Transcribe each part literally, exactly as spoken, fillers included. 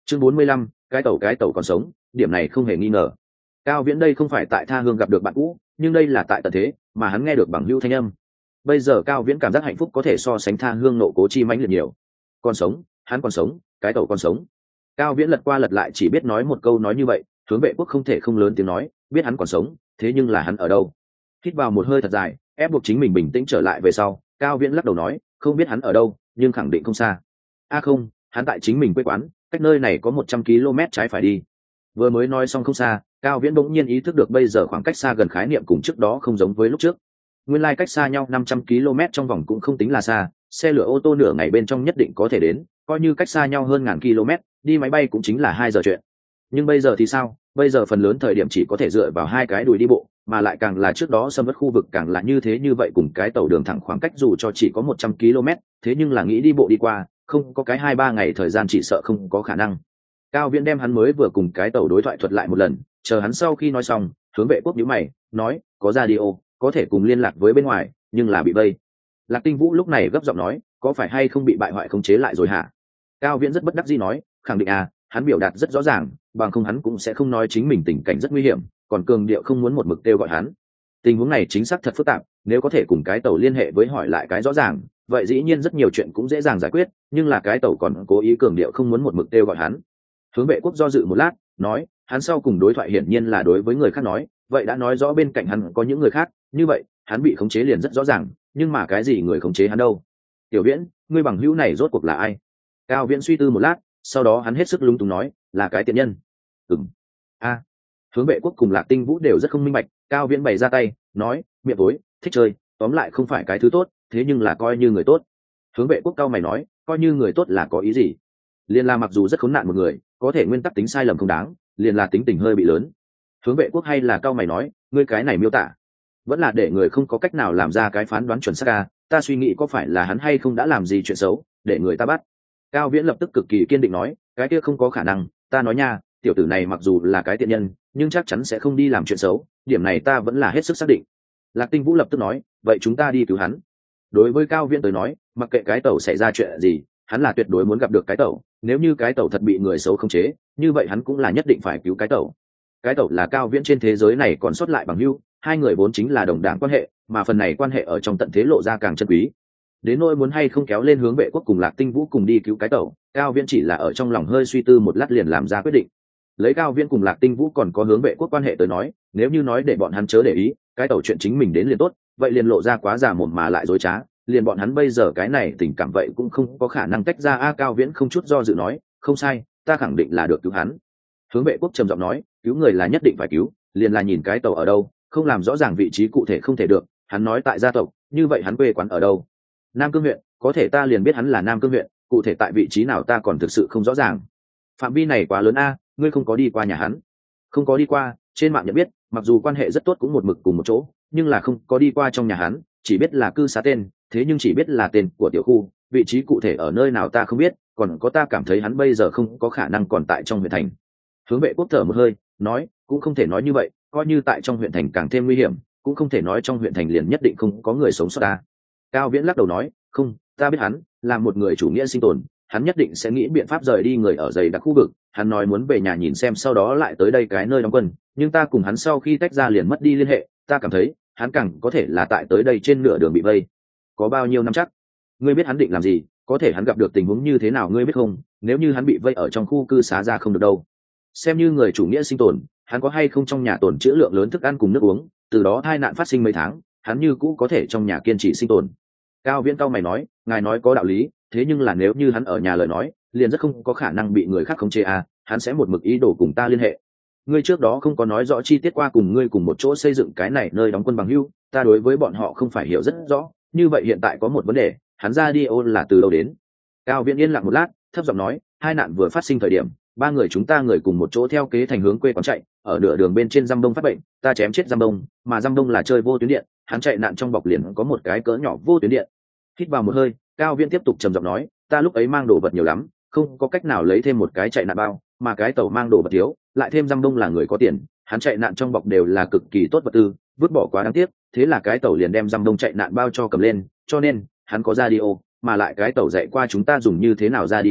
chương bốn mươi lăm, cái tàu cái tàu còn sống, điểm này không hề nghi ngờ. Cao Viễn đây không phải tại tha hương gặp được bạn cũ, nhưng đây là tại tận thế mà hắn nghe được bằng hữu thanh âm. Bây giờ Cao Viễn cảm giác hạnh phúc có thể so sánh tha hương nộ cố chi mãnh liệt nhiều. Còn sống, hắn còn sống, cái tàu còn sống. Cao Viễn lật qua lật lại chỉ biết nói một câu nói như vậy, Hướng Vệ Quốc không thể không lớn tiếng nói, biết hắn còn sống, thế nhưng là hắn ở đâu? Hít vào một hơi thật dài, ép buộc chính mình bình tĩnh trở lại về sau, Cao Viễn lắc đầu nói, không biết hắn ở đâu, nhưng khẳng định không xa. A không, hắn tại chính mình quê quán, cách nơi này có một trăm ki lô mét trái phải đi. Vừa mới nói xong không xa, Cao Viễn bỗng nhiên ý thức được bây giờ khoảng cách xa gần khái niệm cùng trước đó không giống với lúc trước. Nguyên lai cách xa nhau năm trăm ki lô mét trong vòng cũng không tính là xa, xe lửa ô tô nửa ngày bên trong nhất định có thể đến, coi như cách xa nhau hơn ngàn km, đi máy bay cũng chính là hai giờ chuyện. Nhưng bây giờ thì sao? Bây giờ phần lớn thời điểm chỉ có thể dựa vào hai cái đùi đi bộ, mà lại càng là trước đó xâm mất khu vực càng là như thế như vậy, cùng cái tàu đường thẳng khoảng cách dù cho chỉ có một trăm ki lô mét, thế nhưng là nghĩ đi bộ đi qua, không có cái hai ba ngày thời gian chỉ sợ không có khả năng. Cao Viễn đem hắn mới vừa cùng cái tàu đối thoại thuật lại một lần, chờ hắn sau khi nói xong, Hướng Vệ Quốc nhíu mày, nói, có radio, có thể cùng liên lạc với bên ngoài, nhưng là bị vây. Lạc Tinh Vũ lúc này gấp giọng nói, có phải hay không bị bại hoại khống chế lại rồi hả? Cao Viễn rất bất đắc dĩ nói, khẳng định à, hắn biểu đạt rất rõ ràng, bằng không hắn cũng sẽ không nói chính mình tình cảnh rất nguy hiểm, còn cường điệu không muốn một mực kêu gọi hắn. Tình huống này chính xác thật phức tạp, nếu có thể cùng cái tàu liên hệ với hỏi lại cái rõ ràng, vậy dĩ nhiên rất nhiều chuyện cũng dễ dàng giải quyết, nhưng là cái tàu còn cố ý cường điệu không muốn một mực kêu gọi hắn. Hướng Vệ Quốc do dự một lát, nói, hắn sau cùng đối thoại hiển nhiên là đối với người khác nói, vậy đã nói rõ bên cạnh hắn có những người khác, như vậy, hắn bị khống chế liền rất rõ ràng, nhưng mà cái gì người khống chế hắn đâu? Tiểu Viễn, ngươi bằng hữu này rốt cuộc là ai? Cao Viễn suy tư một lát, sau đó hắn hết sức lúng túng nói, là cái tiện nhân. Ừm. A. À. Hướng Vệ Quốc cùng Lạc Tinh Vũ đều rất không minh bạch, Cao Viễn bày ra tay, nói, miệng tối, thích chơi, tóm lại không phải cái thứ tốt, thế nhưng là coi như người tốt. Hướng Vệ Quốc cao mày nói, coi như người tốt là có ý gì? Liên là mặc dù rất khốn nạn một người, có thể nguyên tắc tính sai lầm không đáng, liền là tính tình hơi bị lớn. Hướng Vệ Quốc hay là cao mày nói, ngươi cái này miêu tả, vẫn là để người không có cách nào làm ra cái phán đoán chuẩn xác à, ta suy nghĩ có phải là hắn hay không đã làm gì chuyện xấu, để người ta bắt. Cao Viễn lập tức cực kỳ kiên định nói, cái kia không có khả năng, ta nói nha, tiểu tử này mặc dù là cái tiện nhân, nhưng chắc chắn sẽ không đi làm chuyện xấu, điểm này ta vẫn là hết sức xác định. Lạc Tinh Vũ lập tức nói, vậy chúng ta đi cứu hắn. Đối với Cao Viễn tới nói, mặc kệ cái tàu xảy ra chuyện gì, hắn là tuyệt đối muốn gặp được cái tàu, nếu như cái tàu thật bị người xấu khống chế, như vậy hắn cũng là nhất định phải cứu cái tàu. Cái tàu là Cao Viễn trên thế giới này còn sót lại bằng hữu, hai người vốn chính là đồng đảng quan hệ, mà phần này quan hệ ở trong tận thế lộ ra càng chân quý. Đến nỗi muốn hay không kéo lên Hướng Vệ Quốc cùng Lạc Tinh Vũ cùng đi cứu cái tàu, Cao Viễn chỉ là ở trong lòng hơi suy tư một lát liền làm ra quyết định. Lấy Cao Viễn cùng Lạc Tinh Vũ còn có Hướng Vệ Quốc quan hệ tới nói, nếu như nói để bọn hắn chớ để ý, cái tàu chuyện chính mình đến liền tốt, vậy liền lộ ra quá già mồm mà lại dối trá, liền bọn hắn bây giờ cái này tình cảm vậy cũng không có khả năng tách ra. A. Cao Viễn không chút do dự nói, không sai, ta khẳng định là được cứu hắn. Hướng Vệ Quốc trầm giọng nói, cứu người là nhất định phải cứu, liền là nhìn cái tàu ở đâu, không làm rõ ràng vị trí cụ thể không thể được. Hắn nói tại gia tộc, như vậy hắn quê quán ở đâu? Nam Cương huyện, có thể ta liền biết hắn là Nam Cương huyện, cụ thể tại vị trí nào ta còn thực sự không rõ ràng. Phạm vi này quá lớn a, ngươi không có đi qua nhà hắn? Không có đi qua, trên mạng nhận biết, mặc dù quan hệ rất tốt cũng một mực cùng một chỗ, nhưng là không có đi qua trong nhà hắn, chỉ biết là cư xá tên, thế nhưng chỉ biết là tên của tiểu khu, vị trí cụ thể ở nơi nào ta không biết, còn có ta cảm thấy hắn bây giờ không có khả năng còn tại trong huyện thành. Hướng Vệ Quốc thở một hơi, nói, cũng không thể nói như vậy, coi như tại trong huyện thành càng thêm nguy hiểm, cũng không thể nói trong huyện thành liền nhất định không có người sống sót ta. Cao Viễn lắc đầu nói, không, ta biết hắn là một người chủ nghĩa sinh tồn, hắn nhất định sẽ nghĩ biện pháp rời đi người ở dày đặc khu vực, hắn nói muốn về nhà nhìn xem sau đó lại tới đây cái nơi đóng quân, nhưng ta cùng hắn sau khi tách ra liền mất đi liên hệ, ta cảm thấy hắn càng có thể là tại tới đây trên nửa đường bị vây. Có bao nhiêu năm chắc? Ngươi biết hắn định làm gì, có thể hắn gặp được tình huống như thế nào ngươi biết không? Nếu như hắn bị vây ở trong khu cư xá ra không được đâu. Xem như người chủ nghĩa sinh tồn, hắn có hay không trong nhà tồn trữ lượng lớn thức ăn cùng nước uống, từ đó tai nạn phát sinh mấy tháng, hắn như cũ có thể trong nhà kiên trì sinh tồn. Cao Viễn cao mày nói, ngài nói có đạo lý, thế nhưng là nếu như hắn ở nhà lời nói, liền rất không có khả năng bị người khác khống chế à, hắn sẽ một mực ý đồ cùng ta liên hệ. Ngươi trước đó không có nói rõ chi tiết qua cùng ngươi cùng một chỗ xây dựng cái này nơi đóng quân bằng hữu, ta đối với bọn họ không phải hiểu rất rõ, như vậy hiện tại có một vấn đề, hắn ra đi ô là từ đâu đến? Cao Viễn yên lặng một lát, thấp giọng nói, hai nạn vừa phát sinh thời điểm, ba người chúng ta người cùng một chỗ theo kế thành hướng quê quán chạy, ở nửa đường bên trên Giang Đông phát bệnh, ta chém chết Giang Đông, mà Giang Đông là chơi vô tuyến điện, hắn chạy nạn trong bọc liền có một cái cỡ nhỏ vô tuyến điện. Hít vào một hơi, Cao Viễn tiếp tục trầm giọng nói, ta lúc ấy mang đồ vật nhiều lắm, không có cách nào lấy thêm một cái chạy nạn bao, mà cái tàu mang đồ vật thiếu, lại thêm Giang Đông là người có tiền, hắn chạy nạn trong bọc đều là cực kỳ tốt vật tư, vứt bỏ quá đáng tiếc, thế là cái tàu liền đem Giang Đông chạy nạn bao cho cầm lên, cho nên hắn có radio, mà lại cái tàu dạy qua chúng ta dùng như thế nào radio,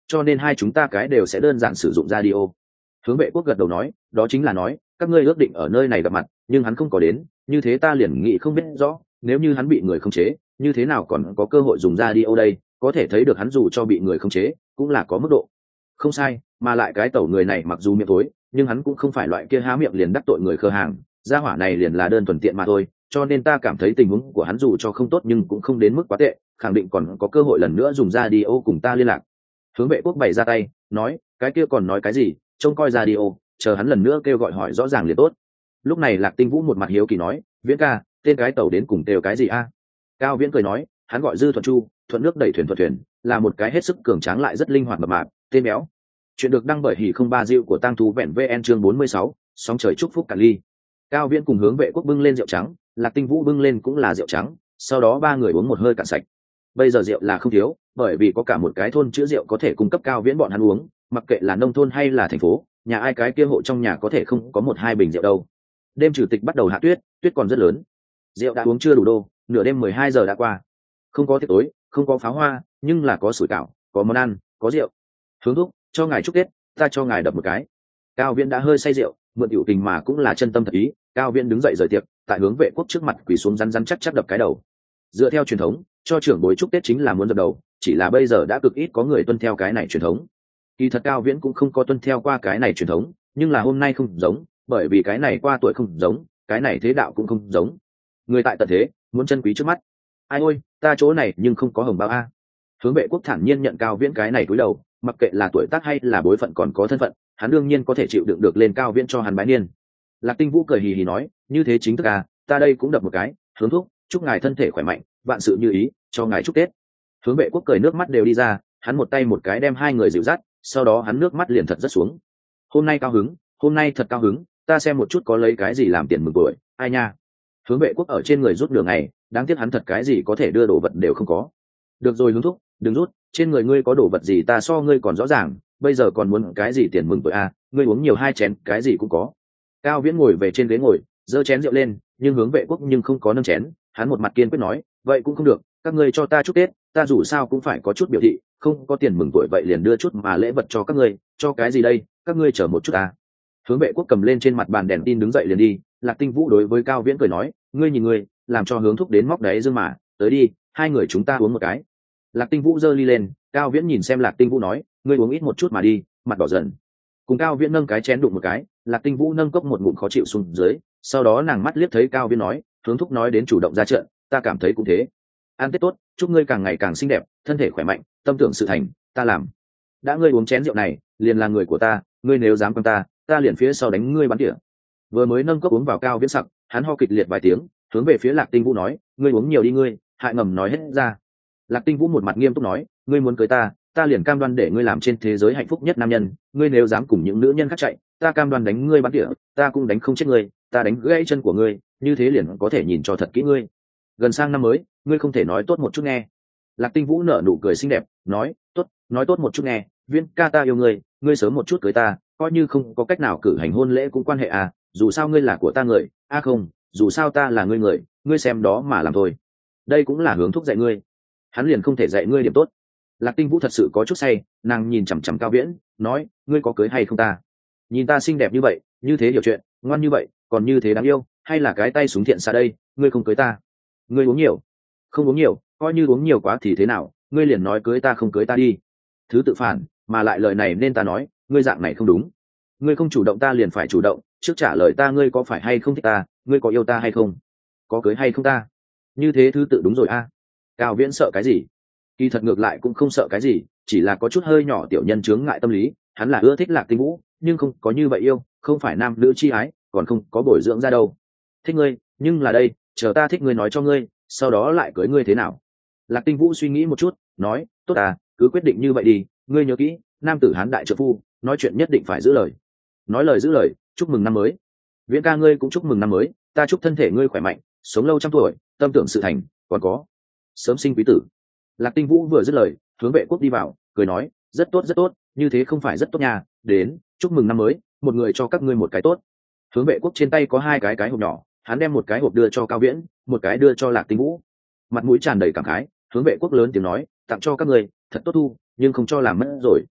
cho nên hai chúng ta cái đều sẽ đơn giản sử dụng radio. Hướng vệ quốc gật đầu nói, đó chính là nói các ngươi ước định ở nơi này gặp mặt, nhưng hắn không có đến, như thế ta liền nghĩ không biết rõ, nếu như hắn bị người khống chế, như thế nào còn có cơ hội dùng radio đây? Có thể thấy được hắn dù cho bị người khống chế cũng là có mức độ. Không sai, mà lại cái tẩu người này mặc dù miệng tối, nhưng hắn cũng không phải loại kia há miệng liền đắc tội người khờ hàng, gia hỏa này liền là đơn thuần tiện mà thôi, cho nên ta cảm thấy tình huống của hắn dù cho không tốt nhưng cũng không đến mức quá tệ, khẳng định còn có cơ hội lần nữa dùng radio cùng ta liên lạc. Hướng vệ quốc bày ra tay nói, cái kia còn nói cái gì, trông coi radio, chờ hắn lần nữa kêu gọi hỏi rõ ràng liền tốt. Lúc này Lạc Tinh Vũ một mặt hiếu kỳ nói, Viễn ca, tên cái tàu đến cùng đều cái gì a? Cao Viễn cười nói, hắn gọi Dư Thuận Chu, thuận nước đẩy thuyền thuận thuyền, là một cái hết sức cường tráng lại rất linh hoạt mập mạp, tên béo. Chuyện được đăng bởi hỉ không ba diệu của Tang Thú Vẹn vn chương bốn mươi sáu, sóng trời chúc phúc cả ly. Cao Viễn cùng Hướng vệ quốc bưng lên rượu trắng, Lạc Tinh Vũ bưng lên cũng là rượu trắng, sau đó ba người uống một hơi cạn sạch. Bây giờ rượu là không thiếu, bởi vì có cả một cái thôn chứa rượu có thể cung cấp Cao Viễn bọn hắn uống, mặc kệ là nông thôn hay là thành phố, nhà ai cái kia hộ trong nhà có thể không có một hai bình rượu đâu. Đêm chủ tịch bắt đầu hạ tuyết, tuyết còn rất lớn. Rượu đã uống chưa đủ đô, nửa đêm mười hai giờ đã qua. Không có tiệc tối, không có pháo hoa, nhưng là có sủi cảo, có món ăn, có rượu. Hướng thúc, cho ngài chúc Tết, ta cho ngài đập một cái. Cao Viễn đã hơi say rượu, mượn tiểu tình mà cũng là chân tâm thật ý. Cao Viễn đứng dậy rời tiệc, tại Hướng vệ quốc trước mặt quỳ xuống rắn rắn chắc chắc đập cái đầu. Dựa theo truyền thống, cho trưởng bối chúc Tết chính là muốn dập đầu, chỉ là bây giờ đã cực ít có người tuân theo cái này truyền thống. Kỳ thật Cao Viễn cũng không có tuân theo qua cái này truyền thống, nhưng là hôm nay không giống, bởi vì cái này qua tuổi không giống, cái này thế đạo cũng không giống. Người tại tận thế, muốn chân quý trước mắt. Ai ôi, ta chỗ này nhưng không có hồng bao a. Hướng vệ quốc thản nhiên nhận Cao Viễn cái này cúi đầu, mặc kệ là tuổi tác hay là bối phận còn có thân phận, hắn đương nhiên có thể chịu đựng được lên Cao Viễn cho hắn bái niên. Lạc Tinh Vũ cười hì hì nói, như thế chính thức à, ta đây cũng đập một cái. Hướng thúc, chúc ngài thân thể khỏe mạnh, vạn sự như ý, cho ngài chúc Tết. Hướng vệ quốc cười nước mắt đều đi ra, hắn một tay một cái đem hai người dịu dắt, sau đó hắn nước mắt liền thật rất xuống. Hôm nay cao hứng, hôm nay thật cao hứng, ta xem một chút có lấy cái gì làm tiền mừng tuổi, ai nha. Hướng vệ quốc ở trên người rút đường này, đáng tiếc hắn thật cái gì có thể đưa đồ vật đều không có. Được rồi Hướng thúc, đừng rút, trên người ngươi có đồ vật gì ta so ngươi còn rõ ràng, bây giờ còn muốn cái gì tiền mừng tuổi à, ngươi uống nhiều hai chén, cái gì cũng có. Cao Viễn ngồi về trên ghế ngồi, giơ chén rượu lên, nhưng Hướng vệ quốc nhưng không có nâng chén, hắn một mặt kiên quyết nói, vậy cũng không được, các ngươi cho ta chúc Tết, ta dù sao cũng phải có chút biểu thị, không có tiền mừng tuổi vậy liền đưa chút mà lễ vật cho các ngươi, cho cái gì đây, các ngươi chờ một chút ta. Hướng vệ quốc cầm lên trên mặt bàn đèn tin đứng dậy liền đi. Lạc Tinh Vũ đối với Cao Viễn cười nói, ngươi nhìn ngươi, làm cho Hướng thúc đến móc đáy dương mà, tới đi, hai người chúng ta uống một cái. Lạc Tinh Vũ giơ ly lên, Cao Viễn nhìn xem Lạc Tinh Vũ nói, ngươi uống ít một chút mà đi, mặt đỏ dần. Cùng Cao Viễn nâng cái chén đụng một cái, Lạc Tinh Vũ nâng cốc một ngụm khó chịu xuống dưới, sau đó nàng mắt liếc thấy Cao Viễn nói, Hướng thúc nói đến chủ động ra trận, ta cảm thấy cũng thế. Ăn Tết tốt, chúc ngươi càng ngày càng xinh đẹp, thân thể khỏe mạnh, tâm tưởng sự thành, ta làm. Đã ngươi uống chén rượu này, liền là người của ta, ngươi nếu dám con ta, ta liền phía sau đánh ngươi bắn tỉa. Vừa mới nâng cốc uống vào Cao Viễn sặc, hắn ho kịch liệt vài tiếng, hướng về phía Lạc Tinh Vũ nói, ngươi uống nhiều đi ngươi, hại ngầm nói hết ra. Lạc Tinh Vũ một mặt nghiêm túc nói, ngươi muốn cưới ta, ta liền cam đoan để ngươi làm trên thế giới hạnh phúc nhất nam nhân, ngươi nếu dám cùng những nữ nhân khác chạy, ta cam đoan đánh ngươi bắn tỉa, ta cũng đánh không chết ngươi, ta đánh gãy chân của ngươi, như thế liền có thể nhìn cho thật kỹ ngươi. Gần sang năm mới, ngươi không thể nói tốt một chút nghe. Lạc Tinh Vũ nở nụ cười xinh đẹp, nói, tốt, nói tốt một chút nghe, Viễn ca ta yêu ngươi, ngươi sớm một chút cưới ta, coi như không có cách nào cử hành hôn lễ cũng quan hệ à, dù sao ngươi là của ta người, a à không, dù sao ta là ngươi người, ngươi xem đó mà làm thôi. Đây cũng là hướng thúc dạy ngươi, hắn liền không thể dạy ngươi điểm tốt. Lạc Tinh Vũ thật sự có chút say, nàng nhìn chằm chằm Cao Viễn, nói, ngươi có cưới hay không ta? Nhìn ta xinh đẹp như vậy, như thế hiểu chuyện, ngoan như vậy, còn như thế đáng yêu, hay là cái tay súng thiện xa đây, ngươi không cưới ta? Ngươi uống nhiều? Không uống nhiều, coi như uống nhiều quá thì thế nào, ngươi liền nói cưới ta không cưới ta đi. Thứ tự phản, mà lại lời này nên ta nói, ngươi dạng này không đúng. Ngươi không chủ động ta liền phải chủ động, trước trả lời ta ngươi có phải hay không thích ta, ngươi có yêu ta hay không, có cưới hay không ta. Như thế thứ tự đúng rồi a. À. Cao Viễn sợ cái gì? Kỳ thật ngược lại cũng không sợ cái gì, chỉ là có chút hơi nhỏ tiểu nhân chướng ngại tâm lý, hắn là ưa thích Lạc Tinh Vũ, nhưng không có như vậy yêu, không phải nam nữ chi ái, còn không có bồi dưỡng ra đâu. Thích ngươi, nhưng là đây, chờ ta thích ngươi nói cho ngươi, sau đó lại cưới ngươi thế nào? Lạc Tinh Vũ suy nghĩ một chút, nói, tốt à, cứ quyết định như vậy đi, ngươi nhớ kỹ, nam tử hán đại trợ phu, nói chuyện nhất định phải giữ lời. Nói lời giữ lời, chúc mừng năm mới. Viễn ca ngươi cũng chúc mừng năm mới, ta chúc thân thể ngươi khỏe mạnh, sống lâu trăm tuổi, tâm tưởng sự thành, còn có sớm sinh quý tử. Lạc Tinh Vũ vừa dứt lời, hướng vệ quốc đi vào, cười nói, rất tốt rất tốt, như thế không phải rất tốt nha, đến, chúc mừng năm mới, một người cho các ngươi một cái tốt. Hướng vệ quốc trên tay có hai cái cái hộp nhỏ, hắn đem một cái hộp đưa cho Cao Viễn, một cái đưa cho Lạc Tinh Vũ. Mặt mũi tràn đầy cảm khái, hướng vệ quốc lớn tiếng nói, tặng cho các ngươi, thật tốt thu, nhưng không cho làm mất rồi,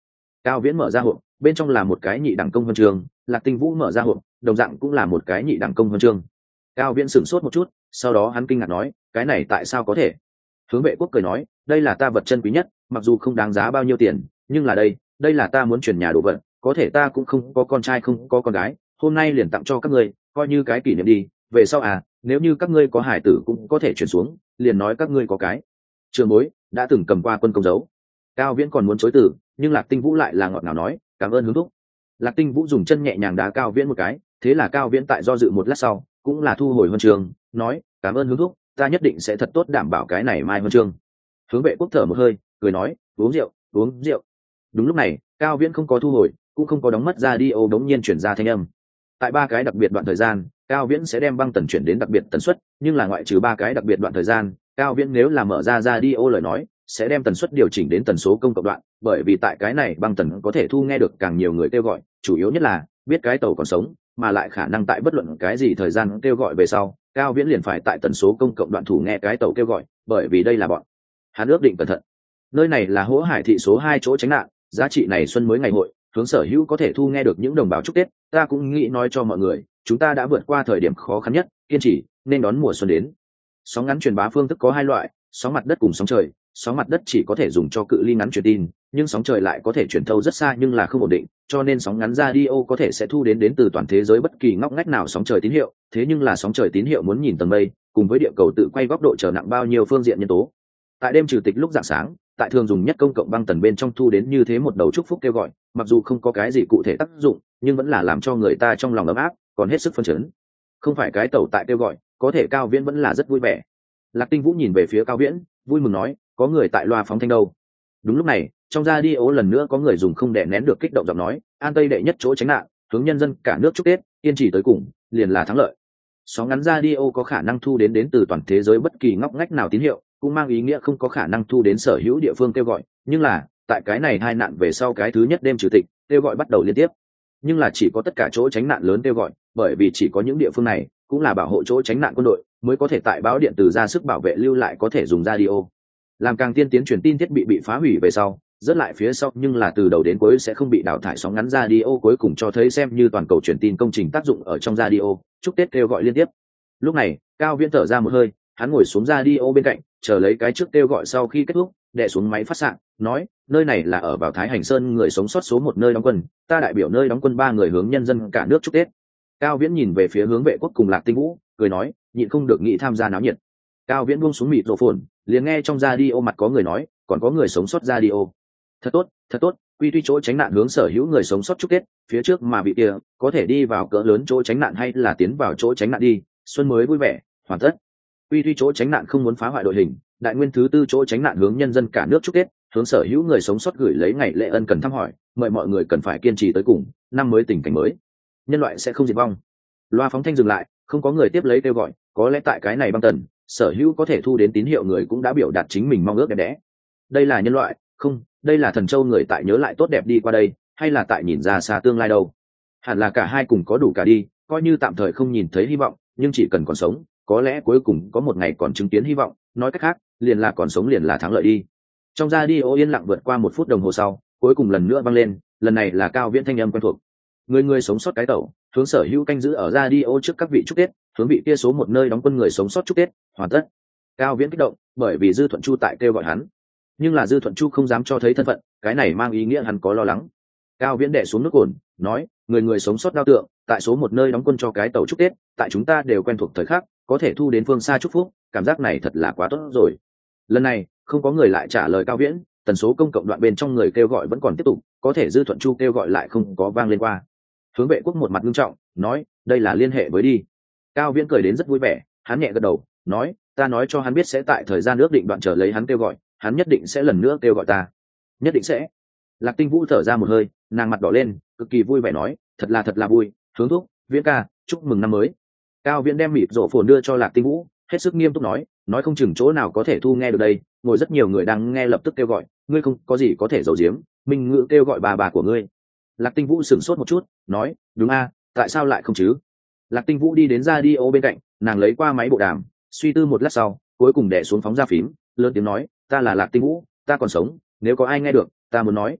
Cao Viễn mở ra hộp, bên trong là một cái nhị đẳng công huân chương. Lạc Tinh Vũ mở ra hộp, đồng dạng cũng là một cái nhị đẳng công huân chương. Cao Viễn sửng sốt một chút, sau đó hắn kinh ngạc nói, cái này tại sao có thể? Hướng Vệ Quốc cười nói, đây là ta vật chân quý nhất, mặc dù không đáng giá bao nhiêu tiền, nhưng là đây, đây là ta muốn chuyển nhà đồ vật, có thể ta cũng không có con trai không có con gái, hôm nay liền tặng cho các ngươi, coi như cái kỷ niệm đi, về sau à, nếu như các ngươi có hải tử cũng có thể chuyển xuống, liền nói các ngươi có cái. Trường bối đã từng cầm qua quân công dấu. Cao Viễn còn muốn chối từ, nhưng Lạc Tinh Vũ lại là ngọt ngào nói, cảm ơn Hướng thúc. Lạc Tinh Vũ dùng chân nhẹ nhàng đá Cao Viễn một cái, thế là Cao Viễn tại do dự một lát sau, cũng là thu hồi huân chương, nói, cảm ơn Hướng thúc, ta nhất định sẽ thật tốt đảm bảo cái này mai huân chương. Hướng Vệ Quốc thở một hơi, cười nói, uống rượu, uống rượu. Đúng lúc này, Cao Viễn không có thu hồi, cũng không có đóng mất ra đi ô đống nhiên chuyển ra thanh âm. Tại ba cái đặc biệt đoạn thời gian, Cao Viễn sẽ đem băng tần chuyển đến đặc biệt tần suất, nhưng là ngoại trừ ba cái đặc biệt đoạn thời gian, Cao Viễn nếu là mở ra ra đi ô lời nói, sẽ đem tần suất điều chỉnh đến tần số công cộng đoạn, bởi vì tại cái này băng tần có thể thu nghe được càng nhiều người kêu gọi, chủ yếu nhất là biết cái tàu còn sống, mà lại khả năng tại bất luận cái gì thời gian kêu gọi về sau, Cao Viễn liền phải tại tần số công cộng đoạn thủ nghe cái tàu kêu gọi, bởi vì đây là bọn hắn ước định cẩn thận. Nơi này là Hỗ Hải thị số hai chỗ tránh nạn, giá trị này xuân mới ngày hội, hướng sở hữu có thể thu nghe được những đồng bào chúc Tết, ta cũng nghĩ nói cho mọi người, chúng ta đã vượt qua thời điểm khó khăn nhất, kiên trì, nên đón mùa xuân đến. Sóng ngắn truyền bá phương thức có hai loại, sóng mặt đất cùng sóng trời. Sóng mặt đất chỉ có thể dùng cho cự ly ngắn truyền tin, nhưng sóng trời lại có thể truyền thâu rất xa nhưng là không ổn định, cho nên sóng ngắn radio có thể sẽ thu đến đến từ toàn thế giới bất kỳ ngóc ngách nào sóng trời tín hiệu, thế nhưng là sóng trời tín hiệu muốn nhìn tầng mây, cùng với địa cầu tự quay góc độ trở nặng bao nhiêu phương diện nhân tố. Tại đêm trừ tịch lúc rạng sáng, tại thường dùng nhất công cộng băng tần bên trong thu đến như thế một đầu chúc phúc kêu gọi, mặc dù không có cái gì cụ thể tác dụng, nhưng vẫn là làm cho người ta trong lòng ấm áp, còn hết sức phấn chấn. Không phải cái tàu tại kêu gọi, có thể Cao Viễn vẫn là rất vui vẻ. Lạc Tinh Vũ nhìn về phía Cao Viễn, vui mừng nói, có người tại loa phóng thanh đâu. Đúng lúc này, trong radio lần nữa có người dùng không đè nén được kích động giọng nói, an tây đệ nhất chỗ tránh nạn, hướng nhân dân cả nước chúc Tết, kiên trì tới cùng, liền là thắng lợi. Sóng ngắn radio có khả năng thu đến đến từ toàn thế giới bất kỳ ngóc ngách nào tín hiệu, cũng mang ý nghĩa không có khả năng thu đến sở hữu địa phương kêu gọi, nhưng là tại cái này hai nạn về sau cái thứ nhất đêm trừ tịch, kêu gọi bắt đầu liên tiếp. Nhưng là chỉ có tất cả chỗ tránh nạn lớn kêu gọi, bởi vì chỉ có những địa phương này cũng là bảo hộ chỗ tránh nạn quân đội mới có thể tại báo điện từ ra sức bảo vệ lưu lại có thể dùng radio. Làm càng tiên tiến truyền tin thiết bị bị phá hủy về sau, rất lại phía sau nhưng là từ đầu đến cuối sẽ không bị đào thải sóng ngắn radio cuối cùng cho thấy xem như toàn cầu truyền tin công trình tác dụng ở trong radio, chúc Tết kêu gọi liên tiếp. Lúc này, Cao Viễn thở ra một hơi, hắn ngồi xuống radio bên cạnh, chờ lấy cái trước kêu gọi sau khi kết thúc, đè xuống máy phát xạ, nói, nơi này là ở vào Thái Hành Sơn người sống sót số một nơi đóng quân, ta đại biểu nơi đóng quân ba người hướng nhân dân cả nước chúc Tết. Cao Viễn nhìn về phía Hướng Vệ Quốc cùng Lạc Tinh Vũ, cười nói, nhịn không được nghĩ tham gia náo nhiệt. Cao Viễn buông xuống mịt rộ phồn, liền nghe trong radio mặt có người nói, còn có người sống sót radio. Thật tốt, thật tốt, quy tuy chỗ tránh nạn hướng sở hữu người sống sót chúc Tết, phía trước mà bị kia, có thể đi vào cỡ lớn chỗ tránh nạn hay là tiến vào chỗ tránh nạn đi, xuân mới vui vẻ, hoàn tất. Quy tuy chỗ tránh nạn không muốn phá hoại đội hình, đại nguyên thứ tư chỗ tránh nạn hướng nhân dân cả nước chúc Tết, hướng sở hữu người sống sót gửi lấy ngày lễ ân cần thăm hỏi, mời mọi người cần phải kiên trì tới cùng, năm mới tình cảnh mới, nhân loại sẽ không diệt vong. Loa phóng thanh dừng lại, không có người tiếp lấy kêu gọi, có lẽ tại cái này băng tần, sở hữu có thể thu đến tín hiệu người cũng đã biểu đạt chính mình mong ước đẹp đẽ. Đây là nhân loại, không, đây là thần châu người tại nhớ lại tốt đẹp đi qua đây, hay là tại nhìn ra xa tương lai đâu? Hẳn là cả hai cùng có đủ cả đi, coi như tạm thời không nhìn thấy hy vọng, nhưng chỉ cần còn sống, có lẽ cuối cùng có một ngày còn chứng kiến hy vọng, nói cách khác, liền là còn sống liền là thắng lợi đi. Trong radio yên lặng vượt qua một phút đồng hồ sau, cuối cùng lần nữa vang lên, lần này là Cao Viễn thanh âm quen thuộc. Người người sống sót cái tàu, hướng sở hữu canh giữ ở radio trước các vị chúc Tết, hướng vị kia số một nơi đóng quân người sống sót chúc Tết, hoàn tất. Cao Viễn kích động, bởi vì Dư Thuận Chu tại kêu gọi hắn, nhưng là Dư Thuận Chu không dám cho thấy thân phận, cái này mang ý nghĩa hắn có lo lắng. Cao Viễn đè xuống nước cồn, nói, người người sống sót đao tượng, tại số một nơi đóng quân cho cái tàu chúc Tết, tại chúng ta đều quen thuộc thời khắc, có thể thu đến phương xa chúc phúc, cảm giác này thật là quá tốt rồi. Lần này, không có người lại trả lời Cao Viễn, tần số công cộng đoạn bên trong người kêu gọi vẫn còn tiếp tục, có thể Dư Thuận Chu kêu gọi lại không có vang lên qua. Hướng Vệ Quốc một mặt nghiêm trọng, nói, đây là liên hệ với đi. Cao Viễn cười đến rất vui vẻ, hắn nhẹ gật đầu, nói, ta nói cho hắn biết sẽ tại thời gian ước định đoạn chờ lấy hắn kêu gọi, hắn nhất định sẽ lần nữa kêu gọi ta, nhất định sẽ. Lạc Tinh Vũ thở ra một hơi, nàng mặt đỏ lên, cực kỳ vui vẻ nói, thật là thật là vui, Hướng thúc, Viễn ca, chúc mừng năm mới. Cao Viễn đem mịt rộ phồn đưa cho Lạc Tinh Vũ, hết sức nghiêm túc nói, nói không chừng chỗ nào có thể thu nghe được đây, ngồi rất nhiều người đang nghe lập tức kêu gọi, ngươi không có gì có thể giấu giếm, minh ngữ kêu gọi bà bà của ngươi. Lạc Tinh Vũ sửng sốt một chút, nói, đúng a, tại sao lại không chứ? Lạc Tinh Vũ đi đến radio bên cạnh, nàng lấy qua máy bộ đàm, suy tư một lát sau, cuối cùng đè xuống phóng ra phím, lớn tiếng nói, ta là Lạc Tinh Vũ, ta còn sống, nếu có ai nghe được, ta muốn nói.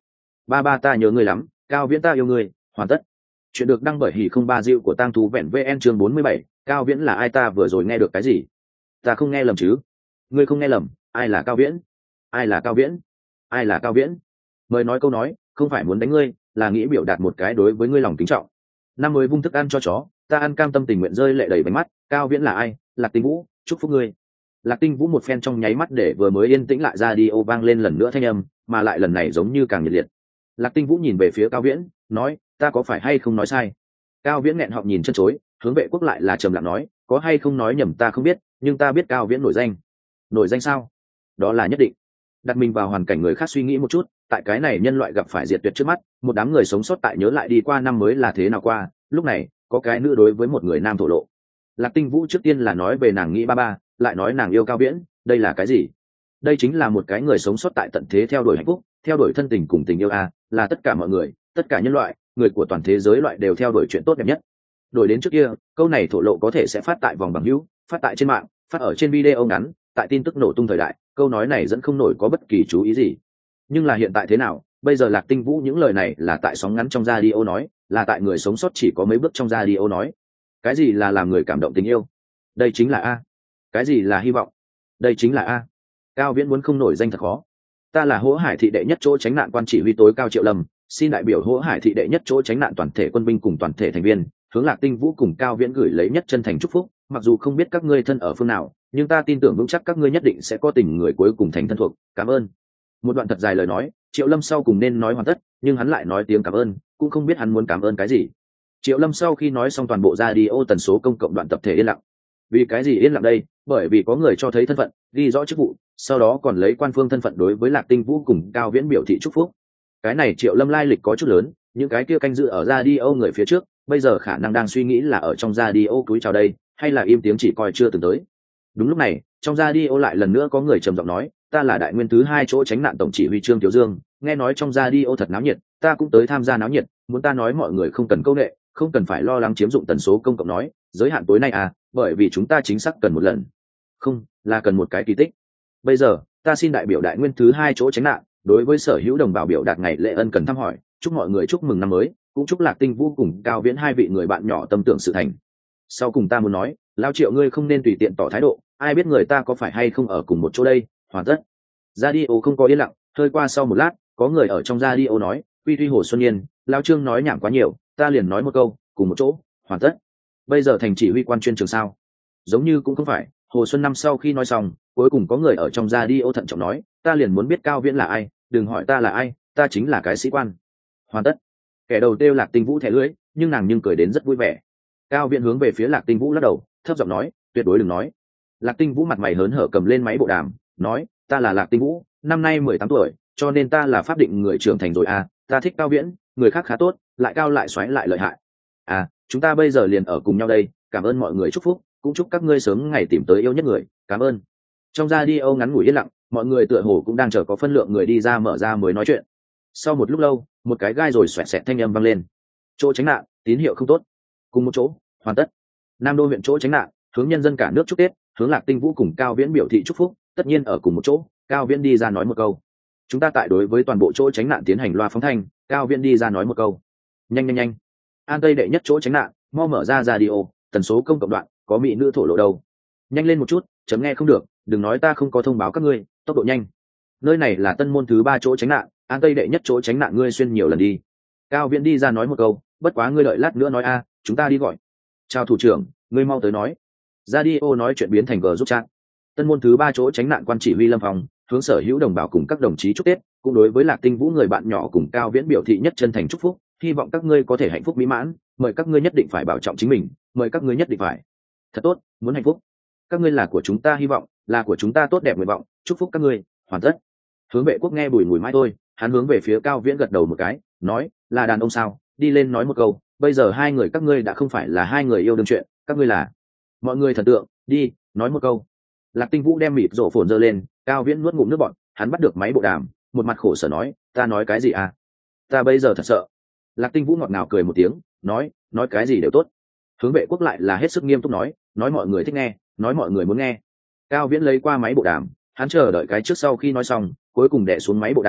ba ba ta nhớ ngươi lắm, Cao Viễn ta yêu ngươi, hoàn tất. Chuyện được đăng bởi hỉ không ba diệu của tang thú vẹn vn chương bốn mươi bảy, Cao Viễn là ai ta vừa rồi nghe được cái gì? Ta không nghe lầm chứ? Ngươi không nghe lầm, ai là Cao Viễn? Ai là Cao Viễn? Ai là Cao Viễn? Mời nói câu nói, không phải muốn đánh ngươi, là nghĩ biểu đạt một cái đối với ngươi lòng kính trọng. Năm mới vung thức ăn cho chó, ta ăn cam tâm tình nguyện rơi lệ đầy bánh mắt, Cao Viễn là ai? Lạc Tinh Vũ, chúc phúc ngươi. Lạc Tinh Vũ một phen trong nháy mắt để vừa mới yên tĩnh lại ra đi ô vang lên lần nữa thanh âm, mà lại lần này giống như càng nhiệt liệt. Lạc Tinh Vũ nhìn về phía Cao Viễn, nói, ta có phải hay không nói sai? Cao Viễn nghẹn họng nhìn chân chối, hướng Vệ Quốc lại là trầm lặng nói, có hay không nói nhầm ta không biết, nhưng ta biết Cao Viễn nổi danh. Nổi danh sao? Đó là nhất định. Đặt mình vào hoàn cảnh người khác suy nghĩ một chút, tại cái này nhân loại gặp phải diệt tuyệt trước mắt, một đám người sống sót tại nhớ lại đi qua năm mới là thế nào qua, lúc này, có cái nữ đối với một người nam thổ lộ. Lạc Tinh Vũ trước tiên là nói về nàng nghĩ ba ba, lại nói nàng yêu Cao Viễn, đây là cái gì? Đây chính là một cái người sống sót tại tận thế theo đuổi hạnh phúc, theo đuổi thân tình cùng tình yêu a, là tất cả mọi người, tất cả nhân loại, người của toàn thế giới loại đều theo đuổi chuyện tốt đẹp nhất. Đổi đến trước kia, câu này thổ lộ có thể sẽ phát tại vòng bằng hữu, phát tại trên mạng, phát ở trên video ngắn, tại tin tức nổ tung thời đại, câu nói này dẫn không nổi có bất kỳ chú ý gì. Nhưng là hiện tại thế nào? Bây giờ Lạc Tinh Vũ những lời này là tại sóng ngắn trong radio nói, là tại người sống sót chỉ có mấy bước trong radio nói. Cái gì là làm người cảm động tình yêu? Đây chính là a. Cái gì là hy vọng? Đây chính là a. Cao Viễn muốn không nổi danh thật khó. Ta là Hỗ Hải thị đệ nhất chỗ tránh nạn quan chỉ huy tối cao Triệu Lâm, xin đại biểu Hỗ Hải thị đệ nhất chỗ tránh nạn toàn thể quân binh cùng toàn thể thành viên, hướng Lạc Tinh Vũ cùng Cao Viễn gửi lấy nhất chân thành chúc phúc, mặc dù không biết các ngươi thân ở phương nào, nhưng ta tin tưởng vững chắc các ngươi nhất định sẽ có tình người cuối cùng thành thân thuộc, cảm ơn. Một đoạn thật dài lời nói, Triệu Lâm sau cùng nên nói hoàn tất, nhưng hắn lại nói tiếng cảm ơn, cũng không biết hắn muốn cảm ơn cái gì. Triệu Lâm sau khi nói xong toàn bộ radio tần số công cộng đoạn tập thể yên lặng. Vì cái gì yên lặng đây? Bởi vì có người cho thấy thân phận, ghi rõ chức vụ, sau đó còn lấy quan phương thân phận đối với Lạc Tinh Vũ cùng Cao Viễn biểu thị chúc phúc. Cái này Triệu Lâm lai lịch có chút lớn, những cái kia canh dự ở radio người phía trước, bây giờ khả năng đang suy nghĩ là ở trong radio túi chào đây, hay là im tiếng chỉ coi chưa từng tới. Đúng lúc này, trong radio lại lần nữa có người trầm giọng nói, ta là đại nguyên thứ hai chỗ tránh nạn tổng chỉ huy Trương Tiểu Dương, nghe nói trong radio thật náo nhiệt, ta cũng tới tham gia náo nhiệt, muốn ta nói mọi người không cần câu nệ, không cần phải lo lắng chiếm dụng tần số công cộng nói, giới hạn tối nay à, bởi vì chúng ta chính xác cần một lần. Không, là cần một cái kỳ tích. Bây giờ, ta xin đại biểu đại nguyên thứ hai chỗ tránh nạn, đối với sở hữu đồng bào biểu đạt ngày lễ ân cần thăm hỏi, chúc mọi người chúc mừng năm mới, cũng chúc Lạc Tinh Vũ cùng Cao Viễn hai vị người bạn nhỏ tâm tưởng sự thành. Sau cùng ta muốn nói, Lao Triệu ngươi không nên tùy tiện tỏ thái độ, ai biết người ta có phải hay không ở cùng một chỗ đây, hoàn tất. Radio không có yên lặng, hơi qua sau một lát, có người ở trong radio nói, Quy Tuy Hồ Xuân Yên, Lao Trương nói nhảm quá nhiều, ta liền nói một câu, cùng một chỗ, hoàn tất. Bây giờ thành chỉ huy quan chuyên trường sao? Giống như cũng không phải. Hồ Xuân Năm sau khi nói xong, cuối cùng có người ở trong radio thận trọng nói, ta liền muốn biết Cao Viễn là ai, đừng hỏi ta là ai, ta chính là cái sĩ quan. Hoàn tất. Kẻ đầu tiêu Lạc Tinh Vũ thẻ lưỡi, nhưng nàng nhưng cười đến rất vui vẻ. Cao Viễn hướng về phía Lạc Tinh Vũ lắc đầu, thấp giọng nói, tuyệt đối đừng nói. Lạc Tinh Vũ mặt mày hớn hở cầm lên máy bộ đàm, nói, ta là Lạc Tinh Vũ, năm nay mười tám tuổi, cho nên ta là pháp định người trưởng thành rồi à, ta thích Cao Viễn, người khác khá tốt, lại cao lại xoáy lại lợi hại. À, chúng ta bây giờ liền ở cùng nhau đây, cảm ơn mọi người chúc phúc, cũng chúc các ngươi sớm ngày tìm tới yêu nhất người, cảm ơn. Trong radio ngắn ngủi yên lặng, mọi người tựa hồ cũng đang chờ có phân lượng người đi ra mở ra mới nói chuyện. Sau một lúc lâu, một cái gai rồi xoẹt xẹt thanh âm vang lên. Chỗ tránh nạn, tín hiệu không tốt. Cùng một chỗ, hoàn tất. Nam Đô huyện chỗ tránh nạn, hướng nhân dân cả nước chúc Tết, hướng Lạc Tinh Vũ cùng Cao Viễn biểu thị chúc phúc, tất nhiên ở cùng một chỗ. Cao Viễn đi ra nói một câu. Chúng ta tại đối với toàn bộ chỗ tránh nạn tiến hành loa phóng thanh. Cao Viễn đi ra nói một câu. Nhanh nhanh nhanh. An Tây đệ nhất chỗ tránh nạn, mau mở ra radio, tần số công cộng đoạn, có mỹ nữ thổ lộ đâu. Nhanh lên một chút, chấm nghe không được, đừng nói ta không có thông báo các ngươi, tốc độ nhanh. Nơi này là Tân Môn thứ ba chỗ tránh nạn, An Tây đệ nhất chỗ tránh nạn ngươi xuyên nhiều lần đi. Cao Viễn đi ra nói một câu, bất quá ngươi đợi lát nữa nói a, chúng ta đi gọi. Chào thủ trưởng, ngươi mau tới nói. Radio nói chuyện biến thành gờ giúp chat. Tân Môn thứ ba chỗ tránh nạn quan chỉ huy Lâm Phong, hướng sở hữu đồng bào cùng các đồng chí chúc Tết, cũng đối với Lạc Tinh Vũ người bạn nhỏ cùng Cao Viễn biểu thị nhất chân thành chúc phúc, hy vọng các ngươi có thể hạnh phúc mỹ mãn, mời các ngươi nhất định phải bảo trọng chính mình, mời các ngươi nhất định phải thật tốt, muốn hạnh phúc. Các ngươi là của chúng ta hy vọng, là của chúng ta tốt đẹp nguyện vọng, chúc phúc các ngươi, hoàn tất. Hướng Vệ Quốc nghe bùi mùi mãi thôi, hắn hướng về phía Cao Viễn gật đầu một cái, nói, là đàn ông sao, đi lên nói một câu, bây giờ hai người các ngươi đã không phải là hai người yêu đương chuyện, các ngươi là mọi người thần tượng, đi, nói một câu. Lạc Tinh Vũ đem mịt rổ phồn giơ lên, Cao Viễn nuốt ngụm nước bọt, hắn bắt được máy bộ đàm, một mặt khổ sở nói, ta nói cái gì à? Ta bây giờ thật sợ. Lạc Tinh Vũ ngọt ngào cười một tiếng, nói, nói cái gì đều tốt. Hướng Vệ Quốc lại là hết sức nghiêm túc nói, nói mọi người thích nghe, nói mọi người muốn nghe. Cao Viễn lấy qua máy bộ đàm, hắn chờ đợi cái trước sau khi nói xong, cuối cùng đè xuống máy bộ đàm,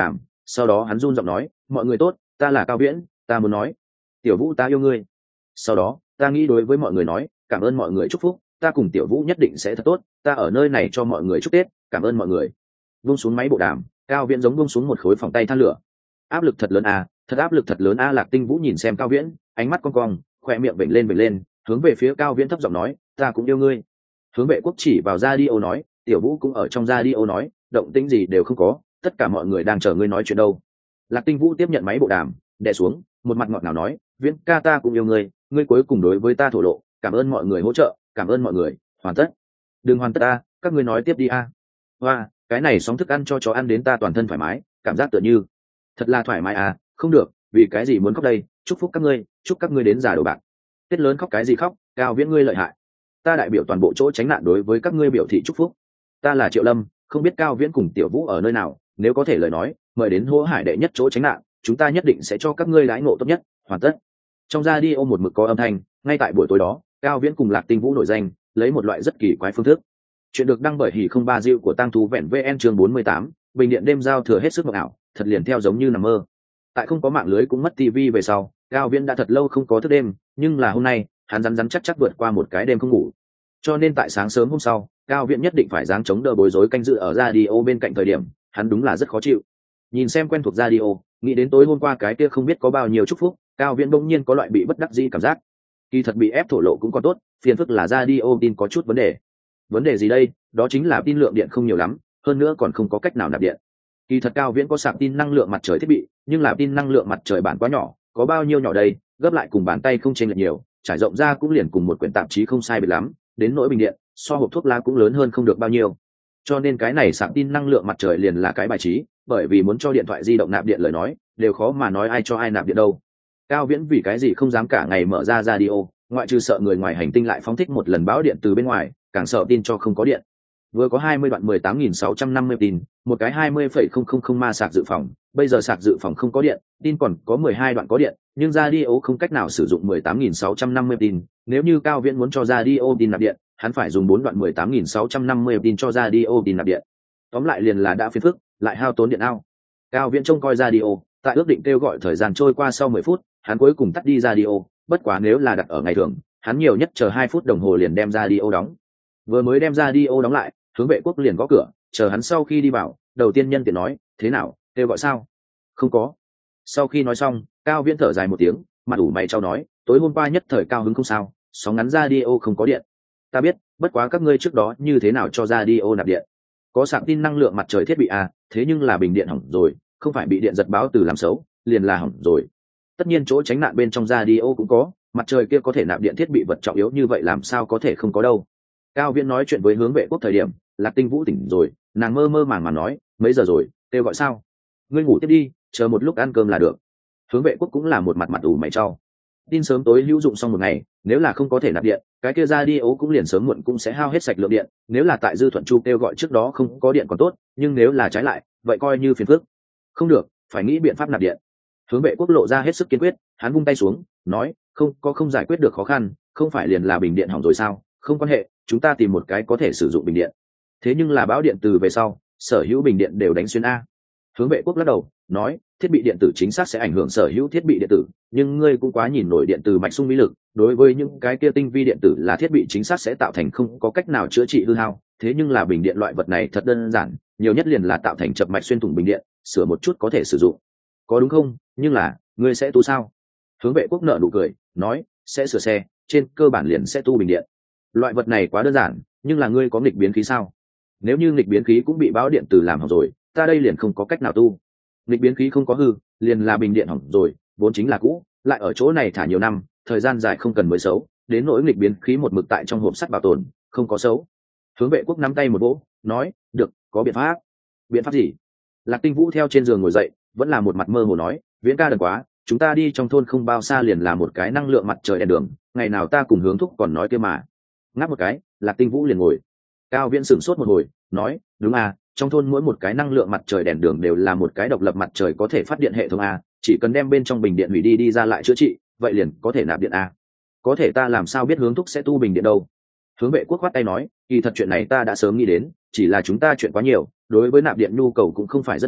sau đó hắn run giọng nói, mọi người tốt, ta là Cao Viễn, ta muốn nói tiểu vũ ta yêu ngươi. Sau đó ta nghĩ đối với mọi người nói cảm ơn mọi người chúc phúc, ta cùng tiểu vũ nhất định sẽ thật tốt, ta ở nơi này cho mọi người chúc tết, cảm ơn mọi người. Vung xuống máy bộ đàm, Cao Viễn giống vung xuống một khối phòng tay than lửa. Áp lực thật lớn à, thật áp lực thật lớn a. Lạc Tinh Vũ nhìn xem Cao Viễn, ánh mắt cong cong, khoe miệng vểnh lên vểnh lên, hướng về phía Cao Viễn thấp giọng nói, ta cũng yêu ngươi. Hướng Vệ Quốc chỉ vào radio nói, tiểu vũ cũng ở trong radio nói, động tĩnh gì đều không có, tất cả mọi người đang chờ ngươi nói chuyện đâu. Lạc Tinh Vũ tiếp nhận máy bộ đàm, đè xuống, một mặt ngọt ngào nói, Viễn ca ta cũng yêu ngươi, ngươi cuối cùng đối với ta thổ lộ, cảm ơn mọi người hỗ trợ, cảm ơn mọi người. Hoàn tất. Đừng hoàn tất a, các ngươi nói tiếp đi a. Hoa, cái này sóng thức ăn cho chó ăn đến ta toàn thân thoải mái, cảm giác tựa như thật là thoải mái à. Không được, vì cái gì muốn khóc đây, chúc phúc các ngươi, chúc các ngươi đến già đồ bạc. Tết lớn khóc cái gì khóc, Cao Viễn ngươi lợi hại. Ta đại biểu toàn bộ chỗ tránh nạn đối với các ngươi biểu thị chúc phúc. Ta là Triệu Lâm, không biết Cao Viễn cùng Tiểu Vũ ở nơi nào, nếu có thể lời nói mời đến Hỗ Hải đệ nhất chỗ tránh nạn, chúng ta nhất định sẽ cho các ngươi đãi ngộ tốt nhất. Hoàn tất. Trong radio một mực có âm thanh, ngay tại buổi tối đó Cao Viễn cùng Lạc Tinh Vũ nổi danh lấy một loại rất kỳ quái phương thức. Chuyện được đăng bởi Hỉ không ba Diệu của Tang Thú Vẹn vê en chương bốn mươi tám, bình điện đêm giao thừa hết sức mộng ảo, thật liền theo giống như nằm mơ. Tại không có mạng lưới cũng mất tivi về sau, Cao Viễn đã thật lâu không có thức đêm, nhưng là hôm nay hắn rắn rắn chắc chắc vượt qua một cái đêm không ngủ. Cho nên tại sáng sớm hôm sau, Cao Viễn nhất định phải dáng chống đỡ bối rối canh dự ở radio bên cạnh thời điểm, hắn đúng là rất khó chịu. Nhìn xem quen thuộc radio, nghĩ đến tối hôm qua cái kia không biết có bao nhiêu chúc phúc, Cao Viễn bỗng nhiên có loại bị bất đắc dĩ cảm giác. Kỳ thật bị ép thổ lộ cũng có tốt, phiền phức là radio tin có chút vấn đề. Vấn đề gì đây? Đó chính là tin lượng điện không nhiều lắm, hơn nữa còn không có cách nào nạp điện. Kỳ thật Cao Viễn có sạc tin năng lượng mặt trời thiết bị, nhưng là tin năng lượng mặt trời bản quá nhỏ, có bao nhiêu nhỏ đây, gấp lại cùng bàn tay không chênh lệch nhiều, trải rộng ra cũng liền cùng một quyển tạp chí không sai biệt lắm, đến nỗi bình điện, so hộp thuốc lá cũng lớn hơn không được bao nhiêu. Cho nên cái này sạc tin năng lượng mặt trời liền là cái bài trí, bởi vì muốn cho điện thoại di động nạp điện lời nói, đều khó mà nói ai cho ai nạp điện đâu. Cao Viễn vì cái gì không dám cả ngày mở ra radio, ngoại trừ sợ người ngoài hành tinh lại phóng thích một lần báo điện từ bên ngoài, càng sợ tin cho không có điện. Vừa có hai mươi đoạn mười tám nghìn sáu trăm năm mươi tin, một cái hai mươi phẩy không không không ma sạc dự phòng, bây giờ sạc dự phòng không có điện, tin còn có mười hai đoạn có điện, nhưng radio không cách nào sử dụng mười tám nghìn sáu trăm năm mươi tin, nếu như Cao Viễn muốn cho radio tin nạp điện, hắn phải dùng bốn đoạn mười tám nghìn sáu trăm năm mươi tin cho radio tin nạp điện. Tóm lại liền là đã phiền phức, lại hao tốn điện ao. Cao Viễn trông coi radio, tại ước định kêu gọi thời gian trôi qua sau mười phút, hắn cuối cùng tắt đi radio, bất quá nếu là đặt ở ngày thường, hắn nhiều nhất chờ hai phút đồng hồ liền đem radio đóng. Vừa mới đem radio đóng lại, Hướng Vệ Quốc liền gõ cửa, chờ hắn sau khi đi vào, đầu tiên nhân tiện nói, thế nào, kêu gọi sao? Không có. Sau khi nói xong, Cao Viễn thở dài một tiếng, mặt ủ mày trao nói, tối hôm qua nhất thời cao hứng không sao, sóng ngắn radio không có điện. Ta biết, bất quá các ngươi trước đó như thế nào cho radio nạp điện? Có sạc tin năng lượng mặt trời thiết bị à, thế nhưng là bình điện hỏng rồi, không phải bị điện giật báo từ làm xấu, liền là hỏng rồi. Tất nhiên chỗ tránh nạn bên trong radio cũng có, mặt trời kia có thể nạp điện thiết bị vật trọng yếu như vậy làm sao có thể không có đâu. Cao Viễn nói chuyện với Hướng Vệ Quốc thời điểm, Lạc Tinh Vũ tỉnh rồi, nàng mơ mơ màng màng nói, mấy giờ rồi, kêu gọi sao? Ngươi ngủ tiếp đi, chờ một lúc ăn cơm là được. Hướng Vệ Quốc cũng là một mặt mặt ủ mày trao. Tin sớm tối hữu dụng xong một ngày, nếu là không có thể nạp điện, cái kia radio cũng liền sớm muộn cũng sẽ hao hết sạch lượng điện, nếu là tại Dư Thuận Chu kêu gọi trước đó không có điện còn tốt, nhưng nếu là trái lại, vậy coi như phiền phức. Không được, phải nghĩ biện pháp nạp điện. Hướng Vệ Quốc lộ ra hết sức kiên quyết, hắn vung tay xuống, nói, không có không giải quyết được khó khăn, không phải liền là bình điện hỏng rồi sao? Không quan hệ, chúng ta tìm một cái có thể sử dụng bình điện. Thế nhưng là bão điện từ về sau, sở hữu bình điện đều đánh xuyên a. Hướng Vệ Quốc lắc đầu, nói, thiết bị điện tử chính xác sẽ ảnh hưởng sở hữu thiết bị điện tử, nhưng ngươi cũng quá nhìn nổi điện từ mạch sung mỹ lực, đối với những cái kia tinh vi điện tử là thiết bị chính xác sẽ tạo thành không có cách nào chữa trị hư hao, thế nhưng là bình điện loại vật này thật đơn giản, nhiều nhất liền là tạo thành chập mạch xuyên thủng bình điện, sửa một chút có thể sử dụng. Có đúng không? Nhưng là, ngươi sẽ tu sao? Hướng Vệ Quốc nở nụ cười, nói, sẽ sửa xe, trên cơ bản liền sẽ tu bình điện. Loại vật này quá đơn giản, nhưng là ngươi có nghịch biến khí sao? Nếu như nghịch biến khí cũng bị báo điện từ làm hỏng rồi, ta đây liền không có cách nào tu. Nghịch biến khí không có hư, liền là bình điện hỏng rồi, vốn chính là cũ, lại ở chỗ này thả nhiều năm, thời gian dài không cần mới xấu, đến nỗi nghịch biến khí một mực tại trong hộp sắt bảo tồn, không có xấu. Hướng Vệ Quốc nắm tay một vỗ, nói, được, có biện pháp. Biện pháp gì? Lạc Tinh Vũ theo trên giường ngồi dậy, vẫn là một mặt mơ hồ nói, Viễn ca đừng quá, chúng ta đi trong thôn không bao xa liền là một cái năng lượng mặt trời đèn đường, ngày nào ta cùng Hướng thúc còn nói kia mà. Ngáp một cái, Lạc Tinh Vũ liền ngồi. Cao Viễn sửng sốt một hồi, nói, đúng à, trong thôn mỗi một cái năng lượng mặt trời đèn đường đều là một cái độc lập mặt trời có thể phát điện hệ thống a, chỉ cần đem bên trong bình điện hủy đi đi ra lại chữa trị, vậy liền có thể nạp điện a. Có thể ta làm sao biết Hướng thúc sẽ tu bình điện đâu? Hướng Vệ Quốc khoát tay nói, kỳ thật chuyện này ta đã sớm nghĩ đến, chỉ là chúng ta chuyện quá nhiều, đối với nạp điện nhu cầu cũng không phải rất lớn,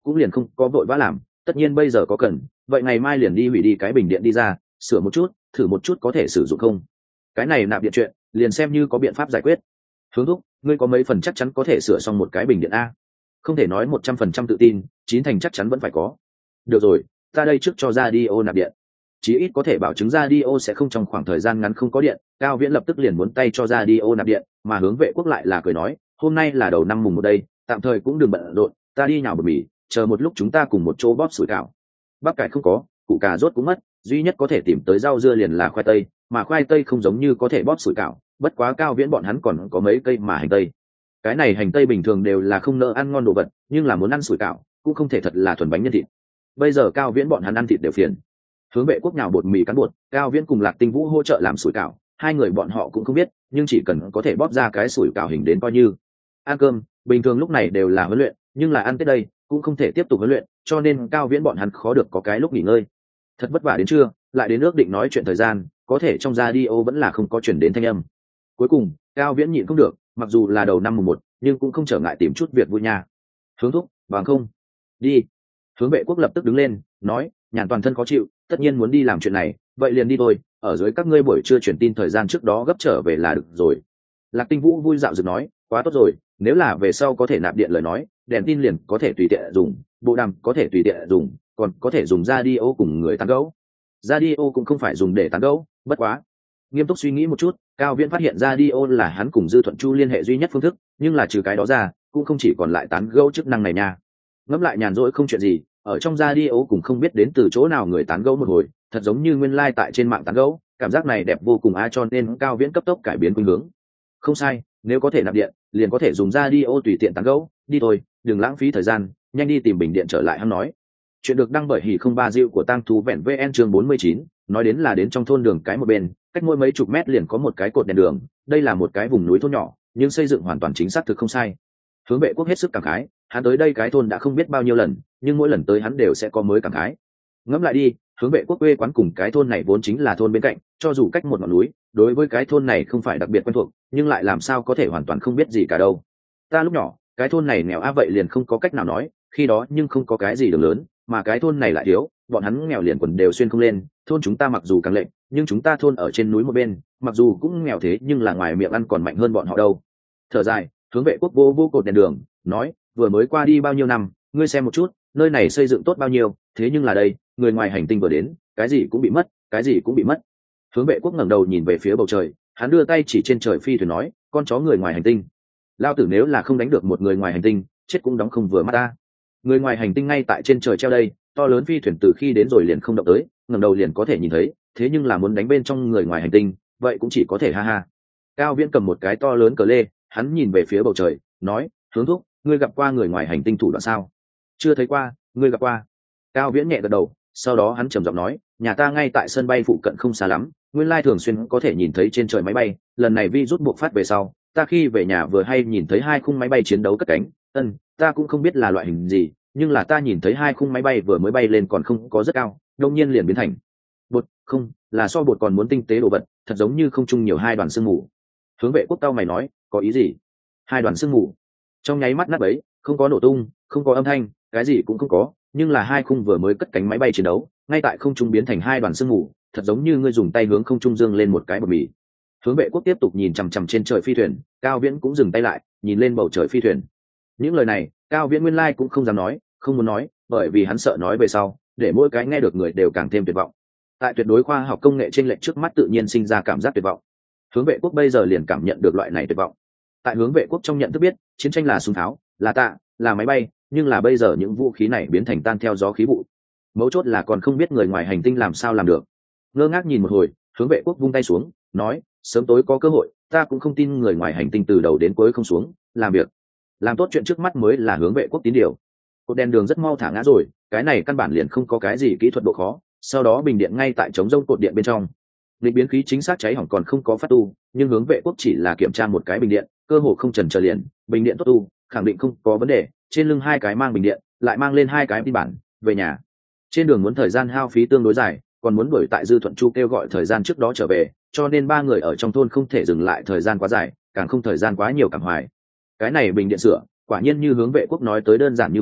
cũng liền không có vội vã làm, tất nhiên bây giờ có cần, vậy ngày mai liền đi hủy đi cái bình điện đi ra, sửa một chút, thử một chút có thể sử dụng không. Cái này nạp điện chuyện liền xem như có biện pháp giải quyết. Hướng thúc, ngươi có mấy phần chắc chắn có thể sửa xong một cái bình điện a? Không thể nói một trăm phần trăm tự tin, chín thành chắc chắn vẫn phải có. Được rồi, ta đây trước cho ra đi ô nạp điện, chí ít có thể bảo chứng ra đi ô sẽ không trong khoảng thời gian ngắn không có điện. Cao Viễn lập tức liền muốn tay cho ra đi ô nạp điện, mà Hướng Vệ Quốc lại là cười nói, hôm nay là đầu năm mùng một đây, tạm thời cũng đừng bận rộn, ta đi nhào bột mì, chờ một lúc chúng ta cùng một chỗ bóp sủi cảo. Bắp cải không có, củ cà rốt cũng mất, duy nhất có thể tìm tới rau dưa liền là khoai tây, mà khoai tây không giống như có thể bóp sủi cảo, bất quá Cao Viễn bọn hắn còn có mấy cây mà hành tây. Cái này hành tây bình thường đều là không nỡ ăn ngon đồ vật, nhưng là muốn ăn sủi cảo cũng không thể thật là thuần bánh nhân thịt. Bây giờ Cao Viễn bọn hắn ăn thịt đều phiền. Hướng Vệ Quốc nhào bột mì cán bột, Cao Viễn cùng Lạc Tinh Vũ hỗ trợ làm sủi cảo, hai người bọn họ cũng không biết, nhưng chỉ cần có thể bóp ra cái sủi cảo hình đến coi như. Ăn cơm, bình thường lúc này đều là huấn luyện, nhưng là ăn Tết đây, cũng không thể tiếp tục huấn luyện, cho nên Cao Viễn bọn hắn khó được có cái lúc nghỉ ngơi. Thật vất vả đến trưa, lại đến ước định nói chuyện thời gian, có thể trong radio vẫn là không có chuyển đến thanh âm. Cuối cùng, Cao Viễn nhịn không được, mặc dù là đầu năm mùng một, nhưng cũng không trở ngại tìm chút việc vui nha. Hướng thúc, bằng không? Đi. Hướng Vệ Quốc lập tức đứng lên, nói, nhàn toàn thân khó chịu, tất nhiên muốn đi làm chuyện này, vậy liền đi thôi, ở dưới các ngươi buổi trưa chuyển tin thời gian trước đó gấp trở về là được rồi. Lạc Tinh Vũ vui dạo dựng nói, quá tốt rồi, nếu là về sau có thể nạp điện lời nói, đèn tin liền có thể tùy tiện dùng, bộ đàm có thể tùy tiện dùng, còn có thể dùng radio cùng người tán gẫu. Radio cũng không phải dùng để tán gẫu, bất quá. Nghiêm túc suy nghĩ một chút, Cao Viễn phát hiện radio là hắn cùng Dư Thuận Chu liên hệ duy nhất phương thức, nhưng là trừ cái đó ra, cũng không chỉ còn lại tán gẫu chức năng này nha. Ngẫm lại nhàn rỗi không chuyện gì, ở trong radio cũng không biết đến từ chỗ nào người tán gẫu một hồi, thật giống như nguyên lai like tại trên mạng tán gẫu, cảm giác này đẹp vô cùng a, cho nên Cao Viễn cấp tốc cải biến khuynh hướng. Không sai, nếu có thể nạp điện, liền có thể dùng radio tùy tiện tán gẫu, đi thôi, đừng lãng phí thời gian, nhanh đi tìm bình điện trở lại hắn nói. Chuyện được đăng bởi Hỉ không ba Diệu của Tang Thú Vẹn vê en chương bốn mươi chín, nói đến là đến trong thôn đường cái một bên, cách mỗi mấy chục mét liền có một cái cột đèn đường, đây là một cái vùng núi thôn nhỏ, nhưng xây dựng hoàn toàn chính xác thực không sai. Hướng Vệ Quốc hết sức cảm khái, hắn tới đây cái thôn đã không biết bao nhiêu lần, nhưng mỗi lần tới hắn đều sẽ có mới cảm khái. Ngẫm lại đi, Hướng Vệ Quốc quê quán cùng cái thôn này vốn chính là thôn bên cạnh, cho dù cách một ngọn núi, đối với cái thôn này không phải đặc biệt quen thuộc, nhưng lại làm sao có thể hoàn toàn không biết gì cả đâu. Ta lúc nhỏ, cái thôn này nghèo a vậy liền không có cách nào nói, khi đó nhưng không có cái gì đường lớn, mà cái thôn này lại thiếu, bọn hắn nghèo liền quần đều xuyên không lên, thôn chúng ta mặc dù càng lệnh, nhưng chúng ta thôn ở trên núi một bên, mặc dù cũng nghèo thế nhưng là ngoài miệng ăn còn mạnh hơn bọn họ đâu. Thở dài, Hướng Vệ Quốc vô vô cột đèn đường, nói, vừa mới qua đi bao nhiêu năm, ngươi xem một chút, nơi này xây dựng tốt bao nhiêu, thế nhưng là đây, người ngoài hành tinh vừa đến, cái gì cũng bị mất, cái gì cũng bị mất. Hướng Vệ Quốc ngẩng đầu nhìn về phía bầu trời, hắn đưa tay chỉ trên trời phi thuyền nói, con chó người ngoài hành tinh. Lao tử nếu là không đánh được một người ngoài hành tinh, chết cũng đóng không vừa mắt ta. Người ngoài hành tinh ngay tại trên trời treo đây, to lớn phi thuyền từ khi đến rồi liền không động tới, ngẩng đầu liền có thể nhìn thấy, thế nhưng là muốn đánh bên trong người ngoài hành tinh, vậy cũng chỉ có thể ha ha. Cao Viễn cầm một cái to lớn cờ lê, hắn nhìn về phía bầu trời, nói, Hướng thúc, ngươi gặp qua người ngoài hành tinh thủ đoạn sao? Chưa thấy qua, ngươi gặp qua. Cao Viễn nhẹ gật đầu, sau đó hắn trầm giọng nói, nhà ta ngay tại sân bay phụ cận không xa lắm, nguyên lai thường xuyên có thể nhìn thấy trên trời máy bay, lần này virus buộc phát về sau, ta khi về nhà vừa hay nhìn thấy hai khung máy bay chiến đấu cất cánh, ân, ta cũng không biết là loại hình gì, nhưng là ta nhìn thấy hai khung máy bay vừa mới bay lên còn không có rất cao, đột nhiên liền biến thành bột, không, là so bột còn muốn tinh tế đồ vật, thật giống như không chung nhiều hai đoàn sương mù. Hướng Vệ Quốc tao mày nói, có ý gì? Hai đoàn sương mù? Trong nháy mắt nát bấy, không có nổ tung, không có âm thanh, cái gì cũng không có, nhưng là hai khung vừa mới cất cánh máy bay chiến đấu, ngay tại không trung biến thành hai đoàn sương mù, thật giống như ngươi dùng tay hướng không trung dương lên một cái bột mì. Hướng Vệ Quốc tiếp tục nhìn chằm chằm trên trời phi thuyền, Cao Viễn cũng dừng tay lại, nhìn lên bầu trời phi thuyền. Những lời này, Cao Viễn nguyên lai cũng không dám nói, không muốn nói, bởi vì hắn sợ nói về sau, để mỗi cái nghe được người đều càng thêm tuyệt vọng. Tại tuyệt đối khoa học công nghệ trên lệch trước mắt tự nhiên sinh ra cảm giác tuyệt vọng. Hướng Vệ Quốc bây giờ liền cảm nhận được loại này tuyệt vọng. Tại Hướng Vệ Quốc trong nhận thức biết, chiến tranh là súng tháo, là tạ, là máy bay, nhưng là bây giờ những vũ khí này biến thành tan theo gió khí vụ. Mấu chốt là còn không biết người ngoài hành tinh làm sao làm được. Ngơ ngác nhìn một hồi, Hướng Vệ Quốc vung tay xuống, nói, sớm tối có cơ hội, ta cũng không tin người ngoài hành tinh từ đầu đến cuối không xuống, làm việc, làm tốt chuyện trước mắt mới là Hướng Vệ Quốc tín điều. Cột đèn đường rất mau thả ngã rồi, cái này căn bản liền không có cái gì kỹ thuật độ khó. Sau đó bình điện ngay tại chống rông cột điện bên trong, lịch biến khí chính xác cháy hỏng còn không có phát tu, nhưng Hướng Vệ Quốc chỉ là kiểm tra một cái bình điện, cơ hồ không chần chờ liền, bình điện tốt tu, khẳng định không có vấn đề. Trên lưng hai cái mang bình điện, lại mang lên hai cái tin bản, về nhà. Trên đường muốn thời gian hao phí tương đối dài, còn muốn đuổi tại Dư Thuận Chu kêu gọi thời gian trước đó trở về, cho nên ba người ở trong thôn không thể dừng lại thời gian quá dài, càng không thời gian quá nhiều cảm hoài. Cái này bình điện sửa, quả nhiên như Hướng Vệ Quốc nói tới đơn giản như vậy,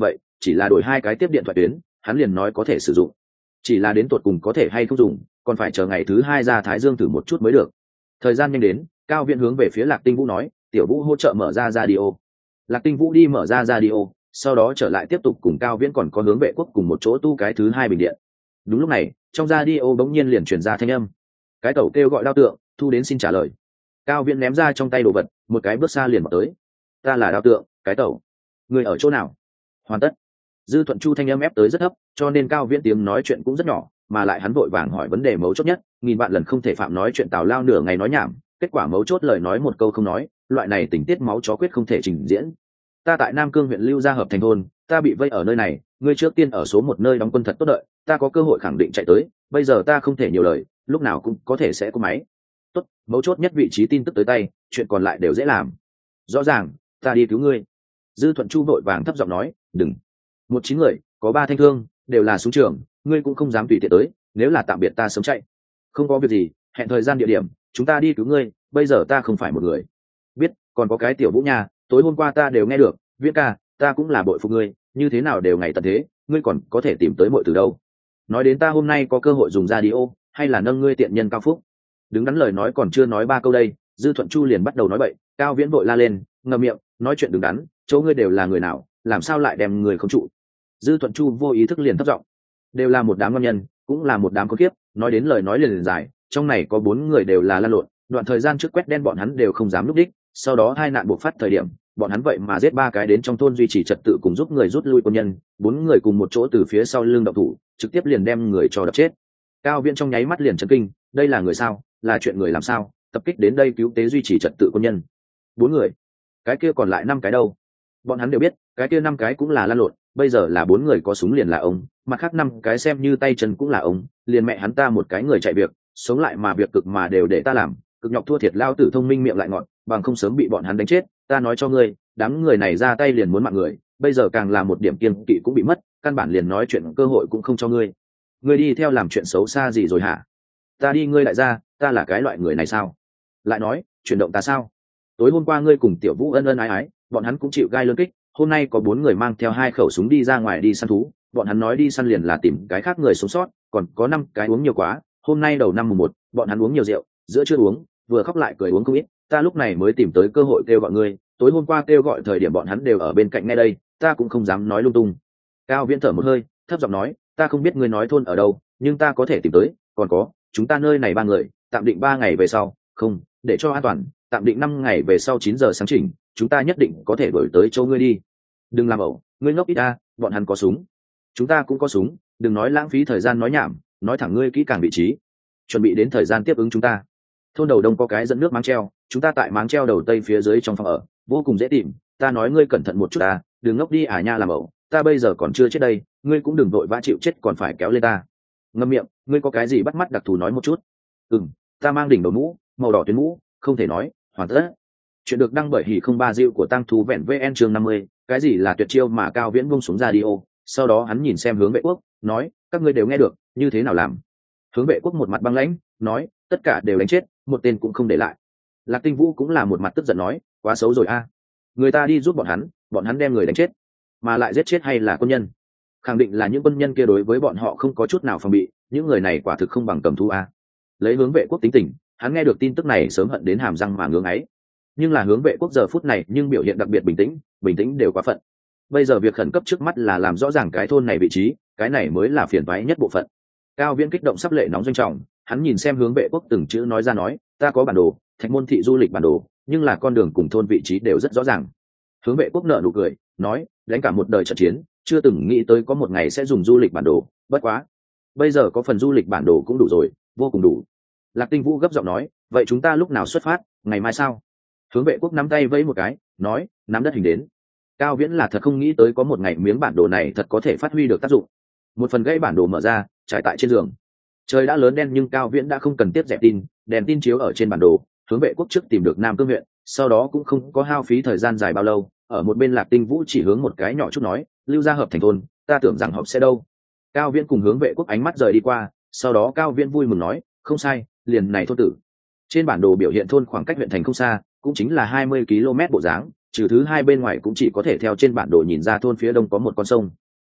chỉ là đổi hai cái tiếp điện thoại tuyến hắn liền nói có thể sử dụng, chỉ là đến tột cùng có thể hay không dùng còn phải chờ ngày thứ hai ra Thái Dương thử một chút mới được. Thời gian nhanh đến, Cao Viễn hướng về phía Lạc Tinh Vũ nói, tiểu Vũ hỗ trợ mở ra radio. Lạc Tinh Vũ đi mở ra radio, sau đó trở lại tiếp tục cùng Cao Viễn còn có hướng vệ quốc cùng một chỗ tu cái thứ hai bình điện. Đúng lúc này, trong radio bỗng nhiên liền truyền ra thanh âm. Cái tẩu kêu gọi Đao Tượng, thu đến xin trả lời. Cao Viễn ném ra trong tay đồ vật, một cái bước xa liền vào tới. Ta là Đao Tượng, cái tẩu. Người ở chỗ nào? Hoàn tất. Dư Thuận Chu thanh âm ép tới rất thấp, cho nên Cao Viễn tiếng nói chuyện cũng rất nhỏ, mà lại hắn vội vàng hỏi vấn đề mấu chốt nhất, nghìn vạn lần không thể phạm nói chuyện tào lao nửa ngày nói nhảm, kết quả mấu chốt lời nói một câu không nói, loại này tình tiết máu chó quyết không thể trình diễn. Ta tại Nam Cương huyện Lưu Gia Hợp thành thôn, ta bị vây ở nơi này, ngươi trước tiên ở số một nơi đóng quân thật tốt đợi, ta có cơ hội khẳng định chạy tới, bây giờ ta không thể nhiều lời, lúc nào cũng có thể sẽ có máy. Tốt, mấu chốt nhất vị trí tin tức tới tay, chuyện còn lại đều dễ làm. Rõ ràng, ta đi cứu ngươi. Dư Thuận Chu vội vàng thấp giọng nói, đừng. Một chín người, có ba thanh thương, đều là súng trường, ngươi cũng không dám tùy tiện tới, nếu là tạm biệt ta sớm chạy. Không có việc gì, hẹn thời gian địa điểm, chúng ta đi cứu ngươi, bây giờ ta không phải một người. Biết, còn có cái tiểu Vũ nha, tối hôm qua ta đều nghe được, Viễn ca, ta cũng là bội phục ngươi, như thế nào đều ngày tận thế, ngươi còn có thể tìm tới muội từ đâu. Nói đến ta hôm nay có cơ hội dùng radio, hay là nâng ngươi tiện nhân Cao Phúc. Đứng đắn lời nói còn chưa nói ba câu đây, Dư Thuận Chu liền bắt đầu nói bậy, Cao Viễn vội la lên, ngậm miệng, nói chuyện đứng đắn, chỗ ngươi đều là người nào, làm sao lại đem người không trụ. Dư Thuận Chu vô ý thức liền thấp giọng, đều là một đám ngon nhân, cũng là một đám con kiếp, nói đến lời nói liền liền dài, trong này có bốn người đều là lan lộn, đoạn thời gian trước quét đen bọn hắn đều không dám núp đích, sau đó hai nạn buộc phát thời điểm, bọn hắn vậy mà giết ba cái đến trong thôn duy trì trật tự cùng giúp người rút lui quân nhân, bốn người cùng một chỗ từ phía sau lưng động thủ, trực tiếp liền đem người cho đập chết. Cao Viễn trong nháy mắt liền chấn kinh, đây là người sao, là chuyện người làm sao, tập kích đến đây cứu tế duy trì trật tự quân nhân. Bốn người, cái kia còn lại năm cái đâu? Bọn hắn đều biết, cái kia năm cái cũng là lan lộn, bây giờ là bốn người có súng liền là ông, mặt khác năm cái xem như tay chân cũng là ông, liền mẹ hắn ta một cái người chạy việc, sống lại mà việc cực mà đều để ta làm, cực nhọc thua thiệt lao tử thông minh miệng lại ngọn, bằng không sớm bị bọn hắn đánh chết. Ta nói cho ngươi, đám người này ra tay liền muốn mạng người, bây giờ càng là một điểm kiên kỵ cũng bị mất, căn bản liền nói chuyện cơ hội cũng không cho ngươi. Ngươi đi theo làm chuyện xấu xa gì rồi hả? Ta đi ngươi lại ra, ta là cái loại người này sao? Lại nói, chuyển động ta sao? Tối hôm qua ngươi cùng tiểu Vũ ân ân ái ái, bọn hắn cũng chịu gai lương kích, hôm nay có bốn người mang theo hai khẩu súng đi ra ngoài đi săn thú, bọn hắn nói đi săn liền là tìm cái khác người sống sót, còn có năm cái uống nhiều quá, hôm nay đầu năm mùng một, bọn hắn uống nhiều rượu, giữa chưa uống, vừa khóc lại cười uống không ít, ta lúc này mới tìm tới cơ hội kêu gọi ngươi, tối hôm qua kêu gọi thời điểm bọn hắn đều ở bên cạnh ngay đây, ta cũng không dám nói lung tung. Cao Viễn thở một hơi, thấp giọng nói, ta không biết ngươi nói thôn ở đâu, nhưng ta có thể tìm tới, còn có, chúng ta nơi này ba người, tạm định ba ngày về sau, không, để cho an toàn, tạm định năm ngày về sau chín giờ sáng chỉnh, chúng ta nhất định có thể đổi tới chỗ ngươi đi. Đừng làm ẩu, ngươi ngốc ít ta, bọn hắn có súng, chúng ta cũng có súng, đừng nói lãng phí thời gian nói nhảm, nói thẳng ngươi kỹ càng vị trí, chuẩn bị đến thời gian tiếp ứng chúng ta. Thôn đầu đông có cái dẫn nước máng treo, chúng ta tại máng treo đầu tây phía dưới trong phòng ở, vô cùng dễ tìm, ta nói ngươi cẩn thận một chút ta, đừng ngốc đi à nha làm ẩu, ta bây giờ còn chưa chết đây, ngươi cũng đừng vội vã chịu chết còn phải kéo lên ta. Ngậm miệng, ngươi có cái gì bắt mắt đặc thù nói một chút. Ừm, ta mang đỉnh đầu mũ, màu đỏ tuyến mũ, không thể nói, hoàn tất. Chuyện được đăng bởi hỉ không ba diệu của tăng thú vẹn vn chương năm mươi, cái gì là tuyệt chiêu mà Cao Viễn buông xuống radio, sau đó hắn nhìn xem hướng vệ quốc, nói, các ngươi đều nghe được, như thế nào làm? Hướng vệ quốc một mặt băng lãnh, nói, tất cả đều đánh chết, một tên cũng không để lại. Lạc Tinh Vũ cũng là một mặt tức giận nói, quá xấu rồi a, người ta đi giúp bọn hắn, bọn hắn đem người đánh chết, mà lại giết chết hay là quân nhân? Khẳng định là những quân nhân kia đối với bọn họ không có chút nào phòng bị, những người này quả thực không bằng cầm thú a. Lấy hướng vệ quốc tính tình, hắn nghe được tin tức này sớm hận đến hàm răng mà ngưỡng ấy. Nhưng là hướng vệ quốc giờ phút này nhưng biểu hiện đặc biệt bình tĩnh, bình tĩnh đều quá phận. Bây giờ việc khẩn cấp trước mắt là làm rõ ràng cái thôn này vị trí, cái này mới là phiền toái nhất bộ phận. Cao Viễn kích động sắp lệ nóng doanh trọng, hắn nhìn xem hướng vệ quốc từng chữ nói ra nói, ta có bản đồ, Thạch Môn thị du lịch bản đồ, nhưng là con đường cùng thôn vị trí đều rất rõ ràng. Hướng vệ quốc nở nụ cười, nói, đánh cả một đời trận chiến, chưa từng nghĩ tới có một ngày sẽ dùng du lịch bản đồ, bất quá, bây giờ có phần du lịch bản đồ cũng đủ rồi, vô cùng đủ. Lạc Tinh Vũ gấp giọng nói, vậy chúng ta lúc nào xuất phát, ngày mai sao? Hướng vệ quốc nắm tay vẫy một cái, nói, nắm đất hình đến. Cao Viễn là thật không nghĩ tới có một ngày miếng bản đồ này thật có thể phát huy được tác dụng. Một phần gãy bản đồ mở ra, trải tại trên giường. Trời đã lớn đen nhưng Cao Viễn đã không cần tiếp dẹp tin, đèn tin chiếu ở trên bản đồ, hướng vệ quốc trước tìm được Nam Cương huyện, sau đó cũng không có hao phí thời gian dài bao lâu, ở một bên Lạc Tinh Vũ chỉ hướng một cái nhỏ chút nói, Lưu Gia Hợp thành thôn, ta tưởng rằng họp sẽ đâu. Cao Viễn cùng hướng vệ quốc ánh mắt rời đi qua, sau đó Cao Viễn vui mừng nói, không sai, liền này thôn tử. Trên bản đồ biểu hiện thôn khoảng cách huyện thành không xa, cũng chính là hai mươi ki lô mét bộ dáng, trừ thứ hai bên ngoài cũng chỉ có thể theo trên bản đồ nhìn ra thôn phía đông có một con sông.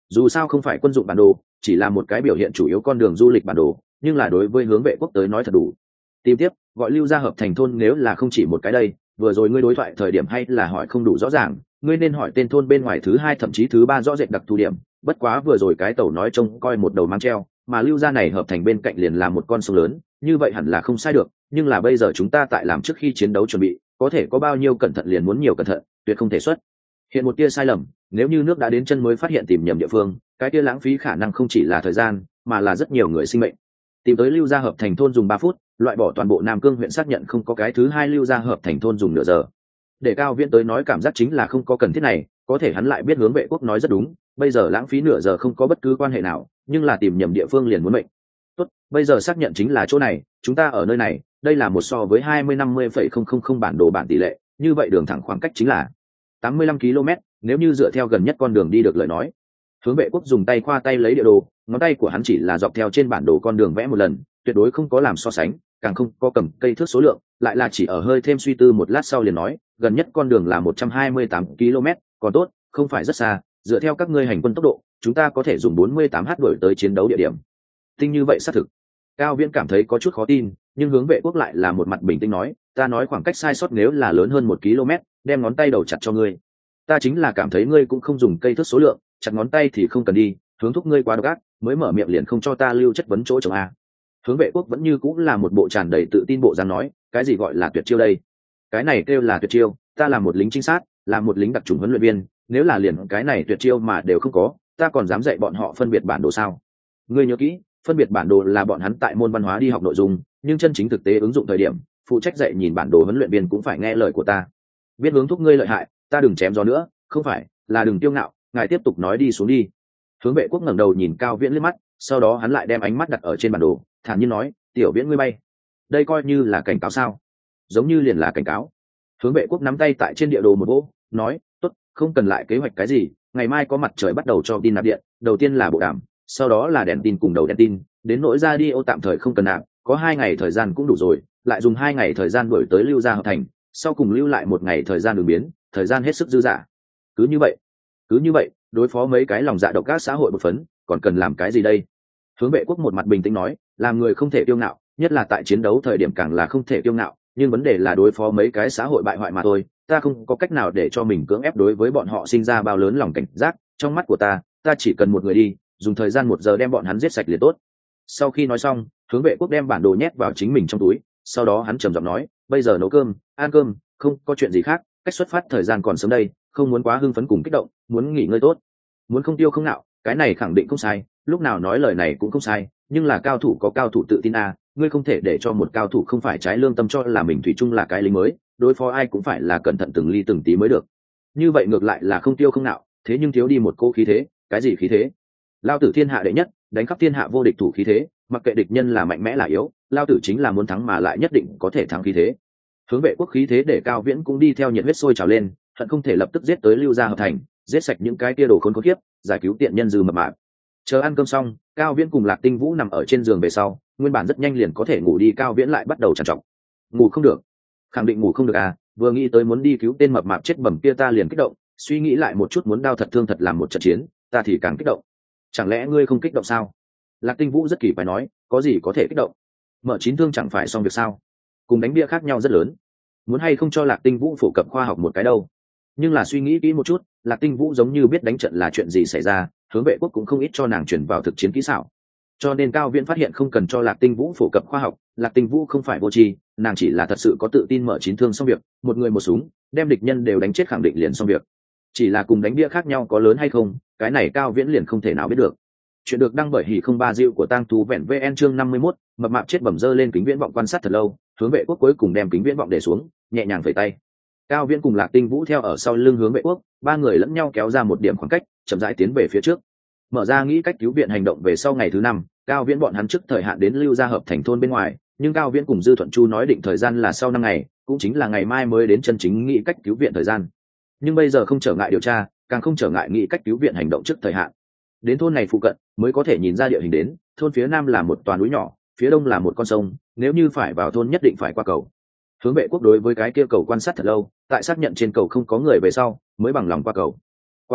dù sao không phải quân dụng bản đồ, chỉ là một cái biểu hiện chủ yếu con đường du lịch bản đồ, nhưng là đối với hướng vệ quốc tới nói thật đủ. Tìm tiếp gọi lưu gia hợp thành thôn nếu là không chỉ một cái đây, vừa rồi ngươi đối thoại thời điểm hay là hỏi không đủ rõ ràng, ngươi nên hỏi tên thôn bên ngoài thứ hai thậm chí thứ ba rõ rệt đặc thù điểm. Bất quá vừa rồi cái tàu nói trông coi một đầu mang treo, mà lưu gia này hợp thành bên cạnh liền là một con sông lớn, như vậy hẳn là không sai được. Nhưng là bây giờ chúng ta tại làm trước khi chiến đấu chuẩn bị, có thể có bao nhiêu cẩn thận liền muốn nhiều cẩn thận, tuyệt không thể xuất hiện một tia sai lầm. Nếu như nước đã đến chân mới phát hiện tìm nhầm địa phương, cái tia lãng phí khả năng không chỉ là thời gian, mà là rất nhiều người sinh mệnh. Tìm tới lưu gia hợp thành thôn dùng ba phút, loại bỏ toàn bộ Nam Cương huyện xác nhận không có cái thứ hai lưu gia hợp thành thôn dùng nửa giờ. Để Cao Viễn tới nói cảm giác chính là không có cần thiết này, có thể hắn lại biết hướng vệ quốc nói rất đúng, bây giờ lãng phí nửa giờ không có bất cứ quan hệ nào, nhưng là tìm nhầm địa phương liền muốn mệnh. Tốt, bây giờ xác nhận chính là chỗ này, chúng ta ở nơi này, đây là một so với hai mươi năm mươi phẩy không không không bản đồ bản tỷ lệ, như vậy đường thẳng khoảng cách chính là tám mươi lăm ki lô mét, nếu như dựa theo gần nhất con đường đi được lời nói. Hướng vệ quốc dùng tay khoa tay lấy địa đồ, ngón tay của hắn chỉ là dọc theo trên bản đồ con đường vẽ một lần, tuyệt đối không có làm so sánh, càng không có cầm cây thước số lượng, lại là chỉ ở hơi thêm suy tư một lát sau liền nói, gần nhất con đường là một trăm hai mươi tám ki lô mét, còn tốt, không phải rất xa, dựa theo các ngươi hành quân tốc độ, chúng ta có thể dùng bốn mươi tám h đuổi tới chiến đấu địa điểm. Tinh như vậy xác thực. Cao Viễn cảm thấy có chút khó tin, nhưng hướng vệ quốc lại là một mặt bình tĩnh nói, ta nói khoảng cách sai sót nếu là lớn hơn một ki lô mét, đem ngón tay đầu chặt cho ngươi. Ta chính là cảm thấy ngươi cũng không dùng cây thước số lượng, chặt ngón tay thì không cần đi, hướng thúc ngươi quá độc ác, mới mở miệng liền không cho ta lưu chất vấn chỗ chồng a. Hướng vệ quốc vẫn như cũng là một bộ tràn đầy tự tin bộ dáng nói, cái gì gọi là tuyệt chiêu đây? Cái này kêu là tuyệt chiêu, ta là một lính trinh sát, là một lính đặc chủng huấn luyện viên, nếu là liền cái này tuyệt chiêu mà đều không có, ta còn dám dạy bọn họ phân biệt bản đồ sao? Ngươi nhớ kỹ, phân biệt bản đồ là bọn hắn tại môn văn hóa đi học nội dung, nhưng chân chính thực tế ứng dụng thời điểm, phụ trách dạy nhìn bản đồ huấn luyện viên cũng phải nghe lời của ta. Biết hướng thúc ngươi lợi hại, ta đừng chém gió nữa, không phải, là đừng tiêu ngạo, ngài tiếp tục nói đi xuống đi. Hướng vệ quốc ngẩng đầu nhìn Cao Viễn liếc mắt, sau đó hắn lại đem ánh mắt đặt ở trên bản đồ, thản nhiên nói, tiểu Viễn ngươi bay, đây coi như là cảnh cáo sao? Giống như liền là cảnh cáo. Hướng vệ quốc nắm tay tại trên địa đồ một vỗ, nói, tốt, không cần lại kế hoạch cái gì, ngày mai có mặt trời bắt đầu cho tin nạp điện, đầu tiên là bộ đàm, sau đó là đèn tin cùng đầu đèn tin, đến nỗi ra đi ô tạm thời không cần nạp, có hai ngày thời gian cũng đủ rồi, lại dùng hai ngày thời gian đuổi tới lưu gia hợp thành, sau cùng lưu lại một ngày thời gian đường biến, thời gian hết sức dư dả. Cứ như vậy, cứ như vậy, đối phó mấy cái lòng dạ độc ác xã hội bột phấn, còn cần làm cái gì đây? Hướng vệ quốc một mặt bình tĩnh nói, làm người không thể kiêu ngạo, nhất là tại chiến đấu thời điểm càng là không thể kiêu ngạo, nhưng vấn đề là đối phó mấy cái xã hội bại hoại mà thôi, ta không có cách nào để cho mình cưỡng ép đối với bọn họ sinh ra bao lớn lòng cảnh giác, trong mắt của ta, ta chỉ cần một người đi, dùng thời gian một giờ đem bọn hắn giết sạch liền tốt. Sau khi nói xong, hướng vệ quốc đem bản đồ nhét vào chính mình trong túi, sau đó hắn trầm giọng nói, bây giờ nấu cơm, ăn cơm, không có chuyện gì khác, cách xuất phát thời gian còn sớm đây, không muốn quá hưng phấn cùng kích động, muốn nghỉ ngơi tốt, muốn không tiêu không nạo, cái này khẳng định không sai, lúc nào nói lời này cũng không sai, nhưng là cao thủ có cao thủ tự tin à, ngươi không thể để cho một cao thủ không phải trái lương tâm cho là mình thủy chung là cái lính mới, đối phó ai cũng phải là cẩn thận từng ly từng tí mới được. Như vậy ngược lại là không tiêu không nạo, thế nhưng thiếu đi một cô khí thế, cái gì khí thế? Lao tử thiên hạ đệ nhất, đánh khắp thiên hạ vô địch thủ khí thế, mặc kệ địch nhân là mạnh mẽ là yếu, lao tử chính là muốn thắng mà lại nhất định có thể thắng khí thế. Hướng vệ quốc khí thế để Cao Viễn cũng đi theo nhiệt huyết sôi trào lên, hận không thể lập tức giết tới lưu gia hợp thành, giết sạch những cái kia đồ khốn khốn kiếp, giải cứu tiện nhân dư mập mạp. Chờ ăn cơm xong, Cao Viễn cùng Lạc Tinh Vũ nằm ở trên giường về sau, nguyên bản rất nhanh liền có thể ngủ đi, Cao Viễn lại bắt đầu trằn trọc. Ngủ không được, khẳng định ngủ không được à, vừa nghĩ tới muốn đi cứu tên mập mạp chết bẩm kia ta liền kích động, suy nghĩ lại một chút muốn đau thật thương thật làm một trận chiến, ta thì càng kích động. Chẳng lẽ ngươi không kích động sao? Lạc Tinh Vũ rất kỳ quái nói, có gì có thể kích động? Mở chín thương chẳng phải xong việc sao? Cùng đánh bia khác nhau rất lớn. Muốn hay không cho Lạc Tinh Vũ phổ cập khoa học một cái đâu? Nhưng là suy nghĩ kỹ một chút, Lạc Tinh Vũ giống như biết đánh trận là chuyện gì xảy ra, hướng vệ quốc cũng không ít cho nàng chuyển vào thực chiến kỹ xảo. Cho nên Cao Viễn phát hiện không cần cho Lạc Tinh Vũ phổ cập khoa học, Lạc Tinh Vũ không phải vô tri, nàng chỉ là thật sự có tự tin mở chín thương xong việc, một người một súng, đem địch nhân đều đánh chết khẳng định liền xong việc. Chỉ là cùng đánh bia khác nhau có lớn hay không, cái này Cao Viễn liền không thể nào biết được. Chuyện được đăng bởi hỉ không ba diệu của tang thú vẹn vn chương năm mươi mốt, mập mạp chết bẩm dơ lên kính viễn vọng quan sát thật lâu, hướng vệ quốc cuối cùng đem kính viễn vọng để xuống, nhẹ nhàng phẩy tay. Cao Viễn cùng Lạc Tinh Vũ theo ở sau lưng hướng vệ quốc, ba người lẫn nhau kéo ra một điểm khoảng cách, chậm rãi tiến về phía trước. Mở ra nghĩ cách cứu viện hành động về sau ngày thứ năm, Cao Viễn bọn hắn trước thời hạn đến lưu gia hợp thành thôn bên ngoài, nhưng Cao Viễn cùng Dư Thuận Chu nói định thời gian là sau năm ngày, cũng chính là ngày mai mới đến chân chính nghĩ cách cứu viện thời gian. Nhưng bây giờ không trở ngại điều tra, càng không trở ngại nghĩ cách cứu viện hành động trước thời hạn. Đến thôn này phụ cận mới có thể nhìn ra địa hình đến, thôn phía nam là một toà núi nhỏ, phía đông là một con sông, nếu như phải vào thôn nhất định phải qua cầu. Hướng vệ quốc đối với cái kia cầu quan sát thật lâu, tại xác nhận trên cầu không có người về sau mới bằng lòng qua cầu. Qua cầu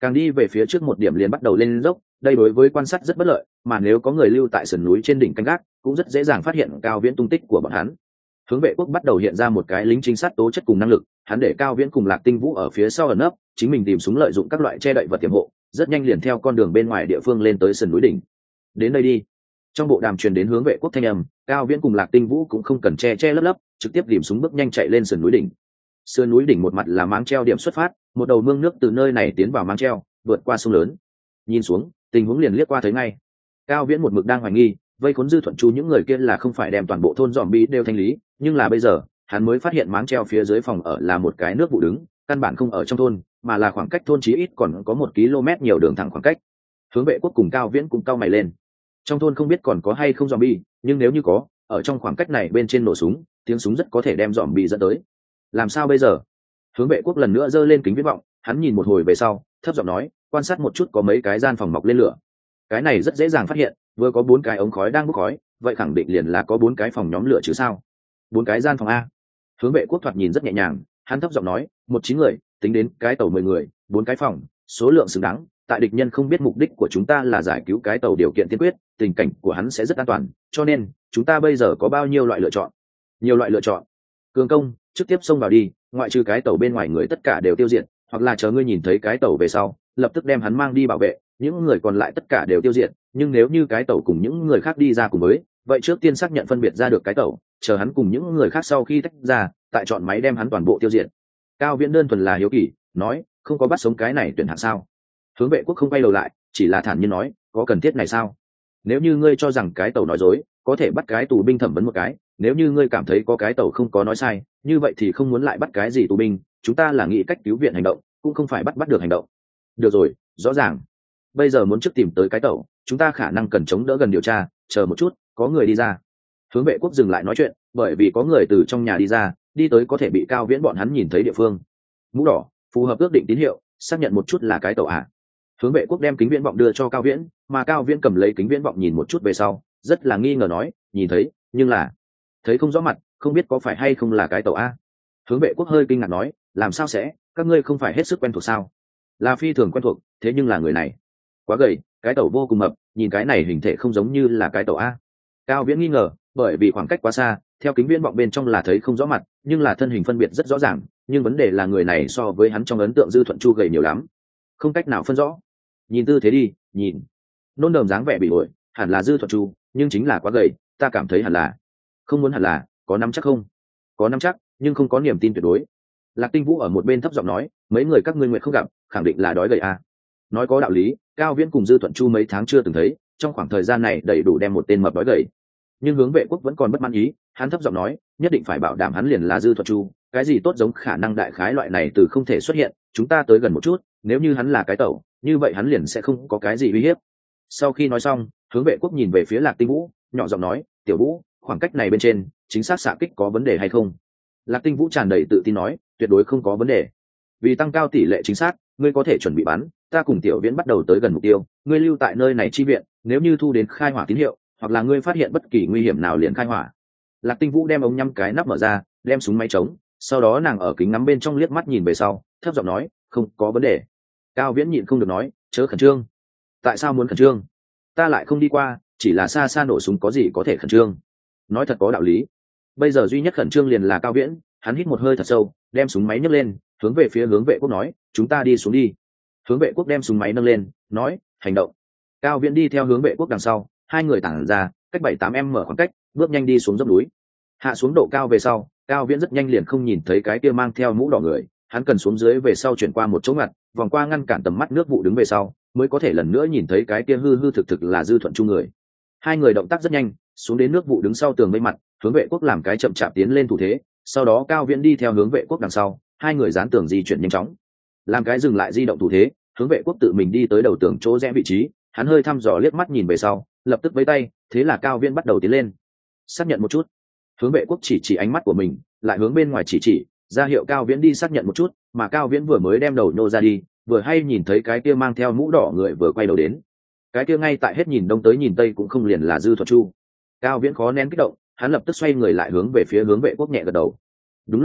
càng đi về phía trước một điểm liền bắt đầu lên dốc, đây đối với quan sát rất bất lợi, mà nếu có người lưu tại sườn núi trên đỉnh canh gác cũng rất dễ dàng phát hiện Cao Viễn tung tích của bọn hắn. Hướng vệ quốc bắt đầu hiện ra một cái lính trinh sát tố chất cùng năng lực, hắn để Cao Viễn cùng Lạc Tinh Vũ ở phía sau ẩn nấp, chính mình tìm súng lợi dụng các loại che đậy vật tiềm hộ, rất nhanh liền theo con đường bên ngoài địa phương lên tới sườn núi đỉnh. Đến đây đi. Trong bộ đàm truyền đến Hướng vệ quốc thanh âm, Cao Viễn cùng Lạc Tinh Vũ cũng không cần che che lấp lấp, trực tiếp tìm súng bước nhanh chạy lên sườn núi đỉnh. Sườn núi đỉnh một mặt là máng treo điểm xuất phát, một đầu mương nước từ nơi này tiến vào máng treo, vượt qua sông lớn. Nhìn xuống, tình huống liền liếc qua thấy ngay. Cao Viễn một mực đang hoài nghi, vây khốn Dư Thuận Chu những người kia là không phải đem toàn bộ thôn zombie đều thanh lý, nhưng là bây giờ, hắn mới phát hiện máng treo phía dưới phòng ở là một cái nước vụ đứng, căn bản không ở trong thôn, mà là khoảng cách thôn chí ít còn có một km nhiều đường thẳng khoảng cách. Hướng vệ quốc cùng Cao Viễn cũng cau mày lên. Trong thôn không biết còn có hay không zombie, nhưng nếu như có, ở trong khoảng cách này bên trên nổ súng, tiếng súng rất có thể đem zombie dẫn tới. Làm sao bây giờ? Hướng vệ quốc lần nữa giơ lên kính viễn vọng, hắn nhìn một hồi về sau, thấp giọng nói, quan sát một chút có mấy cái gian phòng mọc lên lửa. Cái này rất dễ dàng phát hiện, vừa có bốn cái ống khói đang bốc khói, vậy khẳng định liền là có bốn cái phòng nhóm lửa chứ sao? Bốn cái gian phòng a. Hướng vệ quốc thoạt nhìn rất nhẹ nhàng, hắn thấp giọng nói, một chín người, tính đến cái tàu mười người, bốn cái phòng, số lượng xứng đáng, tại địch nhân không biết mục đích của chúng ta là giải cứu cái tàu điều kiện tiên quyết, tình cảnh của hắn sẽ rất an toàn, cho nên chúng ta bây giờ có bao nhiêu loại lựa chọn? Nhiều loại lựa chọn. Cường công, trực tiếp xông vào đi, ngoại trừ cái tàu bên ngoài người tất cả đều tiêu diệt, hoặc là chờ ngươi nhìn thấy cái tàu về sau, lập tức đem hắn mang đi bảo vệ, những người còn lại tất cả đều tiêu diệt, nhưng nếu như cái tàu cùng những người khác đi ra cùng với, vậy trước tiên xác nhận phân biệt ra được cái tàu, chờ hắn cùng những người khác sau khi tách ra, tại chọn máy đem hắn toàn bộ tiêu diệt. Cao Viễn đơn thuần là hiếu kỳ, nói, không có bắt sống cái này tuyển hạng sao? Hướng vệ quốc không quay đầu lại, chỉ là thản nhiên nói, có cần thiết này sao? Nếu như ngươi cho rằng cái tàu nói dối, có thể bắt cái tù binh thẩm vấn một cái, nếu như ngươi cảm thấy có cái tàu không có nói sai, như vậy thì không muốn lại bắt cái gì tù binh, chúng ta là nghĩ cách cứu viện hành động, cũng không phải bắt bắt được hành động. Được rồi, rõ ràng. Bây giờ muốn trước tìm tới cái tàu, chúng ta khả năng cần chống đỡ gần điều tra, chờ một chút, có người đi ra. Hướng vệ quốc dừng lại nói chuyện, bởi vì có người từ trong nhà đi ra, đi tới có thể bị Cao Viễn bọn hắn nhìn thấy địa phương. Mũ đỏ, phù hợp ước định tín hiệu, xác nhận một chút là cái tàu à. Hướng vệ quốc đem kính viễn vọng đưa cho Cao Viễn, mà Cao Viễn cầm lấy kính viễn vọng nhìn một chút về sau, rất là nghi ngờ nói, nhìn thấy, nhưng là thấy không rõ mặt, không biết có phải hay không là cái tàu a. Hướng vệ quốc hơi kinh ngạc nói, làm sao sẽ, các ngươi không phải hết sức quen thuộc sao? Là phi thường quen thuộc, thế nhưng là người này quá gầy, cái tàu vô cùng mập, nhìn cái này hình thể không giống như là cái tàu a. Cao Viễn nghi ngờ, bởi vì khoảng cách quá xa, theo kính viễn vọng bên trong là thấy không rõ mặt, nhưng là thân hình phân biệt rất rõ ràng, nhưng vấn đề là người này so với hắn trong ấn tượng Dư Thuận Chu gầy nhiều lắm, không cách nào phân rõ. Nhìn tư thế đi, nhìn nôn đờm dáng vẻ bị ổi, hẳn là Dư Thuận Chu, nhưng chính là quá gầy, ta cảm thấy hẳn là không muốn hẳn là có nắm chắc không? Có nắm chắc, nhưng không có niềm tin tuyệt đối. Lạc Tinh Vũ ở một bên thấp giọng nói, mấy người các ngươi nguyện không gặp, khẳng định là đói gầy à. Nói có đạo lý, Cao Viễn cùng Dư Thuận Chu mấy tháng chưa từng thấy, trong khoảng thời gian này đầy đủ đem một tên mập đói gầy. Nhưng Hướng vệ quốc vẫn còn bất mãn ý, hắn thấp giọng nói, nhất định phải bảo đảm hắn liền là Dư Thuận Chu, cái gì tốt giống khả năng đại khái loại này từ không thể xuất hiện, chúng ta tới gần một chút, nếu như hắn là cái tẩu, như vậy hắn liền sẽ không có cái gì uy hiếp. Sau khi nói xong, Hướng vệ quốc nhìn về phía Lạc Tinh Vũ, nhỏ giọng nói, tiểu Vũ, khoảng cách này bên trên, chính xác xạ kích có vấn đề hay không? Lạc Tinh Vũ tràn đầy tự tin nói, tuyệt đối không có vấn đề. Vì tăng cao tỷ lệ chính xác, ngươi có thể chuẩn bị bắn, ta cùng Tiểu Viễn bắt đầu tới gần mục tiêu, ngươi lưu tại nơi này chi viện, nếu như thu đến khai hỏa tín hiệu, hoặc là ngươi phát hiện bất kỳ nguy hiểm nào liền khai hỏa. Lạc Tinh Vũ đem ống nhắm cái nắp mở ra, đem súng máy trống, sau đó nàng ở kính ngắm bên trong liếc mắt nhìn về sau, thấp giọng nói, không có vấn đề. Cao Viễn nhịn không được nói, chớ khẩn trương. Tại sao muốn khẩn trương? Ta lại không đi qua, chỉ là xa xa nổ súng có gì có thể khẩn trương? Nói thật có đạo lý. Bây giờ duy nhất khẩn trương liền là Cao Viễn, hắn hít một hơi thật sâu, đem súng máy nhấc lên, hướng về phía Hướng vệ quốc nói, chúng ta đi xuống đi. Hướng vệ quốc đem súng máy nâng lên, nói, hành động. Cao Viễn đi theo Hướng vệ quốc đằng sau, hai người tản ra, cách bảy tám em mở khoảng cách, bước nhanh đi xuống dốc núi. Hạ xuống độ cao về sau, Cao Viễn rất nhanh liền không nhìn thấy cái kia mang theo mũ đỏ người, hắn cần xuống dưới về sau chuyển qua một chỗ ngặt, vòng qua ngăn cản tầm mắt nước vụ đứng về sau, mới có thể lần nữa nhìn thấy cái kia hư hư thực thực là Dư Thuận Chu người. Hai người động tác rất nhanh, xuống đến nước vụ đứng sau tường mây mặt, Hướng vệ quốc làm cái chậm chạp tiến lên thủ thế, sau đó Cao Viễn đi theo Hướng vệ quốc đằng sau, hai người dán tường di chuyển nhanh chóng. Làm cái dừng lại di động thủ thế, Hướng vệ quốc tự mình đi tới đầu tường chỗ rẽ vị trí, hắn hơi thăm dò liếc mắt nhìn về sau, lập tức với tay, thế là Cao Viễn bắt đầu tiến lên. Xác nhận một chút. Hướng vệ quốc chỉ chỉ ánh mắt của mình, lại hướng bên ngoài chỉ chỉ, ra hiệu Cao Viễn đi xác nhận một chút, mà Cao Viễn vừa mới đem đầu nhô ra đi, vừa hay nhìn thấy cái kia mang theo mũ đỏ người vừa quay đầu đến. Cái kia ngay tại hết nhìn đông tới nhìn tây cũng không liền là Dư Thuận Chu. Cao Viễn khó nén kích động, hắn lập tức xoay người lại hướng về phía Hướng vệ quốc nhẹ gật đầu. Đúng lúc này,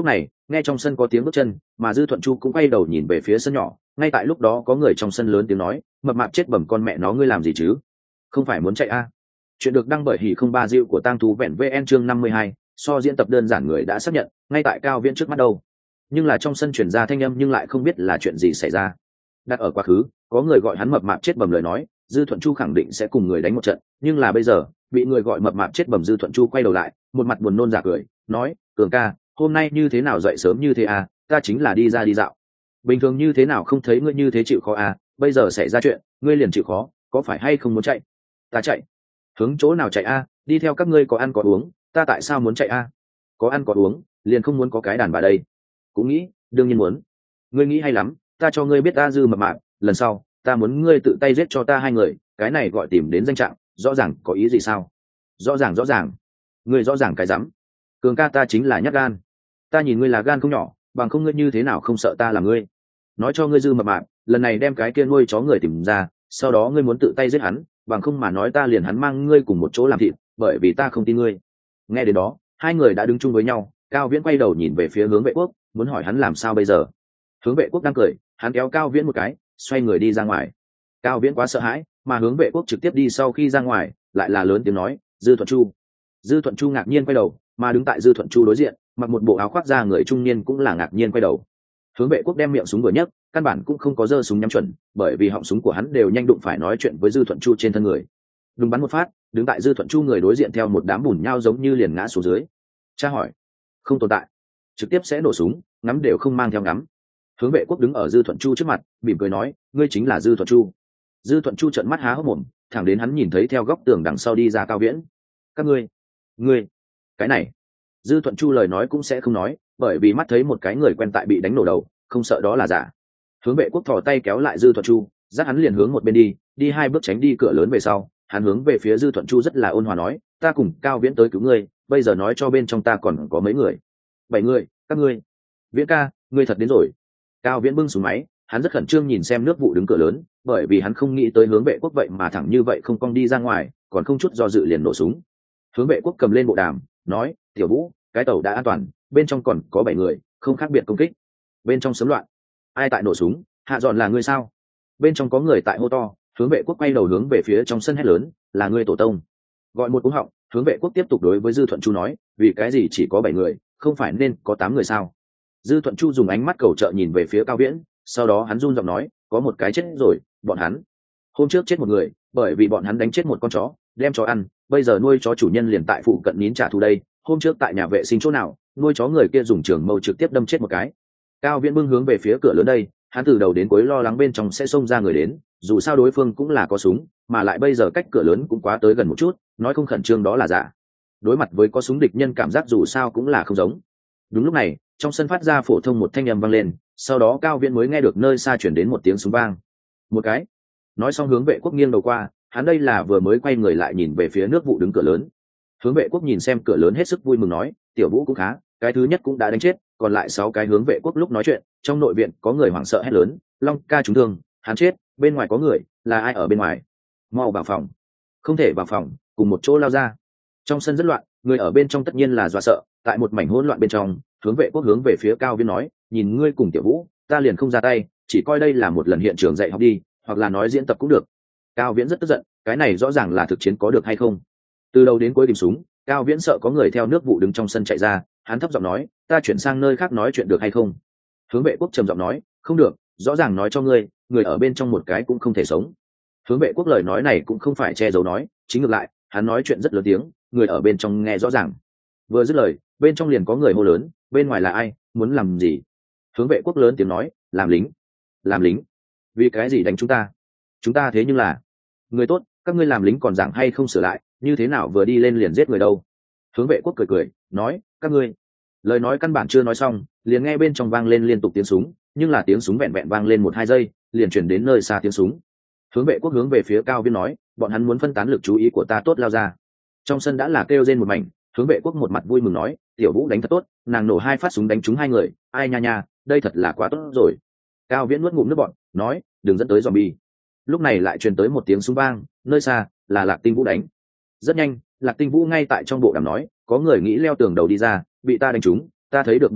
Nghe trong sân có tiếng bước chân, mà Dư Thuận Chu cũng quay đầu nhìn về phía sân nhỏ. Ngay tại lúc đó có người trong sân lớn tiếng nói, mập mạp chết bẩm con mẹ nó, ngươi làm gì chứ? Không phải muốn chạy à? Chuyện được đăng bởi Hỉ không ba Diệu của Tang Thú Vẹn vê en chương năm mươi hai. So diễn tập đơn giản người đã xác nhận, ngay tại Cao Viễn trước mắt đâu. Nhưng là trong sân truyền ra thanh âm nhưng lại không biết là chuyện gì xảy ra. Đặt ở quá khứ, có người gọi hắn mập mạp chết bẩm lời nói, Dư Thuận Chu khẳng định sẽ cùng người đánh một trận, nhưng là bây giờ, bị người gọi mập mạp chết bẩm, Dư Thuận Chu quay đầu lại, một mặt buồn nôn giả cười, nói, Cường ca, hôm nay như thế nào dậy sớm như thế à, ta chính là đi ra đi dạo. Bình thường như thế nào không thấy ngươi như thế chịu khó à, bây giờ xảy ra chuyện, ngươi liền chịu khó, có phải hay không muốn chạy? Ta chạy? Hướng chỗ nào chạy à, đi theo các ngươi có ăn có uống, ta tại sao muốn chạy à? Có ăn có uống, liền không muốn có cái đàn bà đây. Cũng nghĩ, đương nhiên muốn. Ngươi nghĩ hay lắm, ta cho ngươi biết ta Dư mập mạp, lần sau, ta muốn ngươi tự tay giết cho ta hai người, cái này gọi tìm đến danh trạng, rõ ràng có ý gì sao? Rõ ràng rõ ràng. Ngươi rõ ràng cái rắm. Cường ca, ta chính là nhát gan. Ta nhìn ngươi là gan không nhỏ, bằng không ngươi như thế nào không sợ ta là ngươi. Nói cho ngươi Dư mập mạp, lần này đem cái kia nuôi chó người tìm ra, sau đó ngươi muốn tự tay giết hắn, bằng không mà nói ta liền hắn mang ngươi cùng một chỗ làm thịt, bởi vì ta không tin ngươi. Nghe đến đó, hai người đã đứng chung với nhau. Cao Viễn quay đầu nhìn về phía Hướng Vệ Quốc, muốn hỏi hắn làm sao bây giờ. Hướng Vệ Quốc đang cười, hắn kéo Cao Viễn một cái, xoay người đi ra ngoài. Cao Viễn quá sợ hãi, mà Hướng Vệ Quốc trực tiếp đi sau khi ra ngoài, lại là lớn tiếng nói, Dư Thuận Chu. Dư Thuận Chu ngạc nhiên quay đầu, mà đứng tại Dư Thuận Chu đối diện, mặc một bộ áo khoác da người trung niên cũng là ngạc nhiên quay đầu. Hướng Vệ Quốc đem miệng súng vừa nhấc, căn bản cũng không có giơ súng nhắm chuẩn, bởi vì họng súng của hắn đều nhanh đụng phải nói chuyện với Dư Thuận Chu trên thân người. Đúng bắn một phát, đứng tại Dư Thuận Chu người đối diện theo một đám bùn nhau giống như liền ngã xuống dưới. Tra hỏi, không tồn tại, trực tiếp sẽ nổ súng, ngắm đều không mang theo ngắm. Hướng Vệ Quốc đứng ở Dư Thuận Chu trước mặt, mỉm cười nói, ngươi chính là Dư Thuận Chu. Dư Thuận Chu trợn mắt há hốc mồm, thẳng đến hắn nhìn thấy theo góc tường đằng sau đi ra Cao Viễn. Các ngươi, ngươi, cái này. Dư Thuận Chu lời nói cũng sẽ không nói, bởi vì mắt thấy một cái người quen tại bị đánh nổ đầu, không sợ đó là giả. Hướng Vệ Quốc thò tay kéo lại Dư Thuận Chu, dắt hắn liền hướng một bên đi, đi hai bước tránh đi cửa lớn về sau, hắn hướng về phía Dư Thuận Chu rất là ôn hòa nói, ta cùng Cao Viễn tới cứu ngươi, bây giờ nói cho bên trong ta còn có mấy người. Bảy người, các ngươi. Viễn ca, ngươi thật đến rồi. Cao Viễn bưng súng máy, hắn rất khẩn trương nhìn xem nước vụ đứng cửa lớn, bởi vì hắn không nghĩ tới Hướng Vệ Quốc vậy mà thẳng như vậy không cong đi ra ngoài, còn không chút do dự liền nổ súng. Hướng Vệ Quốc cầm lên bộ đàm, nói, tiểu Vũ, cái tàu đã an toàn, bên trong còn có bảy người, không khác biệt công kích. Bên trong sớm loạn, ai tại nổ súng? Hạ Dọn là ngươi sao? Bên trong có người tại hô to. Hướng Vệ Quốc quay đầu hướng về phía trong sân hét lớn, là ngươi tổ tông. Gọi một cú họng, Hướng Vệ Quốc tiếp tục đối với Dư Thuận Chu nói, vì cái gì chỉ có bảy người, không phải nên có tám người sao? Dư Thuận Chu dùng ánh mắt cầu trợ nhìn về phía Cao Viễn, sau đó hắn run giọng nói, có một cái chết rồi, bọn hắn hôm trước chết một người, bởi vì bọn hắn đánh chết một con chó, đem chó ăn, bây giờ nuôi chó chủ nhân liền tại phụ cận nín trả thù đây, hôm trước tại nhà vệ sinh chỗ nào, nuôi chó người kia dùng trường mâu trực tiếp đâm chết một cái. Cao Viễn bưng hướng về phía cửa lớn đây, hắn từ đầu đến cuối lo lắng bên trong sẽ xông ra người đến, dù sao đối phương cũng là có súng, mà lại bây giờ cách cửa lớn cũng quá tới gần một chút, nói không khẩn trương đó là giả. Đối mặt với có súng địch nhân cảm giác dù sao cũng là không giống. Đúng lúc này, trong sân phát ra phổ thông một thanh âm vang lên, sau đó Cao Viễn mới nghe được nơi xa chuyển đến một tiếng súng vang. Một cái. Nói xong Hướng Vệ Quốc nghiêng đầu qua, hắn đây là vừa mới quay người lại nhìn về phía nước vụ đứng cửa lớn. Hướng Vệ Quốc nhìn xem cửa lớn hết sức vui mừng nói, tiểu Vũ cũng khá, cái thứ nhất cũng đã đánh chết, còn lại sáu cái. Hướng Vệ Quốc lúc nói chuyện, trong nội viện có người hoảng sợ hét lớn, Long ca trúng thương, hắn chết, bên ngoài có người, là ai ở bên ngoài? Mau vào phòng. Không thể vào phòng, cùng một chỗ lao ra. Trong sân rất loạn, người ở bên trong tất nhiên là dọa sợ, tại một mảnh hỗn loạn bên trong, Hướng Vệ Quốc hướng về phía Cao Viễn nói, nhìn ngươi cùng tiểu Vũ, ta liền không ra tay, chỉ coi đây là một lần hiện trường dạy học đi, hoặc là nói diễn tập cũng được. Cao Viễn rất tức giận, cái này rõ ràng là thực chiến có được hay không? Từ đầu đến cuối tìm súng, Cao Viễn sợ có người theo nước vụ đứng trong sân chạy ra, hắn thấp giọng nói, ta chuyển sang nơi khác nói chuyện được hay không? Hướng Vệ Quốc trầm giọng nói, không được, rõ ràng nói cho ngươi, người ở bên trong một cái cũng không thể sống. Hướng Vệ Quốc lời nói này cũng không phải che giấu nói, chính ngược lại, hắn nói chuyện rất lớn tiếng, người ở bên trong nghe rõ ràng. Vừa dứt lời, bên trong liền có người hô lớn, bên ngoài là ai, muốn làm gì? Hướng Vệ Quốc lớn tiếng nói, làm lính. Làm lính? Vì cái gì đánh chúng ta? Chúng ta thế nhưng là người tốt, các ngươi làm lính còn giảng hay không sửa lại, như thế nào vừa đi lên liền giết người đâu? Hướng Vệ Quốc cười cười, nói, các ngươi. Lời nói căn bản chưa nói xong, liền nghe bên trong vang lên liên tục tiếng súng, nhưng là tiếng súng vẹn vẹn vang lên một hai giây, liền chuyển đến nơi xa tiếng súng. Hướng Vệ Quốc hướng về phía Cao Viễn nói, bọn hắn muốn phân tán lực chú ý của ta, tốt lao ra. Trong sân đã là kêu rên một mảnh, Hướng Vệ Quốc một mặt vui mừng nói, tiểu Vũ đánh thật tốt, nàng nổ hai phát súng đánh trúng hai người, ai nha nha, đây thật là quá tốt rồi. Cao Viễn nuốt ngụm nước bọt, nói, đừng dẫn tới zombie. Lúc này lại truyền tới một tiếng súng vang, nơi xa là Lạc Tinh Vũ đánh. Rất nhanh, Lạc Tinh Vũ ngay tại trong bộ đàm nói, có người nghĩ leo tường đầu đi ra, bị ta đánh trúng, ta thấy được ba người,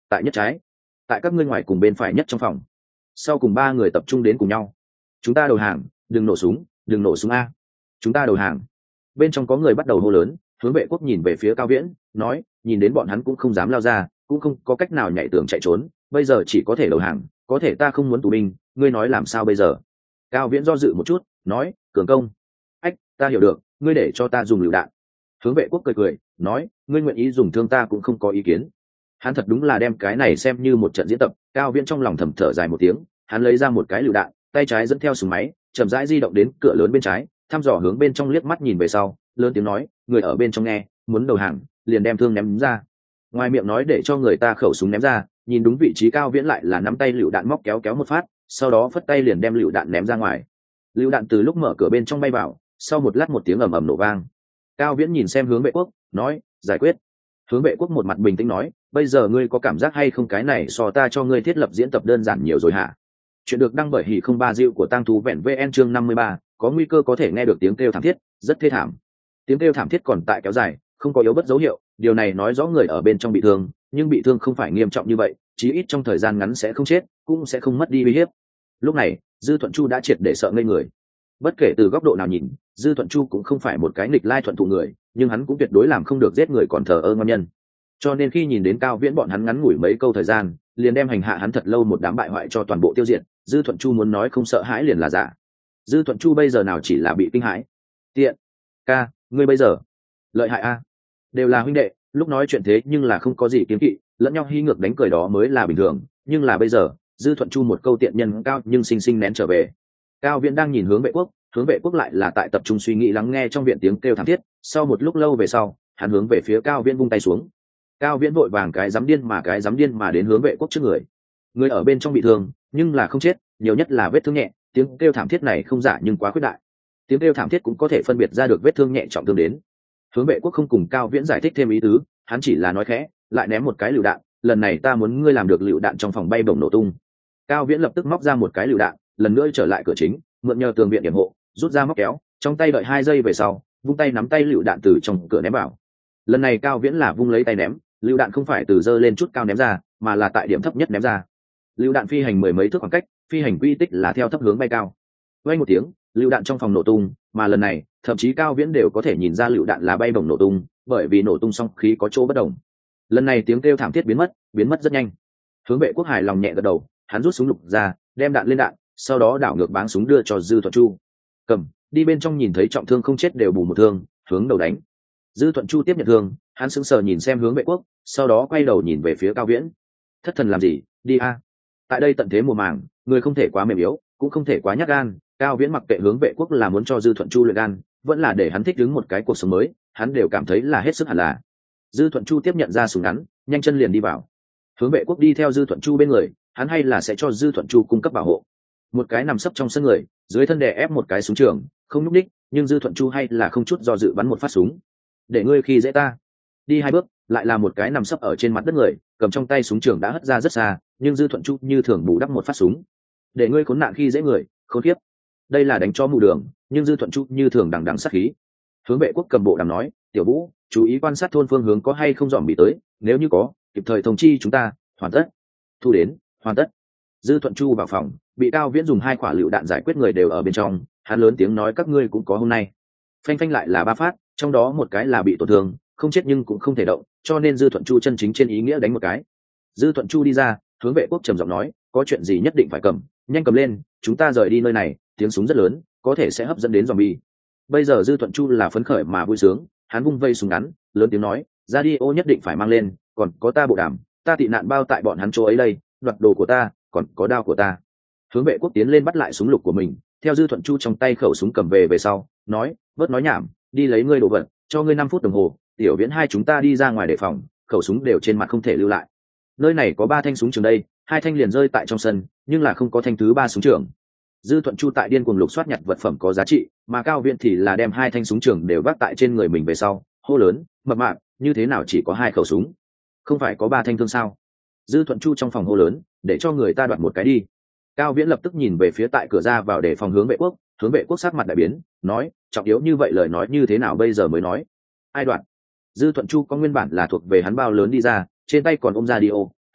tại nhất trái, tại các ngươi ngoài cùng bên phải nhất trong phòng. Sau cùng ba người tập trung đến cùng nhau. Chúng ta đầu hàng, đừng nổ súng, đừng nổ súng a. Chúng ta đầu hàng. Bên trong có người bắt đầu hô lớn. Hướng Vệ Quốc nhìn về phía Cao Viễn, nói, nhìn đến bọn hắn cũng không dám lao ra, cũng không có cách nào nhảy tường chạy trốn, bây giờ chỉ có thể đầu hàng, có thể ta không muốn tù binh, ngươi nói làm sao bây giờ? Cao Viễn do dự một chút, nói, cường công. Ách, ta hiểu được, ngươi để cho ta dùng lựu đạn. Hướng Vệ Quốc cười cười, nói, ngươi nguyện ý dùng thương ta cũng không có ý kiến. Hắn thật đúng là đem cái này xem như một trận diễn tập. Cao Viễn trong lòng thầm thở dài một tiếng, hắn lấy ra một cái lựu đạn, tay trái dẫn theo súng máy, chậm rãi di động đến cửa lớn bên trái, thăm dò hướng bên trong liếc mắt nhìn về sau, lớn tiếng nói, người ở bên trong nghe, muốn đầu hàng, liền đem thương ném ra. Ngoài miệng nói để cho người ta khẩu súng ném ra, nhìn đúng vị trí Cao Viễn lại là nắm tay lựu đạn móc kéo kéo một phát, sau đó phất tay liền đem lựu đạn ném ra ngoài. Lựu đạn từ lúc mở cửa bên trong bay vào, sau một lát một tiếng ầm ầm nổ vang. Cao Viễn nhìn xem Hướng Vệ Quốc, nói, giải quyết. Hướng Vệ Quốc một mặt bình tĩnh nói, bây giờ ngươi có cảm giác hay không cái này so ta cho ngươi thiết lập diễn tập đơn giản nhiều rồi hả? Chuyện được đăng bởi hỉ không ba diệu của Tang Thú Vẹn vn chương năm mươi ba, có nguy cơ có thể nghe được tiếng kêu thảm thiết, rất thê thảm. Tiếng kêu thảm thiết còn tại kéo dài, không có yếu bất dấu hiệu, điều này nói rõ người ở bên trong bị thương, nhưng bị thương không phải nghiêm trọng như vậy, chí ít trong thời gian ngắn sẽ không chết, cũng sẽ không mất đi uy hiếp. Lúc này, Dư Thuận Chu đã triệt để sợ ngây người. Bất kể từ góc độ nào nhìn, Dư Thuận Chu cũng không phải một cái nghịch lai thuận thụ người, nhưng hắn cũng tuyệt đối làm không được giết người còn thờ ơ ngon nhân. Cho nên khi nhìn đến Cao Viễn bọn hắn ngắn ngủi mấy câu thời gian, liền đem hành hạ hắn thật lâu một đám bại hoại cho toàn bộ tiêu diệt, Dư Thuận Chu muốn nói không sợ hãi liền là giả. Dư Thuận Chu bây giờ nào chỉ là bị kinh hãi. Tiện, ca, ngươi bây giờ lợi hại a. Đều là huynh đệ, lúc nói chuyện thế nhưng là không có gì kiếm kỵ, lẫn nhau hy ngược đánh cười đó mới là bình thường, nhưng là bây giờ, Dư Thuận Chu một câu tiện nhân cao nhưng sinh sinh nén trở về. Cao Viễn đang nhìn Hướng Vệ Quốc, Hướng Vệ Quốc lại là tại tập trung suy nghĩ lắng nghe trong viện tiếng kêu thảm thiết, sau một lúc lâu về sau, hắn hướng về phía Cao Viễn vung tay xuống. Cao Viễn vội vàng cái dám điên mà cái dám điên mà đến Hướng Vệ Quốc trước người. Người ở bên trong bị thương, nhưng là không chết, nhiều nhất là vết thương nhẹ, tiếng kêu thảm thiết này không giả nhưng quá khuyết đại. Tiếng kêu thảm thiết cũng có thể phân biệt ra được vết thương nhẹ trọng thương đến. Hướng Vệ Quốc không cùng Cao Viễn giải thích thêm ý tứ, hắn chỉ là nói khẽ, lại ném một cái lựu đạn, lần này ta muốn ngươi làm được lựu đạn trong phòng bay bổng nổ tung. Cao Viễn lập tức móc ra một cái lựu đạn, lần nữa trở lại cửa chính, mượn nhờ tường viện điểm hộ, rút ra móc kéo, trong tay đợi hai giây về sau, vung tay nắm tay lựu đạn từ trong cửa ném vào. Lần này Cao Viễn là vung lấy tay ném, lựu đạn không phải từ dơ lên chút cao ném ra, mà là tại điểm thấp nhất ném ra. Lựu đạn phi hành mười mấy thước khoảng cách, phi hành quy tích là theo thấp hướng bay cao. Vang một tiếng, lựu đạn trong phòng nổ tung, mà lần này, thậm chí Cao Viễn đều có thể nhìn ra lựu đạn là bay bổng nổ tung, bởi vì nổ tung song khí có chỗ bất đồng. Lần này tiếng kêu thảm thiết biến mất, biến mất rất nhanh. Hướng Vệ Quốc hài lòng nhẹ gật đầu, hắn rút súng lục ra, đem đạn lên đạn, sau đó đảo ngược báng súng đưa cho Dư Thuận Chu. Cầm, đi bên trong nhìn thấy trọng thương không chết đều bù một thương, hướng đầu đánh. Dư Thuận Chu tiếp nhận thương, hắn sững sờ nhìn xem Hướng Vệ Quốc, sau đó quay đầu nhìn về phía Cao Viễn. Thất thần làm gì, đi a. Tại đây tận thế mùa màng, người không thể quá mềm yếu, cũng không thể quá nhát gan. Cao Viễn mặc kệ Hướng Vệ Quốc là muốn cho Dư Thuận Chu luyện gan, vẫn là để hắn thích ứng một cái cuộc sống mới, hắn đều cảm thấy là hết sức hẳn là. Dư Thuận Chu tiếp nhận ra súng ngắn, nhanh chân liền đi vào. Hướng Vệ Quốc đi theo Dư Thuận Chu bên người, hắn hay là sẽ cho Dư Thuận Chu cung cấp bảo hộ. Một cái nằm sấp trong sân người, dưới thân đè ép một cái súng trường, không nhúc đích, nhưng Dư Thuận Chu hay là không chút do dự bắn một phát súng. Để ngươi khi dễ ta. Đi hai bước, lại là một cái nằm sấp ở trên mặt đất người, cầm trong tay súng trường đã hất ra rất xa, nhưng Dư Thuận Chu như thường bù đắp một phát súng. Để ngươi khốn nạn khi dễ người, khốn kiếp. Đây là đánh cho mù đường, nhưng Dư Thuận Chu như thường đằng đằng sát khí. Hướng Vệ Quốc cầm bộ đàm nói, tiểu Vũ, chú ý quan sát thôn phương hướng có hay không dòm bị tới, nếu như có, kịp thời thông chi chúng ta. Hoàn tất. Thu đến, hoàn tất. Dư Thuận Chu vào phòng, bị Cao Viễn dùng hai quả lựu đạn giải quyết người đều ở bên trong, hắn lớn tiếng nói các ngươi cũng có hôm nay. Phanh phanh lại là ba phát, trong đó một cái là bị tổn thương, không chết nhưng cũng không thể động, cho nên Dư Thuận Chu chân chính trên ý nghĩa đánh một cái. Dư Thuận Chu đi ra, Hướng Vệ Quốc trầm giọng nói, có chuyện gì nhất định phải cầm, nhanh cầm lên, chúng ta rời đi nơi này, tiếng súng rất lớn, có thể sẽ hấp dẫn đến zombie. Bây giờ Dư Thuận Chu là phấn khởi mà vui sướng, hắn vung vây súng ngắn, lớn tiếng nói, radio nhất định phải mang lên, còn có ta bộ đàm, ta tị nạn bao tại bọn hắn chỗ ấy đây, đoạt đồ của ta, còn có đao của ta. Hướng Vệ Quốc tiến lên bắt lại súng lục của mình, theo Dư Thuận Chu trong tay khẩu súng cầm về về sau, nói, bớt nói nhảm, đi lấy ngươi đồ vật, cho ngươi năm phút đồng hồ, Tiểu Viễn hai chúng ta đi ra ngoài đề phòng, khẩu súng đều trên mặt không thể lưu lại. Nơi này có ba thanh súng trường đây, hai thanh liền rơi tại trong sân, nhưng là không có thanh thứ ba súng trường. Dư Thuận Chu tại điên cuồng lục soát nhặt vật phẩm có giá trị, mà Cao Viễn thì là đem hai thanh súng trường đều vác tại trên người mình về sau, hô lớn, mập mạp, như thế nào chỉ có hai khẩu súng, không phải có ba thanh thương sao? Dư Thuận Chu trong phòng hô lớn, để cho người ta đoạt một cái đi. Cao Viễn lập tức nhìn về phía tại cửa ra vào để phòng Hướng Vệ Quốc, Hướng Vệ Quốc sắc mặt đại biến, nói, trọng yếu như vậy lời nói như thế nào bây giờ mới nói? Ai đoạt? Dư Thuận Chu có nguyên bản là thuộc về hắn bao lớn đi ra, trên tay còn ôm radio,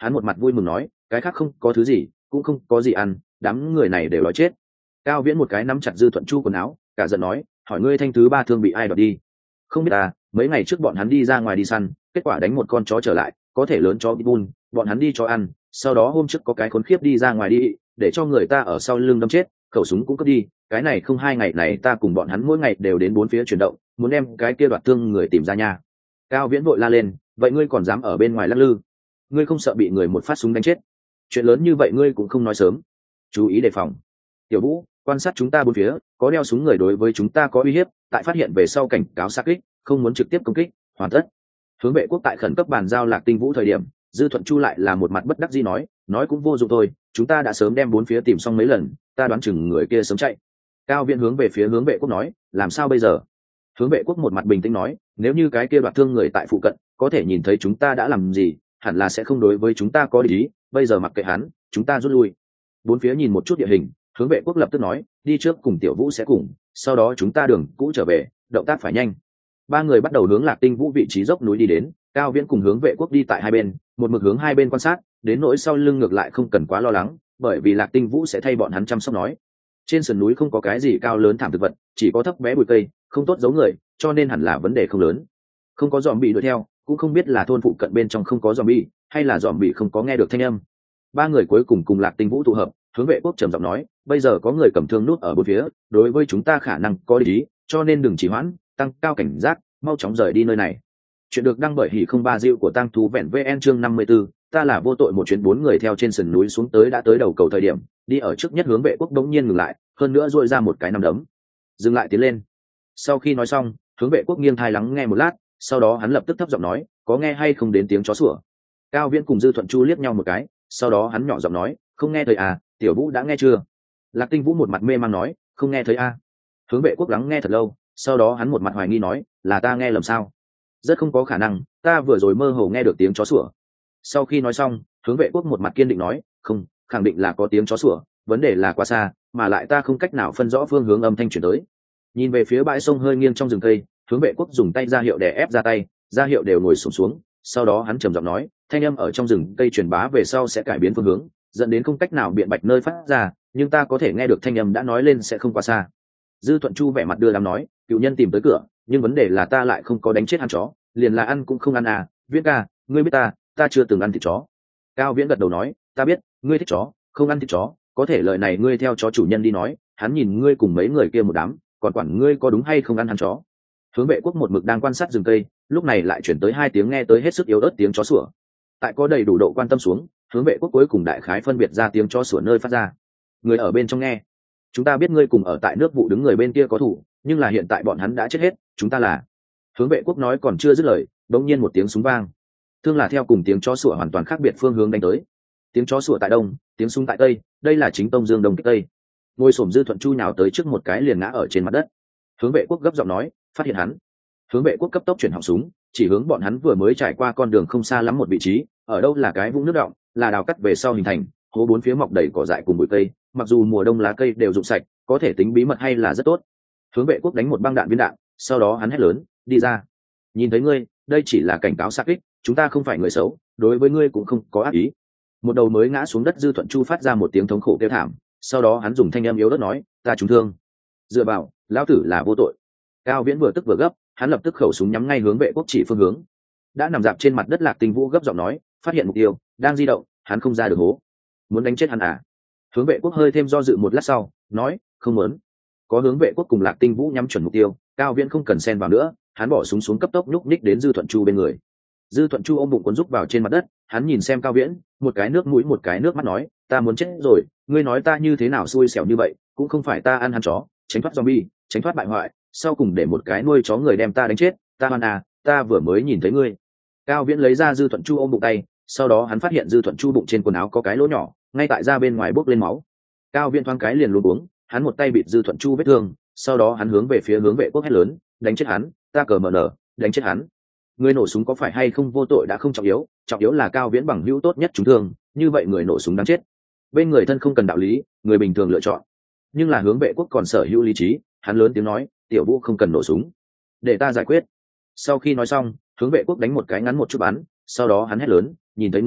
hắn một mặt vui mừng nói cái khác không có thứ gì cũng không có gì ăn, đám người này đều đói chết. Cao Viễn một cái nắm chặt Dư Thuận Chu quần áo, cả giận nói hỏi ngươi thanh thứ ba thương bị ai đoạt đi? Không biết à, mấy ngày trước bọn hắn đi ra ngoài đi săn, kết quả đánh một con chó trở lại, có thể lớn chó pitbull, bọn hắn đi cho ăn, sau đó hôm trước có cái khốn khiếp đi ra ngoài đi để cho người ta ở sau lưng đâm chết, khẩu súng cũng cướp đi, cái này không hai ngày này ta cùng bọn hắn mỗi ngày đều đến bốn phía chuyển động, muốn đem cái kia đoạt thương người tìm ra nha. Cao Viễn vội la lên vậy ngươi còn dám ở bên ngoài lắc lư, ngươi không sợ bị người một phát súng đánh chết? Chuyện lớn như vậy ngươi cũng không nói sớm. Chú ý đề phòng. Tiểu Vũ, quan sát chúng ta bốn phía, có đeo súng người đối với chúng ta có uy hiếp, tại phát hiện về sau cảnh cáo xa kích, không muốn trực tiếp công kích. Hoàn tất. Hướng vệ quốc tại khẩn cấp bàn giao Lạc Tinh Vũ thời điểm, Dư Thuận Chu lại là một mặt bất đắc dĩ nói nói cũng vô dụng thôi, chúng ta đã sớm đem bốn phía tìm xong mấy lần, ta đoán chừng người kia sớm chạy. Cao Viễn hướng về phía Hướng vệ quốc nói làm sao bây giờ? Hướng vệ quốc một mặt bình tĩnh nói nếu như cái kia đoạt thương người tại phụ cận có thể nhìn thấy chúng ta đã làm gì, hẳn là sẽ không đối với chúng ta có ý, bây giờ mặc kệ hắn, chúng ta rút lui. Bốn phía nhìn một chút địa hình, Hướng vệ quốc lập tức nói đi trước cùng Tiểu Vũ sẽ cùng, sau đó chúng ta đường cũ trở về, động tác phải nhanh. Ba người bắt đầu hướng Lạc Tinh Vũ vị trí dốc núi đi đến, Cao Viễn cùng Hướng vệ quốc đi tại hai bên, một mực hướng hai bên quan sát, đến nỗi sau lưng ngược lại không cần quá lo lắng, bởi vì Lạc Tinh Vũ sẽ thay bọn hắn chăm sóc nói. Trên sườn núi không có cái gì cao lớn thảm thực vật, chỉ có thấp bé bụi cây, không tốt giấu người, cho nên hẳn là vấn đề không lớn. Không có dòm bị đuổi theo, cũng không biết là thôn phụ cận bên trong không có dòm bị, hay là dòm bị không có nghe được thanh âm. Ba người cuối cùng cùng Lạc Tinh Vũ tụ hợp, Hướng vệ quốc trầm giọng nói bây giờ có người cầm thương nút ở bốn phía, đối với chúng ta khả năng có địch ý, cho nên đừng trì hoãn, tăng cao cảnh giác, mau chóng rời đi nơi này. Chuyện được đăng bởi hỉ không ba diệu của tăng thú vẹn vn chương năm mươi 54, ta là vô tội. Một chuyến bốn người theo trên sườn núi xuống tới đã tới đầu cầu thời điểm, đi ở trước nhất Hướng vệ quốc đống nhiên ngừng lại, hơn nữa duỗi ra một cái nắm đấm. Dừng lại tiến lên. Sau khi nói xong, Hướng vệ quốc nghiêng thai lắng nghe một lát, sau đó hắn lập tức thấp giọng nói có nghe hay không đến tiếng chó sủa? Cao Viễn cùng Dư Thuận Chu liếc nhau một cái, sau đó hắn nhỏ giọng nói không nghe thấy à, Tiểu Vũ đã nghe chưa? Lạc Tinh Vũ một mặt mê mang nói không nghe thấy à. Hướng vệ quốc lắng nghe thật lâu, sau đó hắn một mặt hoài nghi nói là ta nghe lầm sao? Rất không có khả năng, ta vừa rồi mơ hồ nghe được tiếng chó sủa. Sau khi nói xong, Hướng vệ quốc một mặt kiên định nói không, khẳng định là có tiếng chó sủa, vấn đề là quá xa, mà lại ta không cách nào phân rõ phương hướng âm thanh chuyển tới. Nhìn về phía bãi sông hơi nghiêng trong rừng cây, Hướng vệ quốc dùng tay ra hiệu để ép ra tay, ra hiệu đều ngồi sụp xuống, xuống sau đó hắn trầm giọng nói thanh âm ở trong rừng cây truyền bá về sau sẽ cải biến phương hướng, dẫn đến không cách nào biện bạch nơi phát ra, nhưng ta có thể nghe được thanh âm đã nói lên sẽ không quá xa. Dư Thuận Chu vẻ mặt đưa đám nói cựu nhân tìm tới cửa, nhưng vấn đề là ta lại không có đánh chết ăn chó, liền là ăn cũng không ăn à. Viễn ca, ngươi biết ta ta chưa từng ăn thịt chó. Cao Viễn gật đầu nói ta biết ngươi thích chó, không ăn thịt chó, có thể lời này ngươi theo chó chủ nhân đi nói, hắn nhìn ngươi cùng mấy người kia một đám, còn quản ngươi có đúng hay không ăn hắn chó. Hướng vệ quốc một mực đang quan sát rừng cây, lúc này lại chuyển tới hai tiếng nghe tới hết sức yếu ớt tiếng chó sủa. Tại có đầy đủ độ quan tâm xuống, Hướng vệ quốc cuối cùng đại khái phân biệt ra tiếng chó sủa nơi phát ra. Người ở bên trong nghe, chúng ta biết ngươi cùng ở tại nước vụ đứng người bên kia có thủ, nhưng là hiện tại bọn hắn đã chết hết, chúng ta là. Hướng vệ quốc nói còn chưa dứt lời, đột nhiên một tiếng súng vang. Thương là theo cùng tiếng chó sủa hoàn toàn khác biệt phương hướng đánh tới. Tiếng chó sủa tại đông, tiếng súng tại tây, đây là chính tông dương đông kích tây. Ngôi xổm Dư Thuận Chu nhào tới trước một cái liền ngã ở trên mặt đất. Hướng vệ quốc gấp giọng nói phát hiện hắn. Hướng vệ quốc cấp tốc chuyển họng súng, chỉ hướng bọn hắn vừa mới trải qua con đường không xa lắm một vị trí, ở đâu là cái vũng nước đọng, là đào cắt về sau hình thành, hố bốn phía mọc đầy cỏ dại cùng bụi cây, mặc dù mùa đông lá cây đều rụng sạch, có thể tính bí mật hay là rất tốt. Hướng vệ quốc đánh một băng đạn viên đạn, sau đó hắn hét lớn đi ra, nhìn thấy ngươi, đây chỉ là cảnh cáo xác kích, chúng ta không phải người xấu, đối với ngươi cũng không có ác ý. Một đầu mới ngã xuống đất Dư Thuận Chu phát ra một tiếng thống khổ kêu thảm, sau đó hắn dùng thanh âm yếu ớt nói ta trúng thương, dựa vào lão tử là vô tội. Cao Viễn vừa tức vừa gấp, hắn lập tức khẩu súng nhắm ngay Hướng vệ quốc chỉ phương hướng. Đã nằm dạp trên mặt đất Lạc Tinh Vũ gấp giọng nói phát hiện mục tiêu đang di động, hắn không ra được hố, muốn đánh chết hắn à? Hướng vệ quốc hơi thêm do dự một lát sau nói không muốn. Có Hướng vệ quốc cùng Lạc Tinh Vũ nhắm chuẩn mục tiêu, Cao Viễn không cần xen vào nữa, hắn bỏ súng xuống cấp tốc nhúc nhích đến Dư Thuận Chu bên người. Dư Thuận Chu ôm bụng cuốn rúc vào trên mặt đất, hắn nhìn xem Cao Viễn, một cái nước mũi một cái nước mắt nói ta muốn chết rồi, ngươi nói ta như thế nào xui xẻo như vậy, cũng không phải ta ăn hắn chó, tránh thoát zombie, tránh thoát bại hoại, sau cùng để một cái nuôi chó người đem ta đánh chết, ta hoan à, ta vừa mới nhìn thấy ngươi. Cao Viễn lấy ra Dư Thuận Chu ôm bụng tay, sau đó hắn phát hiện Dư Thuận Chu bụng trên quần áo có cái lỗ nhỏ, ngay tại da bên ngoài bốc lên máu. Cao Viễn thoáng cái liền luống cuống, hắn một tay bịt Dư Thuận Chu vết thương, sau đó hắn hướng về phía Hướng vệ quốc hét lớn đánh chết hắn, ta cờ mở nở, đánh chết hắn. Người nổ súng có phải hay không vô tội đã không trọng yếu, trọng yếu là Cao Viễn bằng hữu tốt nhất trúng thương, như vậy người nổ súng đáng chết. Bên người thân không cần đạo lý, người bình thường lựa chọn, nhưng là Hướng vệ quốc còn sở hữu lý trí, hắn lớn tiếng nói Tiểu Vũ không cần nổ súng, để ta giải quyết. Sau khi nói xong, Hướng vệ quốc đánh một cái ngắn một chút bắn, sau đó hắn hét lớn nhìn thấy ngươi,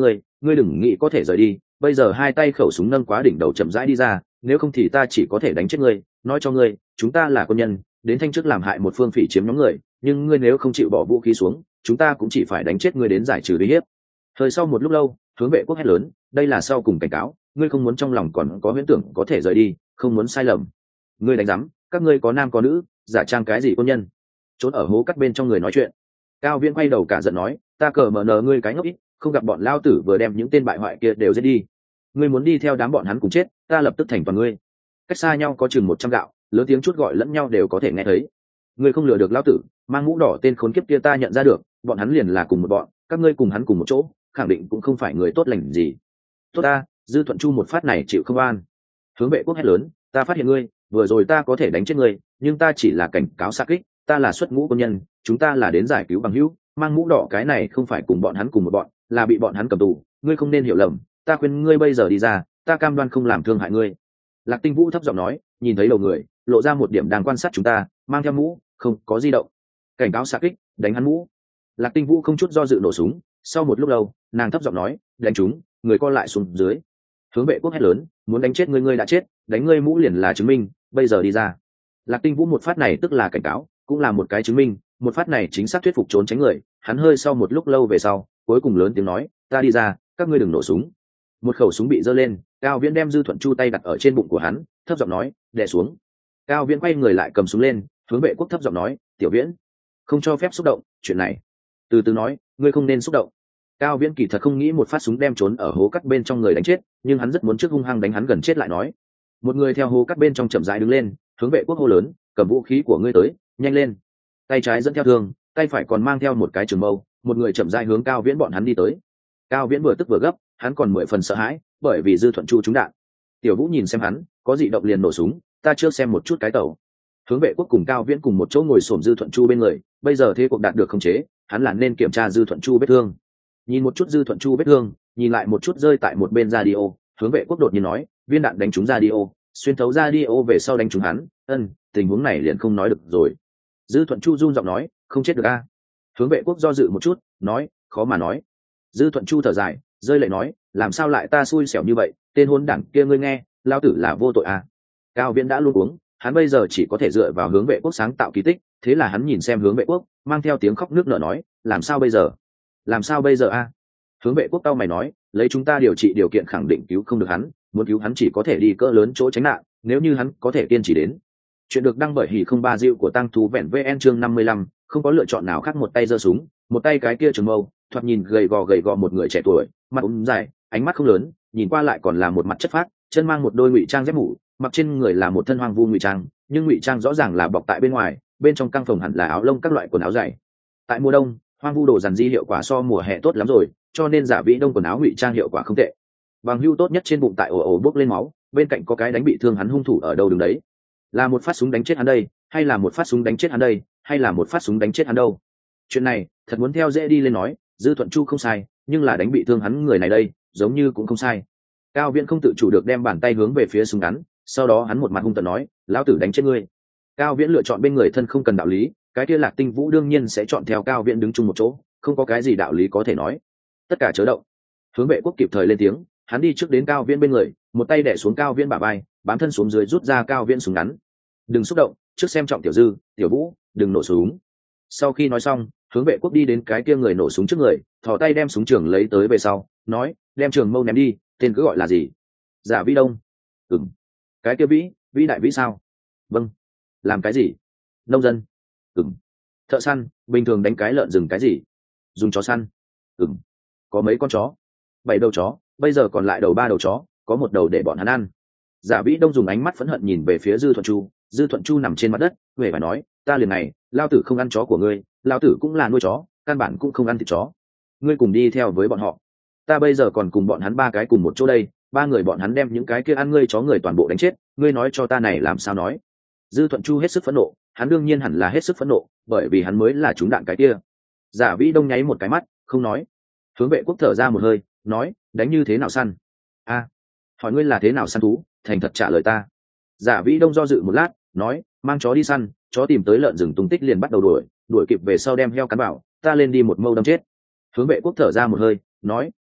ngươi đừng nghĩ có thể rời đi, bây giờ hai tay khẩu súng nâng quá đỉnh đầu chậm rãi đi ra, nếu không thì ta chỉ có thể đánh chết ngươi. Nói cho ngươi, chúng ta là quân nhân, đến thanh trước làm hại một phương phỉ chiếm nhóm người, nhưng ngươi nếu không chịu bỏ vũ khí xuống, chúng ta cũng chỉ phải đánh chết ngươi đến giải trừ uy hiếp. Thời sau một lúc lâu, hướng vệ quốc hét lớn, đây là sau cùng cảnh cáo, ngươi không muốn trong lòng còn có huyễn tưởng có thể rời đi, không muốn sai lầm. Ngươi đánh rắm, các ngươi có nam có nữ, giả trang cái gì quân nhân? Trốn ở hố cắt bên trong người nói chuyện. Cao Viễn quay đầu cả giận nói, ta cờ mờ nờ ngươi cái ngốc ít, không gặp bọn lao tử vừa đem những tên bại hoại kia đều giết đi. Ngươi muốn đi theo đám bọn hắn cùng chết, ta lập tức thành toàn ngươi. Cách xa nhau có chừng một trăm gạo, lớn tiếng chút gọi lẫn nhau đều có thể nghe thấy. Ngươi không lừa được lao tử, mang mũ đỏ tên khốn kiếp kia ta nhận ra được, bọn hắn liền là cùng một bọn, các ngươi cùng hắn cùng một chỗ, khẳng định cũng không phải người tốt lành gì. Tốt ta, Dư Thuận Chu một phát này chịu không an. Hướng vệ quốc hét lớn, ta phát hiện ngươi, vừa rồi ta có thể đánh chết ngươi, nhưng ta chỉ là cảnh cáo xa kích, ta là xuất ngũ quân nhân, chúng ta là đến giải cứu bằng hữu, mang mũ đỏ cái này không phải cùng bọn hắn cùng một bọn, là bị bọn hắn cầm tù, ngươi không nên hiểu lầm, ta khuyên ngươi bây giờ đi ra, ta cam đoan không làm thương hại ngươi. Lạc Tinh Vũ thấp giọng nói, nhìn thấy đầu người, lộ ra một điểm đang quan sát chúng ta, mang theo mũ, không có di động. Cảnh cáo xạ kích, đánh hắn mũ. Lạc Tinh Vũ không chút do dự nổ súng, sau một lúc lâu, nàng thấp giọng nói, đánh chúng, người co lại xuống dưới. Hướng vệ quốc hét lớn, muốn đánh chết ngươi ngươi đã chết, đánh ngươi mũ liền là chứng minh, bây giờ đi ra. Lạc Tinh Vũ một phát này tức là cảnh cáo, cũng là một cái chứng minh, một phát này chính xác thuyết phục trốn tránh người. Hắn hơi sau một lúc lâu về sau, cuối cùng lớn tiếng nói, ta đi ra, các ngươi đừng nổ súng. Một khẩu súng bị giơ lên, Cao Viễn đem Dư Thuận Chu tay đặt ở trên bụng của hắn, thấp giọng nói, đè xuống. Cao Viễn quay người lại cầm súng lên, hướng vệ quốc thấp giọng nói, tiểu Viễn, không cho phép xúc động, chuyện này từ từ nói, ngươi không nên xúc động. Cao Viễn kỳ thật không nghĩ một phát súng đem trốn ở hố cắt bên trong người đánh chết, nhưng hắn rất muốn trước hung hăng đánh hắn gần chết lại nói. Một người theo hố cắt bên trong chậm rãi đứng lên, hướng vệ quốc hô lớn, cầm vũ khí của ngươi tới, nhanh lên. Tay trái dẫn theo thương, tay phải còn mang theo một cái trường mâu, một người chậm rãi hướng Cao Viễn bọn hắn đi tới. Cao Viễn vừa tức vừa gấp, hắn còn mười phần sợ hãi, bởi vì Dư Thuận Chu trúng đạn. Tiểu Vũ nhìn xem hắn, có dị động liền nổ súng, ta chưa xem một chút cái tàu. Hướng vệ quốc cùng Cao Viễn cùng một chỗ ngồi xổm Dư Thuận Chu bên người, bây giờ thế cuộc đạt được khống chế, hắn là nên kiểm tra Dư Thuận Chu vết thương. Nhìn một chút Dư Thuận Chu vết thương, nhìn lại một chút rơi tại một bên radio, hướng vệ quốc đột nhiên nói, viên đạn đánh trúng radio, xuyên thấu radio về sau đánh trúng hắn, ân, tình huống này liền không nói được rồi. Dư Thuận Chu run giọng nói, không chết được a. Hướng vệ quốc do dự một chút, nói, khó mà nói. Dư Thuận Chu thở dài, rơi lệ nói, làm sao lại ta xui xẻo như vậy, tên hôn đảng kia ngươi nghe, lao tử là vô tội à. Cao Viễn đã luôn uống, hắn bây giờ chỉ có thể dựa vào hướng vệ quốc sáng tạo kỳ tích, thế là hắn nhìn xem hướng vệ quốc, mang theo tiếng khóc nước nở nói, làm sao bây giờ, làm sao bây giờ a? Hướng vệ quốc tao mày nói, lấy chúng ta điều trị điều kiện khẳng định cứu không được hắn, muốn cứu hắn chỉ có thể đi cỡ lớn chỗ tránh nạn, nếu như hắn có thể kiên trì đến. Chuyện được đăng bởi hỉ không ba diệu của tăng thú vẹn vn chương năm mươi lăm, không có lựa chọn nào khác, một tay giơ súng, một tay cái kia trường mâu, thoạt nhìn gầy gò gầy gò một người trẻ tuổi, mặt ốm dài, ánh mắt không lớn, nhìn qua lại còn là một mặt chất phác, chân mang một đôi ngụy trang dép mũ, mặc trên người là một thân hoang vu ngụy trang, nhưng ngụy trang rõ ràng là bọc tại bên ngoài, bên trong căng phòng hẳn là áo lông các loại quần áo dày. Tại mùa đông, hoang vu đồ dàn di hiệu quả so mùa hè tốt lắm rồi, cho nên giả vĩ đông quần áo ngụy trang hiệu quả không tệ. Bằng hưu tốt nhất trên bụng tại ồ ồ bốc lên máu, bên cạnh có cái đánh bị thương hắn hung thủ ở đâu đứng đấy. Là một phát súng đánh chết hắn đây, hay là một phát súng đánh chết hắn đây, hay là một phát súng đánh chết hắn đâu? Chuyện này thật muốn theo dễ đi lên nói, Dư Thuận Chu không sai, nhưng là đánh bị thương hắn người này đây, giống như cũng không sai. Cao Viễn không tự chủ được đem bàn tay hướng về phía súng ngắn, sau đó hắn một mặt hung tợn nói, lão tử đánh chết ngươi. Cao Viễn lựa chọn bên người thân không cần đạo lý, cái kia Lạc Tinh Vũ đương nhiên sẽ chọn theo Cao Viễn đứng chung một chỗ, không có cái gì đạo lý có thể nói. Tất cả chớ động. Hướng vệ quốc kịp thời lên tiếng, hắn đi trước đến Cao Viễn bên người, một tay đè xuống Cao Viễn bả vai, bám thân xuống dưới rút ra Cao Viễn súng ngắn. Đừng xúc động, trước xem trọng tiểu Dư, tiểu Vũ, đừng nổ súng. Sau khi nói xong, hướng vệ quốc đi đến cái kia người nổ súng trước người, thò tay đem súng trường lấy tới về sau, nói, đem trường mâu ném đi, tên cứ gọi là gì? Giả Vĩ Đông. Ừm. Cái kia Vĩ, Vĩ đại Vĩ sao? Vâng. Làm cái gì? Nông dân. Ừm. Thợ săn, bình thường đánh cái lợn rừng cái gì? Dùng chó săn. Ừm. Có mấy con chó? Bảy đầu chó, bây giờ còn lại đầu ba đầu chó, có một đầu để bọn hắn ăn. Giả Vĩ Đông dùng ánh mắt phẫn hận nhìn về phía Dư Thuận Chu, Dư Thuận Chu nằm trên mặt đất, huệ phải nói, ta liền này, lao tử không ăn chó của ngươi, lao tử cũng là nuôi chó, căn bản cũng không ăn thịt chó. Ngươi cùng đi theo với bọn họ, ta bây giờ còn cùng bọn hắn ba cái cùng một chỗ đây, ba người bọn hắn đem những cái kia ăn ngươi chó người toàn bộ đánh chết, ngươi nói cho ta này làm sao nói? Dư Thuận Chu hết sức phẫn nộ, hắn đương nhiên hẳn là hết sức phẫn nộ, bởi vì hắn mới là trúng đạn cái kia. Giả Vĩ Đông nháy một cái mắt, không nói. Hướng vệ quốc thở ra một hơi, nói, đánh như thế nào săn? A, hỏi ngươi là thế nào săn thú, thành thật trả lời ta. Giả Vĩ Đông do dự một lát, nói, mang chó đi săn, chó tìm tới lợn rừng tung tích liền bắt đầu đuổi, đuổi kịp về sau đem heo cắn bảo, ta lên đi một mâu đâm chết. Hướng vệ quốc thở ra một hơi, nói,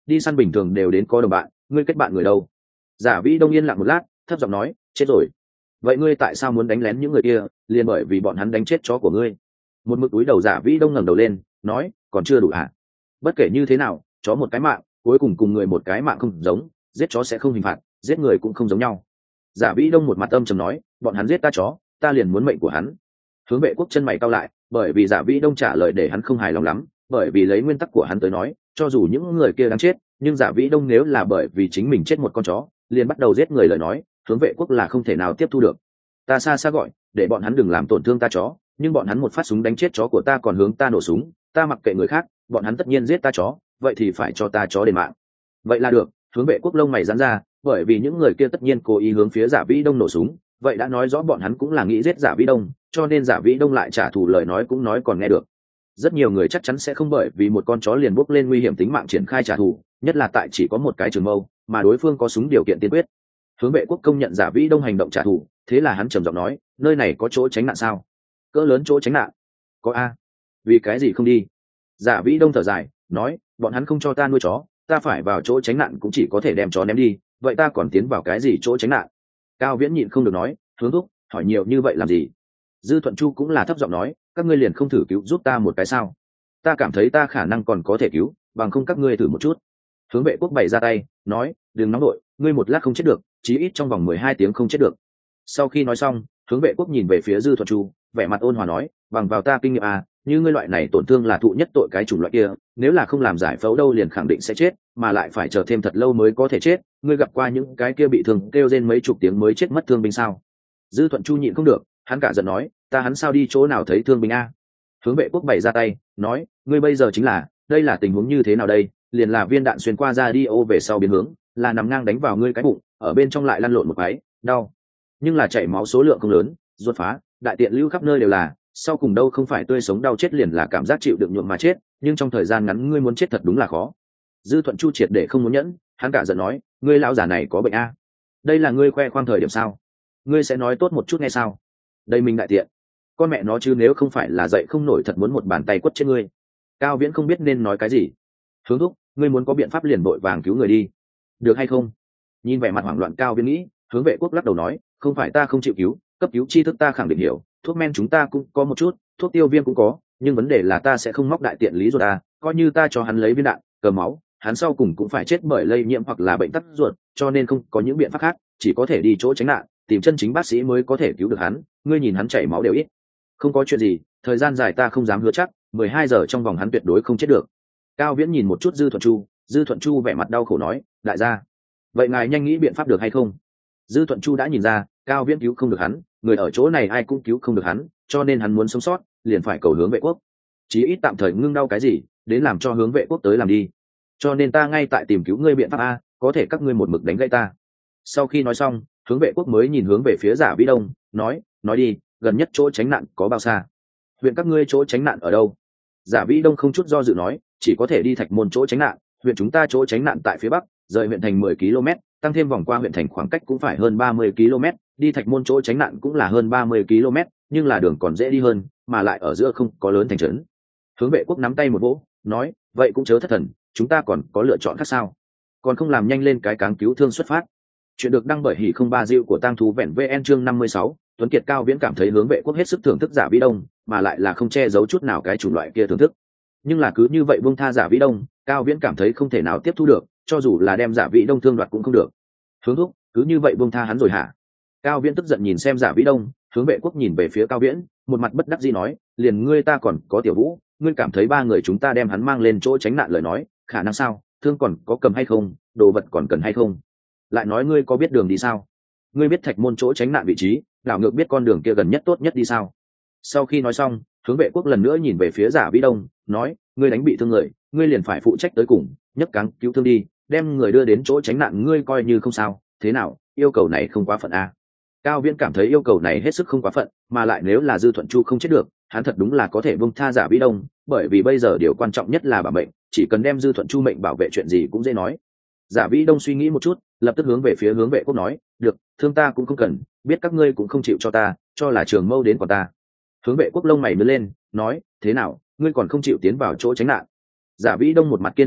đi săn bình thường đều đến có đồng bạn, ngươi kết bạn người đâu? Giả Vĩ Đông yên lặng một lát, thấp giọng nói, chết rồi. Vậy ngươi tại sao muốn đánh lén những người kia? Liền bởi vì bọn hắn đánh chết chó của ngươi. Một mực túi đầu Giả Vĩ Đông ngẩng đầu lên, nói, còn chưa đủ hả? Bất kể như thế nào, chó một cái mạng, cuối cùng cùng người một cái mạng không giống, giết chó sẽ không hình phạt, giết người cũng không giống nhau. Giả Vĩ Đông một mặt âm trầm nói, bọn hắn giết ta chó, ta liền muốn mệnh của hắn. Hướng Vệ Quốc chân mày cau lại, bởi vì Giả Vĩ Đông trả lời để hắn không hài lòng lắm, bởi vì lấy nguyên tắc của hắn tới nói, cho dù những người kia đáng chết, nhưng Giả Vĩ Đông nếu là bởi vì chính mình chết một con chó, liền bắt đầu giết người lời nói, Hướng Vệ Quốc là không thể nào tiếp thu được. Ta xa xa gọi, để bọn hắn đừng làm tổn thương ta chó, nhưng bọn hắn một phát súng đánh chết chó của ta còn hướng ta nổ súng, ta mặc kệ người khác, bọn hắn tất nhiên giết ta chó, vậy thì phải cho ta chó đền mạng. Vậy là được. Hướng Vệ Quốc lông mày giãn ra, bởi vì những người kia tất nhiên cố ý hướng phía Giả Vĩ Đông nổ súng, vậy đã nói rõ bọn hắn cũng là nghĩ giết Giả Vĩ Đông, cho nên Giả Vĩ Đông lại trả thù lời nói cũng nói còn nghe được. Rất nhiều người chắc chắn sẽ không bởi vì một con chó liền bốc lên nguy hiểm tính mạng triển khai trả thù, nhất là tại chỉ có một cái trường mâu, mà đối phương có súng điều kiện tiên quyết. Hướng Vệ Quốc công nhận Giả Vĩ Đông hành động trả thù, thế là hắn trầm giọng nói, nơi này có chỗ tránh nạn sao? Cỡ lớn chỗ tránh nạn? Có a. Vì cái gì không đi? Giả Vĩ Đông thở dài, nói, bọn hắn không cho ta nuôi chó, ta phải vào chỗ tránh nạn cũng chỉ có thể đem chó ném đi, vậy ta còn tiến vào cái gì chỗ tránh nạn? Cao Viễn nhịn không được nói, Hướng thúc, hỏi nhiều như vậy làm gì? Dư Thuận Chu cũng là thấp giọng nói, các ngươi liền không thử cứu giúp ta một cái sao? Ta cảm thấy ta khả năng còn có thể cứu, bằng không các ngươi thử một chút. Hướng Vệ Quốc bày ra tay, nói, đừng nóng đội, ngươi một lát không chết được, chí ít trong vòng mười hai tiếng không chết được. Sau khi nói xong, Hướng Vệ Quốc nhìn về phía Dư Thuận Chu, vẻ mặt ôn hòa nói, bằng vào ta kinh nghiệm à, như ngươi loại này tổn thương là thụ nhất tội cái chủng loại kia, nếu là không làm giải phẫu đâu liền khẳng định sẽ chết, mà lại phải chờ thêm thật lâu mới có thể chết. Ngươi gặp qua những cái kia bị thương kêu rên mấy chục tiếng mới chết mất thương binh sao? Dư Thuận Chu nhịn không được, hắn cả giận nói, ta hắn sao đi chỗ nào thấy thương binh a? Hướng Vệ Quốc bày ra tay, nói, ngươi bây giờ chính là, đây là tình huống như thế nào đây? Liền là viên đạn xuyên qua ra đi ô về sau biến hướng, là nằm ngang đánh vào ngươi cái bụng, ở bên trong lại lăn lộn một cái, đau. Nhưng là chảy máu số lượng không lớn, ruột phá, đại tiện lưu khắp nơi đều là, sau cùng đâu không phải tươi sống đau chết liền là cảm giác chịu đựng nhuộm mà chết, nhưng trong thời gian ngắn ngươi muốn chết thật đúng là khó. Dư Thuận Chu triệt để không muốn nhẫn, hắn cả giận nói, ngươi lão già này có bệnh a? Đây là ngươi khoe khoang thời điểm sao? Ngươi sẽ nói tốt một chút nghe sao? Đây mình đại tiện, con mẹ nó chứ nếu không phải là dậy không nổi thật muốn một bàn tay quất chết ngươi. Cao Viễn không biết nên nói cái gì. Hướng thúc, ngươi muốn có biện pháp liền vội vàng cứu người đi, được hay không? Nhìn vẻ mặt hoảng loạn Cao Viễn nghĩ, Hướng Vệ Quốc lắc đầu nói, không phải ta không chịu cứu, cấp cứu tri thức ta khẳng định hiểu, thuốc men chúng ta cũng có một chút, thuốc tiêu viêm cũng có, nhưng vấn đề là ta sẽ không móc đại tiện lý ruột ta, coi như ta cho hắn lấy viên đạn, cầm máu, hắn sau cùng cũng phải chết bởi lây nhiễm hoặc là bệnh tắc ruột, cho nên không có những biện pháp khác, chỉ có thể đi chỗ tránh nạn, tìm chân chính bác sĩ mới có thể cứu được hắn. Ngươi nhìn hắn chảy máu đều ít, không có chuyện gì, thời gian dài ta không dám hứa chắc, mười hai giờ trong vòng hắn tuyệt đối không chết được. Cao Viễn nhìn một chút Dư Thuận Chu, Dư Thuận Chu vẻ mặt đau khổ nói, đại gia, vậy ngài nhanh nghĩ biện pháp được hay không? Dư Thuận Chu đã nhìn ra, Cao Viễn cứu không được hắn, người ở chỗ này ai cũng cứu không được hắn, cho nên hắn muốn sống sót, liền phải cầu Hướng Vệ Quốc, chí ít tạm thời ngưng đau cái gì, đến làm cho Hướng Vệ Quốc tới làm đi. Cho nên ta ngay tại tìm cứu ngươi biện pháp a, có thể các ngươi một mực đánh gãy ta. Sau khi nói xong, Hướng Vệ Quốc mới nhìn hướng về phía Giả Vĩ Đông, nói, nói đi, gần nhất chỗ tránh nạn có bao xa? Huyện các ngươi chỗ tránh nạn ở đâu? Giả Vĩ Đông không chút do dự nói, chỉ có thể đi Thạch Môn chỗ tránh nạn, huyện chúng ta chỗ tránh nạn tại phía bắc, rời huyện thành mười ki lô mét, tăng thêm vòng qua huyện thành khoảng cách cũng phải hơn ba mươi ki lô mét, đi Thạch Môn chỗ tránh nạn cũng là hơn ba mươi ki lô mét, nhưng là đường còn dễ đi hơn, mà lại ở giữa không có lớn thành trấn. Hướng Vệ Quốc nắm tay một vỗ, nói, vậy cũng chớ thất thần, chúng ta còn có lựa chọn khác sao? Còn không làm nhanh lên cái cáng cứu thương xuất phát. Chuyện được đăng bởi hỉ không ba diệu của tang thú vẹn vn chương năm mươi sáu, Tuấn Kiệt Cao Viễn cảm thấy Hướng Vệ Quốc hết sức thưởng thức Giả Vĩ Đông, mà lại là không che giấu chút nào cái chủng loại kia thưởng thức. Nhưng là cứ như vậy buông tha Giả Vĩ Đông, Cao Viễn cảm thấy không thể nào tiếp thu được, cho dù là đem Giả Vĩ Đông thương đoạt cũng không được. Hướng thúc, cứ như vậy buông tha hắn rồi hả? Cao Viễn tức giận nhìn xem Giả Vĩ Đông, Hướng Vệ Quốc nhìn về phía Cao Viễn, một mặt bất đắc dĩ nói, liền ngươi ta còn có Tiểu Vũ, ngươi cảm thấy ba người chúng ta đem hắn mang lên chỗ tránh nạn lời nói, khả năng sao? Thương còn có cầm hay không, đồ vật còn cần hay không? Lại nói ngươi có biết đường đi sao? Ngươi biết Thạch Môn chỗ tránh nạn vị trí, đảo ngược biết con đường kia gần nhất tốt nhất đi sao? Sau khi nói xong, Hướng Vệ Quốc lần nữa nhìn về phía Giả Vĩ Đông, nói, ngươi đánh bị thương người, ngươi liền phải phụ trách tới cùng, nhấc cáng cứu thương đi, đem người đưa đến chỗ tránh nạn ngươi coi như không sao, thế nào, yêu cầu này không quá phận a? Cao Viễn cảm thấy yêu cầu này hết sức không quá phận, mà lại nếu là Dư Thuận Chu không chết được, hắn thật đúng là có thể buông tha Giả Vĩ Đông, bởi vì bây giờ điều quan trọng nhất là bảo mệnh, chỉ cần đem Dư Thuận Chu mệnh bảo vệ chuyện gì cũng dễ nói. Giả Vĩ Đông suy nghĩ một chút, lập tức hướng về phía Hướng Vệ Quốc nói, được, thương ta cũng không cần, biết các ngươi cũng không chịu cho ta, cho là trường mâu đến của ta. Hướng Vệ Quốc lông mày nhướng lên, nói, thế nào, ngươi còn không chịu tiến vào chỗ tránh nạn? Giả Vĩ Đông một mặt kiên định nói,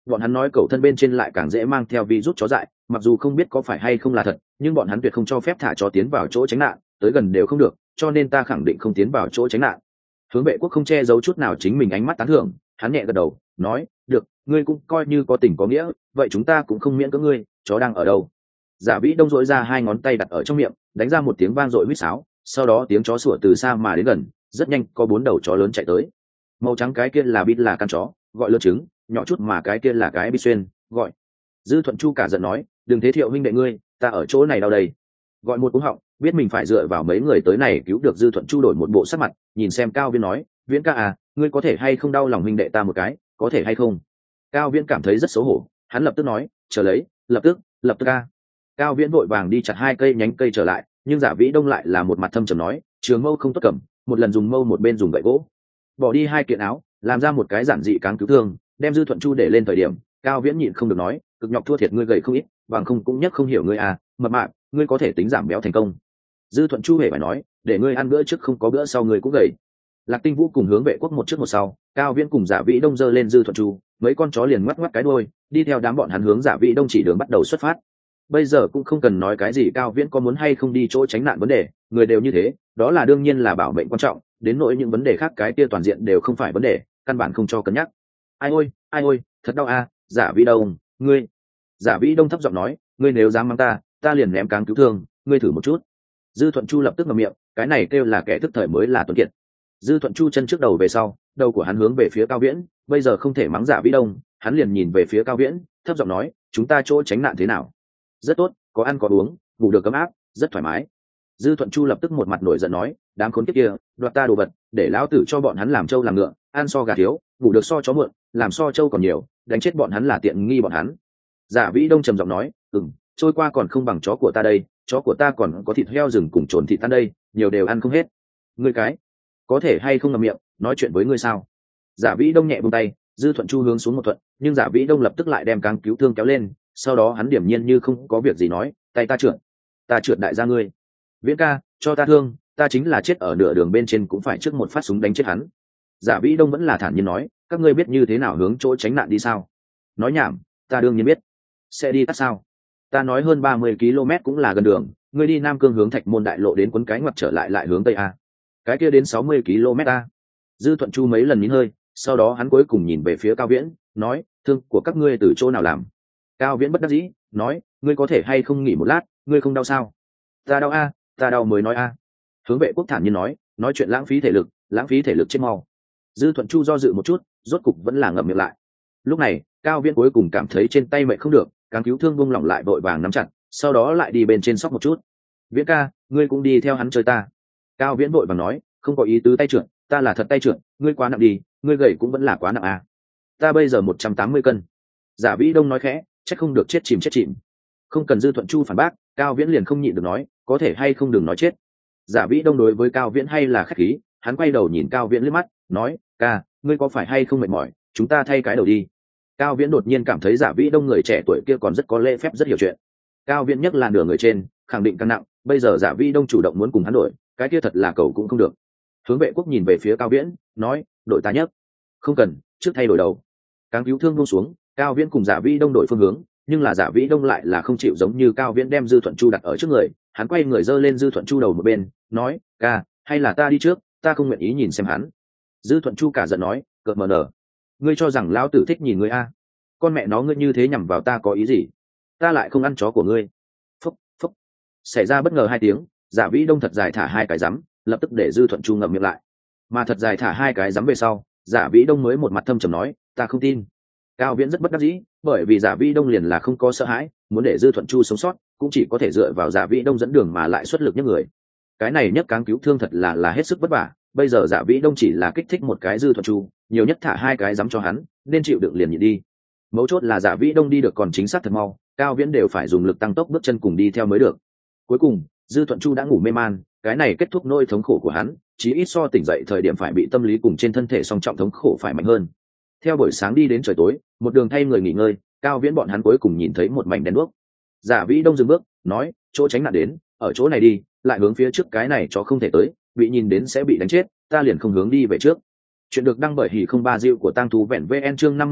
bọn hắn nói cầu thân bên trên lại càng dễ mang theo virus chó dại, mặc dù không biết có phải hay không là thật, nhưng bọn hắn tuyệt không cho phép thả chó tiến vào chỗ tránh nạn, tới gần đều không được, cho nên ta khẳng định không tiến vào chỗ tránh nạn. Hướng Vệ Quốc không che giấu chút nào chính mình ánh mắt tán thưởng, hắn nhẹ gật đầu nói, được, ngươi cũng coi như có tình có nghĩa, vậy chúng ta cũng không miễn cưỡng ngươi. Chó đang ở đâu? Giả Vĩ Đông dỗi ra hai ngón tay đặt ở trong miệng, đánh ra một tiếng vang dội huýt sáo, sau đó tiếng chó sủa từ xa mà đến gần, rất nhanh có bốn đầu chó lớn chạy tới. Màu trắng cái kia là bít là căn chó, gọi lớn trứng, nhỏ chút mà cái kia là cái bít xuyên, gọi. Dư Thuận Chu cả giận nói, đừng thế Thiệu huynh đệ ngươi, ta ở chỗ này đâu đây? Gọi một cú họng, biết mình phải dựa vào mấy người tới này cứu được. Dư Thuận Chu đổi một bộ sắc mặt, nhìn xem Cao Viễn nói, Viễn ca à, ngươi có thể hay không đau lòng huynh đệ ta một cái, có thể hay không? Cao Viễn cảm thấy rất xấu hổ, hắn lập tức nói, chờ lấy, lập tức, lập tức ca. Cao Viễn vội vàng đi chặt hai cây nhánh cây trở lại, nhưng Giả Vĩ Đông lại là một mặt thâm trầm nói, trường mâu không tốt cầm, một lần dùng mâu một bên dùng gậy gỗ. Bỏ đi hai kiện áo, làm ra một cái giản dị cáng cứu thương, đem Dư Thuận Chu để lên thời điểm, Cao Viễn nhịn không được nói, cực nhọc thua thiệt ngươi gầy không ít, bằng không cũng nhất không hiểu ngươi à, mập mạp, ngươi có thể tính giảm béo thành công. Dư Thuận Chu hề phải nói, để ngươi ăn bữa trước không có bữa sau ngươi cũng gầy. Lạc Tinh Vũ cùng Hướng Vệ Quốc một trước một sau, Cao Viễn cùng Giả Vĩ Đông giơ lên Dư Thuận Chu, mấy con chó liền ngoắc ngoắc cái đuôi, đi theo đám bọn hắn hướng Giả Vĩ Đông chỉ đường bắt đầu xuất phát. Bây giờ cũng không cần nói cái gì Cao Viễn có muốn hay không đi chỗ tránh nạn vấn đề, người đều như thế, đó là đương nhiên là bảo mệnh quan trọng, đến nỗi những vấn đề khác cái kia toàn diện đều không phải vấn đề, căn bản không cho cân nhắc. Ai ôi, ai ôi, thật đau a, Giả Vĩ Đông, ngươi. Giả Vĩ Đông thấp giọng nói, ngươi nếu dám mắng ta, ta liền ném cáng cứu thương, ngươi thử một chút. Dư Thuận Chu lập tức ngậm miệng, cái này kêu là kẻ thức thời mới là tuấn kiệt. Dư Thuận Chu chân trước đầu về sau, đầu của hắn hướng về phía Cao Viễn, bây giờ không thể mắng Giả Vĩ Đông, hắn liền nhìn về phía Cao Viễn, thấp giọng nói, chúng ta chỗ tránh nạn thế nào? Rất tốt, có ăn có uống, ngủ được ấm áp, rất thoải mái. Dư Thuận Chu lập tức một mặt nổi giận nói, đám khốn kiếp kia, đoạt ta đồ vật, để lão tử cho bọn hắn làm trâu làm ngựa, ăn so gà thiếu, ngủ được so chó mượn, làm so trâu còn nhiều, đánh chết bọn hắn là tiện nghi bọn hắn. Giả Vĩ Đông trầm giọng nói, ừm, trôi qua còn không bằng chó của ta đây, chó của ta còn có thịt heo rừng cùng trồn thịt tan đây, nhiều đều ăn không hết. Ngươi cái, có thể hay không ngậm miệng, nói chuyện với ngươi sao? Giả Vĩ Đông nhẹ buông tay, Dư Thuận Chu hướng xuống một thuận, nhưng Giả Vĩ Đông lập tức lại đem cáng cứu thương kéo lên, sau đó hắn điểm nhiên như không có việc gì nói, tay ta trượt, ta trượt đại gia ngươi. Viễn ca, cho ta thương, ta chính là chết ở nửa đường bên trên cũng phải trước một phát súng đánh chết hắn. Giả Vĩ Đông vẫn là thản nhiên nói, các ngươi biết như thế nào hướng chỗ tránh nạn đi sao? Nói nhảm, ta đương nhiên biết. Sẽ đi tắt sao? Ta nói hơn ba mươi ki lô mét cũng là gần đường, ngươi đi Nam Cương hướng Thạch Môn đại lộ đến quấn cái ngoặt trở lại lại hướng tây a. Cái kia đến sáu mươi ki lô mét a. Dư Thuận Chu mấy lần nín hơi, sau đó hắn cuối cùng nhìn về phía Cao Viễn, nói, thương của các ngươi từ chỗ nào làm? Cao Viễn bất đắc dĩ, nói, ngươi có thể hay không nghỉ một lát, ngươi không đau sao? Ta đau a, ta đau mới nói a. Hướng Vệ Quốc thản nhiên nói, nói chuyện lãng phí thể lực, lãng phí thể lực chết mau. Dư Thuận Chu do dự một chút, rốt cục vẫn là ngậm miệng lại. Lúc này, Cao Viễn cuối cùng cảm thấy trên tay mệt không được, cáng cứu thương buông lỏng lại vội vàng nắm chặt, sau đó lại đi bên trên sóc một chút. Viễn ca, ngươi cũng đi theo hắn chơi ta. Cao Viễn vội vàng nói, không có ý tứ tay trượt, ta là thật tay trượt, ngươi quá nặng đi, ngươi gầy cũng vẫn là quá nặng à. Ta bây giờ một trăm tám mươi cân. Giả Vĩ Đông nói khẽ, chắc không được chết chìm chết chìm. Không cần Dư Thuận Chu phản bác, Cao Viễn liền không nhịn được nói, có thể hay không đừng nói chết. Giả Vĩ Đông đối với Cao Viễn hay là khách khí, hắn quay đầu nhìn Cao Viễn liếc mắt, nói, ca, ngươi có phải hay không mệt mỏi, chúng ta thay cái đầu đi. Cao Viễn đột nhiên cảm thấy Giả Vĩ Đông người trẻ tuổi kia còn rất có lễ phép rất hiểu chuyện. Cao Viễn nhất là nửa người trên, khẳng định càng nặng, bây giờ Giả Vĩ Đông chủ động muốn cùng hắn đổi, cái kia thật là cầu cũng không được. Hướng Vệ Quốc nhìn về phía Cao Viễn, nói, đội ta nhất. Không cần, trước thay đổi đầu. Cáng cứu thương buông xuống, Cao Viễn cùng Giả Vĩ Đông đổi phương hướng, nhưng là Giả Vĩ Đông lại là không chịu, giống như Cao Viễn đem Dư Thuận Chu đặt ở trước người, hắn quay người giơ lên Dư Thuận Chu đầu một bên, nói, ca, hay là ta đi trước, ta không nguyện ý nhìn xem hắn. Dư Thuận Chu cả giận nói, cợt mờ nở, ngươi cho rằng lão tử thích nhìn ngươi a? Con mẹ nó ngươi như thế nhằm vào ta có ý gì? Ta lại không ăn chó của ngươi. Phúc phúc. Xảy ra bất ngờ hai tiếng, Giả Vĩ Đông thật dài thả hai cái rắm, lập tức để Dư Thuận Chu ngậm miệng lại. Mà thật dài thả hai cái rắm về sau, Giả Vĩ Đông mới một mặt thâm trầm nói, ta không tin. Cao Viễn rất bất đắc dĩ, bởi vì Giả Vĩ Đông liền là không có sợ hãi, muốn để Dư Thuận Chu sống sót, cũng chỉ có thể dựa vào Giả Vĩ Đông dẫn đường mà lại xuất lực nhất người. Cái này nhất cáng cứu thương thật là là hết sức vất vả, bây giờ Giả Vĩ Đông chỉ là kích thích một cái Dư Thuận Chu, nhiều nhất thả hai cái dám cho hắn, nên chịu đựng liền nhịn đi. Mấu chốt là Giả Vĩ Đông đi được còn chính xác thật mau, Cao Viễn đều phải dùng lực tăng tốc bước chân cùng đi theo mới được. Cuối cùng, Dư Thuận Chu đã ngủ mê man, cái này kết thúc nỗi thống khổ của hắn, chí ít so tỉnh dậy thời điểm phải bị tâm lý cùng trên thân thể song trọng thống khổ phải mạnh hơn. Theo buổi sáng đi đến trời tối, một đường thay người nghỉ ngơi, Cao Viễn bọn hắn cuối cùng nhìn thấy một mảnh đèn đuốc. Giả Vĩ Đông dừng bước, nói, chỗ tránh nạn đến, ở chỗ này đi, lại hướng phía trước cái này cho không thể tới, bị nhìn đến sẽ bị đánh chết, ta liền không hướng đi về trước. Chuyện được đăng bởi Hỉ không ba Diệu của Tang Thú Vẹn vê en chương năm mươi bảy,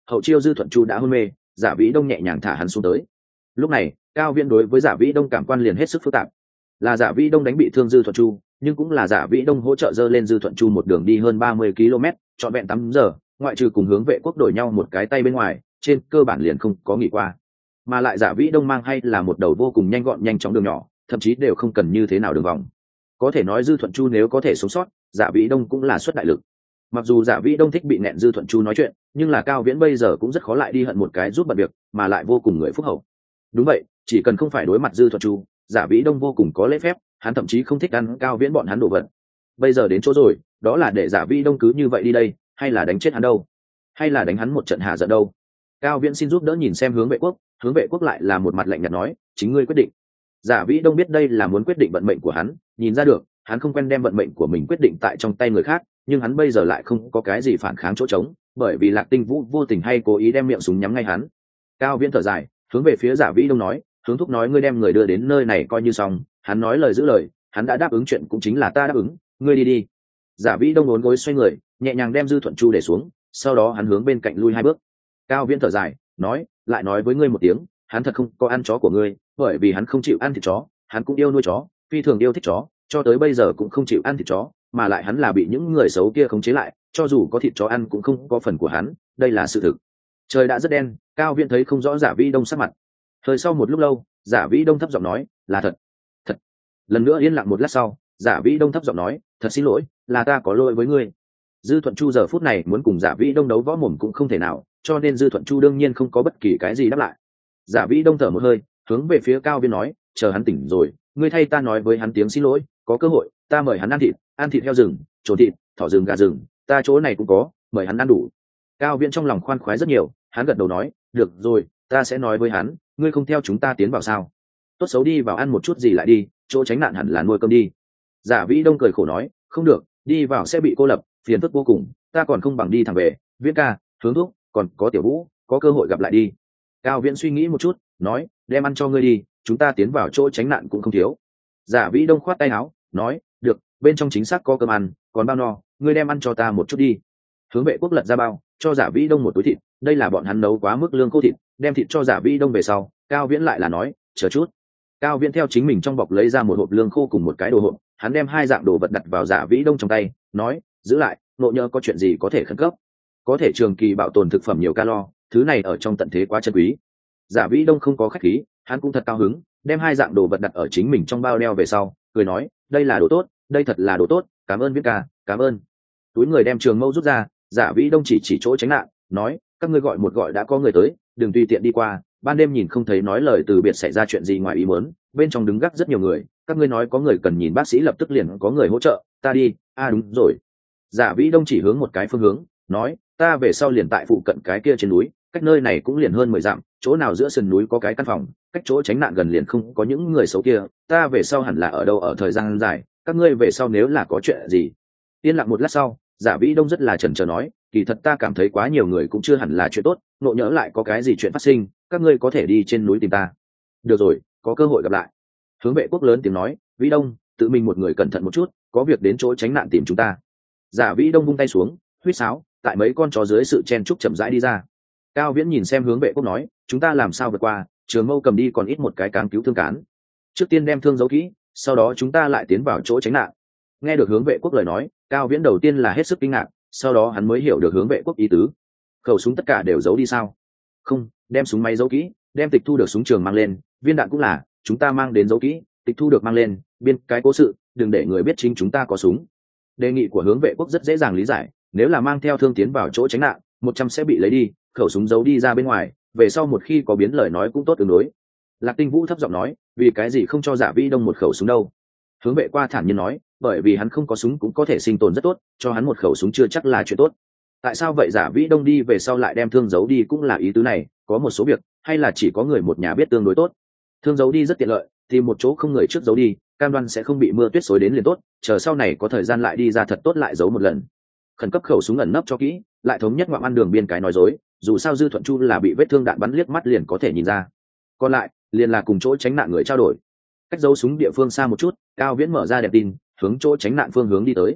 hậu chiêu dư thuận chu đã hôn mê, Giả Vĩ Đông nhẹ nhàng thả hắn xuống tới. Lúc này Cao Viễn đối với Giả Vĩ Đông cảm quan liền hết sức phức tạp. Là Giả Vĩ Đông đánh bị thương dư thuận chu, nhưng cũng là Giả Vĩ Đông hỗ trợ dơ lên dư thuận chu một đường đi hơn ba mươi ki lô mét, trọn vẹn tám giờ, ngoại trừ cùng hướng vệ quốc đổi nhau một cái tay bên ngoài, trên cơ bản liền không có nghỉ qua. Mà lại Giả Vĩ Đông mang hay là một đầu vô cùng nhanh gọn nhanh chóng đường nhỏ, thậm chí đều không cần như thế nào đường vòng. Có thể nói dư thuận chu nếu có thể sống sót, Giả Vĩ Đông cũng là xuất đại lực. Mặc dù Giả Vĩ Đông thích bị nẹn dư thuận chu nói chuyện, nhưng là Cao Viễn bây giờ cũng rất khó lại đi hận một cái giúp bận việc, mà lại vô cùng người phúc hậu. Đúng vậy, chỉ cần không phải đối mặt dư thuận chu, Giả Vĩ Đông vô cùng có lễ phép, hắn thậm chí không thích ăn Cao Viễn bọn hắn đồ vật. Bây giờ đến chỗ rồi, đó là để Giả Vĩ Đông cứ như vậy đi đây, hay là đánh chết hắn đâu, hay là đánh hắn một trận hạ giận đâu. Cao Viễn xin giúp đỡ nhìn xem hướng vệ quốc, hướng vệ quốc lại là một mặt lạnh nhạt nói, chính ngươi quyết định. Giả Vĩ Đông biết đây là muốn quyết định vận mệnh của hắn, nhìn ra được hắn không quen đem vận mệnh của mình quyết định tại trong tay người khác, nhưng hắn bây giờ lại không có cái gì phản kháng chỗ trống, bởi vì Lạc Tinh Vũ vô tình hay cố ý đem miệng súng nhắm ngay hắn. Cao Viễn thở dài, hướng về phía Giả Vĩ Đông nói, hướng thúc nói ngươi đem người đưa đến nơi này coi như xong, hắn nói lời giữ lời, hắn đã đáp ứng chuyện cũng chính là ta đáp ứng, ngươi đi đi. Giả Vĩ Đông uốn gối xoay người, nhẹ nhàng đem dư thuận chu để xuống, sau đó hắn hướng bên cạnh lui hai bước. Cao Viễn thở dài, nói, lại nói với ngươi một tiếng, hắn thật không có ăn chó của ngươi, bởi vì hắn không chịu ăn thịt chó, hắn cũng yêu nuôi chó, phi thường yêu thích chó, cho tới bây giờ cũng không chịu ăn thịt chó, mà lại hắn là bị những người xấu kia khống chế lại, cho dù có thịt chó ăn cũng không có phần của hắn, đây là sự thực. Trời đã rất đen, Cao Viễn thấy không rõ Giả Vĩ Đông sắc mặt. Thời sau một lúc lâu, Giả Vĩ Đông thấp giọng nói, là thật. Thật. Lần nữa yên lặng một lát sau, Giả Vĩ Đông thấp giọng nói, thật xin lỗi, là ta có lỗi với ngươi. Dư Thuận Chu giờ phút này muốn cùng Giả Vĩ Đông đấu võ mồm cũng không thể nào, cho nên Dư Thuận Chu đương nhiên không có bất kỳ cái gì đáp lại. Giả Vĩ Đông thở một hơi, hướng về phía Cao Viễn nói, chờ hắn tỉnh rồi, ngươi thay ta nói với hắn tiếng xin lỗi, có cơ hội ta mời hắn ăn thịt, ăn thịt heo rừng, trồn thịt, thỏ rừng, gà rừng, ta chỗ này cũng có, mời hắn ăn đủ. Cao Viễn trong lòng khoan khoái rất nhiều, hắn gật đầu nói, được rồi, ta sẽ nói với hắn, ngươi không theo chúng ta tiến vào sao? Tốt xấu đi vào ăn một chút gì lại đi, chỗ tránh nạn hẳn là nuôi cơm đi. Giả Vĩ Đông cười khổ nói, không được, đi vào sẽ bị cô lập, phiền phức vô cùng, ta còn không bằng đi thẳng về. Viễn ca, hướng thúc, còn có Tiểu Vũ, có cơ hội gặp lại đi. Cao Viễn suy nghĩ một chút, nói, đem ăn cho ngươi đi, chúng ta tiến vào chỗ tránh nạn cũng không thiếu. Giả Vĩ Đông khoát tay áo, nói, được, bên trong chính xác có cơm ăn, còn bao no, ngươi đem ăn cho ta một chút đi. Hướng vệ quốc lật ra bao, cho Giả Vĩ Đông một túi thịt, đây là bọn hắn nấu quá mức lương khô thịt, đem thịt cho Giả Vĩ Đông về sau. Cao Viễn lại là nói, chờ chút. Cao Viễn theo chính mình trong bọc lấy ra một hộp lương khô cùng một cái đồ hộp, hắn đem hai dạng đồ vật đặt vào Giả Vĩ Đông trong tay, nói, giữ lại, nộ nhỡ có chuyện gì có thể khẩn cấp, có thể trường kỳ bảo tồn thực phẩm nhiều calo, thứ này ở trong tận thế quá chân quý. Giả Vĩ Đông không có khách khí, hắn cũng thật cao hứng, đem hai dạng đồ vật đặt ở chính mình trong bao đeo về sau, cười nói, đây là đồ tốt, đây thật là đồ tốt, cảm ơn Viễn ca, cảm ơn. Túi người đem trường mâu rút ra, Giả Vĩ Đông chỉ chỉ chỗ tránh nạn, nói, các ngươi gọi một gọi đã có người tới, đừng tùy tiện đi qua, ban đêm nhìn không thấy nói lời từ biệt xảy ra chuyện gì ngoài ý muốn, bên trong đứng gác rất nhiều người, các ngươi nói có người cần nhìn bác sĩ lập tức liền có người hỗ trợ, ta đi. A à đúng rồi. Giả Vĩ Đông chỉ hướng một cái phương hướng, nói, ta về sau liền tại phụ cận cái kia trên núi, cách nơi này cũng liền hơn mười dặm, chỗ nào giữa sườn núi có cái căn phòng, cách chỗ tránh nạn gần liền không có những người xấu kia, ta về sau hẳn là ở đâu ở thời gian dài, các ngươi về sau nếu là có chuyện gì. Yên lặng một lát sau, Giả Vĩ Đông rất là chần chờ nói, kỳ thật ta cảm thấy quá nhiều người cũng chưa hẳn là chuyện tốt, nộ nhỡ lại có cái gì chuyện phát sinh, các ngươi có thể đi trên núi tìm ta. Được rồi, có cơ hội gặp lại. Hướng vệ quốc lớn tiếng nói, Vĩ Đông, tự mình một người cẩn thận một chút, có việc đến chỗ tránh nạn tìm chúng ta. Giả Vĩ Đông vung tay xuống, huýt sáo, tại mấy con chó dưới sự chen trúc chậm rãi đi ra. Cao Viễn nhìn xem hướng vệ quốc nói, chúng ta làm sao vượt qua, trường mâu cầm đi còn ít một cái cáng cứu thương cán, trước tiên đem thương giấu kỹ, sau đó chúng ta lại tiến vào chỗ tránh nạn. Nghe được hướng vệ quốc lời nói, Cao Viễn đầu tiên là hết sức kinh ngạc, sau đó hắn mới hiểu được hướng vệ quốc ý tứ. Khẩu súng tất cả đều giấu đi sao? Không, đem súng máy giấu kỹ, đem tịch thu được súng trường mang lên, viên đạn cũng là chúng ta mang đến giấu kỹ, tịch thu được mang lên, biên cái cố sự, đừng để người biết chính chúng ta có súng. Đề nghị của hướng vệ quốc rất dễ dàng lý giải, nếu là mang theo thương tiến vào chỗ tránh nạn, một trăm sẽ bị lấy đi, khẩu súng giấu đi ra bên ngoài, về sau một khi có biến lời nói cũng tốt tương đối. Lạc Tinh Vũ thấp giọng nói, vì cái gì không cho Giả Vĩ Đông một khẩu súng đâu? Hướng vệ qua thản nhiên nói, bởi vì hắn không có súng cũng có thể sinh tồn rất tốt, cho hắn một khẩu súng chưa chắc là chuyện tốt. Tại sao vậy? Giả Vĩ Đông đi về sau lại đem thương giấu đi cũng là ý tứ này, có một số việc hay là chỉ có người một nhà biết tương đối tốt. Thương giấu đi rất tiện lợi, tìm một chỗ không người trước giấu đi, cam đoan sẽ không bị mưa tuyết xối đến liền tốt, chờ sau này có thời gian lại đi ra thật tốt lại giấu một lần. Khẩn cấp khẩu súng ẩn nấp cho kỹ, lại thống nhất ngoạm ăn đường biên cái nói dối, dù sao Dư Thuận Chu là bị vết thương đạn bắn liếc mắt liền có thể nhìn ra. Còn lại liền là cùng chỗ tránh nạn người trao đổi. Cách giấu súng địa phương xa một chút, Cao Viễn mở ra đèn tin, hướng chỗ tránh nạn phương hướng đi tới.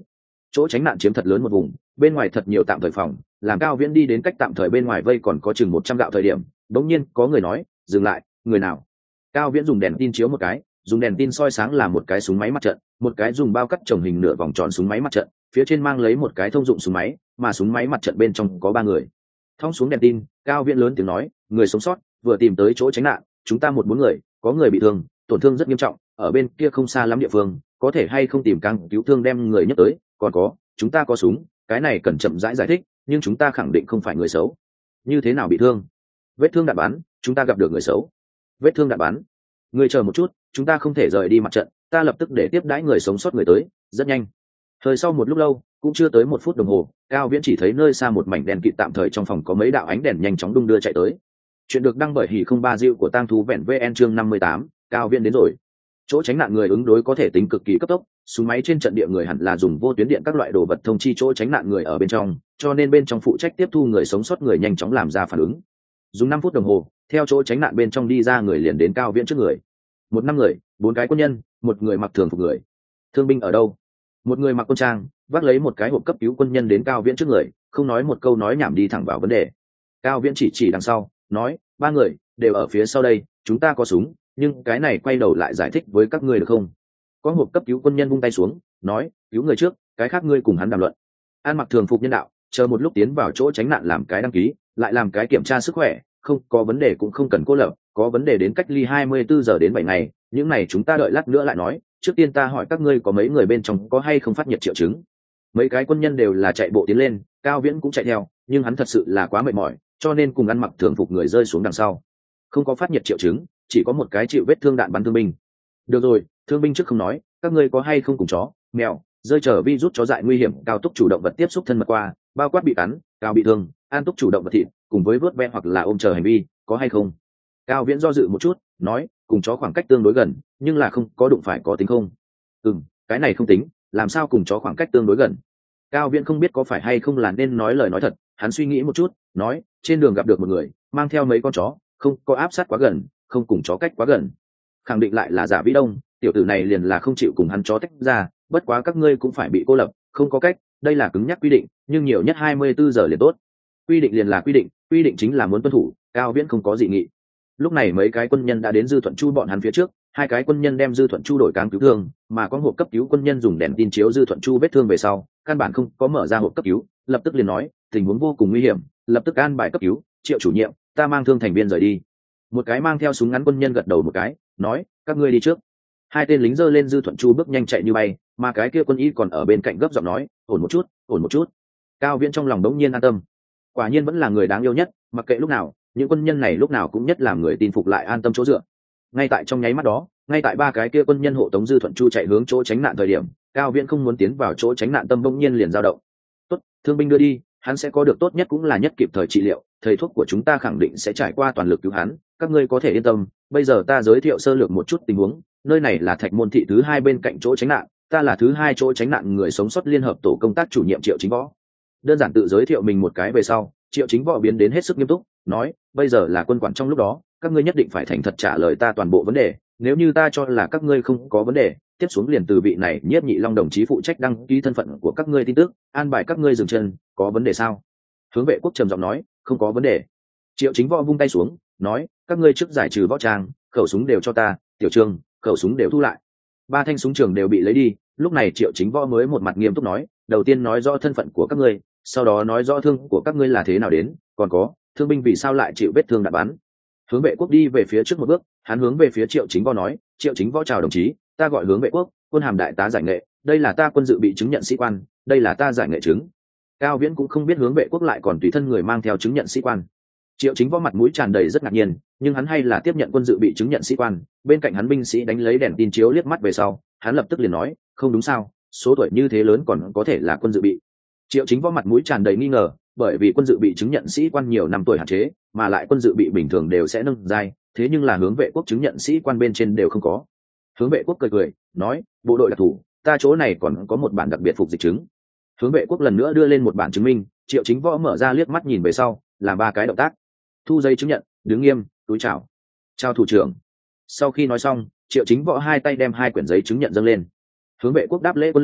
chỗ tránh nạn chiếm thật lớn một vùng, bên ngoài thật nhiều tạm thời phòng, làm Cao Viễn đi đến cách tạm thời bên ngoài vây còn có chừng một trăm gạo thời điểm, đột nhiên có người nói, dừng lại, người nào? Cao Viễn dùng đèn tin chiếu một cái, dùng đèn tin soi sáng là một cái súng máy mặt trận, một cái dùng bao cắt trồng hình nửa vòng tròn súng máy mặt trận, phía trên mang lấy một cái thông dụng súng máy, mà súng máy mặt trận bên trong có ba người. Thong xuống đèn tin, Cao Viễn lớn tiếng nói, người sống sót vừa tìm tới chỗ tránh nạn, chúng ta một bốn người, có người bị thương, tổn thương rất nghiêm trọng, ở bên kia không xa lắm địa phương, có thể hay không tìm căng cứu thương đem người nhấc tới, còn có, chúng ta có súng, cái này cần chậm rãi giải, giải thích, nhưng chúng ta khẳng định không phải người xấu. Như thế nào bị thương? Vết thương đạn bắn, chúng ta gặp được người xấu. Vết thương đạn bắn. Người chờ một chút, chúng ta không thể rời đi mặt trận, ta lập tức để tiếp đãi người sống sót người tới, rất nhanh. Thời sau một lúc lâu, cũng chưa tới một phút đồng hồ, Cao Viễn chỉ thấy nơi xa một mảnh đèn kịt tạm thời trong phòng có mấy đạo ánh đèn nhanh chóng đung đưa chạy tới. Chuyện được đăng bởi Hỉ không ba Diệu của Tang Thú Vẹn vê en chương năm mươi tám, Cao Viễn đến rồi. Chỗ tránh nạn người ứng đối có thể tính cực kỳ cấp tốc, súng máy trên trận địa người hẳn là dùng vô tuyến điện các loại đồ vật thông chi chỗ tránh nạn người ở bên trong, cho nên bên trong phụ trách tiếp thu người sống sót người nhanh chóng làm ra phản ứng. Dùng năm phút đồng hồ, theo chỗ tránh nạn bên trong đi ra người liền đến Cao Viễn trước người. Một năm người, bốn cái quân nhân, một người mặc thường phục người. Thương binh ở đâu? Một người mặc quân trang, vác lấy một cái hộp cấp cứu quân nhân đến Cao Viễn trước người, không nói một câu nói nhảm đi thẳng vào vấn đề. Cao Viễn chỉ chỉ đằng sau, nói, ba người đều ở phía sau đây, chúng ta có súng, nhưng cái này quay đầu lại giải thích với các ngươi được không? Có hộp cấp cứu quân nhân vung tay xuống, nói, cứu người trước, cái khác ngươi cùng hắn đàm luận. An mặc thường phục nhân đạo, chờ một lúc tiến vào chỗ tránh nạn làm cái đăng ký, lại làm cái kiểm tra sức khỏe, không có vấn đề cũng không cần cô lập, có vấn đề đến cách ly hai mươi bốn giờ đến bảy ngày, những này chúng ta đợi lát nữa lại nói, trước tiên ta hỏi các ngươi có mấy người bên trong có hay không phát nhiệt triệu chứng. Mấy cái quân nhân đều là chạy bộ tiến lên, Cao Viễn cũng chạy theo, nhưng hắn thật sự là quá mệt mỏi, cho nên cùng ăn mặc thường phục người rơi xuống đằng sau. Không có phát nhiệt triệu chứng, chỉ có một cái chịu vết thương đạn bắn thương binh. Được rồi, thương binh trước không nói, các ngươi có hay không cùng chó, mèo, rơi trở vi rút chó dại nguy hiểm, cao túc chủ động vật tiếp xúc thân mật qua, bao quát bị cắn, cao bị thương, an túc chủ động vật thịt, cùng với vớt ve hoặc là ôm chờ hành vi, có hay không? Cao Viễn do dự một chút, nói, cùng chó khoảng cách tương đối gần, nhưng là không có đụng phải có tính không? Ừm, cái này không tính, làm sao cùng chó khoảng cách tương đối gần? Cao Viễn không biết có phải hay không là nên nói lời nói thật, hắn suy nghĩ một chút, nói, trên đường gặp được một người, mang theo mấy con chó, không có áp sát quá gần, không cùng chó cách quá gần. Khẳng định lại là Giả Vĩ Đông, tiểu tử này liền là không chịu cùng hắn chó tách ra, bất quá các ngươi cũng phải bị cô lập, không có cách, đây là cứng nhắc quy định, nhưng nhiều nhất hai mươi bốn giờ liền tốt. Quy định liền là quy định, quy định chính là muốn tuân thủ, Cao Viễn không có dị nghị. Lúc này mấy cái quân nhân đã đến Dư Thuận Chu bọn hắn phía trước, hai cái quân nhân đem Dư Thuận Chu đổi cáng cứu thương, mà có hộp cấp cứu quân nhân dùng đèn tin chiếu Dư Thuận Chu vết thương về sau, căn bản không có mở ra hộp cấp cứu, lập tức liền nói, tình huống vô cùng nguy hiểm, lập tức an bài cấp cứu, Triệu chủ nhiệm, ta mang thương thành viên rời đi. Một cái mang theo súng ngắn quân nhân gật đầu một cái, nói, các ngươi đi trước. Hai tên lính giơ lên Dư Thuận Chu bước nhanh chạy như bay, mà cái kia quân y còn ở bên cạnh gấp giọng nói, ổn một chút, ổn một chút. Cao Viễn trong lòng đống nhiên an tâm, quả nhiên vẫn là người đáng yêu nhất, mặc kệ lúc nào, những quân nhân này lúc nào cũng nhất làm người tin phục lại an tâm chỗ dựa. Ngay tại trong nháy mắt đó, ngay tại ba cái kia quân nhân hộ tống Dư Thuận Chu chạy hướng chỗ tránh nạn thời điểm, Cao Viễn không muốn tiến vào chỗ tránh nạn, tâm bỗng nhiên liền dao động. Tốt, thương binh đưa đi, hắn sẽ có được tốt nhất cũng là nhất kịp thời trị liệu, thầy thuốc của chúng ta khẳng định sẽ trải qua toàn lực cứu hắn, các ngươi có thể yên tâm. Bây giờ ta giới thiệu sơ lược một chút tình huống, nơi này là Thạch Môn thị thứ hai bên cạnh chỗ tránh nạn, ta là thứ hai chỗ tránh nạn người sống sót liên hợp tổ công tác chủ nhiệm Triệu Chính Võ. Đơn giản tự giới thiệu mình một cái về sau, Triệu Chính Võ biến đến hết sức nghiêm túc, nói, bây giờ là quân quản trong lúc đó, các ngươi nhất định phải thành thật trả lời ta toàn bộ vấn đề, nếu như ta cho là các ngươi không có vấn đề, tiếp xuống liền từ vị này Nhiếp Nhị Long đồng chí phụ trách đăng ký thân phận của các ngươi tin tức, an bài các ngươi dừng chân, có vấn đề sao? Hướng Vệ Quốc trầm giọng nói, không có vấn đề. Triệu Chính Võ vung tay xuống, nói, các ngươi trước giải trừ võ trang, khẩu súng đều cho ta, Tiểu Trương, khẩu súng đều thu lại. Ba thanh súng trường đều bị lấy đi, lúc này Triệu Chính Võ mới một mặt nghiêm túc nói, đầu tiên nói rõ thân phận của các ngươi, sau đó nói rõ thương của các ngươi là thế nào đến, còn có, thương binh vì sao lại chịu vết thương đạn bắn. Hướng Vệ Quốc đi về phía trước một bước, hắn hướng về phía Triệu Chính Võ nói, Triệu Chính Võ chào đồng chí, ta gọi Hướng Vệ Quốc, quân hàm đại tá giải nghệ, đây là ta quân dự bị chứng nhận sĩ quan, đây là ta giải nghệ chứng. Cao Viễn cũng không biết Hướng Vệ Quốc lại còn tùy thân người mang theo chứng nhận sĩ quan. Triệu Chính Võ mặt mũi tràn đầy rất ngạc nhiên, nhưng hắn hay là tiếp nhận quân dự bị chứng nhận sĩ quan. Bên cạnh hắn binh sĩ đánh lấy đèn tin chiếu liếc mắt về sau, hắn lập tức liền nói, không đúng sao, số tuổi như thế lớn còn có thể là quân dự bị. Triệu Chính Võ mặt mũi tràn đầy nghi ngờ, bởi vì quân dự bị chứng nhận sĩ quan nhiều năm tuổi hạn chế, mà lại quân dự bị bình thường đều sẽ nâng giai, thế nhưng là Hướng Vệ Quốc chứng nhận sĩ quan bên trên đều không có. Hướng Vệ Quốc cười cười, nói, bộ đội đặc thù, ta chỗ này còn có một bản đặc biệt phục dịch chứng. Hướng Vệ Quốc lần nữa đưa lên một bản chứng minh, Triệu Chính Võ mở ra liếc mắt nhìn về sau, làm ba cái động tác. Thu giấy chứng nhận, đứng nghiêm, túi chào. Chào thủ trưởng. Sau khi nói xong, Triệu Chính Võ hai tay đem hai quyển giấy chứng nhận dâng lên. Hướng Vệ Quốc đáp lễ quân lễ,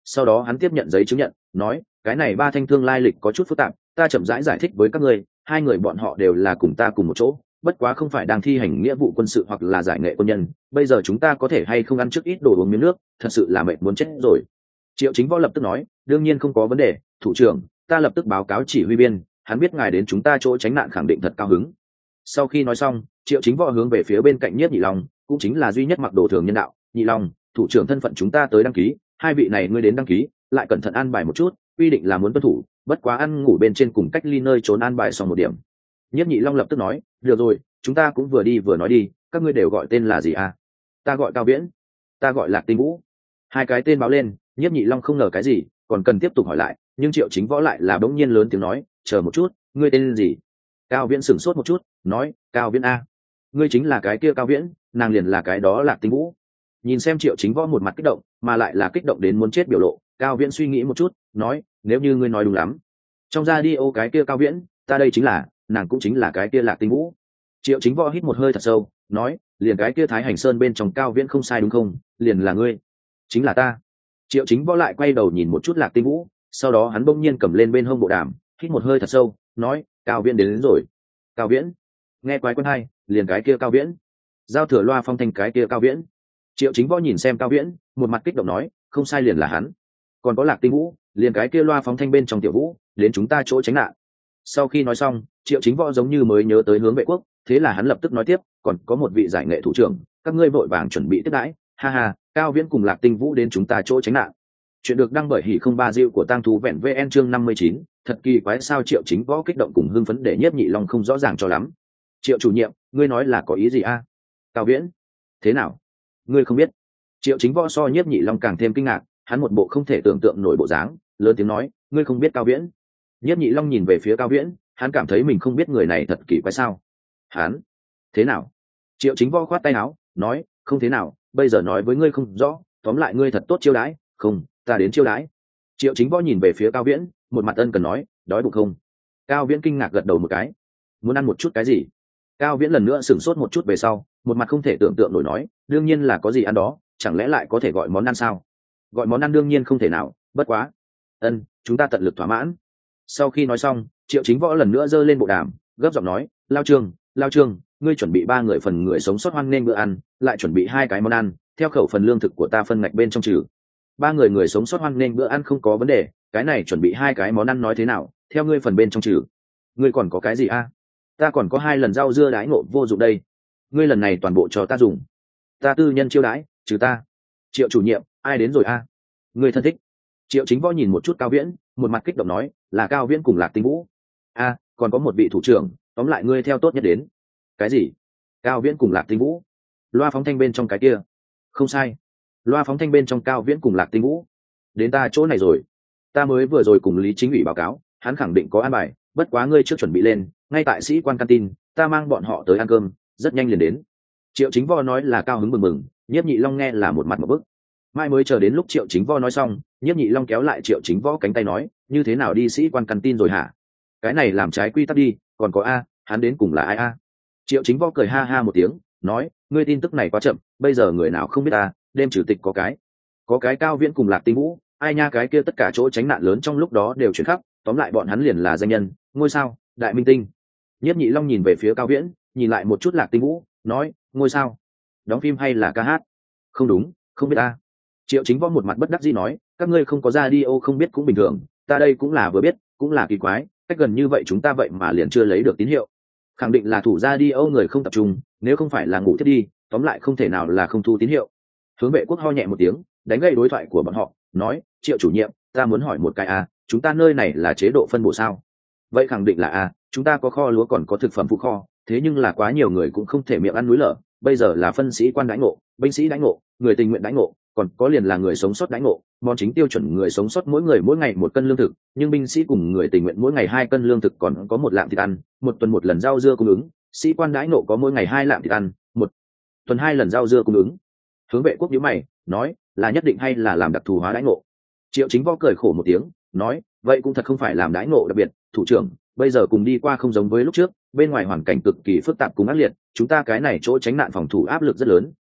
sau đó hắn tiếp nhận giấy chứng nhận nói cái này ba thanh thương lai lịch có chút phức tạp, ta chậm rãi giải, giải thích với các ngươi. Hai người bọn họ đều là cùng ta cùng một chỗ, bất quá không phải đang thi hành nghĩa vụ quân sự hoặc là giải nghệ quân nhân. Bây giờ chúng ta có thể hay không ăn trước ít đồ uống miếng nước, thật sự là mệt muốn chết rồi. Triệu Chính Võ lập tức nói đương nhiên không có vấn đề, thủ trưởng, ta lập tức báo cáo chỉ huy biên, hắn biết ngài đến chúng ta chỗ tránh nạn khẳng định thật cao hứng. Sau khi nói xong, Triệu Chính Võ hướng về phía bên cạnh Nhiếp Nhị Long, cũng chính là duy nhất mặc đồ thường nhân đạo. Nhị Long, thủ trưởng thân phận chúng ta tới đăng ký, hai vị này ngươi đến đăng ký, lại cẩn thận an bài một chút, quy định là muốn tuân thủ, bất quá ăn ngủ bên trên cùng cách ly nơi trốn an bài xong một điểm. Nhiếp Nhị Long lập tức nói được rồi, chúng ta cũng vừa đi vừa nói đi, các ngươi đều gọi tên là gì à? Ta gọi Cao Viễn. Ta gọi Lạc Tinh Vũ. Hai cái tên báo lên, Nhiếp Nhị Long không ngờ cái gì, còn cần tiếp tục hỏi lại, nhưng Triệu Chính Võ lại là bỗng nhiên lớn tiếng nói chờ một chút, ngươi tên gì? Cao Viễn sửng sốt một chút, nói Cao Viễn a. Ngươi chính là cái kia Cao Viễn, nàng liền là cái đó Lạc Tinh Vũ. Nhìn xem Triệu Chính Võ một mặt kích động, mà lại là kích động đến muốn chết biểu lộ, Cao Viễn suy nghĩ một chút, nói nếu như ngươi nói đúng lắm, trong ra đi ô cái kia Cao Viễn, ta đây chính là, nàng cũng chính là cái kia Lạc Tinh Vũ. Triệu Chính Võ hít một hơi thật sâu, nói liền cái kia Thái Hành Sơn bên trong Cao Viễn không sai đúng không? Liền là ngươi, chính là ta. Triệu Chính Võ lại quay đầu nhìn một chút Lạc Tinh Vũ, sau đó hắn bỗng nhiên cầm lên bên hông bộ đàm, hít một hơi thật sâu, nói Cao Viễn đến, đến rồi. Cao Viễn, nghe quái quen hay, liền cái kia Cao Viễn, giao thừa loa phong thanh cái kia Cao Viễn. Triệu Chính Võ nhìn xem Cao Viễn, một mặt kích động nói không sai, liền là hắn. Còn có Lạc Tinh Vũ, liền cái kia loa phóng thanh bên trong tiểu Vũ, đến chúng ta chỗ tránh nạn. Sau khi nói xong, Triệu Chính Võ giống như mới nhớ tới hướng vệ quốc, thế là hắn lập tức nói tiếp còn có một vị giải nghệ thủ trưởng, các ngươi vội vàng chuẩn bị tiếp đãi. Ha ha, Cao Viễn cùng Lạc Tinh Vũ đến chúng ta chỗ tránh nạn. Chuyện được đăng bởi hỉ không ba diệu của tang thú vẹn vn chương năm mươi chín. Thật kỳ quái sao Triệu Chính Võ kích động cùng hưng phấn để Nhiếp Nhị Long không rõ ràng cho lắm. Triệu chủ nhiệm, ngươi nói là có ý gì a? Cao Viễn, thế nào? Ngươi không biết? Triệu Chính Võ so Nhiếp Nhị Long càng thêm kinh ngạc, hắn một bộ không thể tưởng tượng nổi bộ dáng, lớn tiếng nói ngươi không biết Cao Viễn? Nhiếp Nhị Long nhìn về phía Cao Viễn, hắn cảm thấy mình không biết người này thật kỳ quái sao. Hắn thế nào? Triệu Chính Võ khoát tay áo nói không thế nào, bây giờ nói với ngươi không rõ, tóm lại ngươi thật tốt chiêu đãi. Không, ta đến chiêu đãi. Triệu Chính Võ nhìn về phía Cao Viễn, một mặt ân cần nói đói bụng không? Cao Viễn kinh ngạc gật đầu một cái. Muốn ăn một chút cái gì? Cao Viễn lần nữa sửng sốt một chút về sau, một mặt không thể tưởng tượng nổi nói đương nhiên là có gì ăn đó, chẳng lẽ lại có thể gọi món ăn sao? Gọi món ăn đương nhiên không thể nào, bất quá ân chúng ta tận lực thỏa mãn. Sau khi nói xong, Triệu Chính Võ lần nữa giơ lên bộ đàm, gấp giọng nói Lao Trương, Lao Trương, ngươi chuẩn bị ba người phần người sống sót hoan nghênh bữa ăn, lại chuẩn bị hai cái món ăn, theo khẩu phần lương thực của ta phân ngạch bên trong trừ. Ba người người sống sót hoan nghênh bữa ăn không có vấn đề, cái này chuẩn bị hai cái món ăn nói thế nào, theo ngươi phần bên trong trừ. Ngươi còn có cái gì a? Ta còn có hai lần rau dưa đái ngộ vô dụng đây, ngươi lần này toàn bộ cho ta dùng. Ta tư nhân chiêu đãi, trừ ta. Triệu chủ nhiệm, ai đến rồi a? Ngươi thân thích. Triệu Chính Võ nhìn một chút Cao Viễn, một mặt kích động nói là Cao Viễn cùng Lạc Tinh Vũ. A, còn có một vị thủ trưởng, tóm lại ngươi theo tốt nhất đến. Cái gì? Cao Viễn cùng Lạc Tinh Vũ? Loa phóng thanh bên trong cái kia? Không sai, loa phóng thanh bên trong Cao Viễn cùng Lạc Tinh Vũ. Đến ta chỗ này rồi. Ta mới vừa rồi cùng Lý Chính ủy báo cáo, hắn khẳng định có an bài, bất quá ngươi trước chuẩn bị lên, ngay tại sĩ quan canteen, ta mang bọn họ tới ăn cơm, rất nhanh liền đến. Triệu Chính Võ nói là cao hứng mừng mừng, Nhiếp Nhị Long nghe là một mặt một bức. Mai mới chờ đến lúc Triệu Chính Võ nói xong, Nhiếp Nhị Long kéo lại Triệu Chính Võ cánh tay nói như thế nào đi sĩ quan canteen rồi hả? Cái này làm trái quy tắc đi, còn có a, hắn đến cùng là ai a? Triệu Chính Võ cười ha ha một tiếng, nói ngươi tin tức này quá chậm, bây giờ người nào không biết ta, đêm chủ tịch có cái có cái Cao Viễn cùng Lạc Tinh Vũ, ai nha, cái kia tất cả chỗ tránh nạn lớn trong lúc đó đều chuyển khắp, tóm lại bọn hắn liền là danh nhân, ngôi sao, đại minh tinh. Nhiếp Nhị Long nhìn về phía Cao Viễn, nhìn lại một chút Lạc Tinh Vũ, nói ngôi sao, đóng phim hay là ca hát? Không đúng, không biết ta. Triệu Chính Võ một mặt bất đắc dĩ nói các ngươi không có ra đi ô không biết cũng bình thường, ta đây cũng là vừa biết, cũng là kỳ quái, cách gần như vậy chúng ta vậy mà liền chưa lấy được tín hiệu, khẳng định là thủ ra đi ô người không tập trung, nếu không phải là ngủ thiết đi, tóm lại không thể nào là không thu tín hiệu. Hướng vệ quốc ho nhẹ một tiếng, đánh gây đối thoại của bọn họ, nói Triệu chủ nhiệm, ta muốn hỏi một cái a, chúng ta nơi này là chế độ phân bổ sao? Vậy khẳng định là a, chúng ta có kho lúa còn có thực phẩm phụ kho, thế nhưng là quá nhiều người cũng không thể miệng ăn núi lở, bây giờ là phân sĩ quan đãi ngộ, binh sĩ đãi ngộ, người tình nguyện đãi ngộ, còn có liền là người sống sót đãi ngộ. Món chính tiêu chuẩn người sống sót mỗi người mỗi ngày một cân lương thực, nhưng binh sĩ cùng người tình nguyện mỗi ngày hai cân lương thực, còn có một lạng thịt ăn, một tuần một lần rau dưa cung ứng. Sĩ quan đãi ngộ có mỗi ngày hai lạng thịt ăn, một tuần hai lần rau dưa cung ứng. Hướng vệ quốc nhíu mày, nói là nhất định hay là làm đặc thù hóa đãi ngộ? Triệu Chính Võ cười khổ một tiếng, nói vậy cũng thật không phải làm đãi ngộ đặc biệt, thủ trưởng, bây giờ cùng đi qua không giống với lúc trước, bên ngoài hoàn cảnh cực kỳ phức tạp cùng ác liệt, chúng ta cái này chỗ tránh nạn phòng thủ áp lực rất lớn,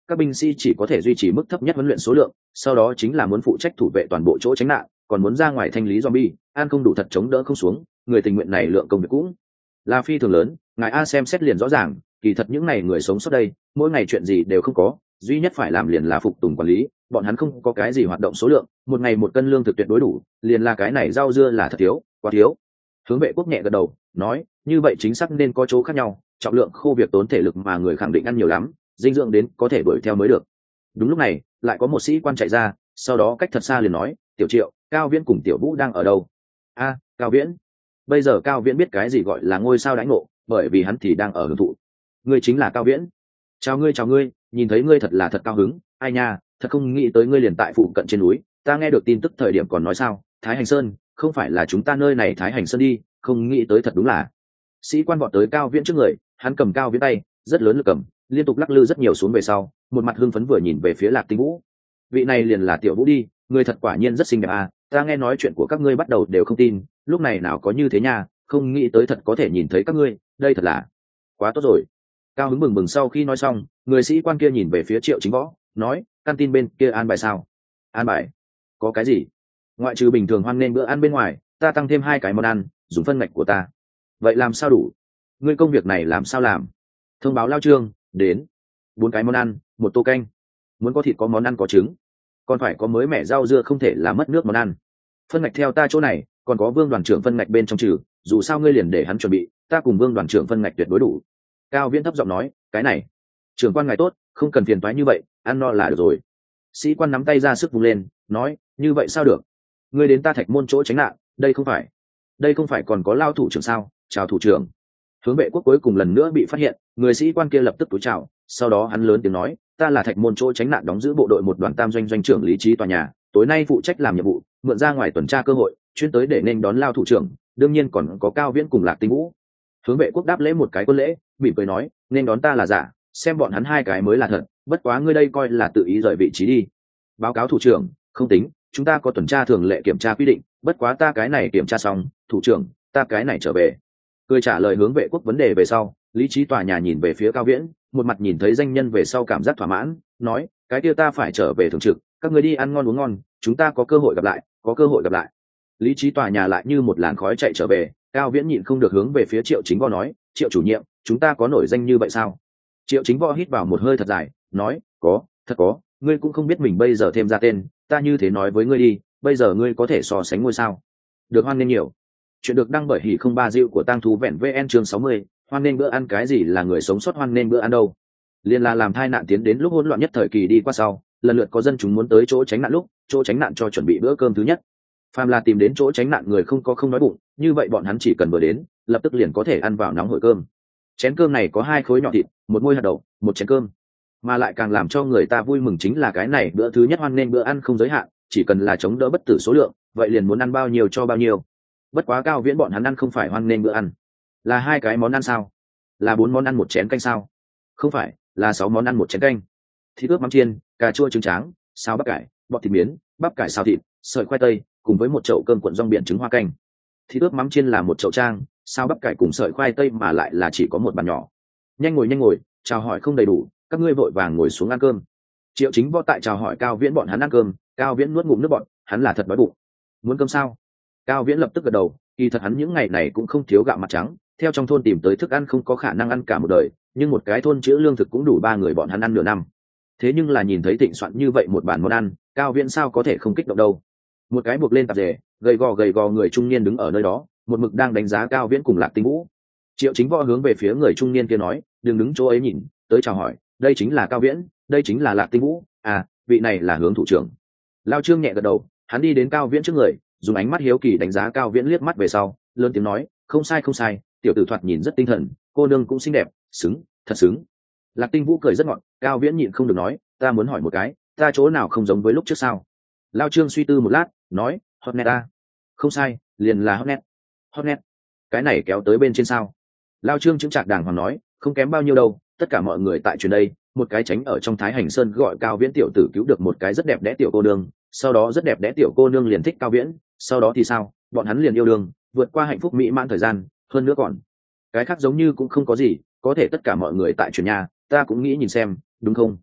các binh sĩ chỉ có thể duy trì mức thấp nhất huấn luyện số lượng, sau đó chính là muốn phụ trách thủ vệ toàn bộ chỗ tránh nạn, còn muốn ra ngoài thanh lý zombie, ăn không đủ thật chống đỡ không xuống, người tình nguyện này lượng công việc cũng là phi thường lớn. Ngài A xem xét liền rõ ràng, kỳ thật những này người sống sót đây, mỗi ngày chuyện gì đều không có, duy nhất phải làm liền là phục tùng quản lý, bọn hắn không có cái gì hoạt động số lượng, một ngày một cân lương thực tuyệt đối đủ, liền là cái này rau dưa là thật thiếu, quá thiếu. Hướng vệ quốc nhẹ gật đầu, nói, như vậy chính xác nên có chỗ khác nhau, trọng lượng khô việc tốn thể lực mà người khẳng định ăn nhiều lắm, dinh dưỡng đến có thể đuổi theo mới được. Đúng lúc này, lại có một sĩ quan chạy ra, sau đó cách thật xa liền nói, tiểu Triệu, Cao Viễn cùng tiểu Vũ đang ở đâu? A, Cao Viễn. Bây giờ Cao Viễn biết cái gì gọi là ngôi sao đãi ngộ, bởi vì hắn thì đang ở hưởng thụ. Ngươi chính là Cao Viễn. Chào ngươi chào ngươi, nhìn thấy ngươi thật là thật cao hứng, ai nha, thật không nghĩ tới ngươi liền tại phụ cận trên núi, ta nghe được tin tức thời điểm còn nói sao, Thái Hành Sơn, không phải là chúng ta nơi này Thái Hành Sơn đi, không nghĩ tới thật đúng là. Sĩ quan vọt tới Cao Viễn trước người, hắn cầm Cao Viễn tay, rất lớn lực cầm, liên tục lắc lư rất nhiều xuống về sau, một mặt hưng phấn vừa nhìn về phía Lạc Tinh Vũ. Vị này liền là tiểu Vũ đi, người thật quả nhiên rất xinh đẹp à, ta nghe nói chuyện của các ngươi bắt đầu đều không tin, lúc này nào có như thế nha, không nghĩ tới thật có thể nhìn thấy các ngươi, đây thật là quá tốt rồi. Cao hứng bừng bừng sau khi nói xong, người sĩ quan kia nhìn về phía Triệu Chính Võ, nói, căn tin bên kia an bài sao? An bài? Có cái gì? Ngoại trừ bình thường hoan nên bữa ăn bên ngoài, ta tăng thêm hai cái món ăn, dùng phân ngạch của ta. Vậy làm sao đủ? Ngươi công việc này làm sao làm? Thông báo lao trương, đến. Bốn cái món ăn, một tô canh. Muốn có thịt có món ăn có trứng. Còn phải có mới mẻ rau dưa không thể là mất nước món ăn. Phân ngạch theo ta chỗ này, còn có Vương đoàn trưởng phân ngạch bên trong trừ, dù sao ngươi liền để hắn chuẩn bị, ta cùng Vương đoàn trưởng phân ngạch tuyệt đối đủ. Cao Viễn thấp giọng nói, cái này, trưởng quan ngài tốt, không cần phiền toái như vậy, ăn no là được rồi. Sĩ quan nắm tay ra sức vung lên, nói, như vậy sao được? Ngươi đến ta Thạch Môn chỗ tránh nạn, đây không phải, đây không phải còn có Lao thủ trưởng sao? Chào thủ trưởng. Hướng vệ quốc cuối cùng lần nữa bị phát hiện, người sĩ quan kia lập tức túi chào, sau đó hắn lớn tiếng nói, ta là Thạch Môn chỗ tránh nạn đóng giữ bộ đội một đoàn tam doanh doanh trưởng Lý Trí tòa nhà, tối nay phụ trách làm nhiệm vụ, mượn ra ngoài tuần tra cơ hội, chuyên tới để nên đón Lao thủ trưởng, đương nhiên còn có Cao Viễn cùng Lạc Tinh Vũ. Hướng vệ quốc đáp lễ một cái quân lễ, mỉm cười nói, nên đón ta là giả, xem bọn hắn hai cái mới là thật, bất quá ngươi đây coi là tự ý rời vị trí đi. Báo cáo thủ trưởng, không tính, chúng ta có tuần tra thường lệ kiểm tra quy định, bất quá ta cái này kiểm tra xong, thủ trưởng, ta cái này trở về. Cười trả lời hướng vệ quốc vấn đề về sau, Lý Trí tòa nhà nhìn về phía Cao Viễn, một mặt nhìn thấy danh nhân về sau cảm giác thỏa mãn, nói, cái kia ta phải trở về thường trực, các người đi ăn ngon uống ngon, chúng ta có cơ hội gặp lại, có cơ hội gặp lại. Lý Trí tòa nhà lại như một làn khói chạy trở về, Cao Viễn nhịn không được hướng về phía Triệu Chính Võ nói, Triệu chủ nhiệm, chúng ta có nổi danh như vậy sao? Triệu Chính Võ hít vào một hơi thật dài, nói, có, thật có, ngươi cũng không biết mình bây giờ thêm ra tên, ta như thế nói với ngươi đi, bây giờ ngươi có thể so sánh ngôi sao. Được hoan nghênh nhiều. Chuyện được đăng bởi hỉ không ba diệu của tang thú vẹn vn chương sáu mươi, hoan nghênh bữa ăn cái gì là người sống sót hoan nghênh bữa ăn đâu. Liên là làm thai nạn tiến đến lúc hỗn loạn nhất thời kỳ đi qua sau, lần lượt có dân chúng muốn tới chỗ tránh nạn lúc, chỗ tránh nạn cho chuẩn bị bữa cơm thứ nhất. Phàm là tìm đến chỗ tránh nạn người không có không đói bụng, như vậy bọn hắn chỉ cần vừa đến, lập tức liền có thể ăn vào nóng hổi cơm. Chén cơm này có hai khối nhỏ thịt, một muôi hạt đậu, một chén cơm. Mà lại càng làm cho người ta vui mừng chính là cái này bữa thứ nhất hoan nghênh bữa ăn không giới hạn, chỉ cần là chống đỡ bất tử số lượng, vậy liền muốn ăn bao nhiêu cho bao nhiêu. Bất quá Cao Viễn bọn hắn ăn không phải hoan nghênh bữa ăn, là hai cái món ăn sao? Là bốn món ăn một chén canh sao? Không phải, là sáu món ăn một chén canh. Thịt ướp mắm chiên, cà chua trứng tráng, xào bắp cải, bọt thịt miến, bắp cải xào thịt, sợi khoai tây, cùng với một chậu cơm cuộn rong biển trứng hoa canh. Thịt ướp mắm chiên là một chậu trang, xào bắp cải cùng sợi khoai tây mà lại là chỉ có một bàn nhỏ. Nhanh ngồi nhanh ngồi, chào hỏi không đầy đủ, các ngươi vội vàng ngồi xuống ăn cơm. Triệu Chính Võ tại chào hỏi Cao Viễn bọn hắn ăn cơm, Cao Viễn nuốt ngụm nước bọt, hắn là thật đói bụng. Muốn cơm sao? Cao Viễn lập tức gật đầu, kỳ thật hắn những ngày này cũng không thiếu gạo mặt trắng, theo trong thôn tìm tới thức ăn không có khả năng ăn cả một đời, nhưng một cái thôn chữ lương thực cũng đủ ba người bọn hắn ăn nửa năm. Thế nhưng là nhìn thấy thịnh soạn như vậy một bàn món ăn, Cao Viễn sao có thể không kích động đâu. Một cái buộc lên tạp dề, gầy gò gầy gò người trung niên đứng ở nơi đó, một mực đang đánh giá Cao Viễn cùng Lạc Tinh Vũ. Triệu Chính Võ hướng về phía người trung niên kia nói, đừng đứng chỗ ấy nhìn, tới chào hỏi, đây chính là Cao Viễn, đây chính là Lạc Tinh Vũ, à, vị này là Hướng thủ trưởng. Lao Trương nhẹ gật đầu, hắn đi đến Cao Viễn trước người, dùng ánh mắt hiếu kỳ đánh giá Cao Viễn liếc mắt về sau, lớn tiếng nói, không sai không sai, tiểu tử thoạt nhìn rất tinh thần, cô nương cũng xinh đẹp, xứng, thật xứng. Lạc Tinh Vũ cười rất ngọt, Cao Viễn nhịn không được nói, ta muốn hỏi một cái, ta chỗ nào không giống với lúc trước sao? Lao Trương suy tư một lát, nói, Hotnet a. Không sai, liền là Hotnet. Hotnet, cái này kéo tới bên trên sao? Lao Trương chứng trạc đàng hoàng nói, không kém bao nhiêu đâu, tất cả mọi người tại truyền đây, một cái tránh ở trong Thái Hành Sơn gọi Cao Viễn tiểu tử cứu được một cái rất đẹp đẽ tiểu cô nương, sau đó rất đẹp đẽ tiểu cô nương liền thích Cao Viễn, sau đó thì sao? Bọn hắn liền yêu đương, vượt qua hạnh phúc mỹ mãn thời gian, hơn nữa còn cái khác giống như cũng không có gì, có thể tất cả mọi người tại truyền nhà, ta cũng nghĩ nhìn xem, đúng không?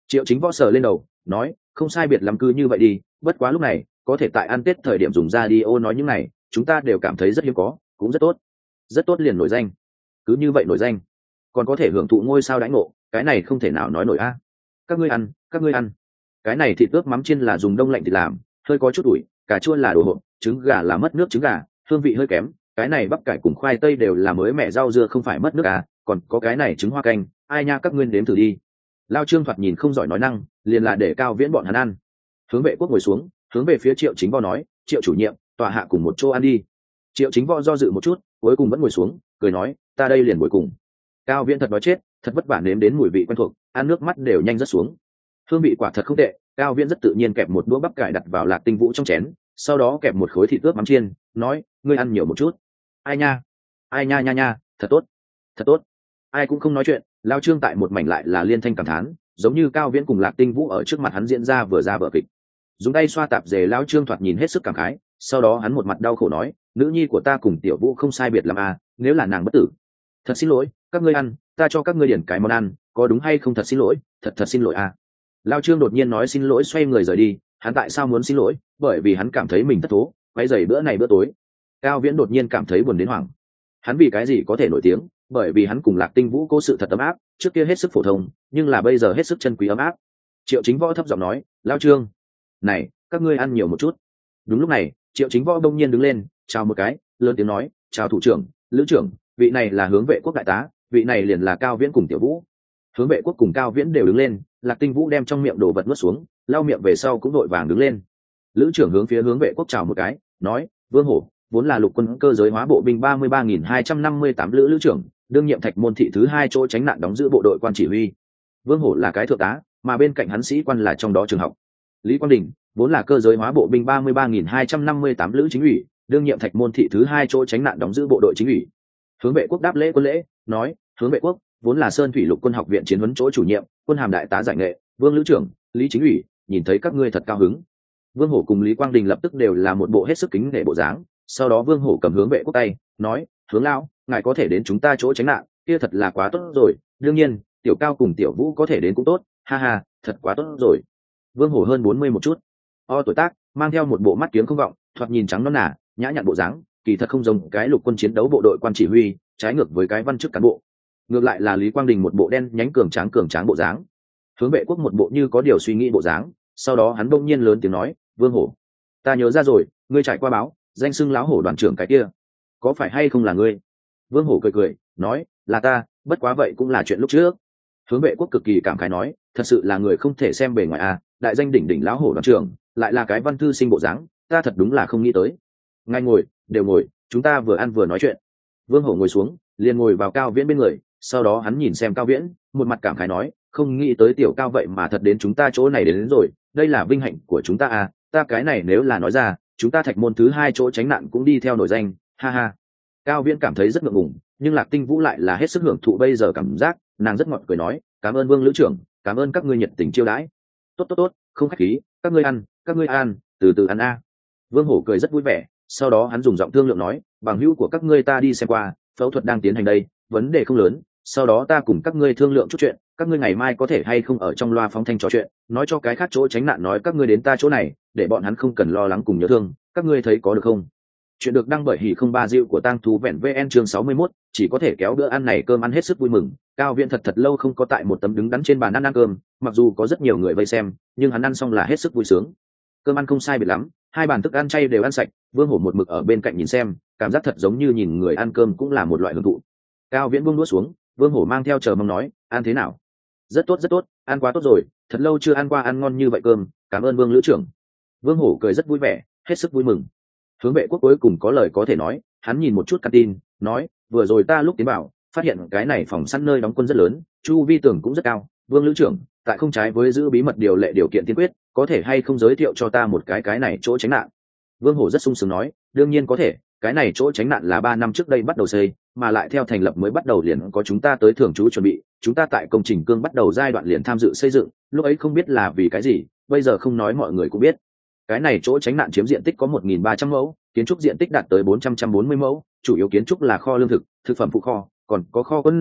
Triệu Chính Võ sờ lên đầu nói, không sai biệt lắm cứ như vậy đi, bất quá lúc này có thể tại ăn tết thời điểm dùng ra đi ô nói những này chúng ta đều cảm thấy rất hiếm có, cũng rất tốt. Rất tốt liền nổi danh, cứ như vậy nổi danh còn có thể hưởng thụ ngôi sao đãi ngộ, cái này không thể nào nói nổi a. Các ngươi ăn, các ngươi ăn. Cái này thịt ướp mắm chiên là dùng đông lạnh thịt làm, hơi có chút ủi, cà chua là đồ hộp, trứng gà là mất nước trứng gà, hương vị hơi kém. Cái này bắp cải cùng khoai tây đều là mới mẹ rau dưa không phải mất nước à, còn có cái này trứng hoa canh, ai nha các ngươi nếm thử đi. Lao Trương thoạt nhìn không giỏi nói năng, liền là để Cao Viễn bọn hắn ăn. Hướng Vệ Quốc ngồi xuống, hướng về phía Triệu Chính Võ nói, Triệu chủ nhiệm, tòa hạ cùng một chỗ ăn đi. Triệu Chính Võ do dự một chút, cuối cùng vẫn ngồi xuống, cười nói, ta đây liền ngồi cùng. Cao Viễn thật nói chết, thật vất vả nếm đến mùi vị quen thuộc, ăn nước mắt đều nhanh rớt xuống. Hương vị quả thật không tệ. Cao Viễn rất tự nhiên kẹp một đũa bắp cải đặt vào Lạc Tinh Vũ trong chén, sau đó kẹp một khối thịt ướp mắm chiên, nói, ngươi ăn nhiều một chút. Ai nha, ai nha nha nha, thật tốt, thật tốt. Ai cũng không nói chuyện, Lao Trương tại một mảnh lại là liên thanh cảm thán, giống như Cao Viễn cùng Lạc Tinh Vũ ở trước mặt hắn diễn ra vừa ra vở kịch. Dùng tay xoa tạp dề, Lao Trương thoạt nhìn hết sức cảm khái, sau đó hắn một mặt đau khổ nói, nữ nhi của ta cùng Tiểu Vũ không sai biệt lắm à, nếu là nàng bất tử. Thật xin lỗi, các ngươi ăn, ta cho các ngươi điển cái món ăn, có đúng hay không? Thật xin lỗi, thật thật xin lỗi à. Lao Trương đột nhiên nói xin lỗi, xoay người rời đi. Hắn tại sao muốn xin lỗi? Bởi vì hắn cảm thấy mình thất thố, quay dày bữa này bữa tối. Cao Viễn đột nhiên cảm thấy buồn đến hoảng. Hắn vì cái gì có thể nổi tiếng? Bởi vì hắn cùng Lạc Tinh Vũ cố sự thật ấm áp, trước kia hết sức phổ thông, nhưng là bây giờ hết sức chân quý ấm áp. Triệu Chính Võ thấp giọng nói, Lao Trương, này, các ngươi ăn nhiều một chút. Đúng lúc này, Triệu Chính Võ đông nhiên đứng lên, chào một cái, lớn tiếng nói, chào thủ trưởng, lữ trưởng, vị này là Hướng Vệ Quốc đại tá, vị này liền là Cao Viễn cùng Tiểu Vũ. Hướng Vệ Quốc cùng Cao Viễn đều đứng lên, Lạc Tinh Vũ đem trong miệng đồ vật nuốt xuống, lau miệng về sau cũng đội vàng đứng lên. Lữ trưởng hướng phía Hướng Vệ Quốc chào một cái, nói, Vương Hổ, vốn là lục quân cơ giới hóa bộ binh ba mươi ba nghìn hai trăm năm mươi tám lữ lữ trưởng, đương nhiệm Thạch Môn thị thứ hai chỗ tránh nạn đóng giữ bộ đội quan chỉ huy. Vương Hổ là cái thượng tá, mà bên cạnh hắn sĩ quan là trong đó trường học. Lý Quang Đình, vốn là cơ giới hóa bộ binh ba mươi ba nghìn hai trăm năm mươi tám lữ chính ủy, đương nhiệm Thạch Môn thị thứ hai chỗ tránh nạn đóng giữ bộ đội chính ủy. Hướng Vệ Quốc đáp lễ quân lễ, nói, Hướng Vệ Quốc, vốn là Sơn Thủy Lục Quân học viện chiến huấn chỗ chủ nhiệm, quân hàm đại tá giải nghệ, Vương lữ trưởng, Lý chính ủy, nhìn thấy các ngươi thật cao hứng. Vương Hổ cùng Lý Quang Đình lập tức đều là một bộ hết sức kính nể bộ dáng. Sau đó Vương Hổ cầm Hướng Vệ Quốc tay, nói, Hướng lão, ngài có thể đến chúng ta chỗ tránh nạn, kia thật là quá tốt rồi. Đương nhiên, Tiểu Cao cùng Tiểu Vũ có thể đến cũng tốt, ha ha, thật quá tốt rồi. Vương Hổ hơn bốn mươi một chút, o tuổi tác, mang theo một bộ mắt kiếng không vọng, thoạt nhìn trắng nõn nà, nhã nhặn bộ dáng, kỳ thật không giống cái lục quân chiến đấu bộ đội quan chỉ huy, trái ngược với cái văn chức cán bộ. Ngược lại là Lý Quang Đình một bộ đen nhánh cường tráng cường tráng bộ dáng, Hướng Vệ Quốc một bộ như có điều suy nghĩ bộ dáng. Sau đó hắn bỗng nhiên lớn tiếng nói, Vương Hổ, ta nhớ ra rồi, ngươi trải qua báo, danh xưng láo hổ đoàn trưởng cái kia, có phải hay không là ngươi? Vương Hổ cười cười, nói, là ta, bất quá vậy cũng là chuyện lúc trước. Hướng Vệ Quốc cực kỳ cảm khái nói, thật sự là người không thể xem bề ngoài à, đại danh đỉnh đỉnh láo hổ đoàn trưởng, lại là cái văn thư sinh bộ dáng, ta thật đúng là không nghĩ tới. Ngay ngồi, đều ngồi, chúng ta vừa ăn vừa nói chuyện. Vương Hổ ngồi xuống, liền ngồi vào Cao Viễn bên người, sau đó hắn nhìn xem Cao Viễn, một mặt cảm khái nói, không nghĩ tới Tiểu Cao vậy mà thật đến chúng ta chỗ này đến, đến rồi, đây là vinh hạnh của chúng ta à, ta cái này nếu là nói ra, chúng ta Thạch Môn thứ hai chỗ tránh nạn cũng đi theo nổi danh, ha ha. Cao Viễn cảm thấy rất ngượng ngùng, nhưng Lạc Tinh Vũ lại là hết sức hưởng thụ bây giờ cảm giác, nàng rất ngọt cười nói, cảm ơn Vương lữ trưởng, cảm ơn các ngươi nhiệt tình chiêu đãi. Tốt tốt tốt, không khách khí, các ngươi ăn, các ngươi ăn, từ từ ăn a. Vương Hổ cười rất vui vẻ, sau đó hắn dùng giọng thương lượng nói, bằng hữu của các ngươi ta đi xem qua, phẫu thuật đang tiến hành đây, vấn đề không lớn, sau đó ta cùng các ngươi thương lượng chút chuyện, các ngươi ngày mai có thể hay không ở trong loa phóng thanh trò chuyện, nói cho cái khác chỗ tránh nạn nói các ngươi đến ta chỗ này, để bọn hắn không cần lo lắng cùng nhớ thương, các ngươi thấy có được không? Chuyện được đăng bởi Hỉ không ba Diệu của Tang Thú Vẹn vê en chương sáu mươi mốt, chỉ có thể kéo bữa ăn này cơm ăn hết sức vui mừng. Cao Viễn thật thật lâu không có tại một tấm đứng đắn trên bàn ăn ăn cơm, mặc dù có rất nhiều người vây xem, nhưng hắn ăn xong là hết sức vui sướng. Cơm ăn không sai biệt lắm, hai bàn thức ăn chay đều ăn sạch, Vương Hổ một mực ở bên cạnh nhìn xem, cảm giác thật giống như nhìn người ăn cơm cũng là một loại hưởng thụ. Cao Viễn buông đũa xuống, Vương Hổ mang theo chờ mong nói, ăn thế nào? Rất tốt rất tốt, ăn quá tốt rồi, thật lâu chưa ăn qua ăn ngon như vậy cơm, cảm ơn Vương lữ trưởng. Vương Hổ cười rất vui vẻ, hết sức vui mừng. Hướng Vệ Quốc cuối cùng có lời có thể nói, hắn nhìn một chút căn tin, nói, vừa rồi ta lúc tiến vào, phát hiện cái này phòng săn nơi đóng quân rất lớn, chu vi tường cũng rất cao. Vương lữ trưởng, tại không trái với giữ bí mật điều lệ điều kiện tiên quyết, có thể hay không giới thiệu cho ta một cái cái này chỗ tránh nạn? Vương Hổ rất sung sướng nói, đương nhiên có thể, cái này chỗ tránh nạn là ba năm trước đây bắt đầu xây, mà lại theo thành lập mới bắt đầu liền có chúng ta tới thường trú chuẩn bị, chúng ta tại công trình cương bắt đầu giai đoạn liền tham dự xây dựng, lúc ấy không biết là vì cái gì, bây giờ không nói mọi người cũng biết. Cái này chỗ tránh nạn chiếm diện tích có một nghìn ba trăm mẫu, kiến trúc diện tích đạt tới bốn trăm bốn mươi mẫu, chủ yếu kiến trúc là kho lương thực, thực phẩm phụ kho, còn có kho quân dụng,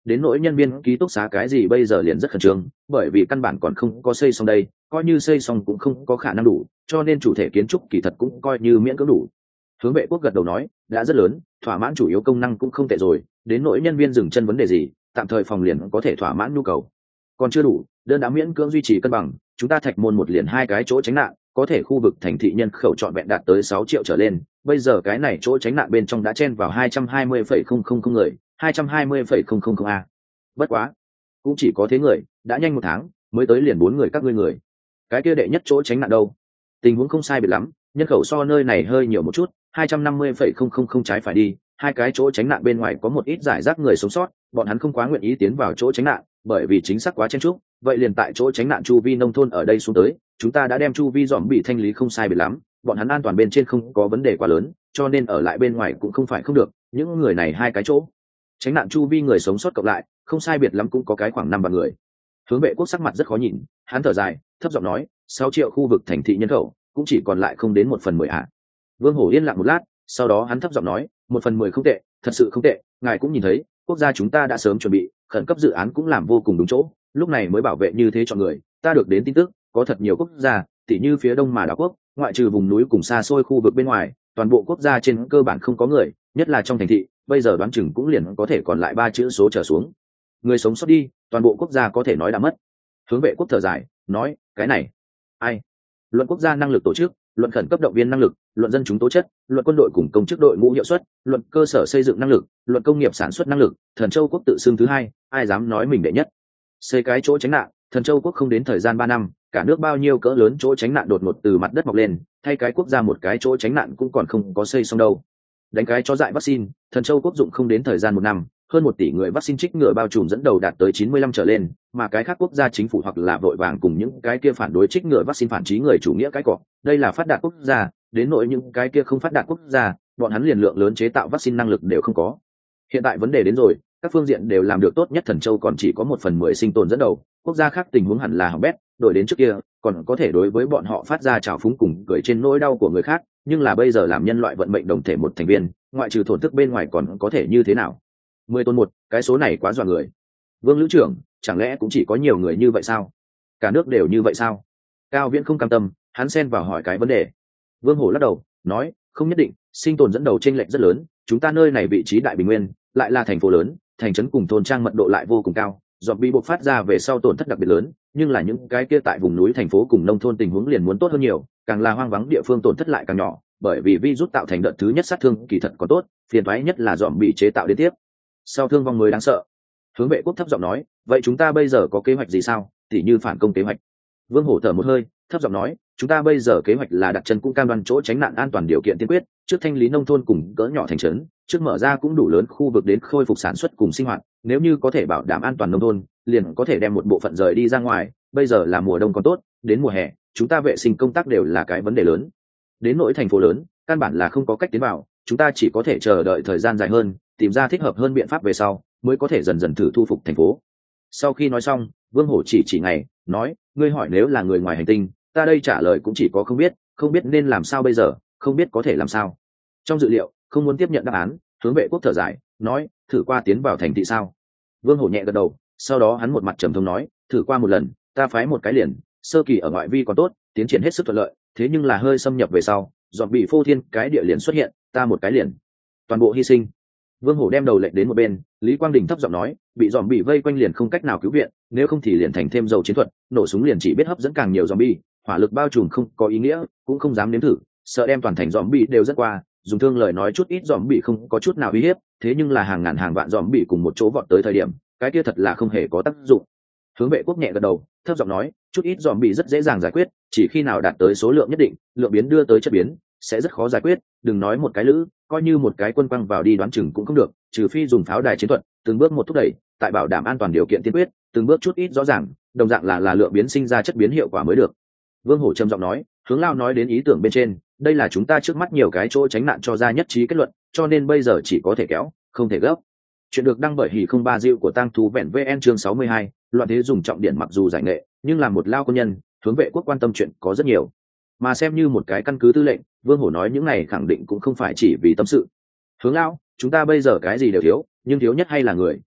đến nỗi nhân viên ký túc xá cái gì bây giờ liền rất khẩn trương, bởi vì căn bản còn không có xây xong đây, coi như xây xong cũng không có khả năng đủ, cho nên chủ thể kiến trúc kỳ thật cũng coi như miễn cưỡng đủ. Hướng vệ quốc gật đầu nói, đã rất lớn, thỏa mãn chủ yếu công năng cũng không tệ rồi, đến nỗi nhân viên dừng chân vấn đề gì, tạm thời phòng liền có thể thỏa mãn nhu cầu. Còn chưa đủ, đơn đã miễn cưỡng duy trì cân bằng, chúng ta thạch môn một liền hai cái chỗ tránh nạn, có thể khu vực thành thị nhân khẩu trọn vẹn đạt tới sáu triệu trở lên, bây giờ cái này chỗ tránh nạn bên trong đã chen vào hai trăm hai mươi phẩy không không không người, hai trăm hai mươi phẩy không không không a. Bất quá, cũng chỉ có thế người, đã nhanh một tháng, mới tới liền bốn người các ngươi người. Cái kia đệ nhất chỗ tránh nạn đâu? Tình huống không sai biệt lắm, nhân khẩu so nơi này hơi nhiều một chút, hai trăm năm mươi phẩy không không không trái phải đi, hai cái chỗ tránh nạn bên ngoài có một ít giải rác người sống sót, bọn hắn không quá nguyện ý tiến vào chỗ tránh nạn, bởi vì chính xác quá chen chúc, vậy liền tại chỗ tránh nạn chu vi nông thôn ở đây xuống tới, chúng ta đã đem chu vi dòm bị thanh lý không sai biệt lắm, bọn hắn an toàn bên trên không có vấn đề quá lớn, cho nên ở lại bên ngoài cũng không phải không được, những người này hai cái chỗ tránh nạn chu vi người sống sót cộng lại, không sai biệt lắm cũng có cái khoảng năm vạn người. Hướng vệ quốc sắc mặt rất khó nhìn, hắn thở dài, thấp giọng nói, sáu triệu khu vực thành thị nhân khẩu, cũng chỉ còn lại không đến một phần mười ạ. Vương Hổ yên lặng một lát, sau đó hắn thấp giọng nói, một phần mười không tệ, thật sự không tệ, ngài cũng nhìn thấy, quốc gia chúng ta đã sớm chuẩn bị, khẩn cấp dự án cũng làm vô cùng đúng chỗ, lúc này mới bảo vệ như thế cho người. Ta được đến tin tức, có thật nhiều quốc gia, tỉ như phía đông mà đảo quốc, ngoại trừ vùng núi cùng xa xôi khu vực bên ngoài, toàn bộ quốc gia trên cơ bản không có người, nhất là trong thành thị, bây giờ đoán chừng cũng liền có thể còn lại ba chữ số trở xuống. Người sống sót đi, toàn bộ quốc gia có thể nói đã mất. Hướng vệ quốc thở dài, nói, cái này, ai? Luận quốc gia năng lực tổ chức, luận khẩn cấp động viên năng lực, luận dân chúng tố chất, luận quân đội cùng công chức đội ngũ hiệu suất, luận cơ sở xây dựng năng lực, luận công nghiệp sản xuất năng lực, Thần Châu quốc tự xưng thứ hai, ai dám nói mình đệ nhất? Xây cái chỗ tránh nạn, Thần Châu quốc không đến thời gian ba năm, cả nước bao nhiêu cỡ lớn chỗ tránh nạn đột ngột từ mặt đất mọc lên, thay cái quốc gia một cái chỗ tránh nạn cũng còn không có xây xong đâu. Đánh cái cho dại vaccine, Thần Châu quốc dụng không đến thời gian một năm, hơn một tỷ người vaccine trích ngừa bao trùm dẫn đầu đạt tới chín mươi lăm trở lên, mà cái khác quốc gia chính phủ hoặc là vội vàng cùng những cái kia phản đối trích ngừa vaccine phản trí người chủ nghĩa cái cọ, đây là phát đạt quốc gia, đến nỗi những cái kia không phát đạt quốc gia, bọn hắn liền lượng lớn chế tạo vaccine năng lực đều không có. Hiện tại vấn đề đến rồi, các phương diện đều làm được tốt nhất, Thần Châu còn chỉ có một phần mười sinh tồn dẫn đầu, quốc gia khác tình huống hẳn là hỏng bét, đổi đến trước kia, còn có thể đối với bọn họ phát ra trào phúng cùng cười trên nỗi đau của người khác, nhưng là bây giờ làm nhân loại vận mệnh đồng thể một thành viên, ngoại trừ thổn thức bên ngoài còn có thể như thế nào? Mười tôn một, cái số này quá dọa người. Vương Lữ trưởng, chẳng lẽ cũng chỉ có nhiều người như vậy sao? Cả nước đều như vậy sao? Cao Viễn không cam tâm, hắn xen vào hỏi cái vấn đề. Vương Hổ lắc đầu, nói, không nhất định, sinh tồn dẫn đầu chênh lệch rất lớn, chúng ta nơi này vị trí đại bình nguyên, lại là thành phố lớn, thành trấn cùng thôn trang mật độ lại vô cùng cao, dọn bị bộc phát ra về sau tổn thất đặc biệt lớn, nhưng là những cái kia tại vùng núi thành phố cùng nông thôn tình huống liền muốn tốt hơn nhiều, càng là hoang vắng địa phương tổn thất lại càng nhỏ, bởi vì virus tạo thành đợt thứ nhất sát thương kỳ thật có tốt, phiền toái nhất là dọn bị chế tạo đến tiếp sau thương vong mới đáng sợ. Hướng vệ quốc thấp giọng nói, vậy chúng ta bây giờ có kế hoạch gì sao, tỉ như phản công kế hoạch? Vương Hổ thở một hơi, thấp giọng nói, chúng ta bây giờ kế hoạch là đặt chân cũng cam đoan chỗ tránh nạn an toàn điều kiện tiên quyết, trước thanh lý nông thôn cùng cỡ nhỏ thành trấn, trước mở ra cũng đủ lớn khu vực đến khôi phục sản xuất cùng sinh hoạt, nếu như có thể bảo đảm an toàn nông thôn, liền có thể đem một bộ phận rời đi ra ngoài, bây giờ là mùa đông còn tốt, đến mùa hè, chúng ta vệ sinh công tác đều là cái vấn đề lớn. Đến nỗi thành phố lớn, căn bản là không có cách tiến vào, chúng ta chỉ có thể chờ đợi thời gian dài hơn, tìm ra thích hợp hơn biện pháp về sau, mới có thể dần dần thử thu phục thành phố. Sau khi nói xong, Vương Hổ chỉ chỉ ngày, nói, ngươi hỏi nếu là người ngoài hành tinh, ta đây trả lời cũng chỉ có không biết, không biết nên làm sao bây giờ, không biết có thể làm sao. Trong dự liệu, không muốn tiếp nhận đáp án, Hướng vệ quốc thở dài, nói, thử qua tiến vào thành thị sao? Vương Hổ nhẹ gật đầu, sau đó hắn một mặt trầm thông nói, thử qua một lần, ta phái một cái liền, sơ kỳ ở ngoại vi còn tốt, tiến triển hết sức thuận lợi, thế nhưng là hơi xâm nhập về sau, dọn bị phô thiên cái địa liền xuất hiện, ta một cái liền, toàn bộ hy sinh. Vương Hổ đem đầu lệnh đến một bên, Lý Quang Đình thấp giọng nói, bị dòm bị vây quanh liền không cách nào cứu viện, nếu không thì liền thành thêm dầu chiến thuật, nổ súng liền chỉ biết hấp dẫn càng nhiều dòm bi, hỏa lực bao trùm không có ý nghĩa, cũng không dám nếm thử, sợ đem toàn thành dòm bị đều rất qua, dùng thương lời nói chút ít dòm bị không có chút nào uy hiếp, thế nhưng là hàng ngàn hàng vạn dòm bị cùng một chỗ vọt tới thời điểm, cái kia thật là không hề có tác dụng. Hướng vệ quốc nhẹ gật đầu, thấp giọng nói, chút ít dòm bị rất dễ dàng giải quyết, chỉ khi nào đạt tới số lượng nhất định, lượng biến đưa tới chất biến, sẽ rất khó giải quyết, đừng nói một cái lữ, coi như một cái quân quăng vào đi đoán chừng cũng không được, trừ phi dùng pháo đài chiến thuật, từng bước một thúc đẩy, tại bảo đảm an toàn điều kiện tiên quyết, từng bước chút ít rõ ràng, đồng dạng là là lượng biến sinh ra chất biến hiệu quả mới được. Vương Hổ trầm giọng nói, Hướng Lao nói đến ý tưởng bên trên, đây là chúng ta trước mắt nhiều cái chỗ tránh nạn cho ra nhất trí kết luận, cho nên bây giờ chỉ có thể kéo, không thể gấp. Chuyện được đăng bởi hỉ không ba diệu của Tang Thú Vẹn vê en chương sáu mươi hai, loạn thế dùng trọng điểm mặc dù giải nghệ, nhưng làm một lao quân nhân, Hướng vệ quốc quan tâm chuyện có rất nhiều. Mà xem như một cái căn cứ tư lệnh, Vương Hổ nói những này khẳng định cũng không phải chỉ vì tâm sự. Hướng Lão, chúng ta bây giờ cái gì đều thiếu, nhưng thiếu nhất hay là người,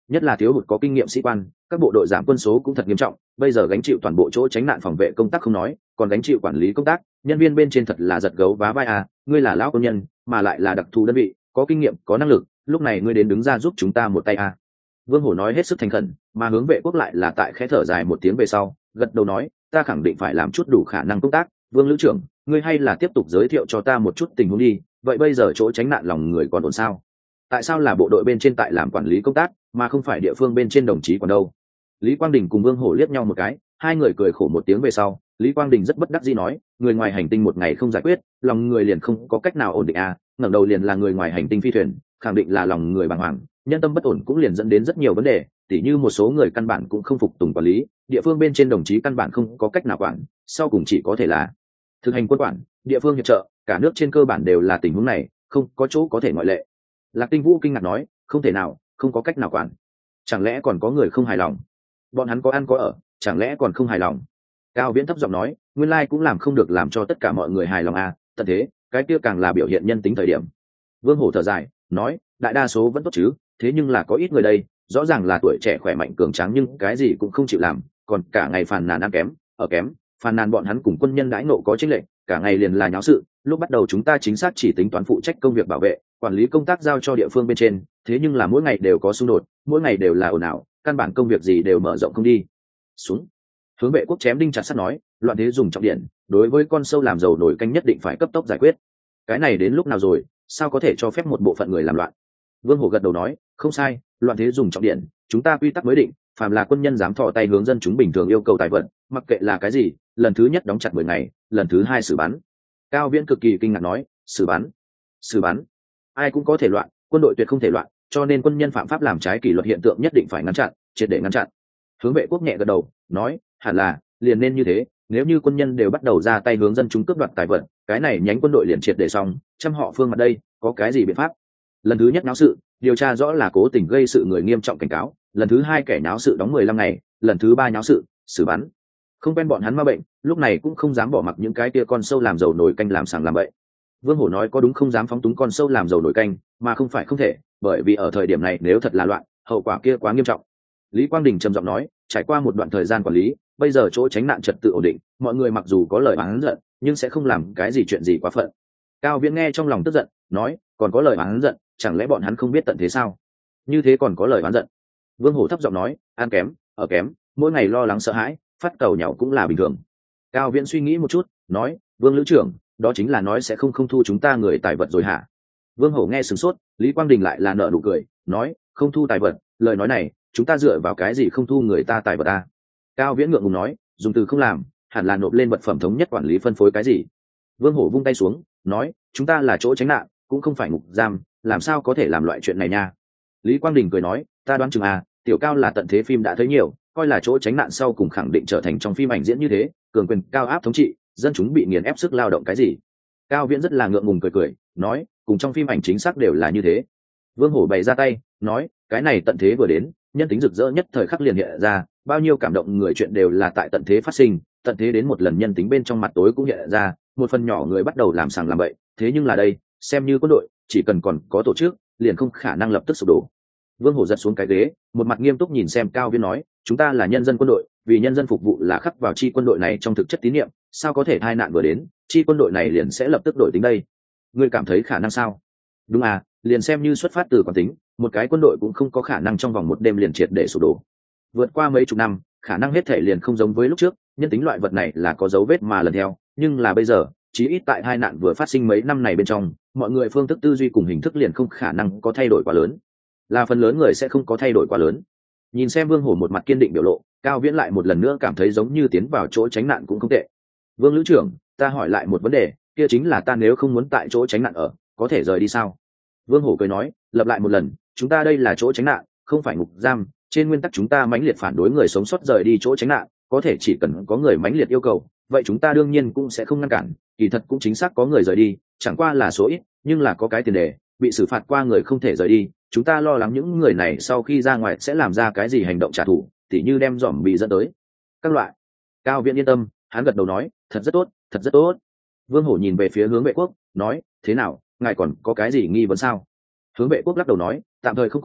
nhất là thiếu hụt có kinh nghiệm sĩ quan, các bộ đội giảm quân số cũng thật nghiêm trọng, bây giờ gánh chịu toàn bộ chỗ tránh nạn phòng vệ công tác không nói, còn gánh chịu quản lý công tác, nhân viên bên trên thật là giật gấu vá vai à, ngươi là lão công nhân mà lại là đặc thù đơn vị, có kinh nghiệm có năng lực, lúc này ngươi đến đứng ra giúp chúng ta một tay à. Vương Hổ nói hết sức thành khẩn, mà Hướng Vệ Quốc lại là tại khẽ thở dài một tiếng về sau, gật đầu nói, ta khẳng định phải làm chút đủ khả năng công tác, Vương lữ trưởng, ngươi hay là tiếp tục giới thiệu cho ta một chút tình huống đi, vậy bây giờ chỗ tránh nạn lòng người còn ổn sao? Tại sao là bộ đội bên trên tại làm quản lý công tác, mà không phải địa phương bên trên đồng chí còn đâu? Lý Quang Đình cùng Vương Hổ liếc nhau một cái, hai người cười khổ một tiếng về sau, Lý Quang Đình rất bất đắc dĩ nói, người ngoài hành tinh một ngày không giải quyết, lòng người liền không có cách nào ổn định à, ngẩng đầu liền là người ngoài hành tinh phi thuyền, khẳng định là lòng người bàng hoàng, nhân tâm bất ổn cũng liền dẫn đến rất nhiều vấn đề, tỉ như một số người căn bản cũng không phục tùng quản lý, địa phương bên trên đồng chí căn bản không có cách nào quản, sau cùng chỉ có thể là thực hành quân quản, địa phương hiệp trợ, cả nước trên cơ bản đều là tình huống này, không có chỗ có thể ngoại lệ. Lạc Tinh Vũ kinh ngạc nói, không thể nào, không có cách nào quản, chẳng lẽ còn có người không hài lòng? Bọn hắn có ăn có ở, chẳng lẽ còn không hài lòng? Cao Viễn thấp giọng nói, nguyên lai cũng làm không được làm cho tất cả mọi người hài lòng à, tận thế, cái kia càng là biểu hiện nhân tính thời điểm. Vương Hổ thở dài, nói, đại đa số vẫn tốt chứ, thế nhưng là có ít người đây, rõ ràng là tuổi trẻ khỏe mạnh cường tráng nhưng cái gì cũng không chịu làm, còn cả ngày phàn nàn ăn kém, ở kém, phàn nàn bọn hắn cùng quân nhân đãi nộ có chênh lệch, cả ngày liền là nháo sự, lúc bắt đầu chúng ta chính xác chỉ tính toán phụ trách công việc bảo vệ, quản lý công tác giao cho địa phương bên trên, thế nhưng là mỗi ngày đều có xung đột, mỗi ngày đều là ồn ào, căn bản công việc gì đều mở rộng không đi xuống. Hướng Vệ Quốc chém đinh chặt sắt nói, loạn thế dùng trọng điện, đối với con sâu làm dầu nổi canh nhất định phải cấp tốc giải quyết. Cái này đến lúc nào rồi, sao có thể cho phép một bộ phận người làm loạn? Vương Hổ gật đầu nói, không sai, loạn thế dùng trọng điện, chúng ta quy tắc mới định, phàm là quân nhân dám thò tay hướng dân chúng bình thường yêu cầu tài vận, mặc kệ là cái gì, lần thứ nhất đóng chặt mười ngày, lần thứ hai xử bắn. Cao Viễn cực kỳ kinh ngạc nói, xử bắn, xử bắn, ai cũng có thể loạn, quân đội tuyệt không thể loạn, cho nên quân nhân phạm pháp làm trái kỷ luật hiện tượng nhất định phải ngăn chặn, triệt để ngăn chặn. Hướng Vệ Quốc nhẹ gật đầu, nói, hẳn là, liền nên như thế, nếu như quân nhân đều bắt đầu ra tay hướng dân chúng cướp đoạt tài vật, cái này nhánh quân đội liền triệt để xong, trăm họ phương mặt đây, có cái gì biện pháp? Lần thứ nhất náo sự, điều tra rõ là cố tình gây sự người nghiêm trọng cảnh cáo, lần thứ hai kẻ náo sự đóng mười lăm ngày, lần thứ ba náo sự, xử bắn. Không quen bọn hắn ma bệnh, lúc này cũng không dám bỏ mặc những cái kia con sâu làm dầu nổi canh làm sàng làm bậy. Vương Hổ nói có đúng, không dám phóng túng con sâu làm dầu nổi canh, mà không phải không thể, bởi vì ở thời điểm này nếu thật là loạn, hậu quả kia quá nghiêm trọng. Lý Quang Đình trầm giọng nói, trải qua một đoạn thời gian quản lý, bây giờ chỗ tránh nạn trật tự ổn định, mọi người mặc dù có lời oán giận, nhưng sẽ không làm cái gì chuyện gì quá phận. Cao Viễn nghe trong lòng tức giận, nói, còn có lời oán giận, chẳng lẽ bọn hắn không biết tận thế sao? Như thế còn có lời oán giận? Vương Hổ thấp giọng nói, ăn kém, ở kém, mỗi ngày lo lắng sợ hãi, phát cầu nhau cũng là bình thường. Cao Viễn suy nghĩ một chút, nói, Vương lữ trưởng, đó chính là nói sẽ không không thu chúng ta người tài vật rồi hả? Vương Hổ nghe sửng sốt, Lý Quang Đình lại là nở nụ cười, nói, không thu tài vật, lời nói này, chúng ta dựa vào cái gì không thu người ta tài vật ta? Cao Viễn ngượng ngùng nói, dùng từ không làm, hẳn là nộp lên vật phẩm thống nhất quản lý phân phối cái gì? Vương Hổ vung tay xuống, nói, chúng ta là chỗ tránh nạn, cũng không phải ngục giam, làm sao có thể làm loại chuyện này nha? Lý Quang Đình cười nói, ta đoán chừng à, tiểu Cao là tận thế phim đã thấy nhiều, coi là chỗ tránh nạn sau cùng khẳng định trở thành trong phim ảnh diễn như thế, cường quyền cao áp thống trị, dân chúng bị nghiền ép sức lao động cái gì? Cao Viễn rất là ngượng ngùng cười cười, nói, cùng trong phim ảnh chính xác đều là như thế. Vương Hổ bày ra tay, nói, cái này tận thế vừa đến, nhân tính rực rỡ nhất thời khắc liền hiện ra, bao nhiêu cảm động người chuyện đều là tại tận thế phát sinh, tận thế đến một lần nhân tính bên trong mặt tối cũng hiện ra, một phần nhỏ người bắt đầu làm sàng làm bậy, thế nhưng là đây, xem như quân đội, chỉ cần còn có tổ chức, liền không khả năng lập tức sụp đổ. Vương Hổ giật xuống cái ghế, một mặt nghiêm túc nhìn xem Cao Viễn nói, chúng ta là nhân dân quân đội, vì nhân dân phục vụ là khắc vào chi quân đội này trong thực chất tín nhiệm, sao có thể tai nạn vừa đến, chi quân đội này liền sẽ lập tức đổi tính đây? Ngươi cảm thấy khả năng sao? Đúng à, liền xem như xuất phát từ quán tính, một cái quân đội cũng không có khả năng trong vòng một đêm liền triệt để sụp đổ. Vượt qua mấy chục năm, khả năng hết thể liền không giống với lúc trước, nhân tính loại vật này là có dấu vết mà lần theo, nhưng là bây giờ, chí ít tại hai nạn vừa phát sinh mấy năm này bên trong, mọi người phương thức tư duy cùng hình thức liền không khả năng có thay đổi quá lớn, là phần lớn người sẽ không có thay đổi quá lớn. Nhìn xem Vương Hổ một mặt kiên định biểu lộ, Cao Viễn lại một lần nữa cảm thấy giống như tiến vào chỗ tránh nạn cũng không tệ. Vương lữ trưởng, ta hỏi lại một vấn đề, kia chính là ta nếu không muốn tại chỗ tránh nạn ở, có thể rời đi sao? Vương Hổ cười nói, lặp lại một lần, chúng ta đây là chỗ tránh nạn, không phải ngục giam, trên nguyên tắc chúng ta mãnh liệt phản đối người sống sót rời đi chỗ tránh nạn, có thể chỉ cần có người mãnh liệt yêu cầu, vậy chúng ta đương nhiên cũng sẽ không ngăn cản, kỳ thật cũng chính xác có người rời đi, chẳng qua là số ít, nhưng là có cái tiền đề, bị xử phạt qua người không thể rời đi, chúng ta lo lắng những người này sau khi ra ngoài sẽ làm ra cái gì hành động trả thù, tỉ như đem giỏm bị dẫn tới. Các loại. Cao Viễn yên tâm, hắn gật đầu nói, thật rất tốt, thật rất tốt. Vương Hổ nhìn về phía Hướng Vệ Quốc, nói, thế nào, ngài còn có cái gì nghi vấn sao? Hướng Vệ Quốc lắc đầu nói, tạm thời không có,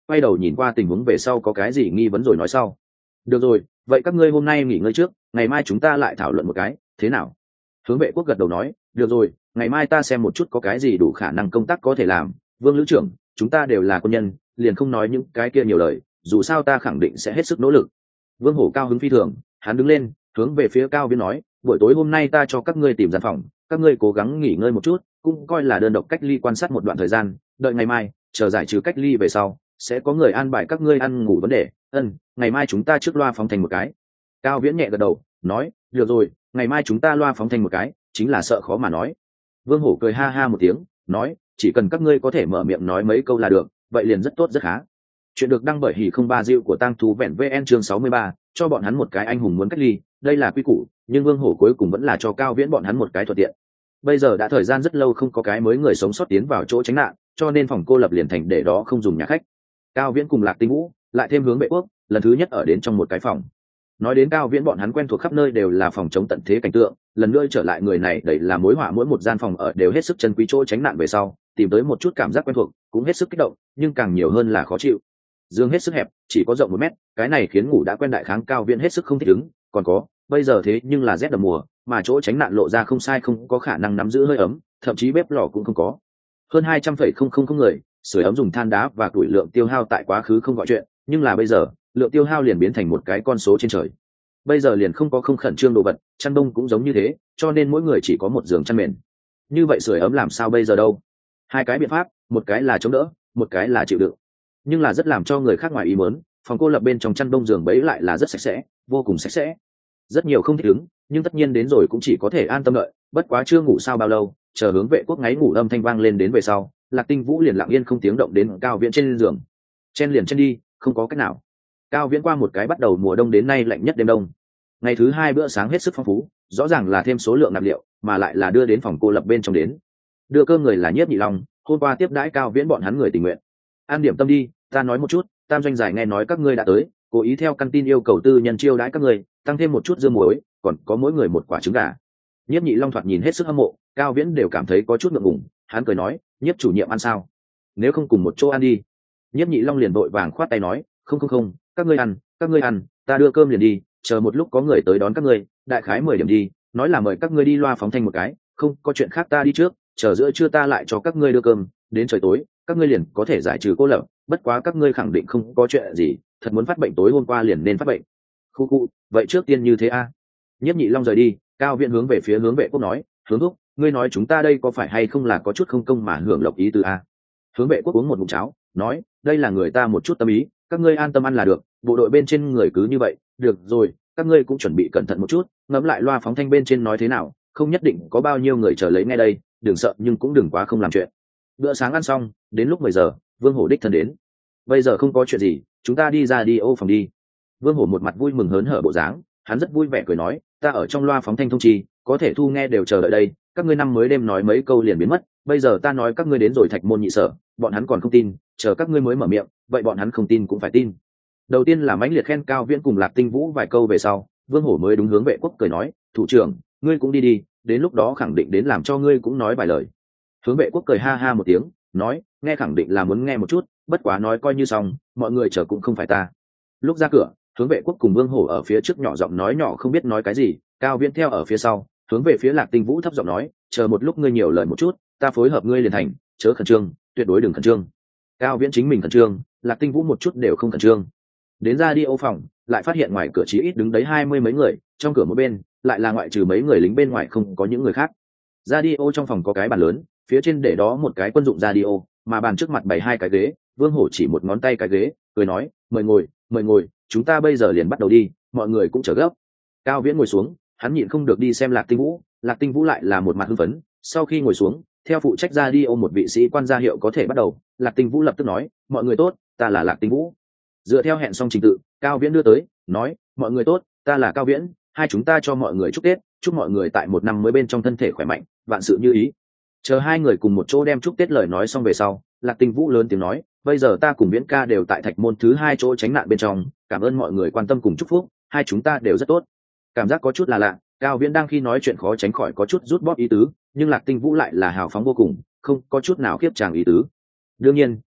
quay đầu nhìn qua tình huống về sau có cái gì nghi vấn rồi nói sau. Được rồi, vậy các ngươi hôm nay nghỉ ngơi trước, ngày mai chúng ta lại thảo luận một cái, thế nào? Hướng Vệ Quốc gật đầu nói, được rồi, ngày mai ta xem một chút có cái gì đủ khả năng công tác có thể làm. Vương lữ trưởng, chúng ta đều là quân nhân, liền không nói những cái kia nhiều lời, dù sao ta khẳng định sẽ hết sức nỗ lực. Vương Hổ cao hứng phi thường, hắn đứng lên, hướng về phía Cao Viễn nói, buổi tối hôm nay ta cho các ngươi tìm gian phòng, các ngươi cố gắng nghỉ ngơi một chút, cũng coi là đơn độc cách ly quan sát một đoạn thời gian, đợi ngày mai chờ giải trừ cách ly về sau sẽ có người an bài các ngươi ăn ngủ vấn đề. Ân, ngày mai chúng ta trước loa phóng thành một cái. Cao Viễn nhẹ gật đầu nói, được rồi, ngày mai chúng ta loa phóng thành một cái, chính là sợ khó mà nói. Vương Hổ cười ha ha một tiếng nói, chỉ cần các ngươi có thể mở miệng nói mấy câu là được, vậy liền rất tốt rất khá. Chuyện được đăng bởi Hỉ không ba Diệu của Tang Thú Vẹn vn chương sáu mươi ba, cho bọn hắn một cái anh hùng muốn cách ly, đây là quy củ, nhưng Vương Hổ cuối cùng vẫn là cho Cao Viễn bọn hắn một cái thuận tiện. Bây giờ đã thời gian rất lâu không có cái mới người sống sót tiến vào chỗ tránh nạn, cho nên phòng cô lập liền thành để đó không dùng nhà khách. Cao Viễn cùng Lạc Tinh Vũ lại thêm Hướng Vệ Quốc, lần thứ nhất ở đến trong một cái phòng. Nói đến Cao Viễn bọn hắn quen thuộc khắp nơi đều là phòng chống tận thế cảnh tượng, lần nữa trở lại người này đẩy là mối họa, mỗi một gian phòng ở đều hết sức chân quý chỗ tránh nạn về sau, tìm tới một chút cảm giác quen thuộc, cũng hết sức kích động, nhưng càng nhiều hơn là khó chịu. Giường hết sức hẹp, chỉ có rộng một mét, cái này khiến ngủ đã quen đại kháng Cao Viễn hết sức không thích ứng, còn có, bây giờ thế nhưng là rét đậm mùa, mà chỗ tránh nạn lộ ra không sai không có khả năng nắm giữ hơi ấm, thậm chí bếp lò cũng không có. Hơn hai trăm phẩy không không không người, sưởi ấm dùng than đá và tuổi lượng tiêu hao tại quá khứ không gọi chuyện, nhưng là bây giờ, lượng tiêu hao liền biến thành một cái con số trên trời. Bây giờ liền không có không khẩn trương đồ vật, chăn đông cũng giống như thế, cho nên mỗi người chỉ có một giường chăn mền. Như vậy sưởi ấm làm sao bây giờ đâu? Hai cái biện pháp, một cái là chống đỡ, một cái là chịu đựng. Nhưng là rất làm cho người khác ngoài ý muốn, phòng cô lập bên trong chăn đông giường bấy lại là rất sạch sẽ, vô cùng sạch sẽ. Rất nhiều không thích ứng, nhưng tất nhiên đến rồi cũng chỉ có thể an tâm đợi, bất quá chưa ngủ sao bao lâu, chờ Hướng Vệ Quốc ngáy ngủ âm thanh vang lên đến về sau, Lạc Tinh Vũ liền lặng yên không tiếng động đến Cao Viễn trên giường. Chen liền chen đi, không có cách nào. Cao Viễn qua một cái bắt đầu mùa đông đến nay lạnh nhất đêm đông. Ngày thứ hai bữa sáng hết sức phong phú, rõ ràng là thêm số lượng nạp liệu, mà lại là đưa đến phòng cô lập bên trong đến. Đưa cơm người là Nhiếp Nhị Long, hôm qua tiếp đãi Cao Viễn bọn hắn người tình nguyện. An điểm tâm đi, ta nói một chút, Tam Doanh Giải nghe nói các ngươi đã tới, cố ý theo căn tin yêu cầu tư nhân chiêu đãi các ngươi, tăng thêm một chút dưa muối, còn có mỗi người một quả trứng gà. Nhiếp Nhị Long thoạt nhìn hết sức hâm mộ, Cao Viễn đều cảm thấy có chút ngượng ngùng, hắn cười nói, Nhiếp chủ nhiệm ăn sao? Nếu không cùng một chỗ ăn đi. Nhiếp Nhị Long liền vội vàng khoát tay nói, không không không, các ngươi ăn, các ngươi ăn, ta đưa cơm liền đi, chờ một lúc có người tới đón các ngươi, đại khái mười điểm đi, nói là mời các ngươi đi loa phóng thanh một cái, không có chuyện khác ta đi trước, chờ giữa trưa ta lại cho các ngươi đưa cơm, đến trời tối, các ngươi liền có thể giải trừ cô lập, bất quá các ngươi khẳng định không có chuyện gì, thật muốn phát bệnh tối hôm qua liền nên phát bệnh. Khu khu, vậy trước tiên như thế a. À? Nhiếp Nhị Long rời đi, Cao Viễn hướng về phía Hướng Vệ Quốc nói, Hướng Thúc, ngươi nói chúng ta đây có phải hay không là có chút không công mà hưởng lộc ý từ a? Hướng Vệ Quốc uống một ngụm cháo, nói, đây là người ta một chút tâm ý, các ngươi an tâm ăn là được, bộ đội bên trên người cứ như vậy, được rồi, các ngươi cũng chuẩn bị cẩn thận một chút, ngẫm lại loa phóng thanh bên trên nói thế nào, không nhất định có bao nhiêu người chờ lấy nghe đây, đừng sợ nhưng cũng đừng quá không làm chuyện. Bữa sáng ăn xong, đến lúc mười giờ, Vương Hổ đích thân đến. Bây giờ không có chuyện gì, chúng ta đi ra đi ô phòng đi. Vương Hổ một mặt vui mừng hớn hở bộ dáng, hắn rất vui vẻ cười nói, ta ở trong loa phóng thanh thông trì, có thể thu nghe đều chờ đợi đây, các ngươi năm mới đêm nói mấy câu liền biến mất, bây giờ ta nói các ngươi đến rồi Thạch Môn nhị sở, bọn hắn còn không tin, chờ các ngươi mới mở miệng, vậy bọn hắn không tin cũng phải tin. Đầu tiên là mãnh liệt khen Cao Viễn cùng Lạc Tinh Vũ vài câu về sau, Vương Hổ mới đúng Hướng Vệ Quốc cười nói, thủ trưởng, ngươi cũng đi đi, đến lúc đó khẳng định đến làm cho ngươi cũng nói vài lời. Hướng Vệ Quốc cười ha ha một tiếng, nói, nghe khẳng định là muốn nghe một chút, bất quá nói coi như xong, mọi người chờ cũng không phải ta. Lúc ra cửa, Hướng Vệ Quốc cùng Vương Hổ ở phía trước nhỏ giọng nói nhỏ không biết nói cái gì, Cao Viễn theo ở phía sau, hướng về phía Lạc Tinh Vũ thấp giọng nói, chờ một lúc ngươi nhiều lời một chút, ta phối hợp ngươi liền thành, chớ khẩn trương, tuyệt đối đừng khẩn trương. Cao Viễn chính mình khẩn trương, Lạc Tinh Vũ một chút đều không khẩn trương. Đến ra đi ô phòng, lại phát hiện ngoài cửa chí ít đứng đấy hai mươi mấy người, trong cửa một bên lại là ngoại trừ mấy người lính bên ngoài không có những người khác. Radio trong phòng có cái bàn lớn, phía trên để đó một cái quân dụng radio, mà bàn trước mặt bày hai cái ghế, Vương Hổ chỉ một ngón tay cái ghế, cười nói, mời ngồi, mời ngồi, chúng ta bây giờ liền bắt đầu đi, mọi người cũng chờ gấp. Cao Viễn ngồi xuống, hắn nhịn không được đi xem Lạc Tinh Vũ, Lạc Tinh Vũ lại là một mặt hưng phấn, sau khi ngồi xuống, theo phụ trách radio một vị sĩ quan ra hiệu có thể bắt đầu, Lạc Tinh Vũ lập tức nói, mọi người tốt, ta là Lạc Tinh Vũ. Dựa theo hẹn xong trình tự, Cao Viễn đưa tới, nói, mọi người tốt, ta là Cao Viễn, hai chúng ta cho mọi người chúc Tết, chúc mọi người tại một năm mới bên trong thân thể khỏe mạnh, vạn sự như ý. Chờ hai người cùng một chỗ đem chúc Tết lời nói xong về sau, Lạc Tinh Vũ lớn tiếng nói, bây giờ ta cùng Viễn ca đều tại Thạch Môn thứ hai chỗ tránh nạn bên trong, cảm ơn mọi người quan tâm cùng chúc phúc, hai chúng ta đều rất tốt. Cảm giác có chút là lạ, Cao Viễn đang khi nói chuyện khó tránh khỏi có chút rút bóp ý tứ, nhưng Lạc Tinh Vũ lại là hào phóng vô cùng, không có chút nào khiếp chàng ý tứ. Đương nhiên,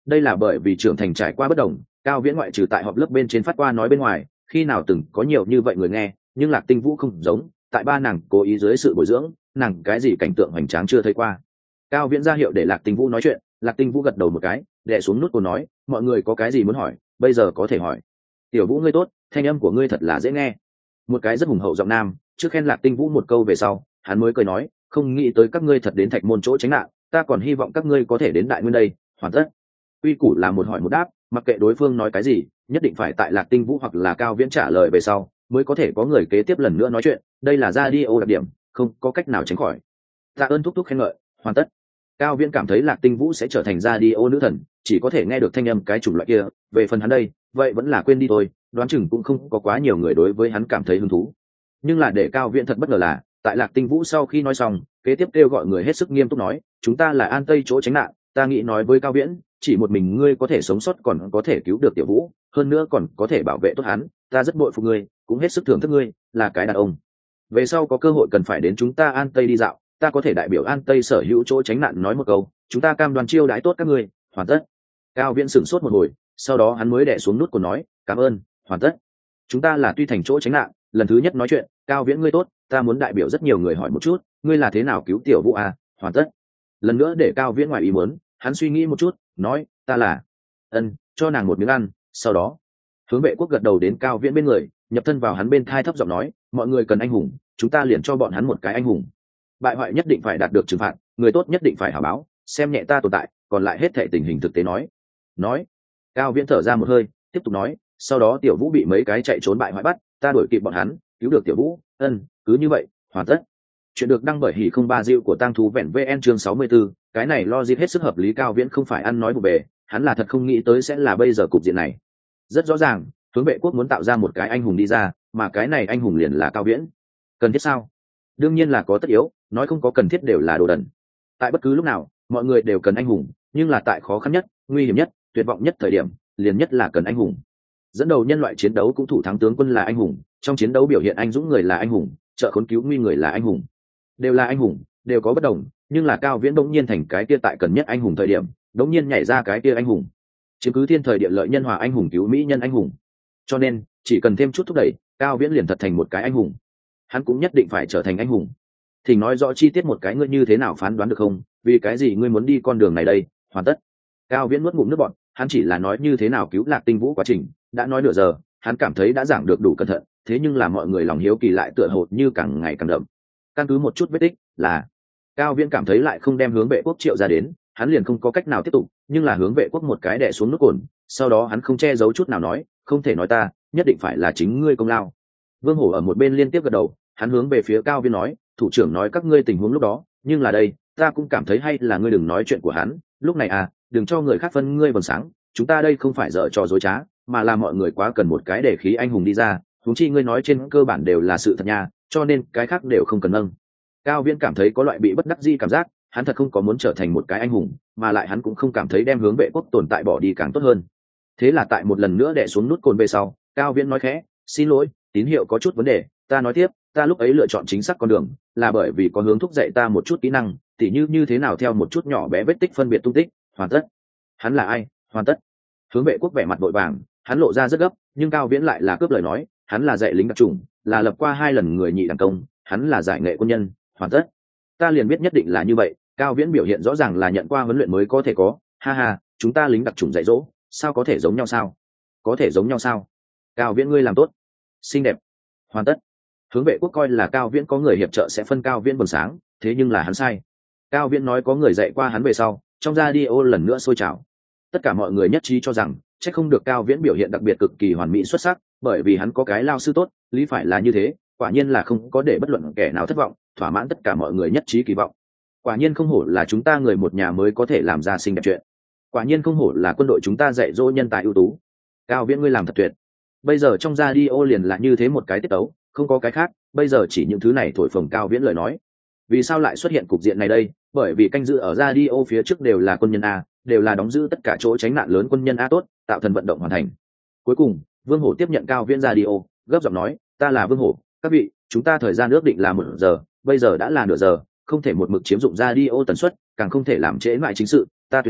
đây là bởi vì trưởng thành trải qua bất đồng, Cao Viễn ngoại trừ tại họp lớp bên trên phát qua nói bên ngoài, khi nào từng có nhiều như vậy người nghe, nhưng Lạc Tinh Vũ không giống, tại ba nàng cố ý dưới sự bồi dưỡng, nàng cái gì cảnh tượng hoành tráng chưa thấy qua. Cao Viễn ra hiệu để Lạc Tinh Vũ nói chuyện, Lạc Tinh Vũ gật đầu một cái, đè xuống nút cô nói, mọi người có cái gì muốn hỏi, bây giờ có thể hỏi. Tiểu Vũ ngươi tốt, thanh âm của ngươi thật là dễ nghe. Một cái rất hùng hậu giọng nam, trước khen Lạc Tinh Vũ một câu về sau, hắn mới cười nói, không nghĩ tới các ngươi thật đến Thạch Môn chỗ tránh nạn, ta còn hy vọng các ngươi có thể đến Đại Nguyên đây. Hoàn tất. Quy củ là một hỏi một đáp, mặc kệ đối phương nói cái gì, nhất định phải tại Lạc Tinh Vũ hoặc là Cao Viễn trả lời về sau, mới có thể có người kế tiếp lần nữa nói chuyện, đây là radio đặc điểm, không có cách nào tránh khỏi. Tạ ơn thúc thúc khen ngợi, hoàn tất. Cao Viễn cảm thấy Lạc Tinh Vũ sẽ trở thành radio nữ thần, chỉ có thể nghe được thanh âm cái chủng loại kia, về phần hắn đây, vậy vẫn là quên đi thôi, đoán chừng cũng không có quá nhiều người đối với hắn cảm thấy hứng thú. Nhưng là để Cao Viễn thật bất ngờ là, tại Lạc Tinh Vũ sau khi nói xong, kế tiếp kêu gọi người hết sức nghiêm túc nói, chúng ta là An Tây chỗ tránh nạn, ta nghĩ nói với Cao Viễn, chỉ một mình ngươi có thể sống sót còn có thể cứu được Tiểu Vũ, hơn nữa còn có thể bảo vệ tốt hắn, ta rất bội phục ngươi, cũng hết sức thưởng thức ngươi, là cái đàn ông. Về sau có cơ hội cần phải đến chúng ta An Tây đi dạo, ta có thể đại biểu An Tây sở hữu chỗ tránh nạn nói một câu, chúng ta cam đoan chiêu đãi tốt các ngươi, hoàn tất. Cao Viễn sửng sốt một hồi, sau đó hắn mới đè xuống nút của nói, cảm ơn, hoàn tất. Chúng ta là Tuy Thành chỗ tránh nạn, lần thứ nhất nói chuyện, Cao Viễn ngươi tốt, ta muốn đại biểu rất nhiều người hỏi một chút, ngươi là thế nào cứu Tiểu Vũ à, hoàn tất. Lần nữa để Cao Viễn ngoài ý muốn, hắn suy nghĩ một chút, nói, ta là ân, cho nàng một miếng ăn, sau đó hướng vệ quốc gật đầu đến Cao Viễn bên người, nhập thân vào hắn bên thai thấp giọng nói, mọi người cần anh hùng, chúng ta liền cho bọn hắn một cái anh hùng. Bại hoại nhất định phải đạt được trừng phạt, người tốt nhất định phải hảo báo, xem nhẹ ta tồn tại, còn lại hết thệ tình hình thực tế nói. Nói, Cao Viễn thở ra một hơi, tiếp tục nói, sau đó Tiểu Vũ bị mấy cái chạy trốn bại hoại bắt, ta đuổi kịp bọn hắn, cứu được Tiểu Vũ, ân, cứ như vậy, hoàn tất. Chuyện được đăng bởi hỉ không ba diệu của Tang Thú Vẹn vê en chương sáu mươi 64, cái này logic hết sức hợp lý. Cao Viễn không phải ăn nói vụ bề, hắn là thật không nghĩ tới sẽ là bây giờ cục diện này. Rất rõ ràng, hướng vệ quốc muốn tạo ra một cái anh hùng đi ra, mà cái này anh hùng liền là Cao Viễn. Cần thiết sao? Đương nhiên là có tất yếu, nói không có cần thiết đều là đồ đần. Tại bất cứ lúc nào, mọi người đều cần anh hùng, nhưng là tại khó khăn nhất, nguy hiểm nhất, tuyệt vọng nhất thời điểm, liền nhất là cần anh hùng. Dẫn đầu nhân loại chiến đấu cũng thủ thắng tướng quân là anh hùng, trong chiến đấu biểu hiện anh dũng người là anh hùng, trợ khốn cứu nguy người là anh hùng. Đều là anh hùng, đều có bất đồng, nhưng là Cao Viễn đống nhiên thành cái kia tại cần nhất anh hùng thời điểm, đống nhiên nhảy ra cái kia anh hùng. Chiếm cứ thiên thời địa lợi nhân hòa anh hùng cứu mỹ nhân anh hùng. Cho nên, chỉ cần thêm chút thúc đẩy, Cao Viễn liền thật thành một cái anh hùng. Hắn cũng nhất định phải trở thành anh hùng. Thỉnh nói rõ chi tiết một cái ngươi như thế nào phán đoán được không? Vì cái gì ngươi muốn đi con đường này đây? Hoàn tất. Cao Viễn nuốt ngụm nước bọt, hắn chỉ là nói như thế nào cứu Lạc Tinh Vũ quá trình, đã nói nửa giờ, hắn cảm thấy đã giảng được đủ cẩn thận, thế nhưng là mọi người lòng hiếu kỳ lại tựa hồ như càng ngày càng đậm. Căn cứ một chút vết tích, là Cao Viễn cảm thấy lại không đem hướng vệ quốc triệu ra đến, hắn liền không có cách nào tiếp tục, nhưng là hướng vệ quốc một cái đè xuống nước cồn, sau đó hắn không che giấu chút nào nói, không thể nói ta, nhất định phải là chính ngươi công lao. Vương Hổ ở một bên liên tiếp gật đầu, hắn hướng về phía Cao Viễn nói, thủ trưởng nói các ngươi tình huống lúc đó, nhưng là đây, ta cũng cảm thấy hay là ngươi đừng nói chuyện của hắn, lúc này à, đừng cho người khác phân ngươi vầng sáng, chúng ta đây không phải dở trò dối trá, mà là mọi người quá cần một cái để khí anh hùng đi ra, huống chi ngươi nói trên cơ bản đều là sự thật nha, cho nên cái khác đều không cần nâng. Cao Viễn cảm thấy có loại bị bất đắc dĩ cảm giác, hắn thật không có muốn trở thành một cái anh hùng, mà lại hắn cũng không cảm thấy đem hướng vệ quốc tồn tại bỏ đi càng tốt hơn. Thế là tại một lần nữa đè xuống nút cồn về sau, Cao Viễn nói khẽ, xin lỗi, tín hiệu có chút vấn đề, ta nói tiếp, ta lúc ấy lựa chọn chính xác con đường, là bởi vì có hướng thúc dạy ta một chút kỹ năng, tỉ như như thế nào theo một chút nhỏ bé vết tích phân biệt tung tích. Hoàn tất. Hắn là ai? Hoàn tất. Hướng vệ quốc vẻ mặt vội vàng, hắn lộ ra rất gấp, nhưng Cao Viễn lại là cướp lời nói, hắn là dạy lính đặc chủng, là lập qua hai lần người nhị đẳng công, hắn là giải nghệ quân nhân. Hoàn tất. Ta liền biết nhất định là như vậy. Cao Viễn biểu hiện rõ ràng là nhận qua huấn luyện mới có thể có, ha ha, chúng ta lính đặc chủng dạy dỗ, sao có thể giống nhau sao? Có thể giống nhau sao? Cao Viễn ngươi làm tốt, xinh đẹp. Hoàn tất. Hướng vệ quốc coi là Cao Viễn có người hiệp trợ sẽ phân Cao Viễn bừng sáng, thế nhưng là hắn sai. Cao Viễn nói có người dạy qua hắn về sau, trong radio lần nữa sôi trào. Tất cả mọi người nhất trí cho rằng, chắc không được Cao Viễn biểu hiện đặc biệt cực kỳ hoàn mỹ xuất sắc, bởi vì hắn có cái lao sư tốt, lý phải là như thế, quả nhiên là không có để bất luận kẻ nào thất vọng, thỏa mãn tất cả mọi người nhất trí kỳ vọng. Quả nhiên không hổ là chúng ta người một nhà mới có thể làm ra xinh đẹp chuyện. Quả nhiên không hổ là quân đội chúng ta dạy dỗ nhân tài ưu tú. Cao Viễn ngươi làm thật tuyệt. Bây giờ trong radio liền là như thế một cái tiết tấu, không có cái khác, bây giờ chỉ những thứ này thổi phồng Cao Viễn lời nói. Vì sao lại xuất hiện cục diện này đây? Bởi vì canh giữ ở radio phía trước đều là quân nhân a, đều là đóng giữ tất cả chỗ tránh nạn lớn quân nhân a tốt, tạo thần vận động hoàn thành. Cuối cùng, Vương Hổ tiếp nhận Cao Viễn radio, gấp giọng nói, ta là Vương Hổ, các vị, chúng ta thời gian ước định là một giờ, bây giờ đã là nửa giờ, không thể một mực chiếm dụng radio tần suất, càng không thể làm trễ mãi chính sự, ta tuyên bố,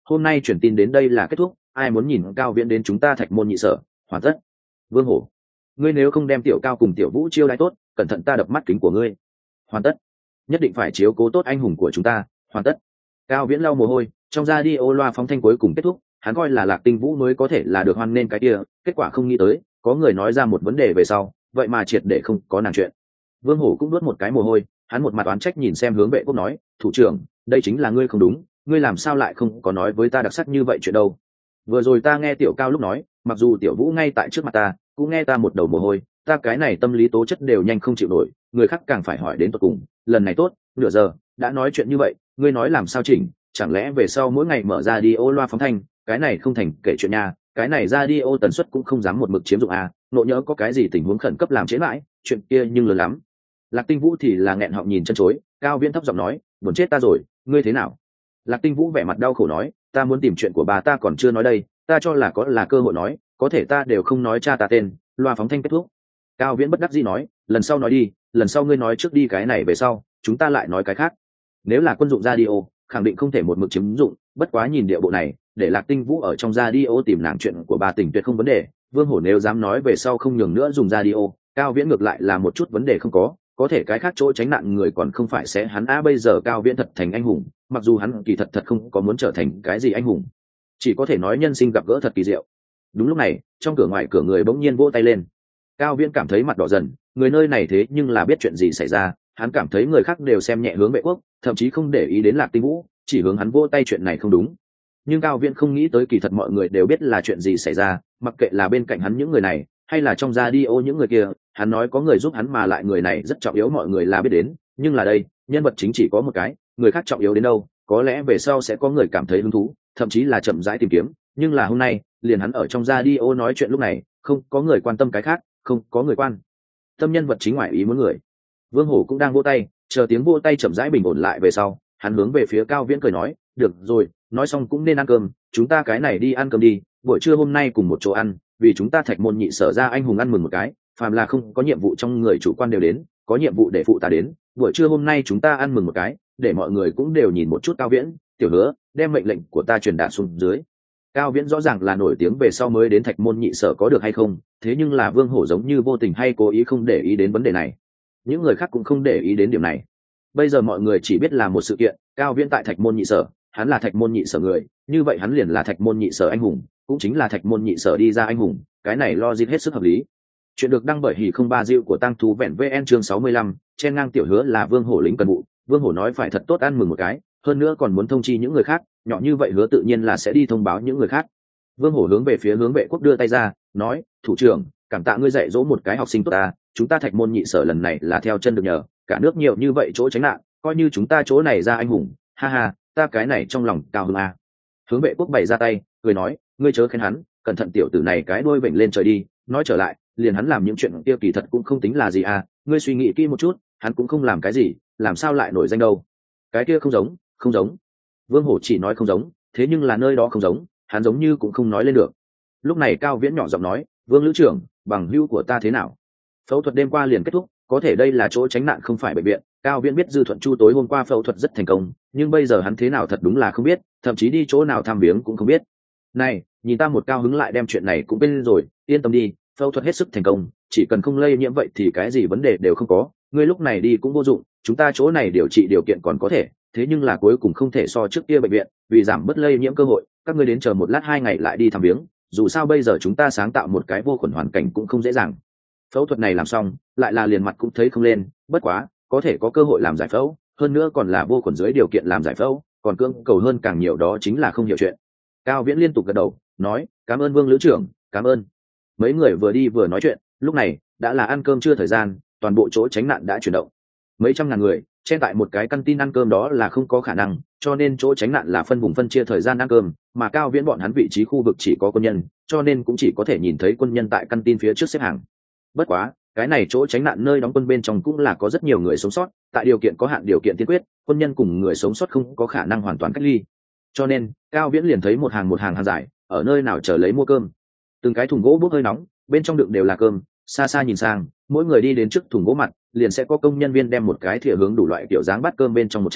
hôm nay chuyển tin đến đây là kết thúc, ai muốn nhìn Cao Viễn đến chúng ta Thạch Môn Nhị Sở, hoàn tất. Vương Hổ, ngươi nếu không đem Tiểu Cao cùng Tiểu Vũ chiêu đãi tốt, cẩn thận ta đập mắt kính của ngươi. Hoàn tất. Nhất định phải chiếu cố tốt anh hùng của chúng ta, hoàn tất. Cao Viễn lau mồ hôi, trong ra đi ô loa phóng thanh cuối cùng kết thúc, hắn coi là Lạc Tinh Vũ mới có thể là được hoan nên cái kia, kết quả không nghĩ tới, có người nói ra một vấn đề về sau, vậy mà triệt để không có nàng chuyện. Vương Hổ cũng đuốt một cái mồ hôi, hắn một mặt oán trách nhìn xem Hướng Vệ Quốc nói, thủ trưởng, đây chính là ngươi không đúng, ngươi làm sao lại không có nói với ta đặc sắc như vậy chuyện đâu. Vừa rồi ta nghe Tiểu Cao lúc nói, mặc dù Tiểu Vũ ngay tại trước mặt ta, cũng nghe ta một đầu mồ hôi, ta cái này tâm lý tố chất đều nhanh không chịu nổi, người khác càng phải hỏi đến tận cùng, lần này tốt, nửa giờ, đã nói chuyện như vậy, ngươi nói làm sao chỉnh, chẳng lẽ về sau mỗi ngày mở ra đi ô loa phóng thanh, cái này không thành kể chuyện nha, cái này ra đi ô tần suất cũng không dám một mực chiếm dụng à, nộ nhớ có cái gì tình huống khẩn cấp làm chế lại, chuyện kia nhưng lớn lắm. Lạc Tinh Vũ thì là nghẹn họng nhìn chân chối, Cao Viễn thấp giọng nói, buồn chết ta rồi, ngươi thế nào? Lạc Tinh Vũ vẻ mặt đau khổ nói, ta muốn tìm chuyện của bà ta còn chưa nói đây, ta cho là có là cơ hội nói, có thể ta đều không nói cha ta tên, loa phóng thanh kết thúc. Cao Viễn bất đắc dĩ nói, lần sau nói đi, lần sau ngươi nói trước đi cái này về sau, chúng ta lại nói cái khác. Nếu là quân dụng radio, khẳng định không thể một mực chiếm dụng, bất quá nhìn địa bộ này, để Lạc Tinh Vũ ở trong radio tìm nàng chuyện của bà tỉnh tuyệt không vấn đề, Vương Hổ nếu dám nói về sau không nhường nữa dùng radio, Cao Viễn ngược lại là một chút vấn đề không có, có thể cái khác chỗ tránh nạn người còn không phải sẽ hắn a à, bây giờ Cao Viễn thật thành anh hùng, mặc dù hắn kỳ thật thật không có muốn trở thành cái gì anh hùng, chỉ có thể nói nhân sinh gặp gỡ thật kỳ diệu. Đúng lúc này, trong cửa ngoài cửa người bỗng nhiên vỗ tay lên. Cao Viễn cảm thấy mặt đỏ dần, người nơi này thế nhưng là biết chuyện gì xảy ra, hắn cảm thấy người khác đều xem nhẹ Hướng Vệ Quốc, thậm chí không để ý đến Lạc Tinh Vũ, chỉ hướng hắn vỗ tay chuyện này không đúng. Nhưng Cao Viễn không nghĩ tới kỳ thật mọi người đều biết là chuyện gì xảy ra, mặc kệ là bên cạnh hắn những người này, hay là trong radio những người kia, hắn nói có người giúp hắn mà lại người này rất trọng yếu mọi người là biết đến, nhưng là đây, nhân vật chính chỉ có một cái, người khác trọng yếu đến đâu, có lẽ về sau sẽ có người cảm thấy hứng thú, thậm chí là chậm rãi tìm kiếm, nhưng là hôm nay, liền hắn ở trong radio nói chuyện lúc này, không có người quan tâm cái khác, không có người quan tâm nhân vật chính ngoại ý muốn người. Vương Hổ cũng đang vỗ tay, chờ tiếng vỗ tay chậm rãi bình ổn lại về sau, hắn hướng về phía Cao Viễn cười nói, được rồi, nói xong cũng nên ăn cơm, chúng ta cái này đi ăn cơm đi, buổi trưa hôm nay cùng một chỗ ăn, vì chúng ta Thạch Môn Nhị Sở ra anh hùng ăn mừng một cái, phàm là không có nhiệm vụ trong người chủ quan đều đến, có nhiệm vụ để phụ ta đến, buổi trưa hôm nay chúng ta ăn mừng một cái, để mọi người cũng đều nhìn một chút Cao Viễn, tiểu Hứa, đem mệnh lệnh của ta truyền đạt xuống dưới. Cao Viễn rõ ràng là nổi tiếng về sau mới đến Thạch Môn Nhị Sở có được hay không, thế nhưng là Vương Hổ giống như vô tình hay cố ý không để ý đến vấn đề này. Những người khác cũng không để ý đến điểm này. Bây giờ mọi người chỉ biết là một sự kiện, Cao Viễn tại Thạch Môn Nhị Sở, hắn là Thạch Môn Nhị Sở người, như vậy hắn liền là Thạch Môn Nhị Sở anh hùng, cũng chính là Thạch Môn Nhị Sở đi ra anh hùng, cái này logic hết sức hợp lý. Chuyện được đăng bởi Hỉ không ba Diệu của Tăng Thú Vẹn vê en chương sáu mươi lăm, trên ngang tiểu Hứa là Vương Hổ lính cần vụ, Vương Hổ nói phải thật tốt ăn mừng một cái, hơn nữa còn muốn thông chi những người khác, nhỏ như vậy Hứa tự nhiên là sẽ đi thông báo những người khác. Vương Hổ hướng về phía Hướng Vệ Quốc đưa tay ra, nói, thủ trưởng, cảm tạ ngươi dạy dỗ một cái học sinh tốt ta, chúng ta Thạch Môn Nhị Sở lần này là theo chân được nhờ, cả nước nhiều như vậy chỗ tránh nạn, coi như chúng ta chỗ này ra anh hùng, ha ha, ta cái này trong lòng cao hứng a. Hướng Vệ Quốc bày ra tay, cười nói, ngươi chớ khen hắn, cẩn thận tiểu tử này cái đuôi vểnh lên trời đi, nói trở lại, liền hắn làm những chuyện kia kỳ thật cũng không tính là gì à, ngươi suy nghĩ kỹ một chút, hắn cũng không làm cái gì, làm sao lại nổi danh đâu. Cái kia không giống, không giống. Vương Hổ chỉ nói không giống, thế nhưng là nơi đó không giống, hắn giống như cũng không nói lên được. Lúc này Cao Viễn nhỏ giọng nói, Vương Lữ trưởng, bằng hữu của ta thế nào? Phẫu thuật đêm qua liền kết thúc, có thể đây là chỗ tránh nạn không phải bệnh viện. Cao Viễn biết Dư Thuận Chu tối hôm qua phẫu thuật rất thành công, nhưng bây giờ hắn thế nào thật đúng là không biết, thậm chí đi chỗ nào thăm viếng cũng không biết. Này, nhìn ta một cao hứng lại đem chuyện này cũng bên rồi, yên tâm đi, phẫu thuật hết sức thành công, chỉ cần không lây nhiễm vậy thì cái gì vấn đề đều không có, ngươi lúc này đi cũng vô dụng, chúng ta chỗ này điều trị điều kiện còn có thể, thế nhưng là cuối cùng không thể so trước kia bệnh viện, vì giảm bớt lây nhiễm cơ hội, các ngươi đến chờ một lát hai ngày lại đi thăm viếng, dù sao bây giờ chúng ta sáng tạo một cái vô khuẩn hoàn cảnh cũng không dễ dàng. Phẫu thuật này làm xong, lại là liền mặt cũng thấy không lên, bất quá, có thể có cơ hội làm giải phẫu, hơn nữa còn là vô khuẩn dưới điều kiện làm giải phẫu, còn cưỡng cầu hơn càng nhiều đó chính là không hiểu chuyện. Cao Viễn liên tục gật đầu, nói, cảm ơn Vương Lữ trưởng, cảm ơn. Mấy người vừa đi vừa nói chuyện, lúc này đã là ăn cơm trưa thời gian, toàn bộ chỗ tránh nạn đã chuyển động. Mấy trăm ngàn người chen tại một cái căn tin ăn cơm đó là không có khả năng, cho nên chỗ tránh nạn là phân vùng phân chia thời gian ăn cơm, mà Cao Viễn bọn hắn vị trí khu vực chỉ có quân nhân, cho nên cũng chỉ có thể nhìn thấy quân nhân tại căn tin phía trước xếp hàng. Bất quá, cái này chỗ tránh nạn nơi đóng quân bên trong cũng là có rất nhiều người sống sót, tại điều kiện có hạn điều kiện tiên quyết, quân nhân cùng người sống sót không có khả năng hoàn toàn cách ly. Cho nên, Cao Viễn liền thấy một hàng một hàng hàng dài, ở nơi nào chờ lấy mua cơm. Từng cái thùng gỗ bốc hơi nóng, bên trong đựng đều là cơm, xa xa nhìn sang, mỗi người đi đến trước thùng gỗ mặt, liền sẽ có công nhân viên đem một cái thìa hướng đủ loại kiểu dáng bát cơm bên trong một trang,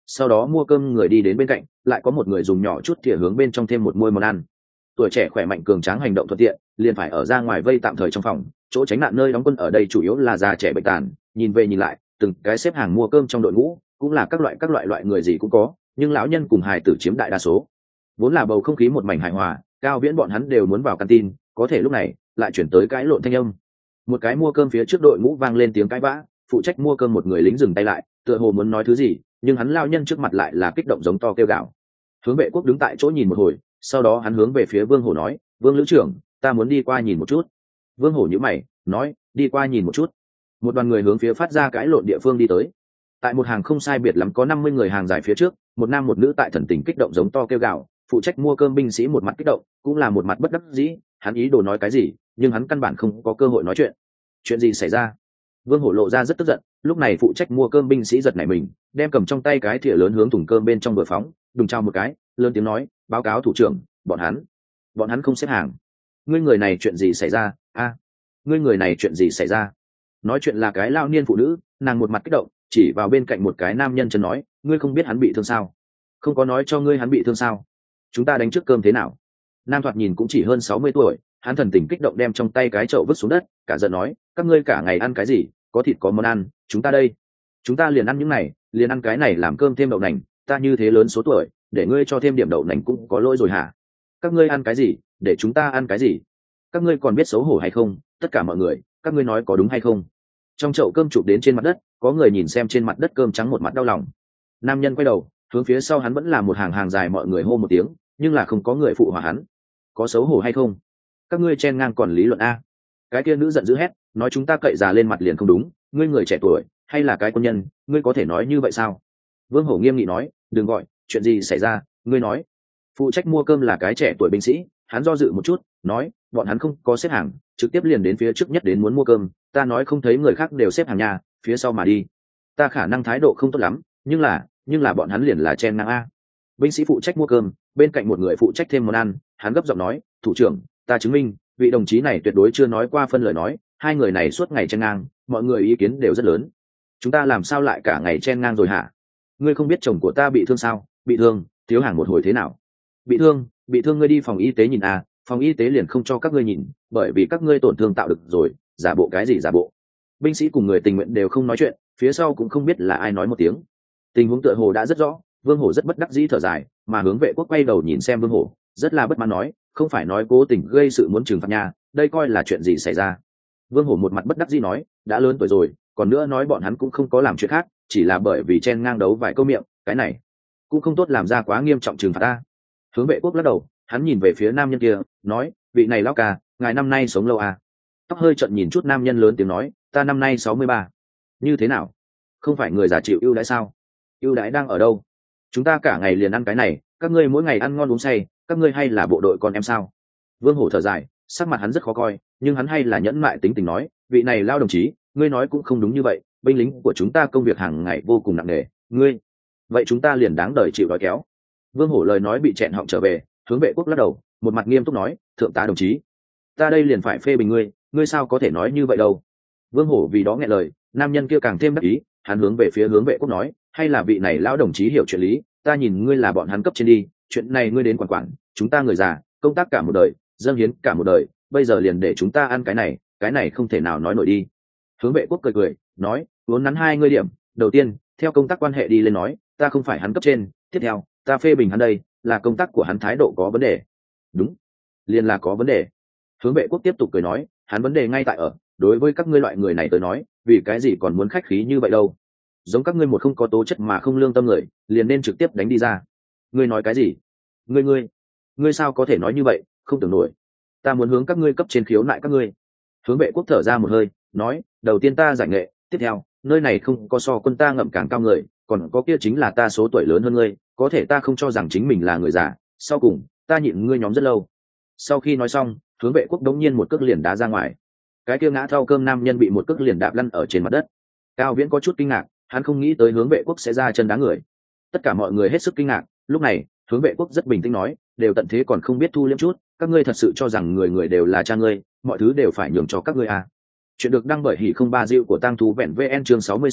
sau đó mua cơm người đi đến bên cạnh, lại có một người dùng nhỏ chút thìa hướng bên trong thêm một muôi món ăn. Tuổi trẻ khỏe mạnh cường tráng hành động thuận tiện, liền phải ở ra ngoài vây tạm thời trong phòng, chỗ tránh nạn nơi đóng quân ở đây chủ yếu là già trẻ bệnh tàn, nhìn về nhìn lại, từng cái xếp hàng mua cơm trong đội ngũ, cũng là các loại các loại loại người gì cũng có, nhưng lão nhân cùng hài tử chiếm đại đa số. Vốn là bầu không khí một mảnh hài hòa, Cao Viễn bọn hắn đều muốn vào canteen, có thể lúc này lại chuyển tới cãi lộn thanh âm. Một cái mua cơm phía trước đội ngũ vang lên tiếng cãi vã, phụ trách mua cơm một người lính dừng tay lại, tựa hồ muốn nói thứ gì, nhưng hắn lao nhân trước mặt lại là kích động giống to kêu gào. Hướng Vệ Quốc đứng tại chỗ nhìn một hồi, sau đó hắn hướng về phía Vương Hổ nói, Vương lữ trưởng, ta muốn đi qua nhìn một chút. Vương Hổ nhíu mày, nói, đi qua nhìn một chút. Một đoàn người hướng phía phát ra cãi lộn địa phương đi tới. Tại một hàng không sai biệt lắm có năm mươi người hàng dài phía trước, một nam một nữ tại thần tình kích động giống to kêu gào, phụ trách mua cơm binh sĩ một mặt kích động, cũng là một mặt bất đắc dĩ, hắn ý đồ nói cái gì, nhưng hắn căn bản không có cơ hội nói chuyện. Chuyện gì xảy ra? Vương Hổ lộ ra rất tức giận, lúc này phụ trách mua cơm binh sĩ giật nảy mình, đem cầm trong tay cái thìa lớn hướng thùng cơm bên trong vừa phóng, đùng trao một cái, lớn tiếng nói, báo cáo thủ trưởng, bọn hắn, bọn hắn không xếp hàng. Ngươi người này chuyện gì xảy ra? A, ngươi người này chuyện gì xảy ra? Nói chuyện là cái lao niên phụ nữ, nàng một mặt kích động, chỉ vào bên cạnh một cái nam nhân chân nói, ngươi không biết hắn bị thương sao? Không có nói cho ngươi hắn bị thương sao? Chúng ta đánh trước cơm thế nào? Nam thoạt nhìn cũng chỉ hơn sáu mươi tuổi, hắn thần tình kích động đem trong tay cái chậu vứt xuống đất, cả giận nói, các ngươi cả ngày ăn cái gì? Có thịt có món ăn, chúng ta đây, chúng ta liền ăn những này, liền ăn cái này làm cơm thêm đậu nành, ta như thế lớn số tuổi, để ngươi cho thêm điểm đậu nành cũng có lỗi rồi hả? Các ngươi ăn cái gì, để chúng ta ăn cái gì? Các ngươi còn biết xấu hổ hay không? Tất cả mọi người, các ngươi nói có đúng hay không? Trong chậu cơm chụp đến trên mặt đất, có người nhìn xem trên mặt đất cơm trắng một mặt đau lòng. Nam nhân quay đầu, hướng phía sau hắn vẫn là một hàng hàng dài, mọi người hô một tiếng, nhưng là không có người phụ họa hắn. Có xấu hổ hay không? Các ngươi chen ngang còn lý luận a? Cái kia nữ giận dữ hét, nói chúng ta cậy già lên mặt liền không đúng, ngươi người trẻ tuổi hay là cái quân nhân, ngươi có thể nói như vậy sao? Vương Hổ nghiêm nghị nói, đừng gọi, chuyện gì xảy ra, ngươi nói. Phụ trách mua cơm là cái trẻ tuổi binh sĩ, hắn do dự một chút, nói, bọn hắn không có xếp hàng, trực tiếp liền đến phía trước nhất đến muốn mua cơm, ta nói không thấy người khác đều xếp hàng nhà, phía sau mà đi. Ta khả năng thái độ không tốt lắm, nhưng là, nhưng là bọn hắn liền là chen ngang a. Binh sĩ phụ trách mua cơm, bên cạnh một người phụ trách thêm món ăn, hắn gấp giọng nói, thủ trưởng, ta chứng minh, vị đồng chí này tuyệt đối chưa nói qua phân lời nói, hai người này suốt ngày chen ngang, mọi người ý kiến đều rất lớn. Chúng ta làm sao lại cả ngày chen ngang rồi hả? Ngươi không biết chồng của ta bị thương sao? Bị thương, thiếu hàng một hồi thế nào? Bị thương, bị thương ngươi đi phòng y tế nhìn à, phòng y tế liền không cho các ngươi nhìn, bởi vì các ngươi tổn thương tạo được rồi, giả bộ cái gì giả bộ. Binh sĩ cùng người tình nguyện đều không nói chuyện, phía sau cũng không biết là ai nói một tiếng. Tình huống tựa hồ đã rất rõ, Vương Hổ rất bất đắc dĩ thở dài, mà Hướng Vệ Quốc quay đầu nhìn xem Vương Hổ, rất là bất mãn nói, không phải nói cố tình gây sự muốn trừng phạt nhà, đây coi là chuyện gì xảy ra? Vương Hổ một mặt bất đắc dĩ nói, đã lớn tuổi rồi, còn nữa nói bọn hắn cũng không có làm chuyện khác, chỉ là bởi vì chen ngang đấu vài câu miệng, cái này cũng không tốt làm ra quá nghiêm trọng trừng phạt ta. Hướng Vệ Quốc lắc đầu, hắn nhìn về phía nam nhân kia, nói, vị này lão ca, ngài năm nay sống lâu à? Tóc hơi trợn nhìn chút nam nhân lớn tiếng nói, ta năm nay sáu mươi ba. Như thế nào? Không phải người già chịu ưu đãi sao? Ưu đãi đang ở đâu? Chúng ta cả ngày liền ăn cái này, các ngươi mỗi ngày ăn ngon uống say, các ngươi hay là bộ đội con em sao? Vương Hổ thở dài, sắc mặt hắn rất khó coi, nhưng hắn hay là nhẫn mại tính tình nói, vị này lao đồng chí, ngươi nói cũng không đúng như vậy, binh lính của chúng ta công việc hàng ngày vô cùng nặng nề, ngươi, vậy chúng ta liền đáng đời chịu đói kéo. Vương Hổ lời nói bị chẹn họng trở về, Hướng Vệ Quốc lắc đầu, một mặt nghiêm túc nói, thượng tá đồng chí, ta đây liền phải phê bình ngươi, ngươi sao có thể nói như vậy đâu? Vương Hổ vì đó nghẹn lời, nam nhân kia càng thêm đắc ý, hắn hướng về phía Hướng Vệ Quốc nói, hay là vị này lão đồng chí hiểu chuyện lý, ta nhìn ngươi là bọn hắn cấp trên đi, chuyện này ngươi đến quản quản, chúng ta người già, công tác cả một đời, dâng hiến cả một đời, bây giờ liền để chúng ta ăn cái này, cái này không thể nào nói nổi đi. Hướng Vệ Quốc cười cười, nói, uốn nắn hai ngươi điểm, đầu tiên, theo công tác quan hệ đi lên nói, ta không phải hắn cấp trên, tiếp theo, ta phê bình hắn đây, là công tác của hắn thái độ có vấn đề. Đúng, liền là có vấn đề. Hướng Vệ Quốc tiếp tục cười nói, hắn vấn đề ngay tại ở, đối với các ngươi loại người này tới nói, vì cái gì còn muốn khách khí như vậy đâu? Giống các ngươi một không có tố chất mà không lương tâm người, liền nên trực tiếp đánh đi ra. Ngươi nói cái gì? Ngươi ngươi, ngươi sao có thể nói như vậy, không tưởng nổi. Ta muốn hướng các ngươi cấp trên khiếu nại các ngươi. Hướng Vệ Quốc thở ra một hơi, nói, đầu tiên ta giải nghệ, tiếp theo, nơi này không có so quân ta ngậm càng cao người, còn có kia chính là ta số tuổi lớn hơn ngươi, có thể ta không cho rằng chính mình là người già, sau cùng, ta nhịn ngươi nhóm rất lâu. Sau khi nói xong, Hướng Vệ Quốc đống nhiên một cước liền đá ra ngoài. Cái kia ngã thau cơm nam nhân bị một cước liền đạp lăn ở trên mặt đất. Cao Viễn có chút kinh ngạc, hắn không nghĩ tới Hướng Vệ Quốc sẽ ra chân đá người. Tất cả mọi người hết sức kinh ngạc, lúc này, Hướng Vệ Quốc rất bình tĩnh nói, đều tận thế còn không biết thu liễm chút, các ngươi thật sự cho rằng người người đều là cha ngươi, mọi thứ đều phải nhường cho các ngươi à? Chuyện được đăng bởi Hỉ không ba Diệu của Tang Thú Vẹn vê en chương sáu mươi sáu,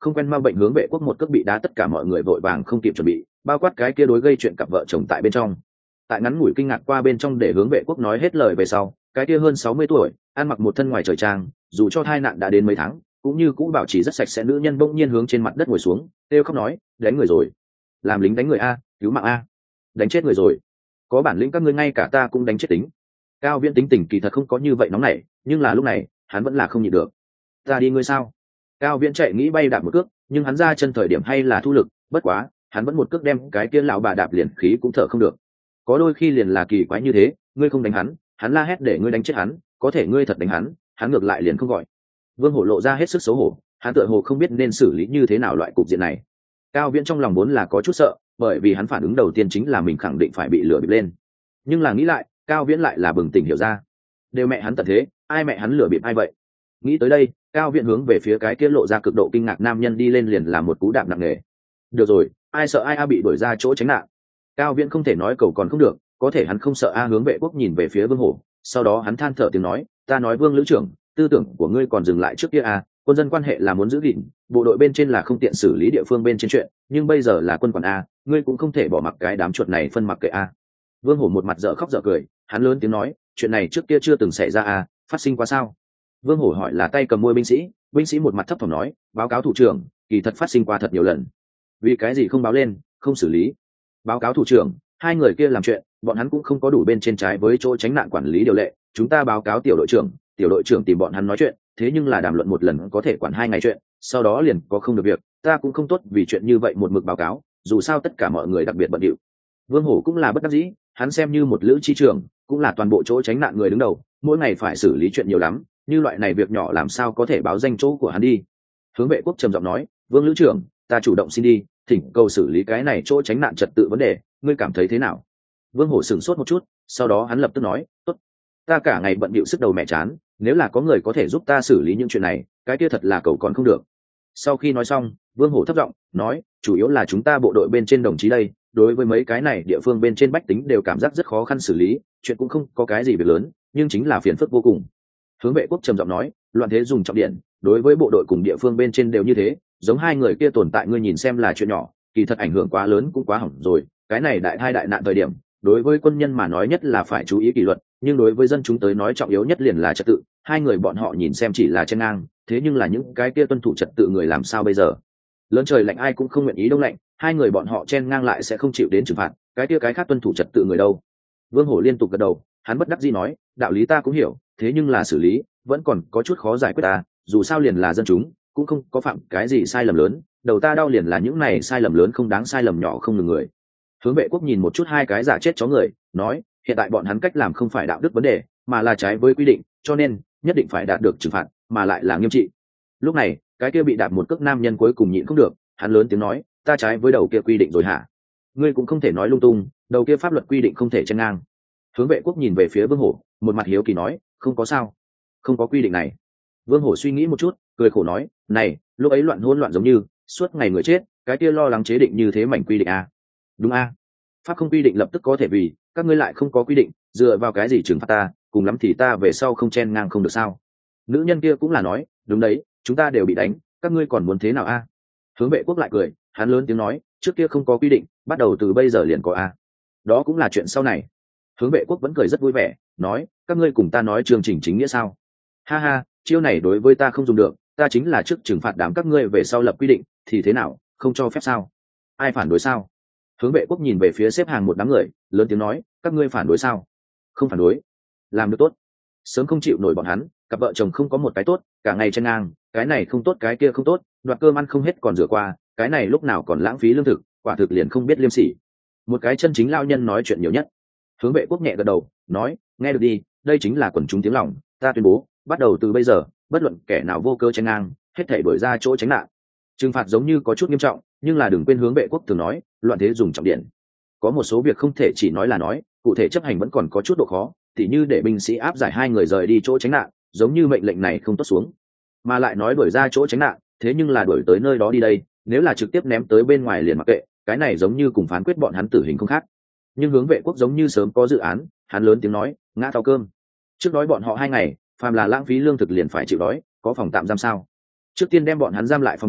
không quen ma bệnh hướng vệ quốc một cước bị đá, tất cả mọi người vội vàng không kịp chuẩn bị, bao quát cái kia đối gây chuyện cặp vợ chồng tại bên trong. Tại ngắn ngủi kinh ngạc qua bên trong để hướng vệ quốc nói hết lời về sau, cái kia hơn sáu mươi tuổi, ăn mặc một thân ngoài trời trang, dù cho thai nạn đã đến mấy tháng, cũng như cũ bảo trì rất sạch sẽ nữ nhân bỗng nhiên hướng trên mặt đất ngồi xuống, kêu khóc nói, đánh người rồi, làm lính đánh người a, cứu mạng a, đánh chết người rồi, có bản lĩnh các ngươi ngay cả ta cũng đánh chết tính. Cao Viễn tính tình kỳ thật không có như vậy nóng nảy, nhưng là lúc này hắn vẫn là không nhịn được. Ta đi ngươi sao? Cao Viễn chạy nghĩ bay đạp một cước, nhưng hắn ra chân thời điểm hay là thu lực, bất quá hắn vẫn một cước đem cái kia lão bà đạp liền khí cũng thở không được. Có đôi khi liền là kỳ quái như thế, ngươi không đánh hắn, hắn la hét để ngươi đánh chết hắn, có thể ngươi thật đánh hắn, hắn ngược lại liền không gọi. Vương Hổ lộ ra hết sức xấu hổ, hắn tựa hồ không biết nên xử lý như thế nào loại cục diện này. Cao Viễn trong lòng vốn là có chút sợ, bởi vì hắn phản ứng đầu tiên chính là mình khẳng định phải bị lừa bịp lên, nhưng là nghĩ lại, Cao Viễn lại là bừng tỉnh hiểu ra, đều mẹ hắn tận thế, ai mẹ hắn lừa bịp ai vậy? Nghĩ tới đây, Cao Viễn hướng về phía cái kia lộ ra cực độ kinh ngạc nam nhân đi lên liền làm một cú đạp nặng nề. Được rồi, ai sợ ai a bị đuổi ra chỗ tránh nạn. Cao Viễn không thể nói cầu còn không được, có thể hắn không sợ a. Hướng vệ quốc nhìn về phía Vương Hổ, sau đó hắn than thở tiếng nói, ta nói Vương lữ trưởng, tư tưởng của ngươi còn dừng lại trước kia a, quân dân quan hệ là muốn giữ gìn, bộ đội bên trên là không tiện xử lý địa phương bên trên chuyện, nhưng bây giờ là quân quản a, ngươi cũng không thể bỏ mặc cái đám chuột này phân mặc kệ a. Vương Hổ một mặt dở khóc dở cười, hắn lớn tiếng nói, chuyện này trước kia chưa từng xảy ra a, phát sinh qua sao? Vương Hổ hỏi là tay cầm môi binh sĩ, binh sĩ một mặt thấp thỏm nói, báo cáo thủ trưởng, kỳ thật phát sinh qua thật nhiều lần. Vì cái gì không báo lên, không xử lý? Báo cáo thủ trưởng, hai người kia làm chuyện, bọn hắn cũng không có đủ bên trên trái với chỗ tránh nạn quản lý điều lệ, chúng ta báo cáo tiểu đội trưởng, tiểu đội trưởng tìm bọn hắn nói chuyện, thế nhưng là đàm luận một lần có thể quản hai ngày chuyện, sau đó liền có không được việc, ta cũng không tốt vì chuyện như vậy một mực báo cáo, dù sao tất cả mọi người đặc biệt bận rộn. Vương Hổ cũng là bất đắc dĩ, hắn xem như một lữ chi trưởng, cũng là toàn bộ chỗ tránh nạn người đứng đầu, mỗi ngày phải xử lý chuyện nhiều lắm, như loại này việc nhỏ làm sao có thể báo danh chỗ của hắn đi. Hướng vệ quốc trầm giọng nói, Vương lữ trưởng, ta chủ động xin đi, thỉnh cầu xử lý cái này chỗ tránh nạn trật tự vấn đề, ngươi cảm thấy thế nào? Vương Hổ sửng sốt một chút, sau đó hắn lập tức nói, tốt, ta cả ngày bận bịu sức đầu mẹ chán, nếu là có người có thể giúp ta xử lý những chuyện này, cái kia thật là cầu còn không được. Sau khi nói xong, Vương Hổ thấp giọng nói, chủ yếu là chúng ta bộ đội bên trên đồng chí đây, đối với mấy cái này địa phương bên trên bách tính đều cảm giác rất khó khăn xử lý, chuyện cũng không có cái gì việc lớn, nhưng chính là phiền phức vô cùng. Hướng vệ quốc trầm giọng nói, loạn thế dùng trọng điện, đối với bộ đội cùng địa phương bên trên đều như thế, giống hai người kia tồn tại ngươi nhìn xem là chuyện nhỏ, kỳ thật ảnh hưởng quá lớn cũng quá hỏng rồi, cái này đại thai đại nạn thời điểm, đối với quân nhân mà nói nhất là phải chú ý kỷ luật, nhưng đối với dân chúng tới nói trọng yếu nhất liền là trật tự, hai người bọn họ nhìn xem chỉ là chen ngang, thế nhưng là những cái kia tuân thủ trật tự người làm sao bây giờ? Lớn trời lạnh ai cũng không nguyện ý đông lạnh, hai người bọn họ chen ngang lại sẽ không chịu đến trừng phạt, cái kia cái khác tuân thủ trật tự người đâu? Vương Hổ liên tục gật đầu, hắn bất đắc dĩ nói, đạo lý ta cũng hiểu, thế nhưng là xử lý vẫn còn có chút khó giải quyết ta, dù sao liền là dân chúng, cũng không có phạm cái gì sai lầm lớn, đầu ta đau liền là những này sai lầm lớn không đáng sai lầm nhỏ không ngừng người. Hướng vệ quốc nhìn một chút hai cái giả chết chó người, nói, hiện tại bọn hắn cách làm không phải đạo đức vấn đề, mà là trái với quy định, cho nên nhất định phải đạt được trừng phạt, mà lại là nghiêm trị. Lúc này, cái kia bị đạp một cước nam nhân cuối cùng nhịn không được, hắn lớn tiếng nói, ta trái với đầu kia quy định rồi hả? Ngươi cũng không thể nói lung tung, đầu kia pháp luật quy định không thể chen ngang. Hướng vệ quốc nhìn về phía Vương Hổ, một mặt hiếu kỳ nói, không có sao, không có quy định này. Vương Hổ suy nghĩ một chút, cười khổ nói, này, lúc ấy loạn hỗn loạn giống như suốt ngày người chết, cái kia lo lắng chế định như thế mảnh quy định à? Đúng à? Pháp không quy định lập tức có thể vì các ngươi lại không có quy định, dựa vào cái gì trừng phạt ta, cùng lắm thì ta về sau không chen ngang không được sao? Nữ nhân kia cũng là nói, đúng đấy, chúng ta đều bị đánh, các ngươi còn muốn thế nào a? À? Hướng vệ quốc lại cười, hắn lớn tiếng nói, trước kia không có quy định, bắt đầu từ bây giờ liền có a. À? Đó cũng là chuyện sau này. Hướng vệ quốc vẫn cười rất vui vẻ, nói, các ngươi cùng ta nói chương trình chính nghĩa sao? Ha ha, chiêu này đối với ta không dùng được, ta chính là trước trừng phạt đám các ngươi về sau lập quy định, thì thế nào, không cho phép sao? Ai phản đối sao? Hướng vệ quốc nhìn về phía xếp hàng một đám người, lớn tiếng nói, các ngươi phản đối sao? Không phản đối. Làm được tốt. Sớm không chịu nổi bọn hắn, cặp vợ chồng không có một cái tốt, cả ngày chen ngang, cái này không tốt cái kia không tốt, đoạt cơm ăn không hết còn rửa qua, cái này lúc nào còn lãng phí lương thực, quả thực liền không biết liêm sỉ. Một cái chân chính lao nhân nói chuyện nhiều nhất. Hướng vệ quốc nhẹ gật đầu, nói, nghe được đi, đây chính là quần chúng tiếng lòng, ta tuyên bố, bắt đầu từ bây giờ, bất luận kẻ nào vô cơ chen ngang, hết thảy đuổi ra chỗ tránh nạn. Trừng phạt giống như có chút nghiêm trọng, nhưng là đừng quên hướng vệ quốc thường nói, loạn thế dùng trọng điện. Có một số việc không thể chỉ nói là nói, cụ thể chấp hành vẫn còn có chút độ khó, tỉ như để binh sĩ áp giải hai người rời đi chỗ tránh nạn, giống như mệnh lệnh này không tốt xuống, mà lại nói đuổi ra chỗ tránh nạn, thế nhưng là đuổi tới nơi đó đi đây, nếu là trực tiếp ném tới bên ngoài liền mặc kệ, cái này giống như cùng phán quyết bọn hắn tử hình không khác. Nhưng hướng vệ quốc giống như sớm có dự án, hắn lớn tiếng nói, ngã thao cơm. Trước đói bọn họ hai ngày, phàm là lãng phí lương thực liền phải chịu đói, có phòng tạm giam sao? Trước tiên đem bọn hắn giam lại phòng đi,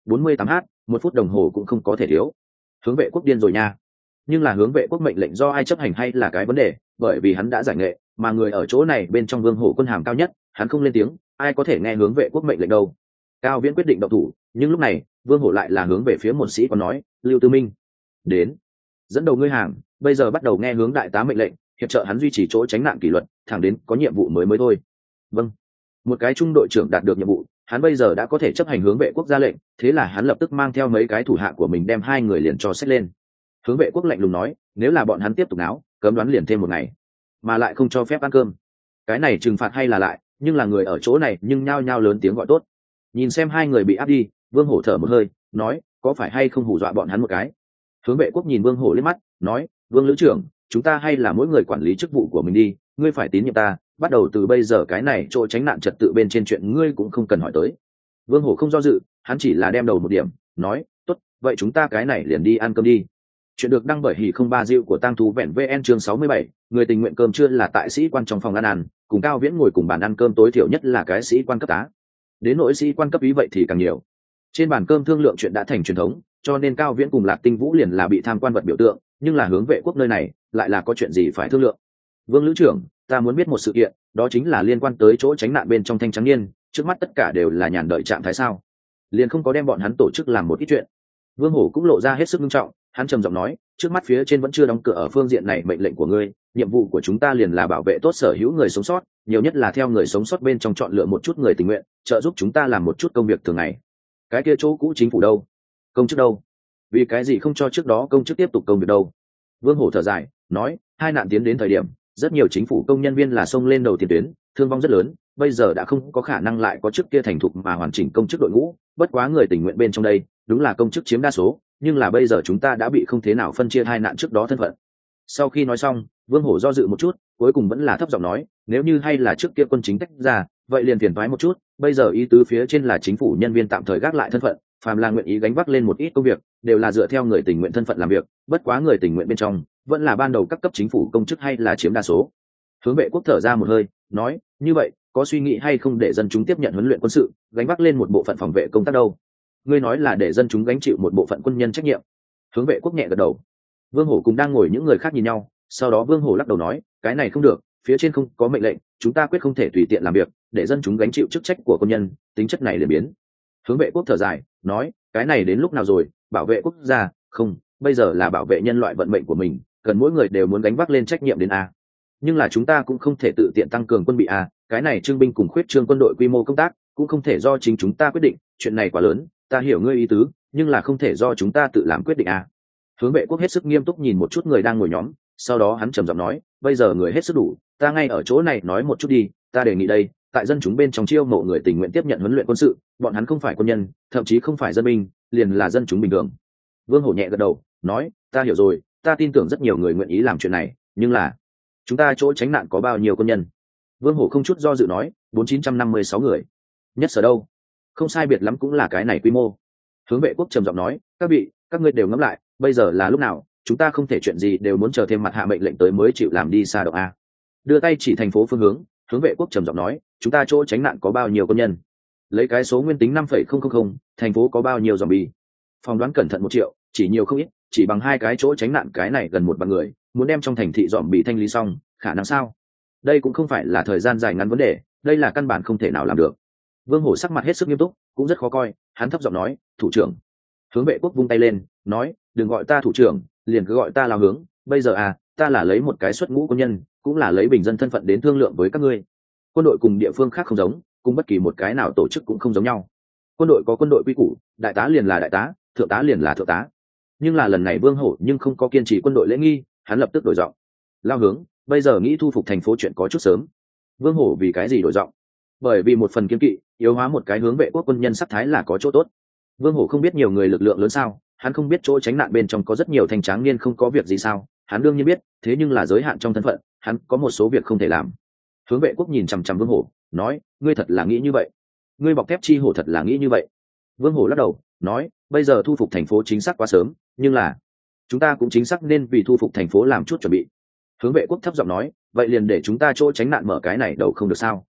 bốn mươi tám h một phút đồng hồ cũng không có thể thiếu. Hướng vệ quốc điên rồi nha. Nhưng là hướng vệ quốc mệnh lệnh do ai chấp hành hay là cái vấn đề, bởi vì hắn đã giải nghệ, mà người ở chỗ này bên trong vương hổ quân hàm cao nhất, hắn không lên tiếng, ai có thể nghe hướng vệ quốc mệnh lệnh đâu. Cao Viễn quyết định động thủ, nhưng lúc này vương hổ lại là hướng về phía một sĩ quan nói, Lưu Tư Minh đến, dẫn đầu ngươi hàng, bây giờ bắt đầu nghe hướng đại tá mệnh lệnh, hiệp trợ hắn duy trì chỗ tránh nạn kỷ luật, thẳng đến có nhiệm vụ mới mới thôi. Vâng. Một cái trung đội trưởng đạt được nhiệm vụ, hắn bây giờ đã có thể chấp hành hướng vệ quốc ra lệnh, thế là hắn lập tức mang theo mấy cái thủ hạ của mình đem hai người liền cho xách lên. Hướng vệ quốc lạnh lùng nói, nếu là bọn hắn tiếp tục náo, cấm đoán liền thêm một ngày, mà lại không cho phép ăn cơm. Cái này trừng phạt hay là lại, nhưng là người ở chỗ này nhưng nhao nhao lớn tiếng gọi tốt. Nhìn xem hai người bị áp đi, Vương Hổ thở một hơi, nói, có phải hay không hù dọa bọn hắn một cái. Hướng vệ quốc nhìn Vương Hổ liếc mắt, nói, Vương lữ trưởng, chúng ta hay là mỗi người quản lý chức vụ của mình đi, ngươi phải tín nhiệm ta, bắt đầu từ bây giờ cái này chỗ tránh nạn trật tự bên trên chuyện ngươi cũng không cần hỏi tới. Vương Hổ không do dự, hắn chỉ là đem đầu một điểm, nói, tốt, vậy chúng ta cái này liền đi ăn cơm đi. Chuyện được đăng bởi Hỉ không ba Diệu của Tang Thú Vẹn vê en chương sáu mươi bảy, người tình nguyện cơm trưa là tại sĩ quan trong phòng ăn ăn, cùng Cao Viễn ngồi cùng bàn ăn cơm tối thiểu nhất là cái sĩ quan cấp tá. Đến nỗi sĩ quan cấp ý vậy thì càng nhiều. Trên bàn cơm thương lượng chuyện đã thành truyền thống, cho nên Cao Viễn cùng Lạc Tinh Vũ liền là bị tham quan vật biểu tượng, nhưng là hướng vệ quốc nơi này, lại là có chuyện gì phải thương lượng. Vương lữ trưởng, ta muốn biết một sự kiện, đó chính là liên quan tới chỗ tránh nạn bên trong Thanh Trắng Niên, trước mắt tất cả đều là nhàn đợi trạng thái sao? Liền không có đem bọn hắn tổ chức làm một ít chuyện. Vương Hổ cũng lộ ra hết sức nghiêm trọng, hắn trầm giọng nói, trước mắt phía trên vẫn chưa đóng cửa ở phương diện này mệnh lệnh của ngươi, nhiệm vụ của chúng ta liền là bảo vệ tốt sở hữu người sống sót, nhiều nhất là theo người sống sót bên trong chọn lựa một chút người tình nguyện, trợ giúp chúng ta làm một chút công việc thường ngày. Cái kia chỗ cũ chính phủ đâu? Công chức đâu? Vì cái gì không cho trước đó công chức tiếp tục công việc đâu? Vương Hổ thở dài, nói, hai nạn tiến đến thời điểm, rất nhiều chính phủ công nhân viên là xông lên đầu tiền tuyến, thương vong rất lớn, bây giờ đã không có khả năng lại có chức kia thành thục mà hoàn chỉnh công chức đội ngũ, bất quá người tình nguyện bên trong đây, đúng là công chức chiếm đa số, nhưng là bây giờ chúng ta đã bị không thế nào phân chia hai nạn trước đó thân phận. Sau khi nói xong, Vương Hổ do dự một chút, cuối cùng vẫn là thấp giọng nói, nếu như hay là trước kia quân chính tách ra, vậy liền phiền toái một chút, bây giờ ý tứ phía trên là chính phủ nhân viên tạm thời gác lại thân phận, phàm là nguyện ý gánh vác lên một ít công việc, đều là dựa theo người tình nguyện thân phận làm việc, bất quá người tình nguyện bên trong, vẫn là ban đầu các cấp chính phủ công chức hay là chiếm đa số. Hướng vệ quốc thở ra một hơi, nói, như vậy, có suy nghĩ hay không để dân chúng tiếp nhận huấn luyện quân sự, gánh vác lên một bộ phận phòng vệ công tác đâu? Ngươi nói là để dân chúng gánh chịu một bộ phận quân nhân trách nhiệm. Hướng vệ quốc nhẹ gật đầu. Vương Hổ cùng đang ngồi những người khác nhìn nhau, sau đó Vương Hổ lắc đầu nói, cái này không được, phía trên không có mệnh lệnh, chúng ta quyết không thể tùy tiện làm việc, để dân chúng gánh chịu chức trách của quân nhân, tính chất này liền biến. Hướng vệ quốc thở dài, nói, cái này đến lúc nào rồi, bảo vệ quốc gia, không, bây giờ là bảo vệ nhân loại vận mệnh của mình, cần mỗi người đều muốn gánh vác lên trách nhiệm đến a. Nhưng là chúng ta cũng không thể tự tiện tăng cường quân bị a, cái này trưng binh cùng khuyết trương quân đội quy mô công tác, cũng không thể do chính chúng ta quyết định, chuyện này quá lớn, ta hiểu ngươi ý tứ, nhưng là không thể do chúng ta tự làm quyết định a. Hướng vệ quốc hết sức nghiêm túc nhìn một chút người đang ngồi nhóm, sau đó hắn trầm giọng nói, bây giờ người hết sức đủ, ta ngay ở chỗ này nói một chút đi, ta đề nghị đây, tại dân chúng bên trong chiêu mộ người tình nguyện tiếp nhận huấn luyện quân sự, bọn hắn không phải quân nhân, thậm chí không phải dân binh, liền là dân chúng bình thường. Vương Hổ nhẹ gật đầu, nói, ta hiểu rồi, ta tin tưởng rất nhiều người nguyện ý làm chuyện này, nhưng là chúng ta chỗ tránh nạn có bao nhiêu quân nhân? Vương Hổ không chút do dự nói, bốn chín trăm năm mươi sáu người. Nhất sở đâu? Không sai biệt lắm cũng là cái này quy mô. Hướng vệ quốc trầm giọng nói, các vị, các ngươi đều ngẫm lại, bây giờ là lúc nào, chúng ta không thể chuyện gì đều muốn chờ thêm mặt hạ mệnh lệnh tới mới chịu làm đi xa động a. Đưa tay chỉ thành phố phương hướng, Hướng vệ quốc trầm giọng nói, chúng ta chỗ tránh nạn có bao nhiêu quân nhân? Lấy cái số nguyên tính năm phẩy không không không, thành phố có bao nhiêu zombie? Phỏng đoán cẩn thận một triệu, chỉ nhiều không ít, chỉ bằng hai cái chỗ tránh nạn cái này gần một vạn người, muốn đem trong thành thị zombie thanh lý xong, khả năng sao? Đây cũng không phải là thời gian dài ngắn vấn đề, đây là căn bản không thể nào làm được. Vương Hổ sắc mặt hết sức nghiêm túc, cũng rất khó coi, hắn thấp giọng nói, thủ trưởng. Hướng vệ quốc vung tay lên, nói, đừng gọi ta thủ trưởng, liền cứ gọi ta là Hướng, bây giờ à, ta là lấy một cái xuất ngũ quân nhân, cũng là lấy bình dân thân phận đến thương lượng với các ngươi. Quân đội cùng địa phương khác không giống, cùng bất kỳ một cái nào tổ chức cũng không giống nhau. Quân đội có quân đội quy củ, đại tá liền là đại tá, thượng tá liền là thượng tá. Nhưng là lần này Vương Hổ nhưng không có kiên trì quân đội lễ nghi, hắn lập tức đổi giọng. Lao Hướng, bây giờ nghĩ thu phục thành phố chuyện có chút sớm. Vương Hổ vì cái gì đổi giọng? Bởi vì một phần kiên kỵ, yếu hóa một cái hướng vệ quốc quân nhân sắc thái là có chỗ tốt. Vương Hổ không biết nhiều người lực lượng lớn sao, hắn không biết chỗ tránh nạn bên trong có rất nhiều thanh tráng niên không có việc gì sao, hắn đương nhiên biết, thế nhưng là giới hạn trong thân phận, hắn có một số việc không thể làm. Hướng vệ quốc nhìn chằm chằm Vương Hổ, nói, ngươi thật là nghĩ như vậy? Ngươi bọc thép chi hổ thật là nghĩ như vậy? Vương Hổ lắc đầu, nói, bây giờ thu phục thành phố chính xác quá sớm, nhưng là chúng ta cũng chính xác nên vì thu phục thành phố làm chút chuẩn bị. Hướng vệ quốc thấp giọng nói, vậy liền để chúng ta chỗ tránh nạn mở cái này đầu không được sao?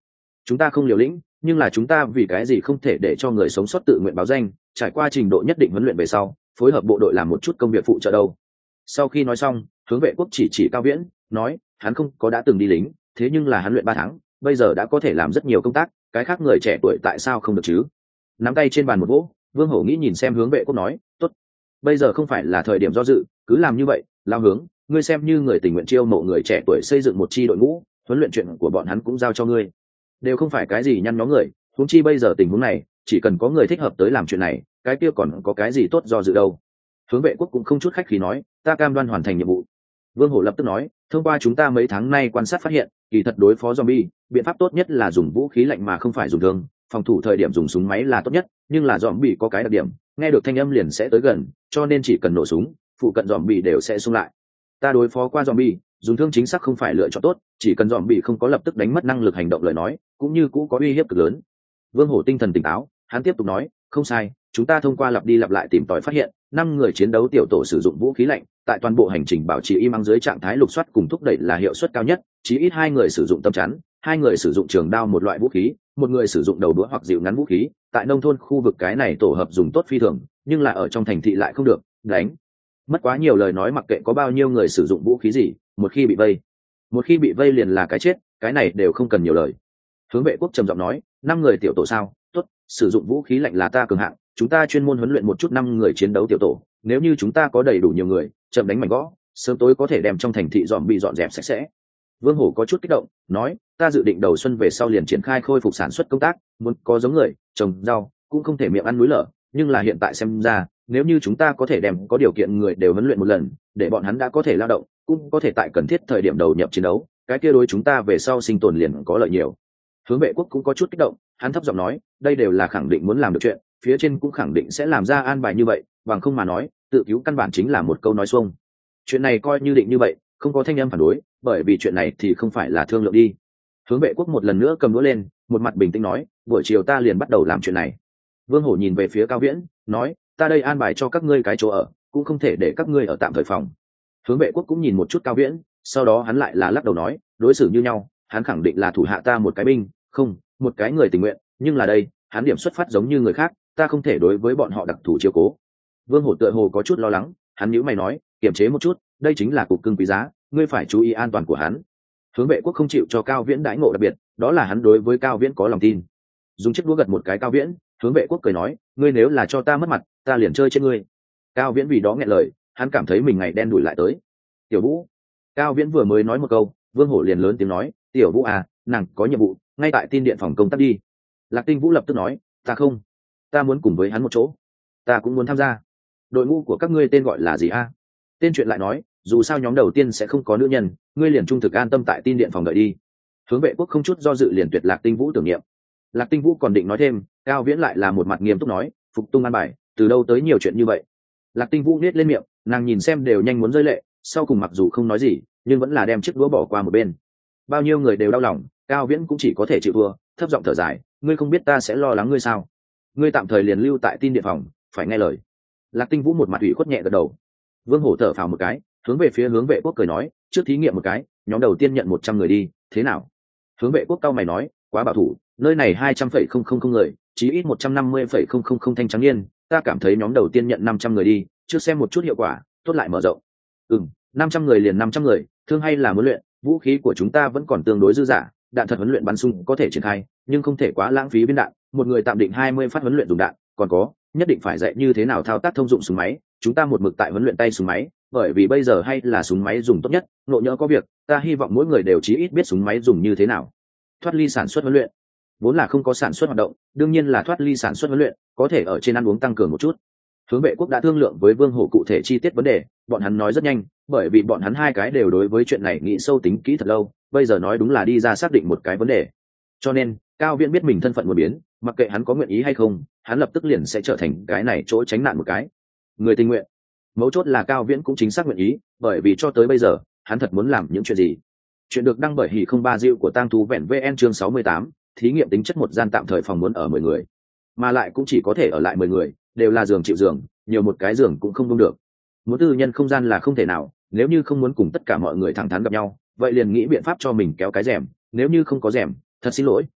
chúng ta không liều lĩnh, nhưng là chúng ta vì cái gì không thể để cho người sống sót tự nguyện báo danh, trải qua trình độ nhất định huấn luyện về sau phối hợp bộ đội làm một chút công việc phụ trợ đâu. Sau khi nói xong, hướng vệ quốc chỉ chỉ Cao Viễn nói, hắn không có đã từng đi lính, thế nhưng là hắn luyện ba tháng bây giờ đã có thể làm rất nhiều công tác, cái khác người trẻ tuổi tại sao không được chứ? Nắm tay trên bàn một vỗ, Vương Hổ nghĩ nhìn xem hướng vệ quốc nói, tốt, bây giờ không phải là thời điểm do dự, cứ làm như vậy. Lao hướng, ngươi xem như người tình nguyện chiêu mộ người trẻ tuổi xây dựng một chi đội ngũ, huấn luyện chuyện của bọn hắn cũng giao cho ngươi, đều không phải cái gì nhăn nhó người, huống chi bây giờ tình huống này chỉ cần có người thích hợp tới làm chuyện này, cái kia còn có cái gì tốt do dự đâu. Hướng vệ quốc cũng không chút khách khí nói, ta cam đoan hoàn thành nhiệm vụ. Vương Hổ lập tức nói, thông qua chúng ta mấy tháng nay quan sát phát hiện, kỳ thật đối phó zombie, biện pháp tốt nhất là dùng vũ khí lạnh mà không phải dùng thương, phòng thủ thời điểm dùng súng máy là tốt nhất, nhưng là zombie có cái đặc điểm, nghe được thanh âm liền sẽ tới gần, cho nên chỉ cần nổ súng, phụ cận zombie đều sẽ xung lại. Ta đối phó qua zombie, dùng thương chính xác không phải lựa chọn tốt, chỉ cần zombie không có lập tức đánh mất năng lực hành động lời nói, cũng như cũ có uy hiếp cực lớn. Vương Hổ tinh thần tỉnh táo, hắn tiếp tục nói, không sai, chúng ta thông qua lặp đi lặp lại tìm tòi phát hiện, năm người chiến đấu tiểu tổ sử dụng vũ khí lạnh, tại toàn bộ hành trình bảo trì im ắng dưới trạng thái lục soát cùng thúc đẩy là hiệu suất cao nhất, chí ít hai người sử dụng tâm chắn, hai người sử dụng trường đao một loại vũ khí, một người sử dụng đầu đũa hoặc dịu ngắn vũ khí, tại nông thôn khu vực cái này tổ hợp dùng tốt phi thường, nhưng là ở trong thành thị lại không được, đánh mất quá nhiều lời nói mặc kệ có bao nhiêu người sử dụng vũ khí gì, một khi bị vây, một khi bị vây liền là cái chết, cái này đều không cần nhiều lời. Hướng vệ quốc trầm giọng nói, năm người tiểu tổ sao? Tốt, sử dụng vũ khí lạnh là ta cường hạng, chúng ta chuyên môn huấn luyện một chút năm người chiến đấu tiểu tổ, nếu như chúng ta có đầy đủ nhiều người, chậm đánh mảnh gõ, sớm tối có thể đem trong thành thị dọn bị dọn dẹp sạch sẽ. Vương Hổ có chút kích động, nói, ta dự định đầu xuân về sau liền triển khai khôi phục sản xuất công tác, muốn có giống người, trồng rau, cũng không thể miệng ăn núi lở, nhưng là hiện tại xem ra, nếu như chúng ta có thể đem có điều kiện người đều huấn luyện một lần, để bọn hắn đã có thể lao động, cũng có thể tại cần thiết thời điểm đầu nhập chiến đấu, cái kia đối chúng ta về sau sinh tồn liền có lợi nhiều. Hướng vệ quốc cũng có chút kích động, hắn thấp giọng nói, đây đều là khẳng định muốn làm được chuyện, phía trên cũng khẳng định sẽ làm ra an bài như vậy, bằng không mà nói, tự cứu căn bản chính là một câu nói xuông. Chuyện này coi như định như vậy, không có thanh âm phản đối, bởi vì chuyện này thì không phải là thương lượng đi. Hướng vệ quốc một lần nữa cầm đũa lên, một mặt bình tĩnh nói, buổi chiều ta liền bắt đầu làm chuyện này. Vương Hổ nhìn về phía Cao Viễn, nói, ta đây an bài cho các ngươi cái chỗ ở, cũng không thể để các ngươi ở tạm thời phòng. Hướng vệ quốc cũng nhìn một chút Cao Viễn, sau đó hắn lại là lắc đầu nói, đối xử như nhau, hắn khẳng định là thủ hạ ta một cái binh, không, một cái người tình nguyện, nhưng là đây, hắn điểm xuất phát giống như người khác, ta không thể đối với bọn họ đặc thù chiếu cố. Vương Hổ tựa hồ có chút lo lắng, hắn nhíu mày nói, kiềm chế một chút, đây chính là cục cưng quý giá, ngươi phải chú ý an toàn của hắn. Hướng vệ quốc không chịu cho Cao Viễn đãi ngộ đặc biệt, đó là hắn đối với Cao Viễn có lòng tin. Dùng chiếc đũa gật một cái Cao Viễn, hướng vệ quốc cười nói, ngươi nếu là cho ta mất mặt, ta liền chơi trên ngươi. Cao Viễn vì đó nghẹn lời, hắn cảm thấy mình ngày đen đủi lại tới. Tiểu Vũ. Cao Viễn vừa mới nói một câu, Vương Hổ liền lớn tiếng nói, Tiểu Vũ à, nàng có nhiệm vụ, ngay tại tin điện phòng công tác đi. Lạc Tinh Vũ lập tức nói, ta không, ta muốn cùng với hắn một chỗ, ta cũng muốn tham gia. Đội ngũ của các ngươi tên gọi là gì a? Tên chuyện lại nói, dù sao nhóm đầu tiên sẽ không có nữ nhân, ngươi liền trung thực an tâm tại tin điện phòng đợi đi. Hướng vệ quốc không chút do dự liền tuyệt Lạc Tinh Vũ tưởng niệm. Lạc Tinh Vũ còn định nói thêm, Cao Viễn lại là một mặt nghiêm túc nói, phục tung an bài, từ đâu tới nhiều chuyện như vậy. Lạc Tinh Vũ nết lên miệng, nàng nhìn xem đều nhanh muốn rơi lệ, sau cùng mặc dù không nói gì, nhưng vẫn là đem chiếc đũa bỏ qua một bên. Bao nhiêu người đều đau lòng, Cao Viễn cũng chỉ có thể chịu thua, thấp giọng thở dài, ngươi không biết ta sẽ lo lắng ngươi sao? Ngươi tạm thời liền lưu tại tin điện phòng, phải nghe lời. Lạc Tinh Vũ một mặt ủy khuất nhẹ gật đầu. Vương Hổ thở phào một cái, hướng về phía hướng vệ quốc cười nói, trước thí nghiệm một cái, nhóm đầu tiên nhận một trăm người đi, thế nào? Hướng vệ quốc cao mày nói, quá bảo thủ, nơi này hai trăm phẩy không không không người, chí ít một trăm năm mươi phẩy không không không thanh trắng niên, ta cảm thấy nhóm đầu tiên nhận năm trăm người đi, trước xem một chút hiệu quả, tốt lại mở rộng. Ừm, năm trăm người liền năm trăm người, thương hay là muốn luyện, vũ khí của chúng ta vẫn còn tương đối dư dả, đạn thật huấn luyện bắn súng có thể triển khai, nhưng không thể quá lãng phí viên đạn, một người tạm định hai mươi phát huấn luyện dùng đạn, còn có, nhất định phải dạy như thế nào thao tác thông dụng súng máy, chúng ta một mực tại huấn luyện tay súng máy, bởi vì bây giờ hay là súng máy dùng tốt nhất, ngộ nhỡ có việc, ta hy vọng mỗi người đều chí ít biết súng máy dùng như thế nào. Thoát ly sản xuất huấn luyện, vốn là không có sản xuất hoạt động, đương nhiên là thoát ly sản xuất huấn luyện, có thể ở trên ăn uống tăng cường một chút. Hướng vệ quốc đã thương lượng với Vương Hổ cụ thể chi tiết vấn đề, bọn hắn nói rất nhanh, bởi vì bọn hắn hai cái đều đối với chuyện này nghĩ sâu tính kỹ thật lâu, bây giờ nói đúng là đi ra xác định một cái vấn đề. Cho nên, Cao Viễn biết mình thân phận muốn biến, mặc kệ hắn có nguyện ý hay không, hắn lập tức liền sẽ trở thành cái này chỗ tránh nạn một cái người tình nguyện. Mấu chốt là Cao Viễn cũng chính xác nguyện ý, bởi vì cho tới bây giờ, hắn thật muốn làm những chuyện gì. Chuyện được đăng bởi Hỉ không ba Diệu của Tang Thú Vẹn vê en chương sáu mươi tám, thí nghiệm tính chất một gian tạm thời phòng muốn ở mười người, mà lại cũng chỉ có thể ở lại mười người, đều là giường chịu giường, nhiều một cái giường cũng không dung được. Muốn tư nhân không gian là không thể nào, nếu như không muốn cùng tất cả mọi người thẳng thắn gặp nhau, vậy liền nghĩ biện pháp cho mình kéo cái rèm, nếu như không có rèm, thật xin lỗi,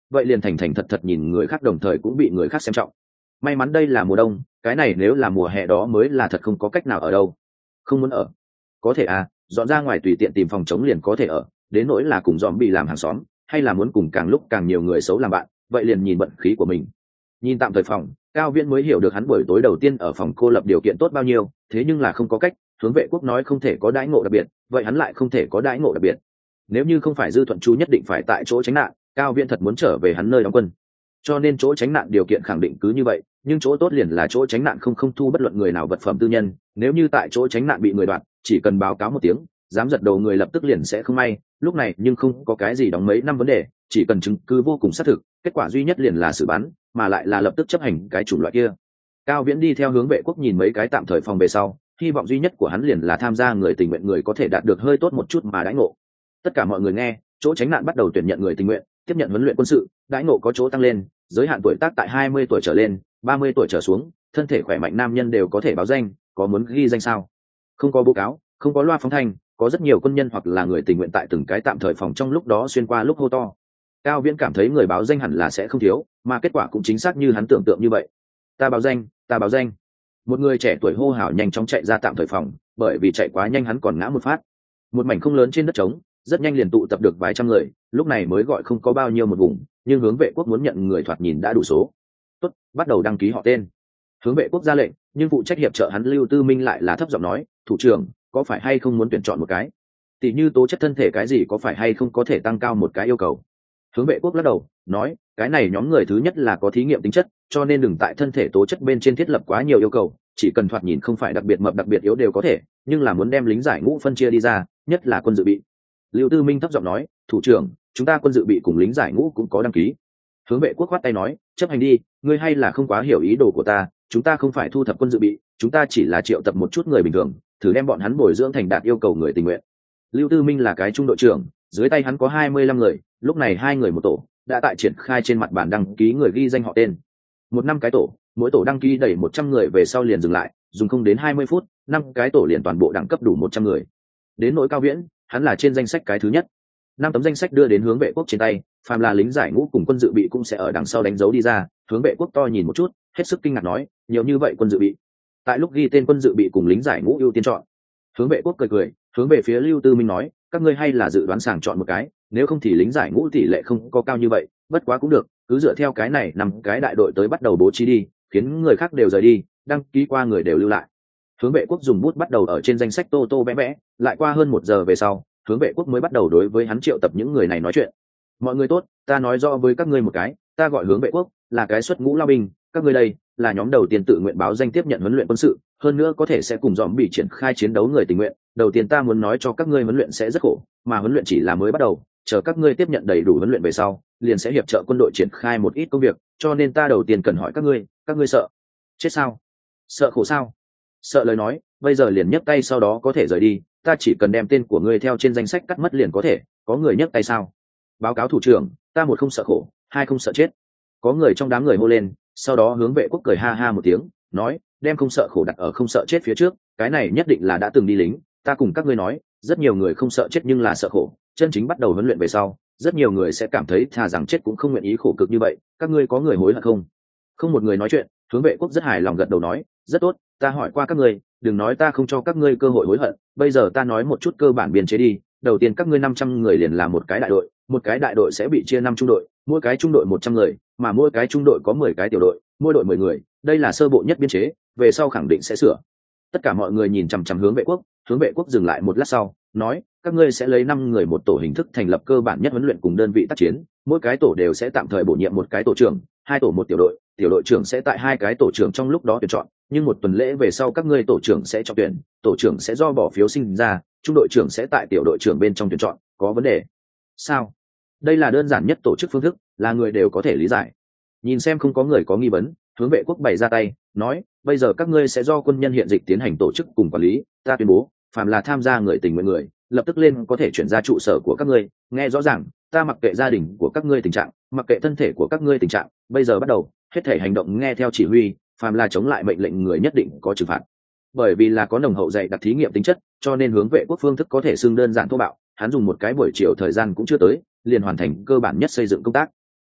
vậy liền thành thành thật thật nhìn người khác, đồng thời cũng bị người khác xem trọng. May mắn đây là mùa đông, cái này nếu là mùa hè đó mới là thật không có cách nào ở đâu. Không muốn ở, có thể à, dọn ra ngoài tùy tiện tìm phòng chống liền có thể ở, đến nỗi là cùng dòm bị làm hàng xóm hay là muốn cùng càng lúc càng nhiều người xấu làm bạn, vậy liền nhìn vận khí của mình. Nhìn tạm thời phòng, Cao Viễn mới hiểu được hắn buổi tối đầu tiên ở phòng cô lập điều kiện tốt bao nhiêu, thế nhưng là không có cách, Hướng Vệ Quốc nói không thể có đãi ngộ đặc biệt, vậy hắn lại không thể có đãi ngộ đặc biệt. Nếu như không phải Dư Thuận Chu nhất định phải tại chỗ tránh nạn, Cao Viễn thật muốn trở về hắn nơi đóng quân. Cho nên chỗ tránh nạn điều kiện khẳng định cứ như vậy, nhưng chỗ tốt liền là chỗ tránh nạn không không thu bất luận người nào vật phẩm tư nhân, nếu như tại chỗ tránh nạn bị người đoạt, chỉ cần báo cáo một tiếng, dám giật đầu người lập tức liền sẽ không may. Lúc này nhưng không có cái gì đóng mấy năm vấn đề, chỉ cần chứng cứ vô cùng xác thực, kết quả duy nhất liền là xử bắn, mà lại là lập tức chấp hành cái chủng loại kia. Cao Viễn đi theo Hướng Vệ Quốc nhìn mấy cái tạm thời phòng về sau, hy vọng duy nhất của hắn liền là tham gia người tình nguyện người có thể đạt được hơi tốt một chút mà đãi ngộ. Tất cả mọi người nghe, chỗ tránh nạn bắt đầu tuyển nhận người tình nguyện, tiếp nhận huấn luyện quân sự, đãi ngộ có chỗ tăng lên, giới hạn tuổi tác tại hai mươi tuổi trở lên, ba mươi tuổi trở xuống, thân thể khỏe mạnh nam nhân đều có thể báo danh, có muốn ghi danh sao? Không có báo cáo, không có loa phóng thanh, có rất nhiều quân nhân hoặc là người tình nguyện tại từng cái tạm thời phòng trong lúc đó xuyên qua lúc hô to. Cao Viễn cảm thấy người báo danh hẳn là sẽ không thiếu, mà kết quả cũng chính xác như hắn tưởng tượng như vậy. Ta báo danh, ta báo danh. Một người trẻ tuổi hô hào nhanh chóng chạy ra tạm thời phòng, bởi vì chạy quá nhanh hắn còn ngã một phát. Một mảnh không lớn trên đất trống, rất nhanh liền tụ tập được vài trăm người, lúc này mới gọi không có bao nhiêu một vùng, nhưng Hướng Vệ Quốc muốn nhận người thoạt nhìn đã đủ số. Tốt, bắt đầu đăng ký họ tên. Hướng Vệ Quốc ra lệnh, nhưng phụ trách hiệp trợ hắn Lưu Tư Minh lại là thấp giọng nói, thủ trưởng, có phải hay không muốn tuyển chọn một cái? Tỷ như tố chất thân thể cái gì có phải hay không có thể tăng cao một cái yêu cầu? Hướng Vệ Quốc lắc đầu, nói, cái này nhóm người thứ nhất là có thí nghiệm tính chất, cho nên đừng tại thân thể tố chất bên trên thiết lập quá nhiều yêu cầu, chỉ cần thoạt nhìn không phải đặc biệt mập đặc biệt yếu đều có thể, nhưng là muốn đem lính giải ngũ phân chia đi ra, nhất là quân dự bị. Lưu Tư Minh thấp giọng nói, thủ trưởng, chúng ta quân dự bị cùng lính giải ngũ cũng có đăng ký. Hướng Vệ Quốc khoát tay nói, chấp hành đi, ngươi hay là không quá hiểu ý đồ của ta, chúng ta không phải thu thập quân dự bị, chúng ta chỉ là triệu tập một chút người bình thường, thử đem bọn hắn bồi dưỡng thành đạt yêu cầu người tình nguyện. Lưu Tư Minh là cái trung đội trưởng, dưới tay hắn có hai mươi lăm người, lúc này hai người một tổ, đã tại triển khai trên mặt bản đăng ký người ghi danh họ tên. Một năm cái tổ, mỗi tổ đăng ký đẩy một trăm người về sau liền dừng lại, dùng không đến hai mươi phút, năm cái tổ liền toàn bộ đẳng cấp đủ một trăm người. Đến nỗi Cao Viễn, hắn là trên danh sách cái thứ nhất. Năm tấm danh sách đưa đến Hướng Vệ Quốc trên tay, phàm là lính giải ngũ cùng quân dự bị cũng sẽ ở đằng sau đánh dấu đi ra. Hướng Vệ Quốc to nhìn một chút, hết sức kinh ngạc nói, nhiều như vậy quân dự bị. Tại lúc ghi tên quân dự bị cùng lính giải ngũ ưu tiên chọn. Hướng Vệ Quốc cười cười, hướng về phía Lưu Tư Minh nói, các ngươi hay là dự đoán sàng chọn một cái, nếu không thì lính giải ngũ tỷ lệ không có cao như vậy, bất quá cũng được, cứ dựa theo cái này nằm cái đại đội tới bắt đầu bố trí đi, khiến người khác đều rời đi, đăng ký qua người đều lưu lại. Hướng Vệ Quốc dùng bút bắt đầu ở trên danh sách tô tô vẽ vẽ, lại qua hơn một giờ về sau, Hướng Vệ Quốc mới bắt đầu đối với hắn triệu tập những người này nói chuyện. Mọi người tốt, ta nói rõ với các ngươi một cái, ta gọi Hướng Vệ Quốc, là cái xuất ngũ lao binh, các ngươi đây là nhóm đầu tiên tự nguyện báo danh tiếp nhận huấn luyện quân sự, hơn nữa có thể sẽ cùng dòm bị triển khai chiến đấu người tình nguyện. Đầu tiên ta muốn nói cho các ngươi huấn luyện sẽ rất khổ, mà huấn luyện chỉ là mới bắt đầu, chờ các ngươi tiếp nhận đầy đủ huấn luyện về sau, liền sẽ hiệp trợ quân đội triển khai một ít công việc, cho nên ta đầu tiên cần hỏi các ngươi, các ngươi sợ chết sao? Sợ khổ sao? Sợ lời nói, bây giờ liền nhấc tay sau đó có thể rời đi, ta chỉ cần đem tên của ngươi theo trên danh sách cắt mất liền có thể. Có người nhấc tay sao? Báo cáo thủ trưởng, ta một không sợ khổ, hai không sợ chết. Có người trong đám người hô lên, sau đó Hướng Vệ Quốc cười ha ha một tiếng, nói, đem không sợ khổ đặt ở không sợ chết phía trước, cái này nhất định là đã từng đi lính. Ta cùng các ngươi nói, rất nhiều người không sợ chết nhưng là sợ khổ, chân chính bắt đầu huấn luyện về sau, rất nhiều người sẽ cảm thấy thà rằng chết cũng không nguyện ý khổ cực như vậy. Các ngươi có người hối hận không? Không một người nói chuyện. Hướng Vệ Quốc rất hài lòng gật đầu nói, rất tốt, ta hỏi qua các ngươi, đừng nói ta không cho các ngươi cơ hội hối hận. Bây giờ ta nói một chút cơ bản biên chế đi. Đầu tiên các ngươi năm trăm người liền là một cái đại đội, một cái đại đội sẽ bị chia năm trung đội, mỗi cái trung đội một trăm người, mà mỗi cái trung đội có mười cái tiểu đội, mỗi đội mười người, đây là sơ bộ nhất biên chế, về sau khẳng định sẽ sửa. Tất cả mọi người nhìn chằm chằm Hướng Vệ Quốc, Hướng Vệ Quốc dừng lại một lát sau, nói, các ngươi sẽ lấy năm người một tổ hình thức thành lập cơ bản nhất huấn luyện cùng đơn vị tác chiến, mỗi cái tổ đều sẽ tạm thời bổ nhiệm một cái tổ trưởng, hai tổ một tiểu đội, tiểu đội trưởng sẽ tại hai cái tổ trưởng trong lúc đó tuyển chọn, nhưng một tuần lễ về sau các ngươi tổ trưởng sẽ chọn tuyển, tổ trưởng sẽ do bỏ phiếu sinh ra, trung đội trưởng sẽ tại tiểu đội trưởng bên trong tuyển chọn. Có vấn đề sao? Đây là đơn giản nhất tổ chức phương thức, là người đều có thể lý giải. Nhìn xem không có người có nghi vấn, Hướng Vệ Quốc bày ra tay, nói, bây giờ các ngươi sẽ do quân nhân hiện dịch tiến hành tổ chức cùng quản lý, ta tuyên bố, phàm là tham gia người tình nguyện người, lập tức lên có thể chuyển ra trụ sở của các ngươi. Nghe rõ ràng, ta mặc kệ gia đình của các ngươi tình trạng, mặc kệ thân thể của các ngươi tình trạng, bây giờ bắt đầu, hết thể hành động nghe theo chỉ huy, phàm là chống lại mệnh lệnh người nhất định có trừng phạt. Bởi vì là có nồng hậu dạy đặc thí nghiệm tính chất, cho nên Hướng Vệ Quốc phương thức có thể xưng đơn giản thô bạo, hắn dùng một cái buổi chiều thời gian cũng chưa tới, liền hoàn thành cơ bản nhất xây dựng công tác.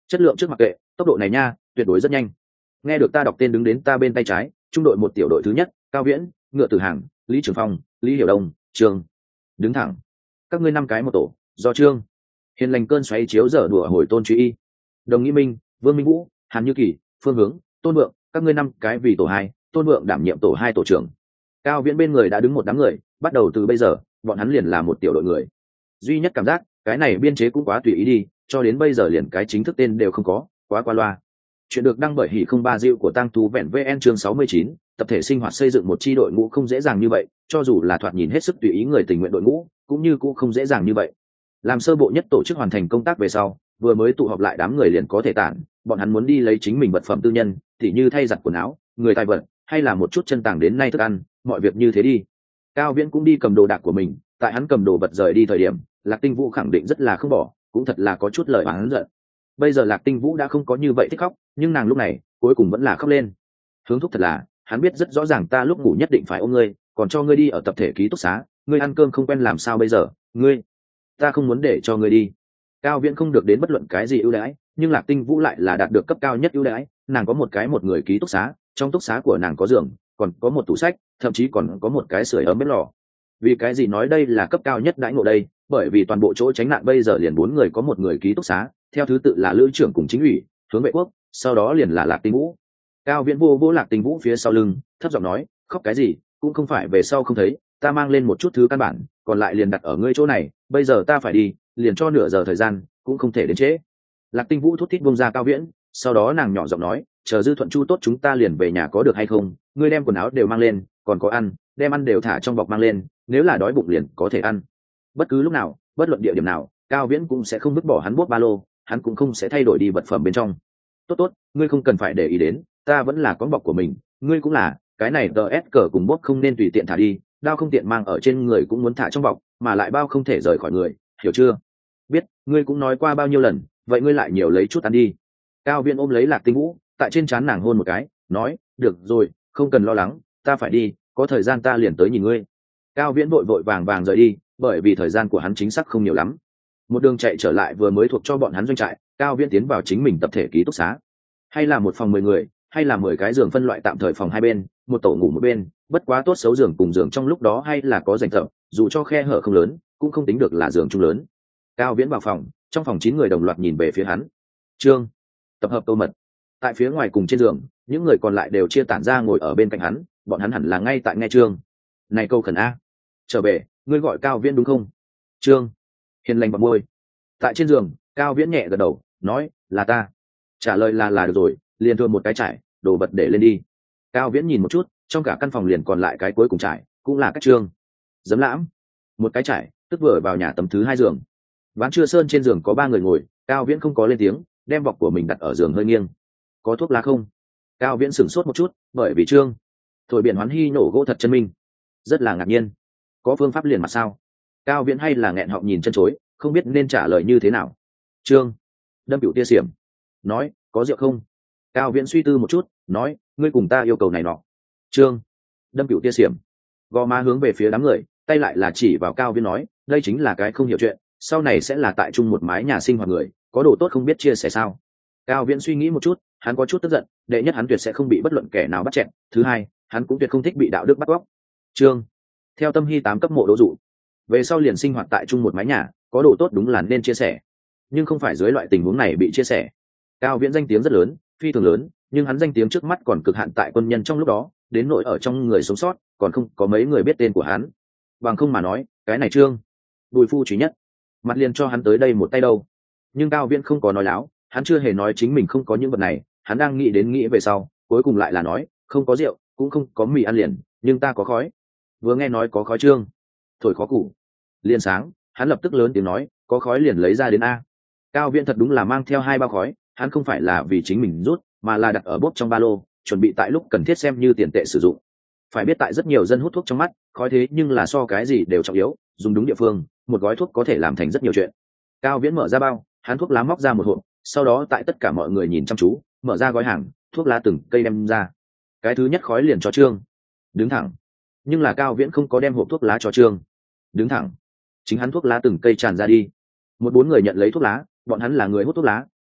chất lượng trước mặc kệ, tốc độ này nha tuyệt đối rất nhanh. Nghe được ta đọc tên đứng đến ta bên tay trái, trung đội một tiểu đội thứ nhất, Cao Viễn, Ngựa Tử Hàng, Lý Trường Phong, Lý Hiểu Đông, Trương. Đứng thẳng. Các ngươi năm cái một tổ, do Trương. Hiền lành cơn xoáy chiếu dở đùa hồi Tôn Truy Y. Đồng Nghĩ Minh, Vương Minh Vũ, Hàn Như Kỳ, Phương Hướng, Tôn Vượng, các ngươi năm cái vì tổ hai, Tôn Vượng đảm nhiệm tổ hai tổ trưởng. Cao Viễn bên người đã đứng một đám người, bắt đầu từ bây giờ, bọn hắn liền là một tiểu đội người. Duy nhất cảm giác, cái này biên chế cũng quá tùy ý đi, cho đến bây giờ liền cái chính thức tên đều không có, quá qua loa. Chuyện được đăng bởi hỉ không ba diệu của Tăng Tú Vẹn vê en chương sáu mươi chín, tập thể sinh hoạt xây dựng một chi đội ngũ không dễ dàng như vậy, cho dù là thoạt nhìn hết sức tùy ý người tình nguyện đội ngũ, cũng như cũng không dễ dàng như vậy. Làm sơ bộ nhất tổ chức hoàn thành công tác về sau, vừa mới tụ họp lại đám người liền có thể tản, bọn hắn muốn đi lấy chính mình vật phẩm tư nhân, tỉ như thay giặt quần áo, người tài vật, hay là một chút chân tàng đến nay thức ăn, mọi việc như thế đi. Cao Viễn cũng đi cầm đồ đạc của mình, tại hắn cầm đồ vật rời đi thời điểm, Lạc Tinh Vũ khẳng định rất là không bỏ, cũng thật là có chút lời oán giận. Bây giờ Lạc Tinh Vũ đã không có như vậy thích khóc, nhưng nàng lúc này cuối cùng vẫn là khóc lên. Hướng thúc thật là, hắn biết rất rõ ràng ta lúc ngủ nhất định phải ôm ngươi, còn cho ngươi đi ở tập thể ký túc xá, ngươi ăn cơm không quen làm sao bây giờ, ngươi, ta không muốn để cho ngươi đi. Cao Viễn không được đến bất luận cái gì ưu đãi, nhưng Lạc Tinh Vũ lại là đạt được cấp cao nhất ưu đãi, nàng có một cái một người ký túc xá, trong túc xá của nàng có giường, còn có một tủ sách, thậm chí còn có một cái sưởi ấm bếp lò. Vì cái gì nói đây là cấp cao nhất đãi ngộ đây? Bởi vì toàn bộ chỗ tránh nạn bây giờ liền bốn người có một người ký túc xá, theo thứ tự là lữ trưởng cùng chính ủy, hướng vệ quốc, sau đó liền là Lạc Tinh Vũ. Cao Viễn vô vô Lạc Tinh Vũ phía sau lưng, thấp giọng nói, khóc cái gì, cũng không phải về sau không thấy, ta mang lên một chút thứ căn bản, còn lại liền đặt ở ngươi chỗ này, bây giờ ta phải đi, liền cho nửa giờ thời gian, cũng không thể đến trễ. Lạc Tinh Vũ thút thít buông ra Cao Viễn, sau đó nàng nhỏ giọng nói, chờ dư thuận chu tốt chúng ta liền về nhà có được hay không, ngươi đem quần áo đều mang lên, còn có ăn, đem ăn đều thả trong bọc mang lên, nếu là đói bụng liền có thể ăn. Bất cứ lúc nào, bất luận địa điểm nào, Cao Viễn cũng sẽ không vứt bỏ hắn bốt ba lô, hắn cũng không sẽ thay đổi đi vật phẩm bên trong. Tốt tốt, ngươi không cần phải để ý đến, ta vẫn là con bọc của mình, ngươi cũng là, cái này tờ ét cờ cùng bốt không nên tùy tiện thả đi, đao không tiện mang ở trên người cũng muốn thả trong bọc, mà lại bao không thể rời khỏi người, hiểu chưa? Biết, ngươi cũng nói qua bao nhiêu lần, vậy ngươi lại nhiều lấy chút ăn đi. Cao Viễn ôm lấy Lạc Tinh Vũ, tại trên trán nàng hôn một cái, nói, được rồi, không cần lo lắng, ta phải đi, có thời gian ta liền tới nhìn ngươi. Cao Viễn vội vội vàng vàng rời đi, bởi vì thời gian của hắn chính xác không nhiều lắm. Một đường chạy trở lại vừa mới thuộc cho bọn hắn doanh trại, Cao Viễn tiến vào chính mình tập thể ký túc xá. Hay là một phòng mười người, hay là mười cái giường phân loại tạm thời phòng hai bên, một tổ ngủ một bên, bất quá tốt xấu giường cùng giường trong lúc đó hay là có rảnh rộng, dù cho khe hở không lớn, cũng không tính được là giường chung lớn. Cao Viễn vào phòng, trong phòng chín người đồng loạt nhìn về phía hắn. Trương, tập hợp câu mật. Tại phía ngoài cùng trên giường, những người còn lại đều chia tản ra ngồi ở bên cạnh hắn, bọn hắn hẳn là ngay tại nghe Trương. Này câu khẩn a, trở về, ngươi gọi Cao Viễn đúng không? Trương hiền lành bật môi. Tại trên giường, Cao Viễn nhẹ gật đầu, nói, là ta. Trả lời là là được rồi, liền thừa một cái trải, đồ vật để lên đi. Cao Viễn nhìn một chút, trong cả căn phòng liền còn lại cái cuối cùng trải, cũng là cách Trương. Giấm lãm, một cái trải, tức vừa vào nhà tầm thứ hai giường. Ván trưa sơn trên giường có ba người ngồi, Cao Viễn không có lên tiếng, đem bọc của mình đặt ở giường hơi nghiêng. Có thuốc lá không? Cao Viễn sửng sốt một chút, bởi vì Trương thổi biển hoán hy nổ gỗ thật chân minh, rất là ngạc nhiên. Có phương pháp liền mặt sao? Cao Viễn hay là nghẹn họng nhìn chân chối, không biết nên trả lời như thế nào. Trương đâm cựu tia xiểm, nói, có rượu không? Cao Viễn suy tư một chút, nói, ngươi cùng ta yêu cầu này nọ. Trương đâm cựu tia xiểm, gò má hướng về phía đám người, tay lại là chỉ vào Cao Viễn nói, đây chính là cái không hiểu chuyện, sau này sẽ là tại chung một mái nhà sinh hoạt người, có đồ tốt không biết chia sẻ sao? Cao Viễn suy nghĩ một chút, hắn có chút tức giận, đệ nhất hắn tuyệt sẽ không bị bất luận kẻ nào bắt chẹn, thứ hai, hắn cũng tuyệt không thích bị đạo đức bắt cóc. Trương theo tâm hy tám cấp mộ đỗ dụ, về sau liền sinh hoạt tại chung một mái nhà, có đồ tốt đúng là nên chia sẻ, nhưng không phải dưới loại tình huống này bị chia sẻ. Cao Viễn danh tiếng rất lớn, phi thường lớn, nhưng hắn danh tiếng trước mắt còn cực hạn tại quân nhân trong lúc đó, đến nỗi ở trong người sống sót còn không có mấy người biết tên của hắn. Bằng không mà nói, cái này Trương bùi phu trí nhất, mặt liền cho hắn tới đây một tay đâu. Nhưng Cao Viễn không có nói láo, hắn chưa hề nói chính mình không có những vật này, hắn đang nghĩ đến nghĩ về sau, cuối cùng lại là nói, không có rượu, cũng không có mì ăn liền, nhưng ta có khói. Vừa nghe nói có khói Trương thổi khó củ liền sáng, hắn lập tức lớn tiếng nói, có khói liền lấy ra đến a. Cao Viễn thật đúng là mang theo hai bao khói, hắn không phải là vì chính mình rút, mà là đặt ở bốp trong ba lô, chuẩn bị tại lúc cần thiết xem như tiền tệ sử dụng. Phải biết tại rất nhiều dân hút thuốc trong mắt, khói thế nhưng là so cái gì đều trọng yếu, dùng đúng địa phương, một gói thuốc có thể làm thành rất nhiều chuyện. Cao Viễn mở ra bao, hắn thuốc lá móc ra một hộp, sau đó tại tất cả mọi người nhìn chăm chú, mở ra gói hàng, thuốc lá từng cây đem ra. Cái thứ nhất khói liền cho Trương đứng thẳng, nhưng là Cao Viễn không có đem hộp thuốc lá cho Trương đứng thẳng, chính hắn thuốc lá từng cây tràn ra đi. Một bốn người nhận lấy thuốc lá, bọn hắn là người hút thuốc lá,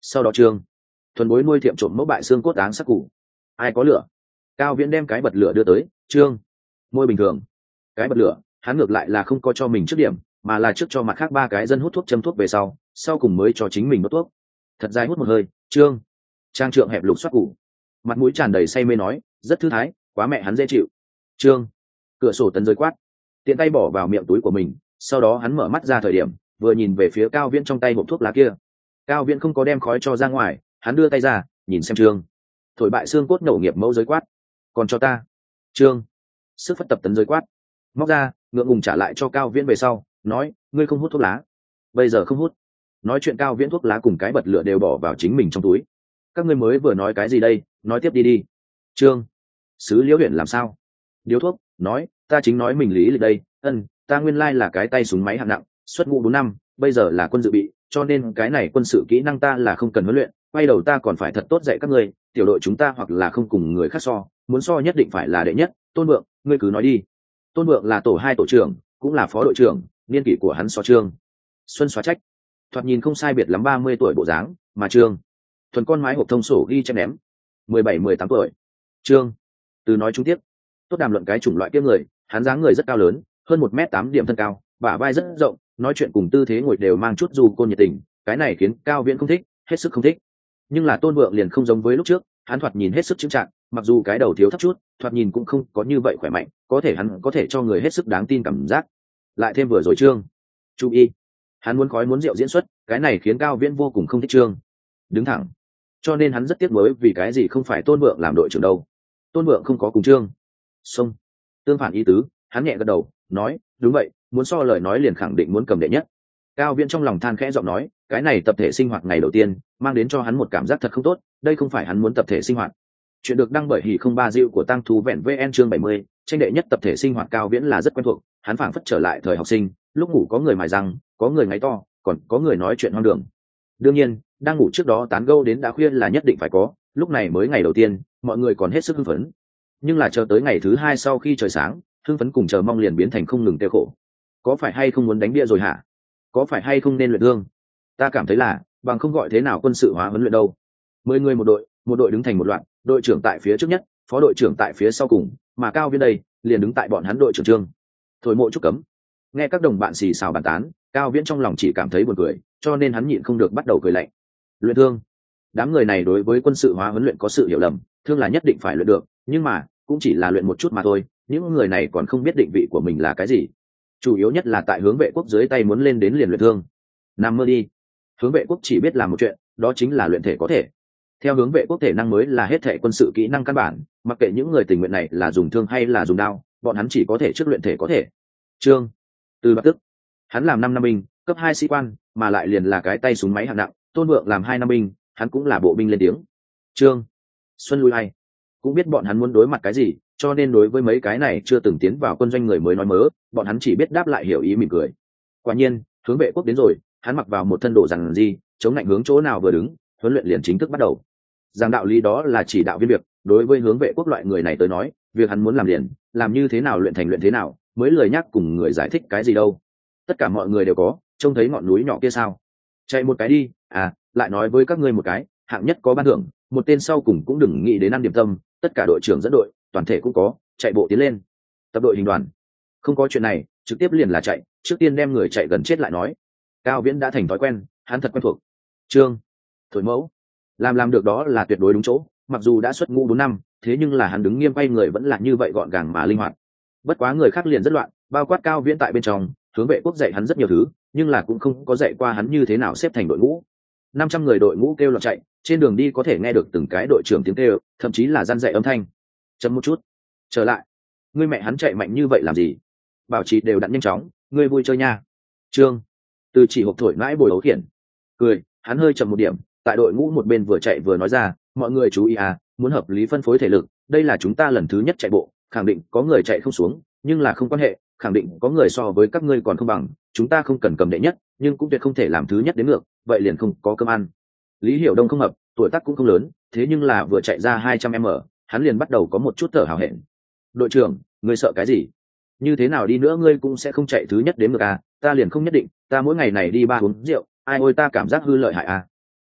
Sau đó trương thuần bối nuôi thiệm trộm mẫu bại xương cốt áng sắc cụ. Ai có lửa? Cao viễn đem cái bật lửa đưa tới. Trương môi bình thường. Cái bật lửa hắn ngược lại là không có cho mình trước điểm, mà là trước cho mặt khác ba cái dân hút thuốc châm thuốc về sau sau cùng mới cho chính mình đốt thuốc. Thật dài hút một hơi. Trương trang trượng hẹp lục xoát cụ, mặt mũi tràn đầy say mê nói, rất thư thái, quá mẹ hắn dễ chịu. Trương cửa sổ tấn giới quát, tiện tay bỏ vào miệng túi của mình. Sau đó hắn mở mắt ra thời điểm vừa nhìn về phía Cao Viễn trong tay hộp thuốc lá kia. Cao Viễn không có đem khói cho ra ngoài, hắn đưa tay ra nhìn xem Trương thổi bại xương cốt nổ nghiệp mẫu giới quát, còn cho ta. Trương sức phất tập tấn giới quát, móc ra ngượng ngùng trả lại cho Cao Viễn về sau nói, ngươi không hút thuốc lá? Bây giờ không hút. Nói chuyện Cao Viễn thuốc lá cùng cái bật lửa đều bỏ vào chính mình trong túi. Các ngươi mới vừa nói cái gì đây, nói tiếp đi đi. Trương sứ liễu huyện làm sao? Điếu thuốc nói, ta chính nói mình lý lịch đây. Ân, ta nguyên lai là cái tay súng máy hạng nặng, xuất ngũ bốn năm, bây giờ là quân dự bị, cho nên cái này quân sự kỹ năng ta là không cần huấn luyện. Quay đầu ta còn phải thật tốt dạy các ngươi, tiểu đội chúng ta hoặc là không cùng người khác so, muốn so nhất định phải là đệ nhất. Tôn Vượng, ngươi cứ nói đi. Tôn Vượng là tổ hai tổ trưởng, cũng là phó đội trưởng, niên kỷ của hắn so Trương Xuân xóa trách, thoạt nhìn không sai biệt lắm ba mươi tuổi bộ dáng, mà Trương thuần con mái hộp thông sổ ghi chép ném mười bảy mười tám tuổi. Trương từ nói chung tiếp, tốt đàm luận cái chủng loại kia người, hắn dáng người rất cao lớn, hơn một m tám điểm thân cao, bả vai rất rộng, nói chuyện cùng tư thế ngồi đều mang chút dù côn nhiệt tình, cái này khiến Cao Viễn không thích, hết sức không thích. Nhưng là Tôn Vượng liền không giống với lúc trước, hắn thoạt nhìn hết sức chững chạc, mặc dù cái đầu thiếu thấp chút, thoạt nhìn cũng không có như vậy khỏe mạnh, có thể hắn có thể cho người hết sức đáng tin cảm giác. Lại thêm vừa rồi Trương chú ý, hắn muốn khói muốn rượu diễn xuất, cái này khiến Cao Viễn vô cùng không thích Trương đứng thẳng, cho nên hắn rất tiếc nuối vì cái gì không phải Tôn Vượng làm đội trưởng đâu. Tôn Vượng không có cùng Trương xông tương phản ý tứ, hắn nhẹ gật đầu nói, đúng vậy, muốn so lời nói liền khẳng định muốn cầm đệ nhất. Cao Viễn trong lòng than khẽ giọng nói, cái này tập thể sinh hoạt ngày đầu tiên mang đến cho hắn một cảm giác thật không tốt, đây không phải hắn muốn tập thể sinh hoạt. Chuyện được đăng bởi hỉ không ba dịu của tăng thú vẹn vn chương bảy mươi, tranh đệ nhất tập thể sinh hoạt Cao Viễn là rất quen thuộc, hắn phảng phất trở lại thời học sinh, lúc ngủ có người mài răng, có người ngáy to, còn có người nói chuyện hoang đường. Đương nhiên, đang ngủ trước đó tán gẫu đến đã khuya là nhất định phải có, lúc này mới ngày đầu tiên, mọi người còn hết sức hưng phấn. Nhưng là chờ tới ngày thứ hai sau khi trời sáng, hưng phấn cùng chờ mong liền biến thành không ngừng tiêu khổ. Có phải hay không muốn đánh bia rồi hả? Có phải hay không nên luyện thương? Ta cảm thấy là, bằng không gọi thế nào quân sự hóa huấn luyện đâu. Mười người một đội, một đội đứng thành một loạt, đội trưởng tại phía trước nhất, phó đội trưởng tại phía sau cùng, mà Cao Viễn đây liền đứng tại bọn hắn đội trưởng Trương thổi mộ trúc cấm. Nghe các đồng bạn xì xào bàn tán, Cao Viễn trong lòng chỉ cảm thấy buồn cười, cho nên hắn nhịn không được bắt đầu cười lạnh. Luyện thương? Đám người này đối với quân sự hóa huấn luyện có sự hiểu lầm, thương là nhất định phải luyện được, nhưng mà cũng chỉ là luyện một chút mà thôi, những người này còn không biết định vị của mình là cái gì. Chủ yếu nhất là tại hướng vệ quốc dưới tay muốn lên đến liền luyện thương. Nằm mơ đi. Hướng vệ quốc chỉ biết làm một chuyện, đó chính là luyện thể có thể. Theo hướng vệ quốc thể năng mới là hết thể quân sự kỹ năng căn bản, mặc kệ những người tình nguyện này là dùng thương hay là dùng đao, bọn hắn chỉ có thể trước luyện thể có thể. Trương từ lập tức, hắn làm năm năm binh, cấp hai sĩ quan, mà lại liền là cái tay súng máy hạng nặng. Tôn Vượng làm hai năm binh, hắn cũng là bộ binh lên tiếng. Trương Xuân lui hay cũng biết bọn hắn muốn đối mặt cái gì, cho nên đối với mấy cái này chưa từng tiến vào quân doanh người mới nói mớ, bọn hắn chỉ biết đáp lại hiểu ý mỉm cười. Quả nhiên, hướng vệ quốc đến rồi, hắn mặc vào một thân đồ rằng gì, chống lạnh hướng chỗ nào vừa đứng, huấn luyện liền chính thức bắt đầu. Giảng đạo lý đó là chỉ đạo viên việc, đối với hướng vệ quốc loại người này tới nói, việc hắn muốn làm liền, làm như thế nào luyện thành luyện thế nào, mới lười nhắc cùng người giải thích cái gì đâu. Tất cả mọi người đều có trông thấy ngọn núi nhỏ kia sao? Chạy một cái đi, à, lại nói với các ngươi một cái, hạng nhất có ban thưởng, một tên sau cùng cũng đừng nghĩ đến ăn điểm tâm, tất cả đội trưởng dẫn đội, toàn thể cũng có, chạy bộ tiến lên. Tập đội hình đoàn. Không có chuyện này, trực tiếp liền là chạy, trước tiên đem người chạy gần chết lại nói. Cao Viễn đã thành thói quen, hắn thật quen thuộc. Trương thổi mẫu làm làm được đó là tuyệt đối đúng chỗ, mặc dù đã xuất ngũ bốn năm, thế nhưng là hắn đứng nghiêm quay người vẫn là như vậy gọn gàng mà linh hoạt. Bất quá người khác liền rất loạn, bao quát Cao Viễn tại bên trong, hướng vệ quốc dạy hắn rất nhiều thứ, nhưng là cũng không có dạy qua hắn như thế nào xếp thành đội ngũ. Năm trăm người đội ngũ kêu loạn chạy, trên đường đi có thể nghe được từng cái đội trưởng tiếng kêu, thậm chí là răn dạy âm thanh. Chấm một chút, trở lại, ngươi mẹ hắn chạy mạnh như vậy làm gì? Bảo trì đều đặn nhanh chóng, ngươi vui chơi nha. Trương từ chỉ hộp thổi mãi bồi ấu khiển cười, hắn hơi chậm một điểm, tại đội ngũ một bên vừa chạy vừa nói ra, mọi người chú ý à, muốn hợp lý phân phối thể lực, đây là chúng ta lần thứ nhất chạy bộ, khẳng định có người chạy không xuống, nhưng là không quan hệ, khẳng định có người so với các ngươi còn không bằng, chúng ta không cần cầm đệ nhất, nhưng cũng tuyệt không thể làm thứ nhất đến ngược, vậy liền không có cơm ăn. Lý Hiểu Đông không hợp, tuổi tác cũng không lớn, thế nhưng là vừa chạy ra hai trăm mét, hắn liền bắt đầu có một chút thở hào hẹn. Đội trưởng, ngươi sợ cái gì? Như thế nào đi nữa ngươi cũng sẽ không chạy thứ nhất đến ngược à, ta liền không nhất định, ta mỗi ngày này đi ba uống rượu, ai ôi ta cảm giác hư lợi hại à.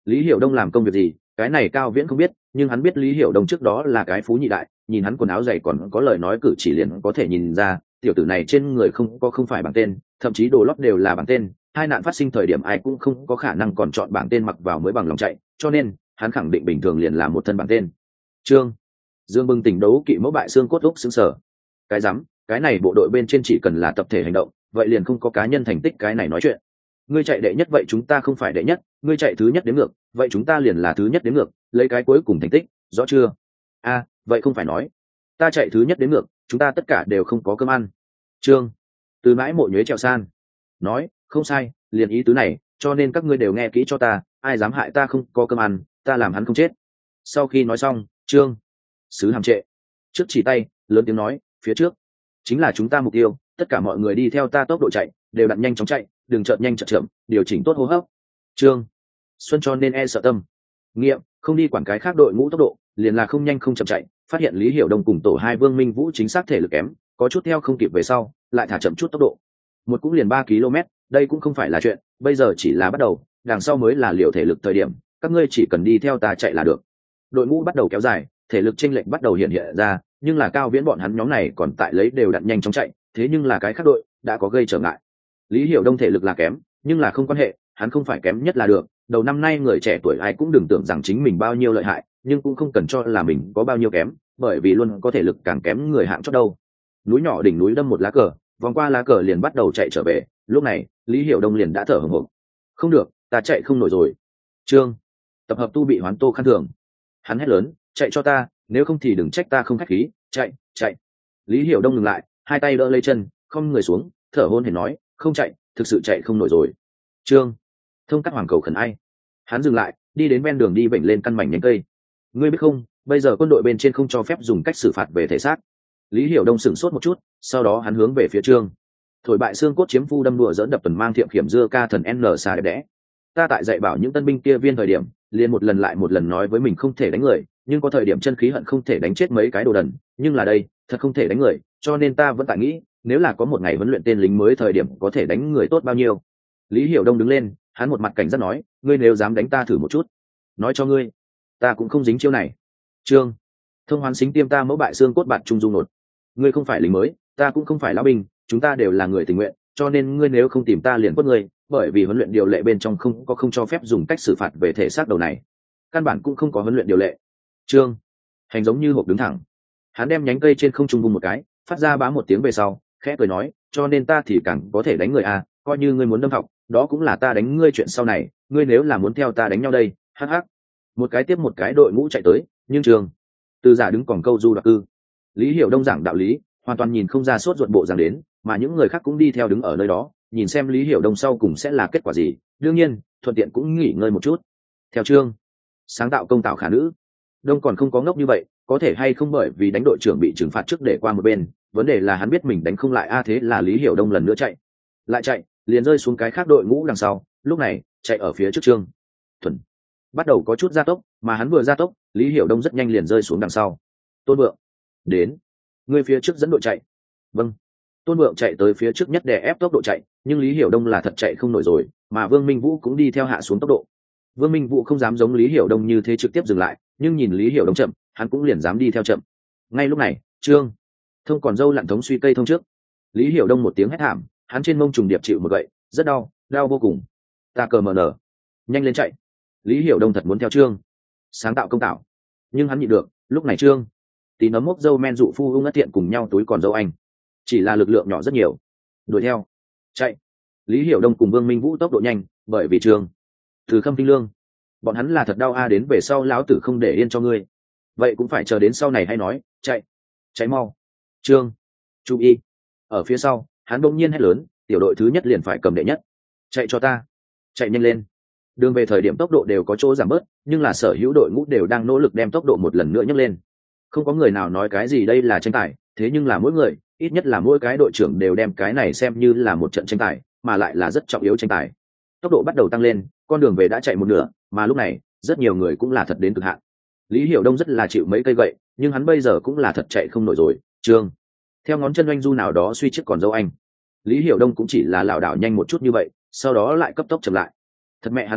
Lý Hiểu Đông làm công việc gì cái này Cao Viễn không biết, nhưng hắn biết Lý Hiểu Đông trước đó là cái phú nhị đại, nhìn hắn quần áo dày còn có lời nói cử chỉ liền có thể nhìn ra tiểu tử này trên người không có không phải bảng tên, thậm chí đồ lót đều là bảng tên. Hai nạn phát sinh thời điểm ai cũng không có khả năng còn chọn bảng tên mặc vào mới bằng lòng chạy, cho nên hắn khẳng định bình thường liền là một thân bảng tên. Trương Dương bừng tỉnh đấu kỵ mẫu bại xương cốt úc xứng sở. Cái rắm, cái này bộ đội bên trên chỉ cần là tập thể hành động, vậy liền không có cá nhân thành tích cái này nói chuyện. Ngươi chạy đệ nhất vậy chúng ta không phải đệ nhất, ngươi chạy thứ nhất đến ngược, vậy chúng ta liền là thứ nhất đến ngược, lấy cái cuối cùng thành tích, rõ chưa? A, vậy không phải nói, ta chạy thứ nhất đến ngược, chúng ta tất cả đều không có cơm ăn. Trương Từ mãi mộ nhuế trèo san nói, không sai, liền ý tứ này, cho nên các ngươi đều nghe kỹ cho ta, ai dám hại ta không có cơm ăn, ta làm hắn không chết. Sau khi nói xong, Trương Sứ hàm trệ, trước chỉ tay, lớn tiếng nói, phía trước chính là chúng ta mục tiêu, tất cả mọi người đi theo ta tốc độ chạy, đều đặn nhanh chóng chạy, đừng chợt nhanh chợt chậm, điều chỉnh tốt hô hấp. Trương Xuân cho nên e sợ tâm nghiệm, không đi quản cái khác đội ngũ tốc độ, liền là không nhanh không chậm chạy, phát hiện Lý Hiểu Đông cùng tổ hai Vương Minh Vũ chính xác thể lực kém, có chút theo không kịp về sau, lại thả chậm chút tốc độ. Một cũng liền ba ki lô mét, đây cũng không phải là chuyện, bây giờ chỉ là bắt đầu, đằng sau mới là liệu thể lực thời điểm, các ngươi chỉ cần đi theo ta chạy là được. Đội ngũ bắt đầu kéo dài, thể lực chênh lệch bắt đầu hiện hiện ra, nhưng là Cao Viễn bọn hắn nhóm này còn tại lấy đều đặn nhanh chóng chạy, thế nhưng là cái khác đội đã có gây trở ngại. Lý Hiểu Đông thể lực là kém, nhưng là không quan hệ, hắn không phải kém nhất là được. Đầu năm nay người trẻ tuổi ai cũng đừng tưởng rằng chính mình bao nhiêu lợi hại, nhưng cũng không cần cho là mình có bao nhiêu kém, bởi vì luôn có thể lực càng kém người hạng chót đâu. Núi nhỏ đỉnh núi đâm một lá cờ, vòng qua lá cờ liền bắt đầu chạy trở về, lúc này Lý Hiểu Đông liền đã thở hổn hển. Không được, ta chạy không nổi rồi. Trương Tập hợp tu bị hoán tô khăn thường, hắn hét lớn, chạy cho ta, nếu không thì đừng trách ta không khách khí, chạy, chạy. Lý Hiểu Đông ngừng lại, hai tay đỡ lấy chân, không người xuống, thở hổn hển nói, không chạy, thực sự chạy không nổi rồi. Trương Thông cắt hoàng cầu khẩn ai. Hắn dừng lại, đi đến ven đường đi vểnh lên căn mảnh nhánh cây. Ngươi biết không, bây giờ quân đội bên trên không cho phép dùng cách xử phạt về thể xác. Lý Hiểu Đông sửng sốt một chút, sau đó hắn hướng về phía Trương Thổi bại xương cốt chiếm phu đâm đùa dẫn đập tuần mang thiệm khiểm dưa ca thần n xa đẹp đẽ. Ta tại dạy bảo những tân binh kia viên thời điểm, liền một lần lại một lần nói với mình không thể đánh người, nhưng có thời điểm chân khí hận không thể đánh chết mấy cái đồ đần, nhưng là đây thật không thể đánh người, cho nên ta vẫn tại nghĩ, nếu là có một ngày huấn luyện tên lính mới thời điểm có thể đánh người tốt bao nhiêu. Lý Hiểu Đông đứng lên, hắn một mặt cảnh giác nói, ngươi nếu dám đánh ta thử một chút, nói cho ngươi, ta cũng không dính chiêu này. Trương Thông hoán xính tiêm ta mẫu bại xương cốt bạt trung dung nột. Ngươi không phải lính mới, ta cũng không phải lão binh, chúng ta đều là người tình nguyện, cho nên ngươi nếu không tìm ta liền quất ngươi, bởi vì huấn luyện điều lệ bên trong không có không cho phép dùng cách xử phạt về thể xác đầu này, căn bản cũng không có huấn luyện điều lệ. Trương Hành giống như hộp đứng thẳng, hắn đem nhánh cây trên không trung vung một cái, phát ra bá một tiếng về sau, khẽ cười nói, cho nên ta thì càng có thể đánh người à, coi như ngươi muốn đâm học, đó cũng là ta đánh ngươi chuyện sau này, ngươi nếu là muốn theo ta đánh nhau đây, hắc hắc. Một cái tiếp một cái đội ngũ chạy tới, nhưng Trường Từ giả đứng còn câu du đặc cư. Lý Hiểu Đông giảng đạo lý, hoàn toàn nhìn không ra sốt ruột bộ rằng đến, mà những người khác cũng đi theo đứng ở nơi đó, nhìn xem Lý Hiểu Đông sau cùng sẽ là kết quả gì, đương nhiên, thuận tiện cũng nghỉ ngơi một chút. Theo Trương Sáng tạo công tạo khả nữ, Đông còn không có ngốc như vậy, có thể hay không bởi vì đánh đội trưởng bị trừng phạt trước để qua một bên, vấn đề là hắn biết mình đánh không lại a, thế là Lý Hiểu Đông lần nữa chạy, lại chạy, liền rơi xuống cái khác đội ngũ đằng sau, lúc này chạy ở phía trước Trương Thuần bắt đầu có chút gia tốc, mà hắn vừa gia tốc, Lý Hiểu Đông rất nhanh liền rơi xuống đằng sau. Tôn Vượng đến, người phía trước dẫn đội chạy. Vâng. Tôn Vượng chạy tới phía trước nhất để ép tốc độ chạy, nhưng Lý Hiểu Đông là thật chạy không nổi rồi, mà Vương Minh Vũ cũng đi theo hạ xuống tốc độ. Vương Minh Vũ không dám giống Lý Hiểu Đông như thế trực tiếp dừng lại, nhưng nhìn Lý Hiểu Đông chậm, hắn cũng liền dám đi theo chậm. Ngay lúc này, Trương Thông còn dâu lặn thống suy cây thông trước. Lý Hiểu Đông một tiếng hét thảm, hắn trên mông trùng điệp chịu một gậy, rất đau, đau vô cùng. Ta cờ mờ nở, nhanh lên chạy. Lý Hiểu Đông thật muốn theo Trương Sáng tạo công tạo, nhưng hắn nhịn được. Lúc này Trương Tí nấm mốc dâu men dụ phu ung ất tiện cùng nhau túi còn dâu anh, chỉ là lực lượng nhỏ rất nhiều. Đuổi theo, chạy. Lý Hiểu Đông cùng Vương Minh Vũ tốc độ nhanh, bởi vì Trương Từ Khâm Tinh Lương, bọn hắn là thật đau a, đến về sau lão tử không để yên cho ngươi, vậy cũng phải chờ đến sau này hay nói. Chạy, chạy mau. Trương Chú ý, ở phía sau, hắn bỗng nhiên hét lớn, tiểu đội thứ nhất liền phải cầm đệ nhất, chạy cho ta, chạy nhanh lên. Đường về thời điểm tốc độ đều có chỗ giảm bớt, nhưng là sở hữu đội ngũ đều đang nỗ lực đem tốc độ một lần nữa nhấc lên. Không có người nào nói cái gì đây là tranh tài, thế nhưng là mỗi người, ít nhất là mỗi cái đội trưởng đều đem cái này xem như là một trận tranh tài, mà lại là rất trọng yếu tranh tài. Tốc độ bắt đầu tăng lên, con đường về đã chạy một nửa, mà lúc này rất nhiều người cũng là thật đến cực hạn. Lý Hiểu Đông rất là chịu mấy cây gậy, nhưng hắn bây giờ cũng là thật chạy không nổi rồi. Trương theo ngón chân oanh du nào đó suy chiếc còn dâu anh, Lý Hiểu Đông cũng chỉ là lảo đảo nhanh một chút như vậy, sau đó lại cấp tốc chậm lại. Thật mẹ hắn vô dụng,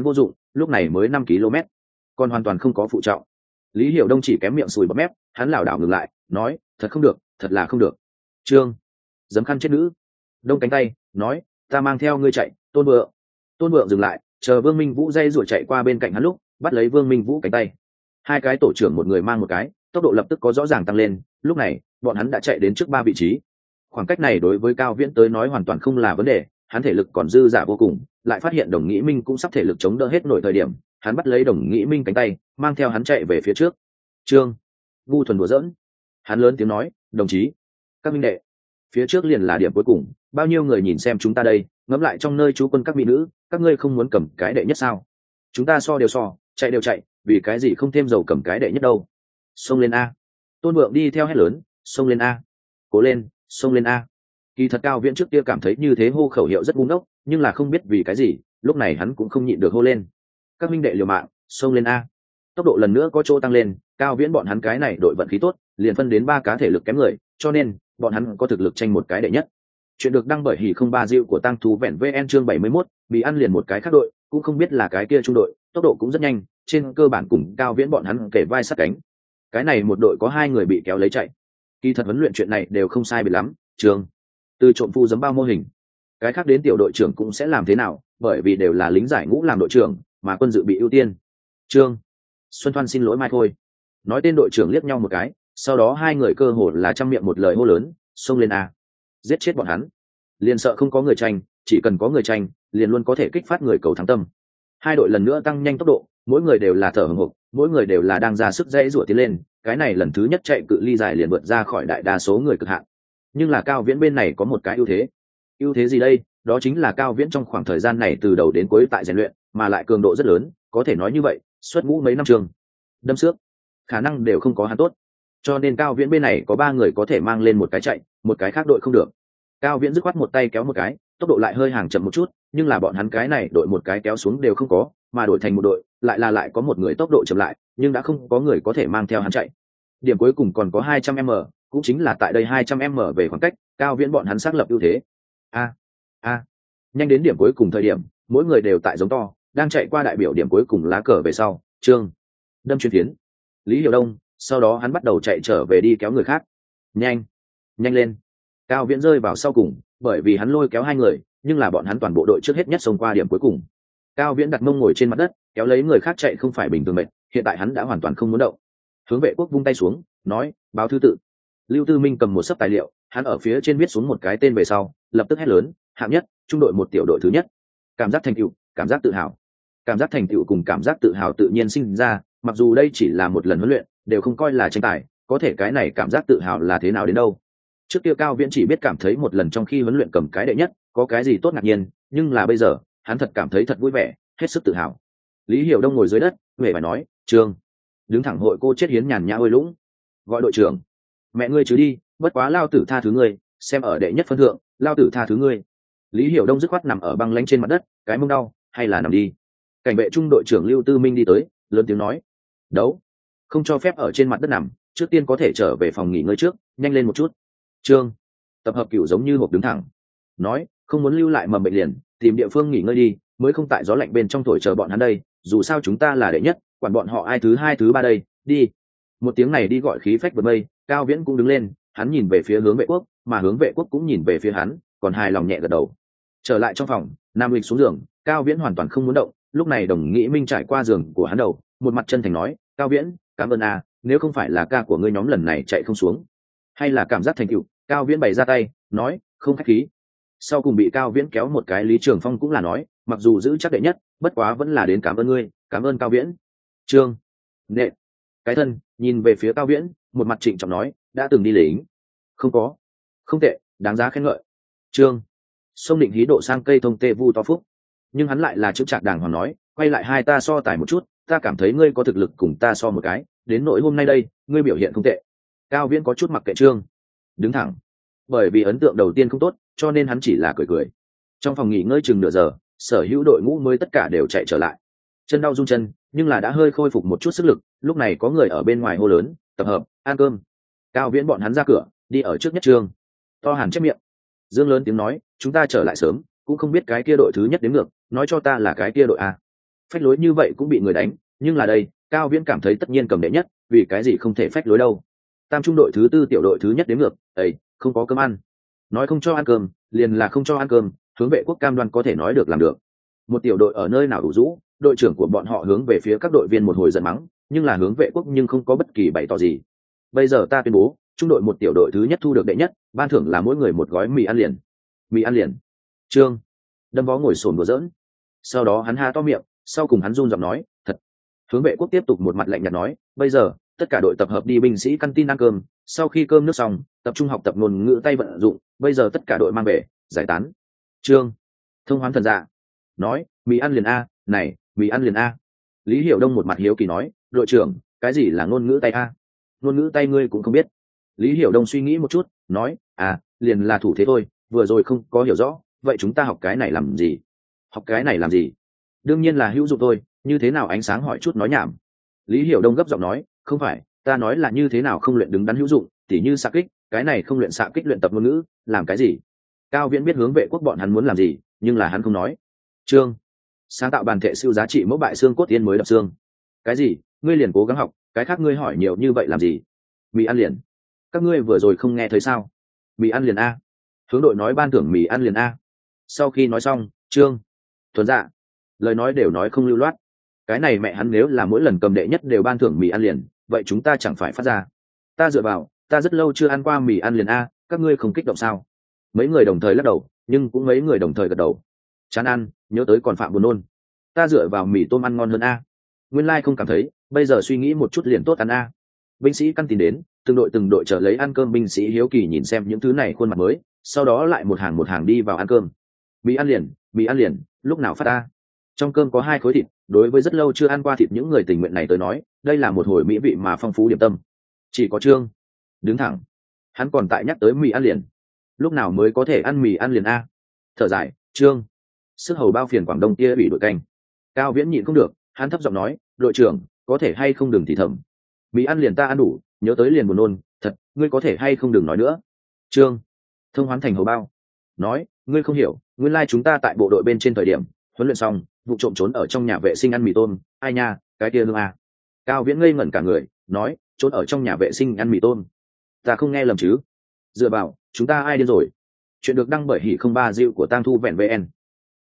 lúc này mới năm ki lô mét, còn hoàn toàn không có phụ trọng. Lý Hiểu Đông chỉ kém miệng sùi bọt mép, hắn lảo đảo ngừng lại, nói, thật không được, thật là không được. Trương, giấm khăn chết nữ. Đông cánh tay, nói, ta mang theo ngươi chạy. Tôn Vượng. Tôn Vượng dừng lại, chờ Vương Minh Vũ dây rủa chạy qua bên cạnh hắn lúc, bắt lấy Vương Minh Vũ cánh tay. Hai cái tổ trưởng một người mang một cái, tốc độ lập tức có rõ ràng tăng lên. Lúc này, bọn hắn đã chạy đến trước ba vị trí. Khoảng cách này đối với Cao Viễn tới nói hoàn toàn không là vấn đề, hắn thể lực còn dư dả vô cùng, lại phát hiện Đồng Nghĩ Minh cũng sắp thể lực chống đỡ hết nổi thời điểm, hắn bắt lấy Đồng Nghĩ Minh cánh tay, mang theo hắn chạy về phía trước. Trương, ngu thuần đùa giỡn. Hắn lớn tiếng nói, đồng chí, các minh đệ, phía trước liền là điểm cuối cùng, bao nhiêu người nhìn xem chúng ta đây, ngẫm lại trong nơi trú quân các mỹ nữ, các ngươi không muốn cầm cái đệ nhất sao? Chúng ta so đều so, chạy đều chạy, vì cái gì không thêm dầu cầm cái đệ nhất đâu? Xông lên a! Tôn Vượng đi theo hét lớn, xông lên a! Cố lên, xông lên a! Kỳ thật Cao Viễn trước kia cảm thấy như thế hô khẩu hiệu rất ngu ngốc, nhưng là không biết vì cái gì, lúc này hắn cũng không nhịn được hô lên. Các minh đệ liều mạng, xông lên a! Tốc độ lần nữa có chỗ tăng lên, Cao Viễn bọn hắn cái này đội vận khí tốt, liền phân đến ba cá thể lực kém người, cho nên bọn hắn có thực lực tranh một cái đệ nhất. Chuyện được đăng bởi hỉ không ba diệu của tăng thú vẹn vê en chương bảy mươi mốt, bị ăn liền một cái khác đội, cũng không biết là cái kia trung đội, tốc độ cũng rất nhanh, trên cơ bản cùng Cao Viễn bọn hắn kể vai sát cánh. Cái này một đội có hai người bị kéo lấy chạy. Kỳ thật huấn luyện chuyện này đều không sai biệt lắm, trường. Từ trộm phu giấm bao mô hình, cái khác đến tiểu đội trưởng cũng sẽ làm thế nào, bởi vì đều là lính giải ngũ làm đội trưởng, mà quân dự bị ưu tiên. Trương Xuân Thoan xin lỗi mai thôi. Nói tên đội trưởng liếc nhau một cái, sau đó hai người cơ hồ là trăm miệng một lời hô lớn, xông lên a, giết chết bọn hắn. Liền sợ không có người tranh, chỉ cần có người tranh, liền luôn có thể kích phát người cầu thắng tâm. Hai đội lần nữa tăng nhanh tốc độ, mỗi người đều là thở hổn hộc, mỗi người đều là đang ra sức dãy rủa tiến lên, cái này lần thứ nhất chạy cự ly dài liền vượt ra khỏi đại đa số người cực hạn. Nhưng là Cao Viễn bên này có một cái ưu thế. Ưu thế gì đây? Đó chính là Cao Viễn trong khoảng thời gian này từ đầu đến cuối tại rèn luyện, mà lại cường độ rất lớn, có thể nói như vậy, xuất ngũ mấy năm trường, đâm xước, khả năng đều không có hắn tốt. Cho nên Cao Viễn bên này có ba người có thể mang lên một cái chạy, một cái khác đội không được. Cao Viễn dứt khoát một tay kéo một cái, tốc độ lại hơi hàng chậm một chút, nhưng là bọn hắn cái này đội một cái kéo xuống đều không có, mà đổi thành một đội, lại là lại có một người tốc độ chậm lại, nhưng đã không có người có thể mang theo hắn chạy. Điểm cuối cùng còn có hai trăm mét, cũng chính là tại đây hai trăm mét về khoảng cách, Cao Viễn bọn hắn xác lập ưu thế. A a, nhanh đến điểm cuối cùng thời điểm, mỗi người đều tại giống to, đang chạy qua đại biểu điểm cuối cùng lá cờ về sau, Trương đâm chuyên phiến. Lý Hiểu Đông, sau đó hắn bắt đầu chạy trở về đi kéo người khác. Nhanh, nhanh lên. Cao Viễn rơi vào sau cùng, bởi vì hắn lôi kéo hai người, nhưng là bọn hắn toàn bộ đội trước hết nhất xông qua điểm cuối cùng. Cao Viễn đặt mông ngồi trên mặt đất, kéo lấy người khác chạy không phải bình thường mệt, hiện tại hắn đã hoàn toàn không muốn động. Hướng Vệ Quốc vung tay xuống, nói, báo thứ tự. Lưu Tư Minh cầm một sấp tài liệu, hắn ở phía trên viết xuống một cái tên về sau, lập tức hét lớn, hạng nhất, trung đội một tiểu đội thứ nhất. Cảm giác thành tựu, cảm giác tự hào. Cảm giác thành tựu cùng cảm giác tự hào tự nhiên sinh ra, mặc dù đây chỉ là một lần huấn luyện, đều không coi là tranh tài, có thể cái này cảm giác tự hào là thế nào đến đâu. Trước kia Cao Viễn chỉ biết cảm thấy một lần trong khi huấn luyện cầm cái đệ nhất, có cái gì tốt ngạc nhiên, nhưng là bây giờ, hắn thật cảm thấy thật vui vẻ, hết sức tự hào. Lý Hiểu Đông ngồi dưới đất, huệ phải nói, Trương, đứng thẳng hội cô chết hiến nhàn nhã ôi lũng, gọi đội trưởng, mẹ ngươi chứ đi, bất quá lao tử tha thứ ngươi, xem ở đệ nhất phân thượng, lao tử tha thứ ngươi. Lý Hiểu Đông dứt khoát nằm ở băng lánh trên mặt đất, cái mông đau, hay là nằm đi. Cảnh vệ trung đội trưởng Lưu Tư Minh đi tới, lớn tiếng nói, đấu, không cho phép ở trên mặt đất nằm, trước tiên có thể trở về phòng nghỉ ngơi trước, nhanh lên một chút. Trương, tập hợp cửu giống như hộp đứng thẳng, nói, không muốn lưu lại mầm bệnh liền, tìm địa phương nghỉ ngơi đi, mới không tại gió lạnh bên trong thổi chờ bọn hắn đây, dù sao chúng ta là đệ nhất, quản bọn họ ai thứ hai thứ ba đây, đi. Một tiếng này đi gọi khí phách vượt mây, Cao Viễn cũng đứng lên, hắn nhìn về phía Hướng Vệ Quốc, mà Hướng Vệ Quốc cũng nhìn về phía hắn, còn hài lòng nhẹ gật đầu. Trở lại trong phòng, Nam Lịch xuống giường, Cao Viễn hoàn toàn không muốn động, lúc này Đồng Nghĩ Minh trải qua giường của hắn đầu, một mặt chân thành nói, Cao Viễn, cảm ơn a, nếu không phải là ca của ngươi nhóm lần này chạy không xuống, hay là cảm giác thành tựu, Cao Viễn bày ra tay, nói, không khách khí. Sau cùng bị Cao Viễn kéo một cái, Lý Trường Phong cũng là nói, mặc dù giữ chắc đệ nhất, bất quá vẫn là đến cảm ơn ngươi, cảm ơn Cao Viễn. Trương nệ cái thân nhìn về phía Cao Viễn, một mặt trịnh trọng nói, đã từng đi lính, không có, không tệ, đáng giá khen ngợi. Trương sông định hí độ sang cây thông tê vu to phúc, nhưng hắn lại là chữ trạc đàng hoàng nói, quay lại hai ta so tài một chút, ta cảm thấy ngươi có thực lực cùng ta so một cái, đến nỗi hôm nay đây, ngươi biểu hiện không tệ. Cao Viễn có chút mặc kệ Trương đứng thẳng, bởi vì ấn tượng đầu tiên không tốt, cho nên hắn chỉ là cười cười. Trong phòng nghỉ ngơi chừng nửa giờ, sở hữu đội ngũ mới tất cả đều chạy trở lại. Chân đau run chân, nhưng là đã hơi khôi phục một chút sức lực, lúc này có người ở bên ngoài hô lớn, tập hợp, ăn cơm. Cao Viễn bọn hắn ra cửa, đi ở trước nhất Trương to hẳn chép miệng, Dương lớn tiếng nói, chúng ta trở lại sớm, cũng không biết cái kia đội thứ nhất đến ngược, nói cho ta là cái kia đội a. phách lối như vậy cũng bị người đánh, nhưng là đây Cao Viễn cảm thấy tất nhiên cầm đệ nhất, vì cái gì không thể phách lối đâu. Tam trung đội thứ tư tiểu đội thứ nhất đến ngược, ấy không có cơm ăn, nói không cho ăn cơm liền là không cho ăn cơm, hướng vệ quốc cam đoan có thể nói được làm được. Một tiểu đội ở nơi nào đủ rũ, đội trưởng của bọn họ hướng về phía các đội viên một hồi giận mắng, nhưng là hướng vệ quốc nhưng không có bất kỳ bày tỏ gì. Bây giờ ta tuyên bố trung đội một tiểu đội thứ nhất thu được đệ nhất, ban thưởng là mỗi người một gói mì ăn liền. Mì ăn liền. Trương đâm vó ngồi sồn đùa giỡn, sau đó hắn ha to miệng, sau cùng hắn run giọng nói thật. Hướng vệ quốc tiếp tục một mặt lạnh nhạt nói, bây giờ tất cả đội tập hợp đi binh sĩ căn tin ăn cơm, sau khi cơm nước xong tập trung học tập ngôn ngữ tay vận dụng, bây giờ tất cả đội mang về giải tán. Trương thông hoán thần dạ nói, mì ăn liền a, này mì ăn liền a. Lý Hiểu Đông một mặt hiếu kỳ nói, đội trưởng cái gì là ngôn ngữ tay a? Ngôn ngữ tay ngươi cũng không biết? Lý Hiểu Đông suy nghĩ một chút nói, à liền là thủ thế thôi, vừa rồi không có hiểu rõ, vậy chúng ta học cái này làm gì? Học cái này làm gì? Đương nhiên là hữu dụng thôi, như thế nào ánh sáng hỏi chút nói nhảm. Lý Hiểu Đông gấp giọng nói, không phải, ta nói là như thế nào không luyện đứng đắn hữu dụng, tỉ như xạ kích, cái này không luyện xạ kích luyện tập ngôn ngữ, làm cái gì? Cao Viễn biết hướng vệ quốc bọn hắn muốn làm gì, nhưng là hắn không nói. Trương sáng tạo bàn thể siêu giá trị mẫu bại xương cốt tiên mới đập xương. Cái gì? Ngươi liền cố gắng học, cái khác ngươi hỏi nhiều như vậy làm gì? Mì ăn liền. Các ngươi vừa rồi không nghe thấy sao? Mì ăn liền a. Hướng đội nói ban thưởng mì ăn liền a. Sau khi nói xong, Trương thuần dạ lời nói đều nói không lưu loát. Cái này mẹ hắn nếu là mỗi lần cầm đệ nhất đều ban thưởng mì ăn liền, vậy chúng ta chẳng phải phát ra. Ta dựa vào, ta rất lâu chưa ăn qua mì ăn liền a, các ngươi không kích động sao? Mấy người đồng thời lắc đầu, nhưng cũng mấy người đồng thời gật đầu. Chán ăn, nhớ tới còn phạm buồn nôn. Ta dựa vào mì tôm ăn ngon hơn a. Nguyên lai like không cảm thấy, bây giờ suy nghĩ một chút liền tốt ăn a. Binh sĩ căn tin đến, từng đội từng đội chờ lấy ăn cơm, binh sĩ hiếu kỳ nhìn xem những thứ này khuôn mặt mới, sau đó lại một hàng một hàng đi vào ăn cơm. Mì ăn liền, mì ăn liền, lúc nào phát ta? Trong cơm có hai khối thịt, đối với rất lâu chưa ăn qua thịt những người tình nguyện này tới nói, đây là một hồi mỹ vị mà phong phú điểm tâm. Chỉ có Trương đứng thẳng, hắn còn tại nhắc tới mì ăn liền, lúc nào mới có thể ăn mì ăn liền a? Thở dài, Trương sức hầu bao phiền Quảng Đông kia bị đội canh. Cao Viễn nhịn không được, hắn thấp giọng nói, đội trưởng có thể hay không đừng thì thầm, mì ăn liền ta ăn đủ, nhớ tới liền buồn nôn, thật, ngươi có thể hay không đừng nói nữa. Trương thông hoán thành hầu bao nói, ngươi không hiểu, nguyên lai chúng ta tại bộ đội bên trên thời điểm huấn luyện xong vụ trộm trốn ở trong nhà vệ sinh ăn mì tôm, ai nha, cái kia lương à. Cao Viễn ngây ngẩn cả người, nói, trốn ở trong nhà vệ sinh ăn mì tôm, ta không nghe lầm chứ? Dựa vào, chúng ta ai điên rồi? Chuyện được đăng bởi hỉ không ba dịu của Tang Thu Vẹn vê en.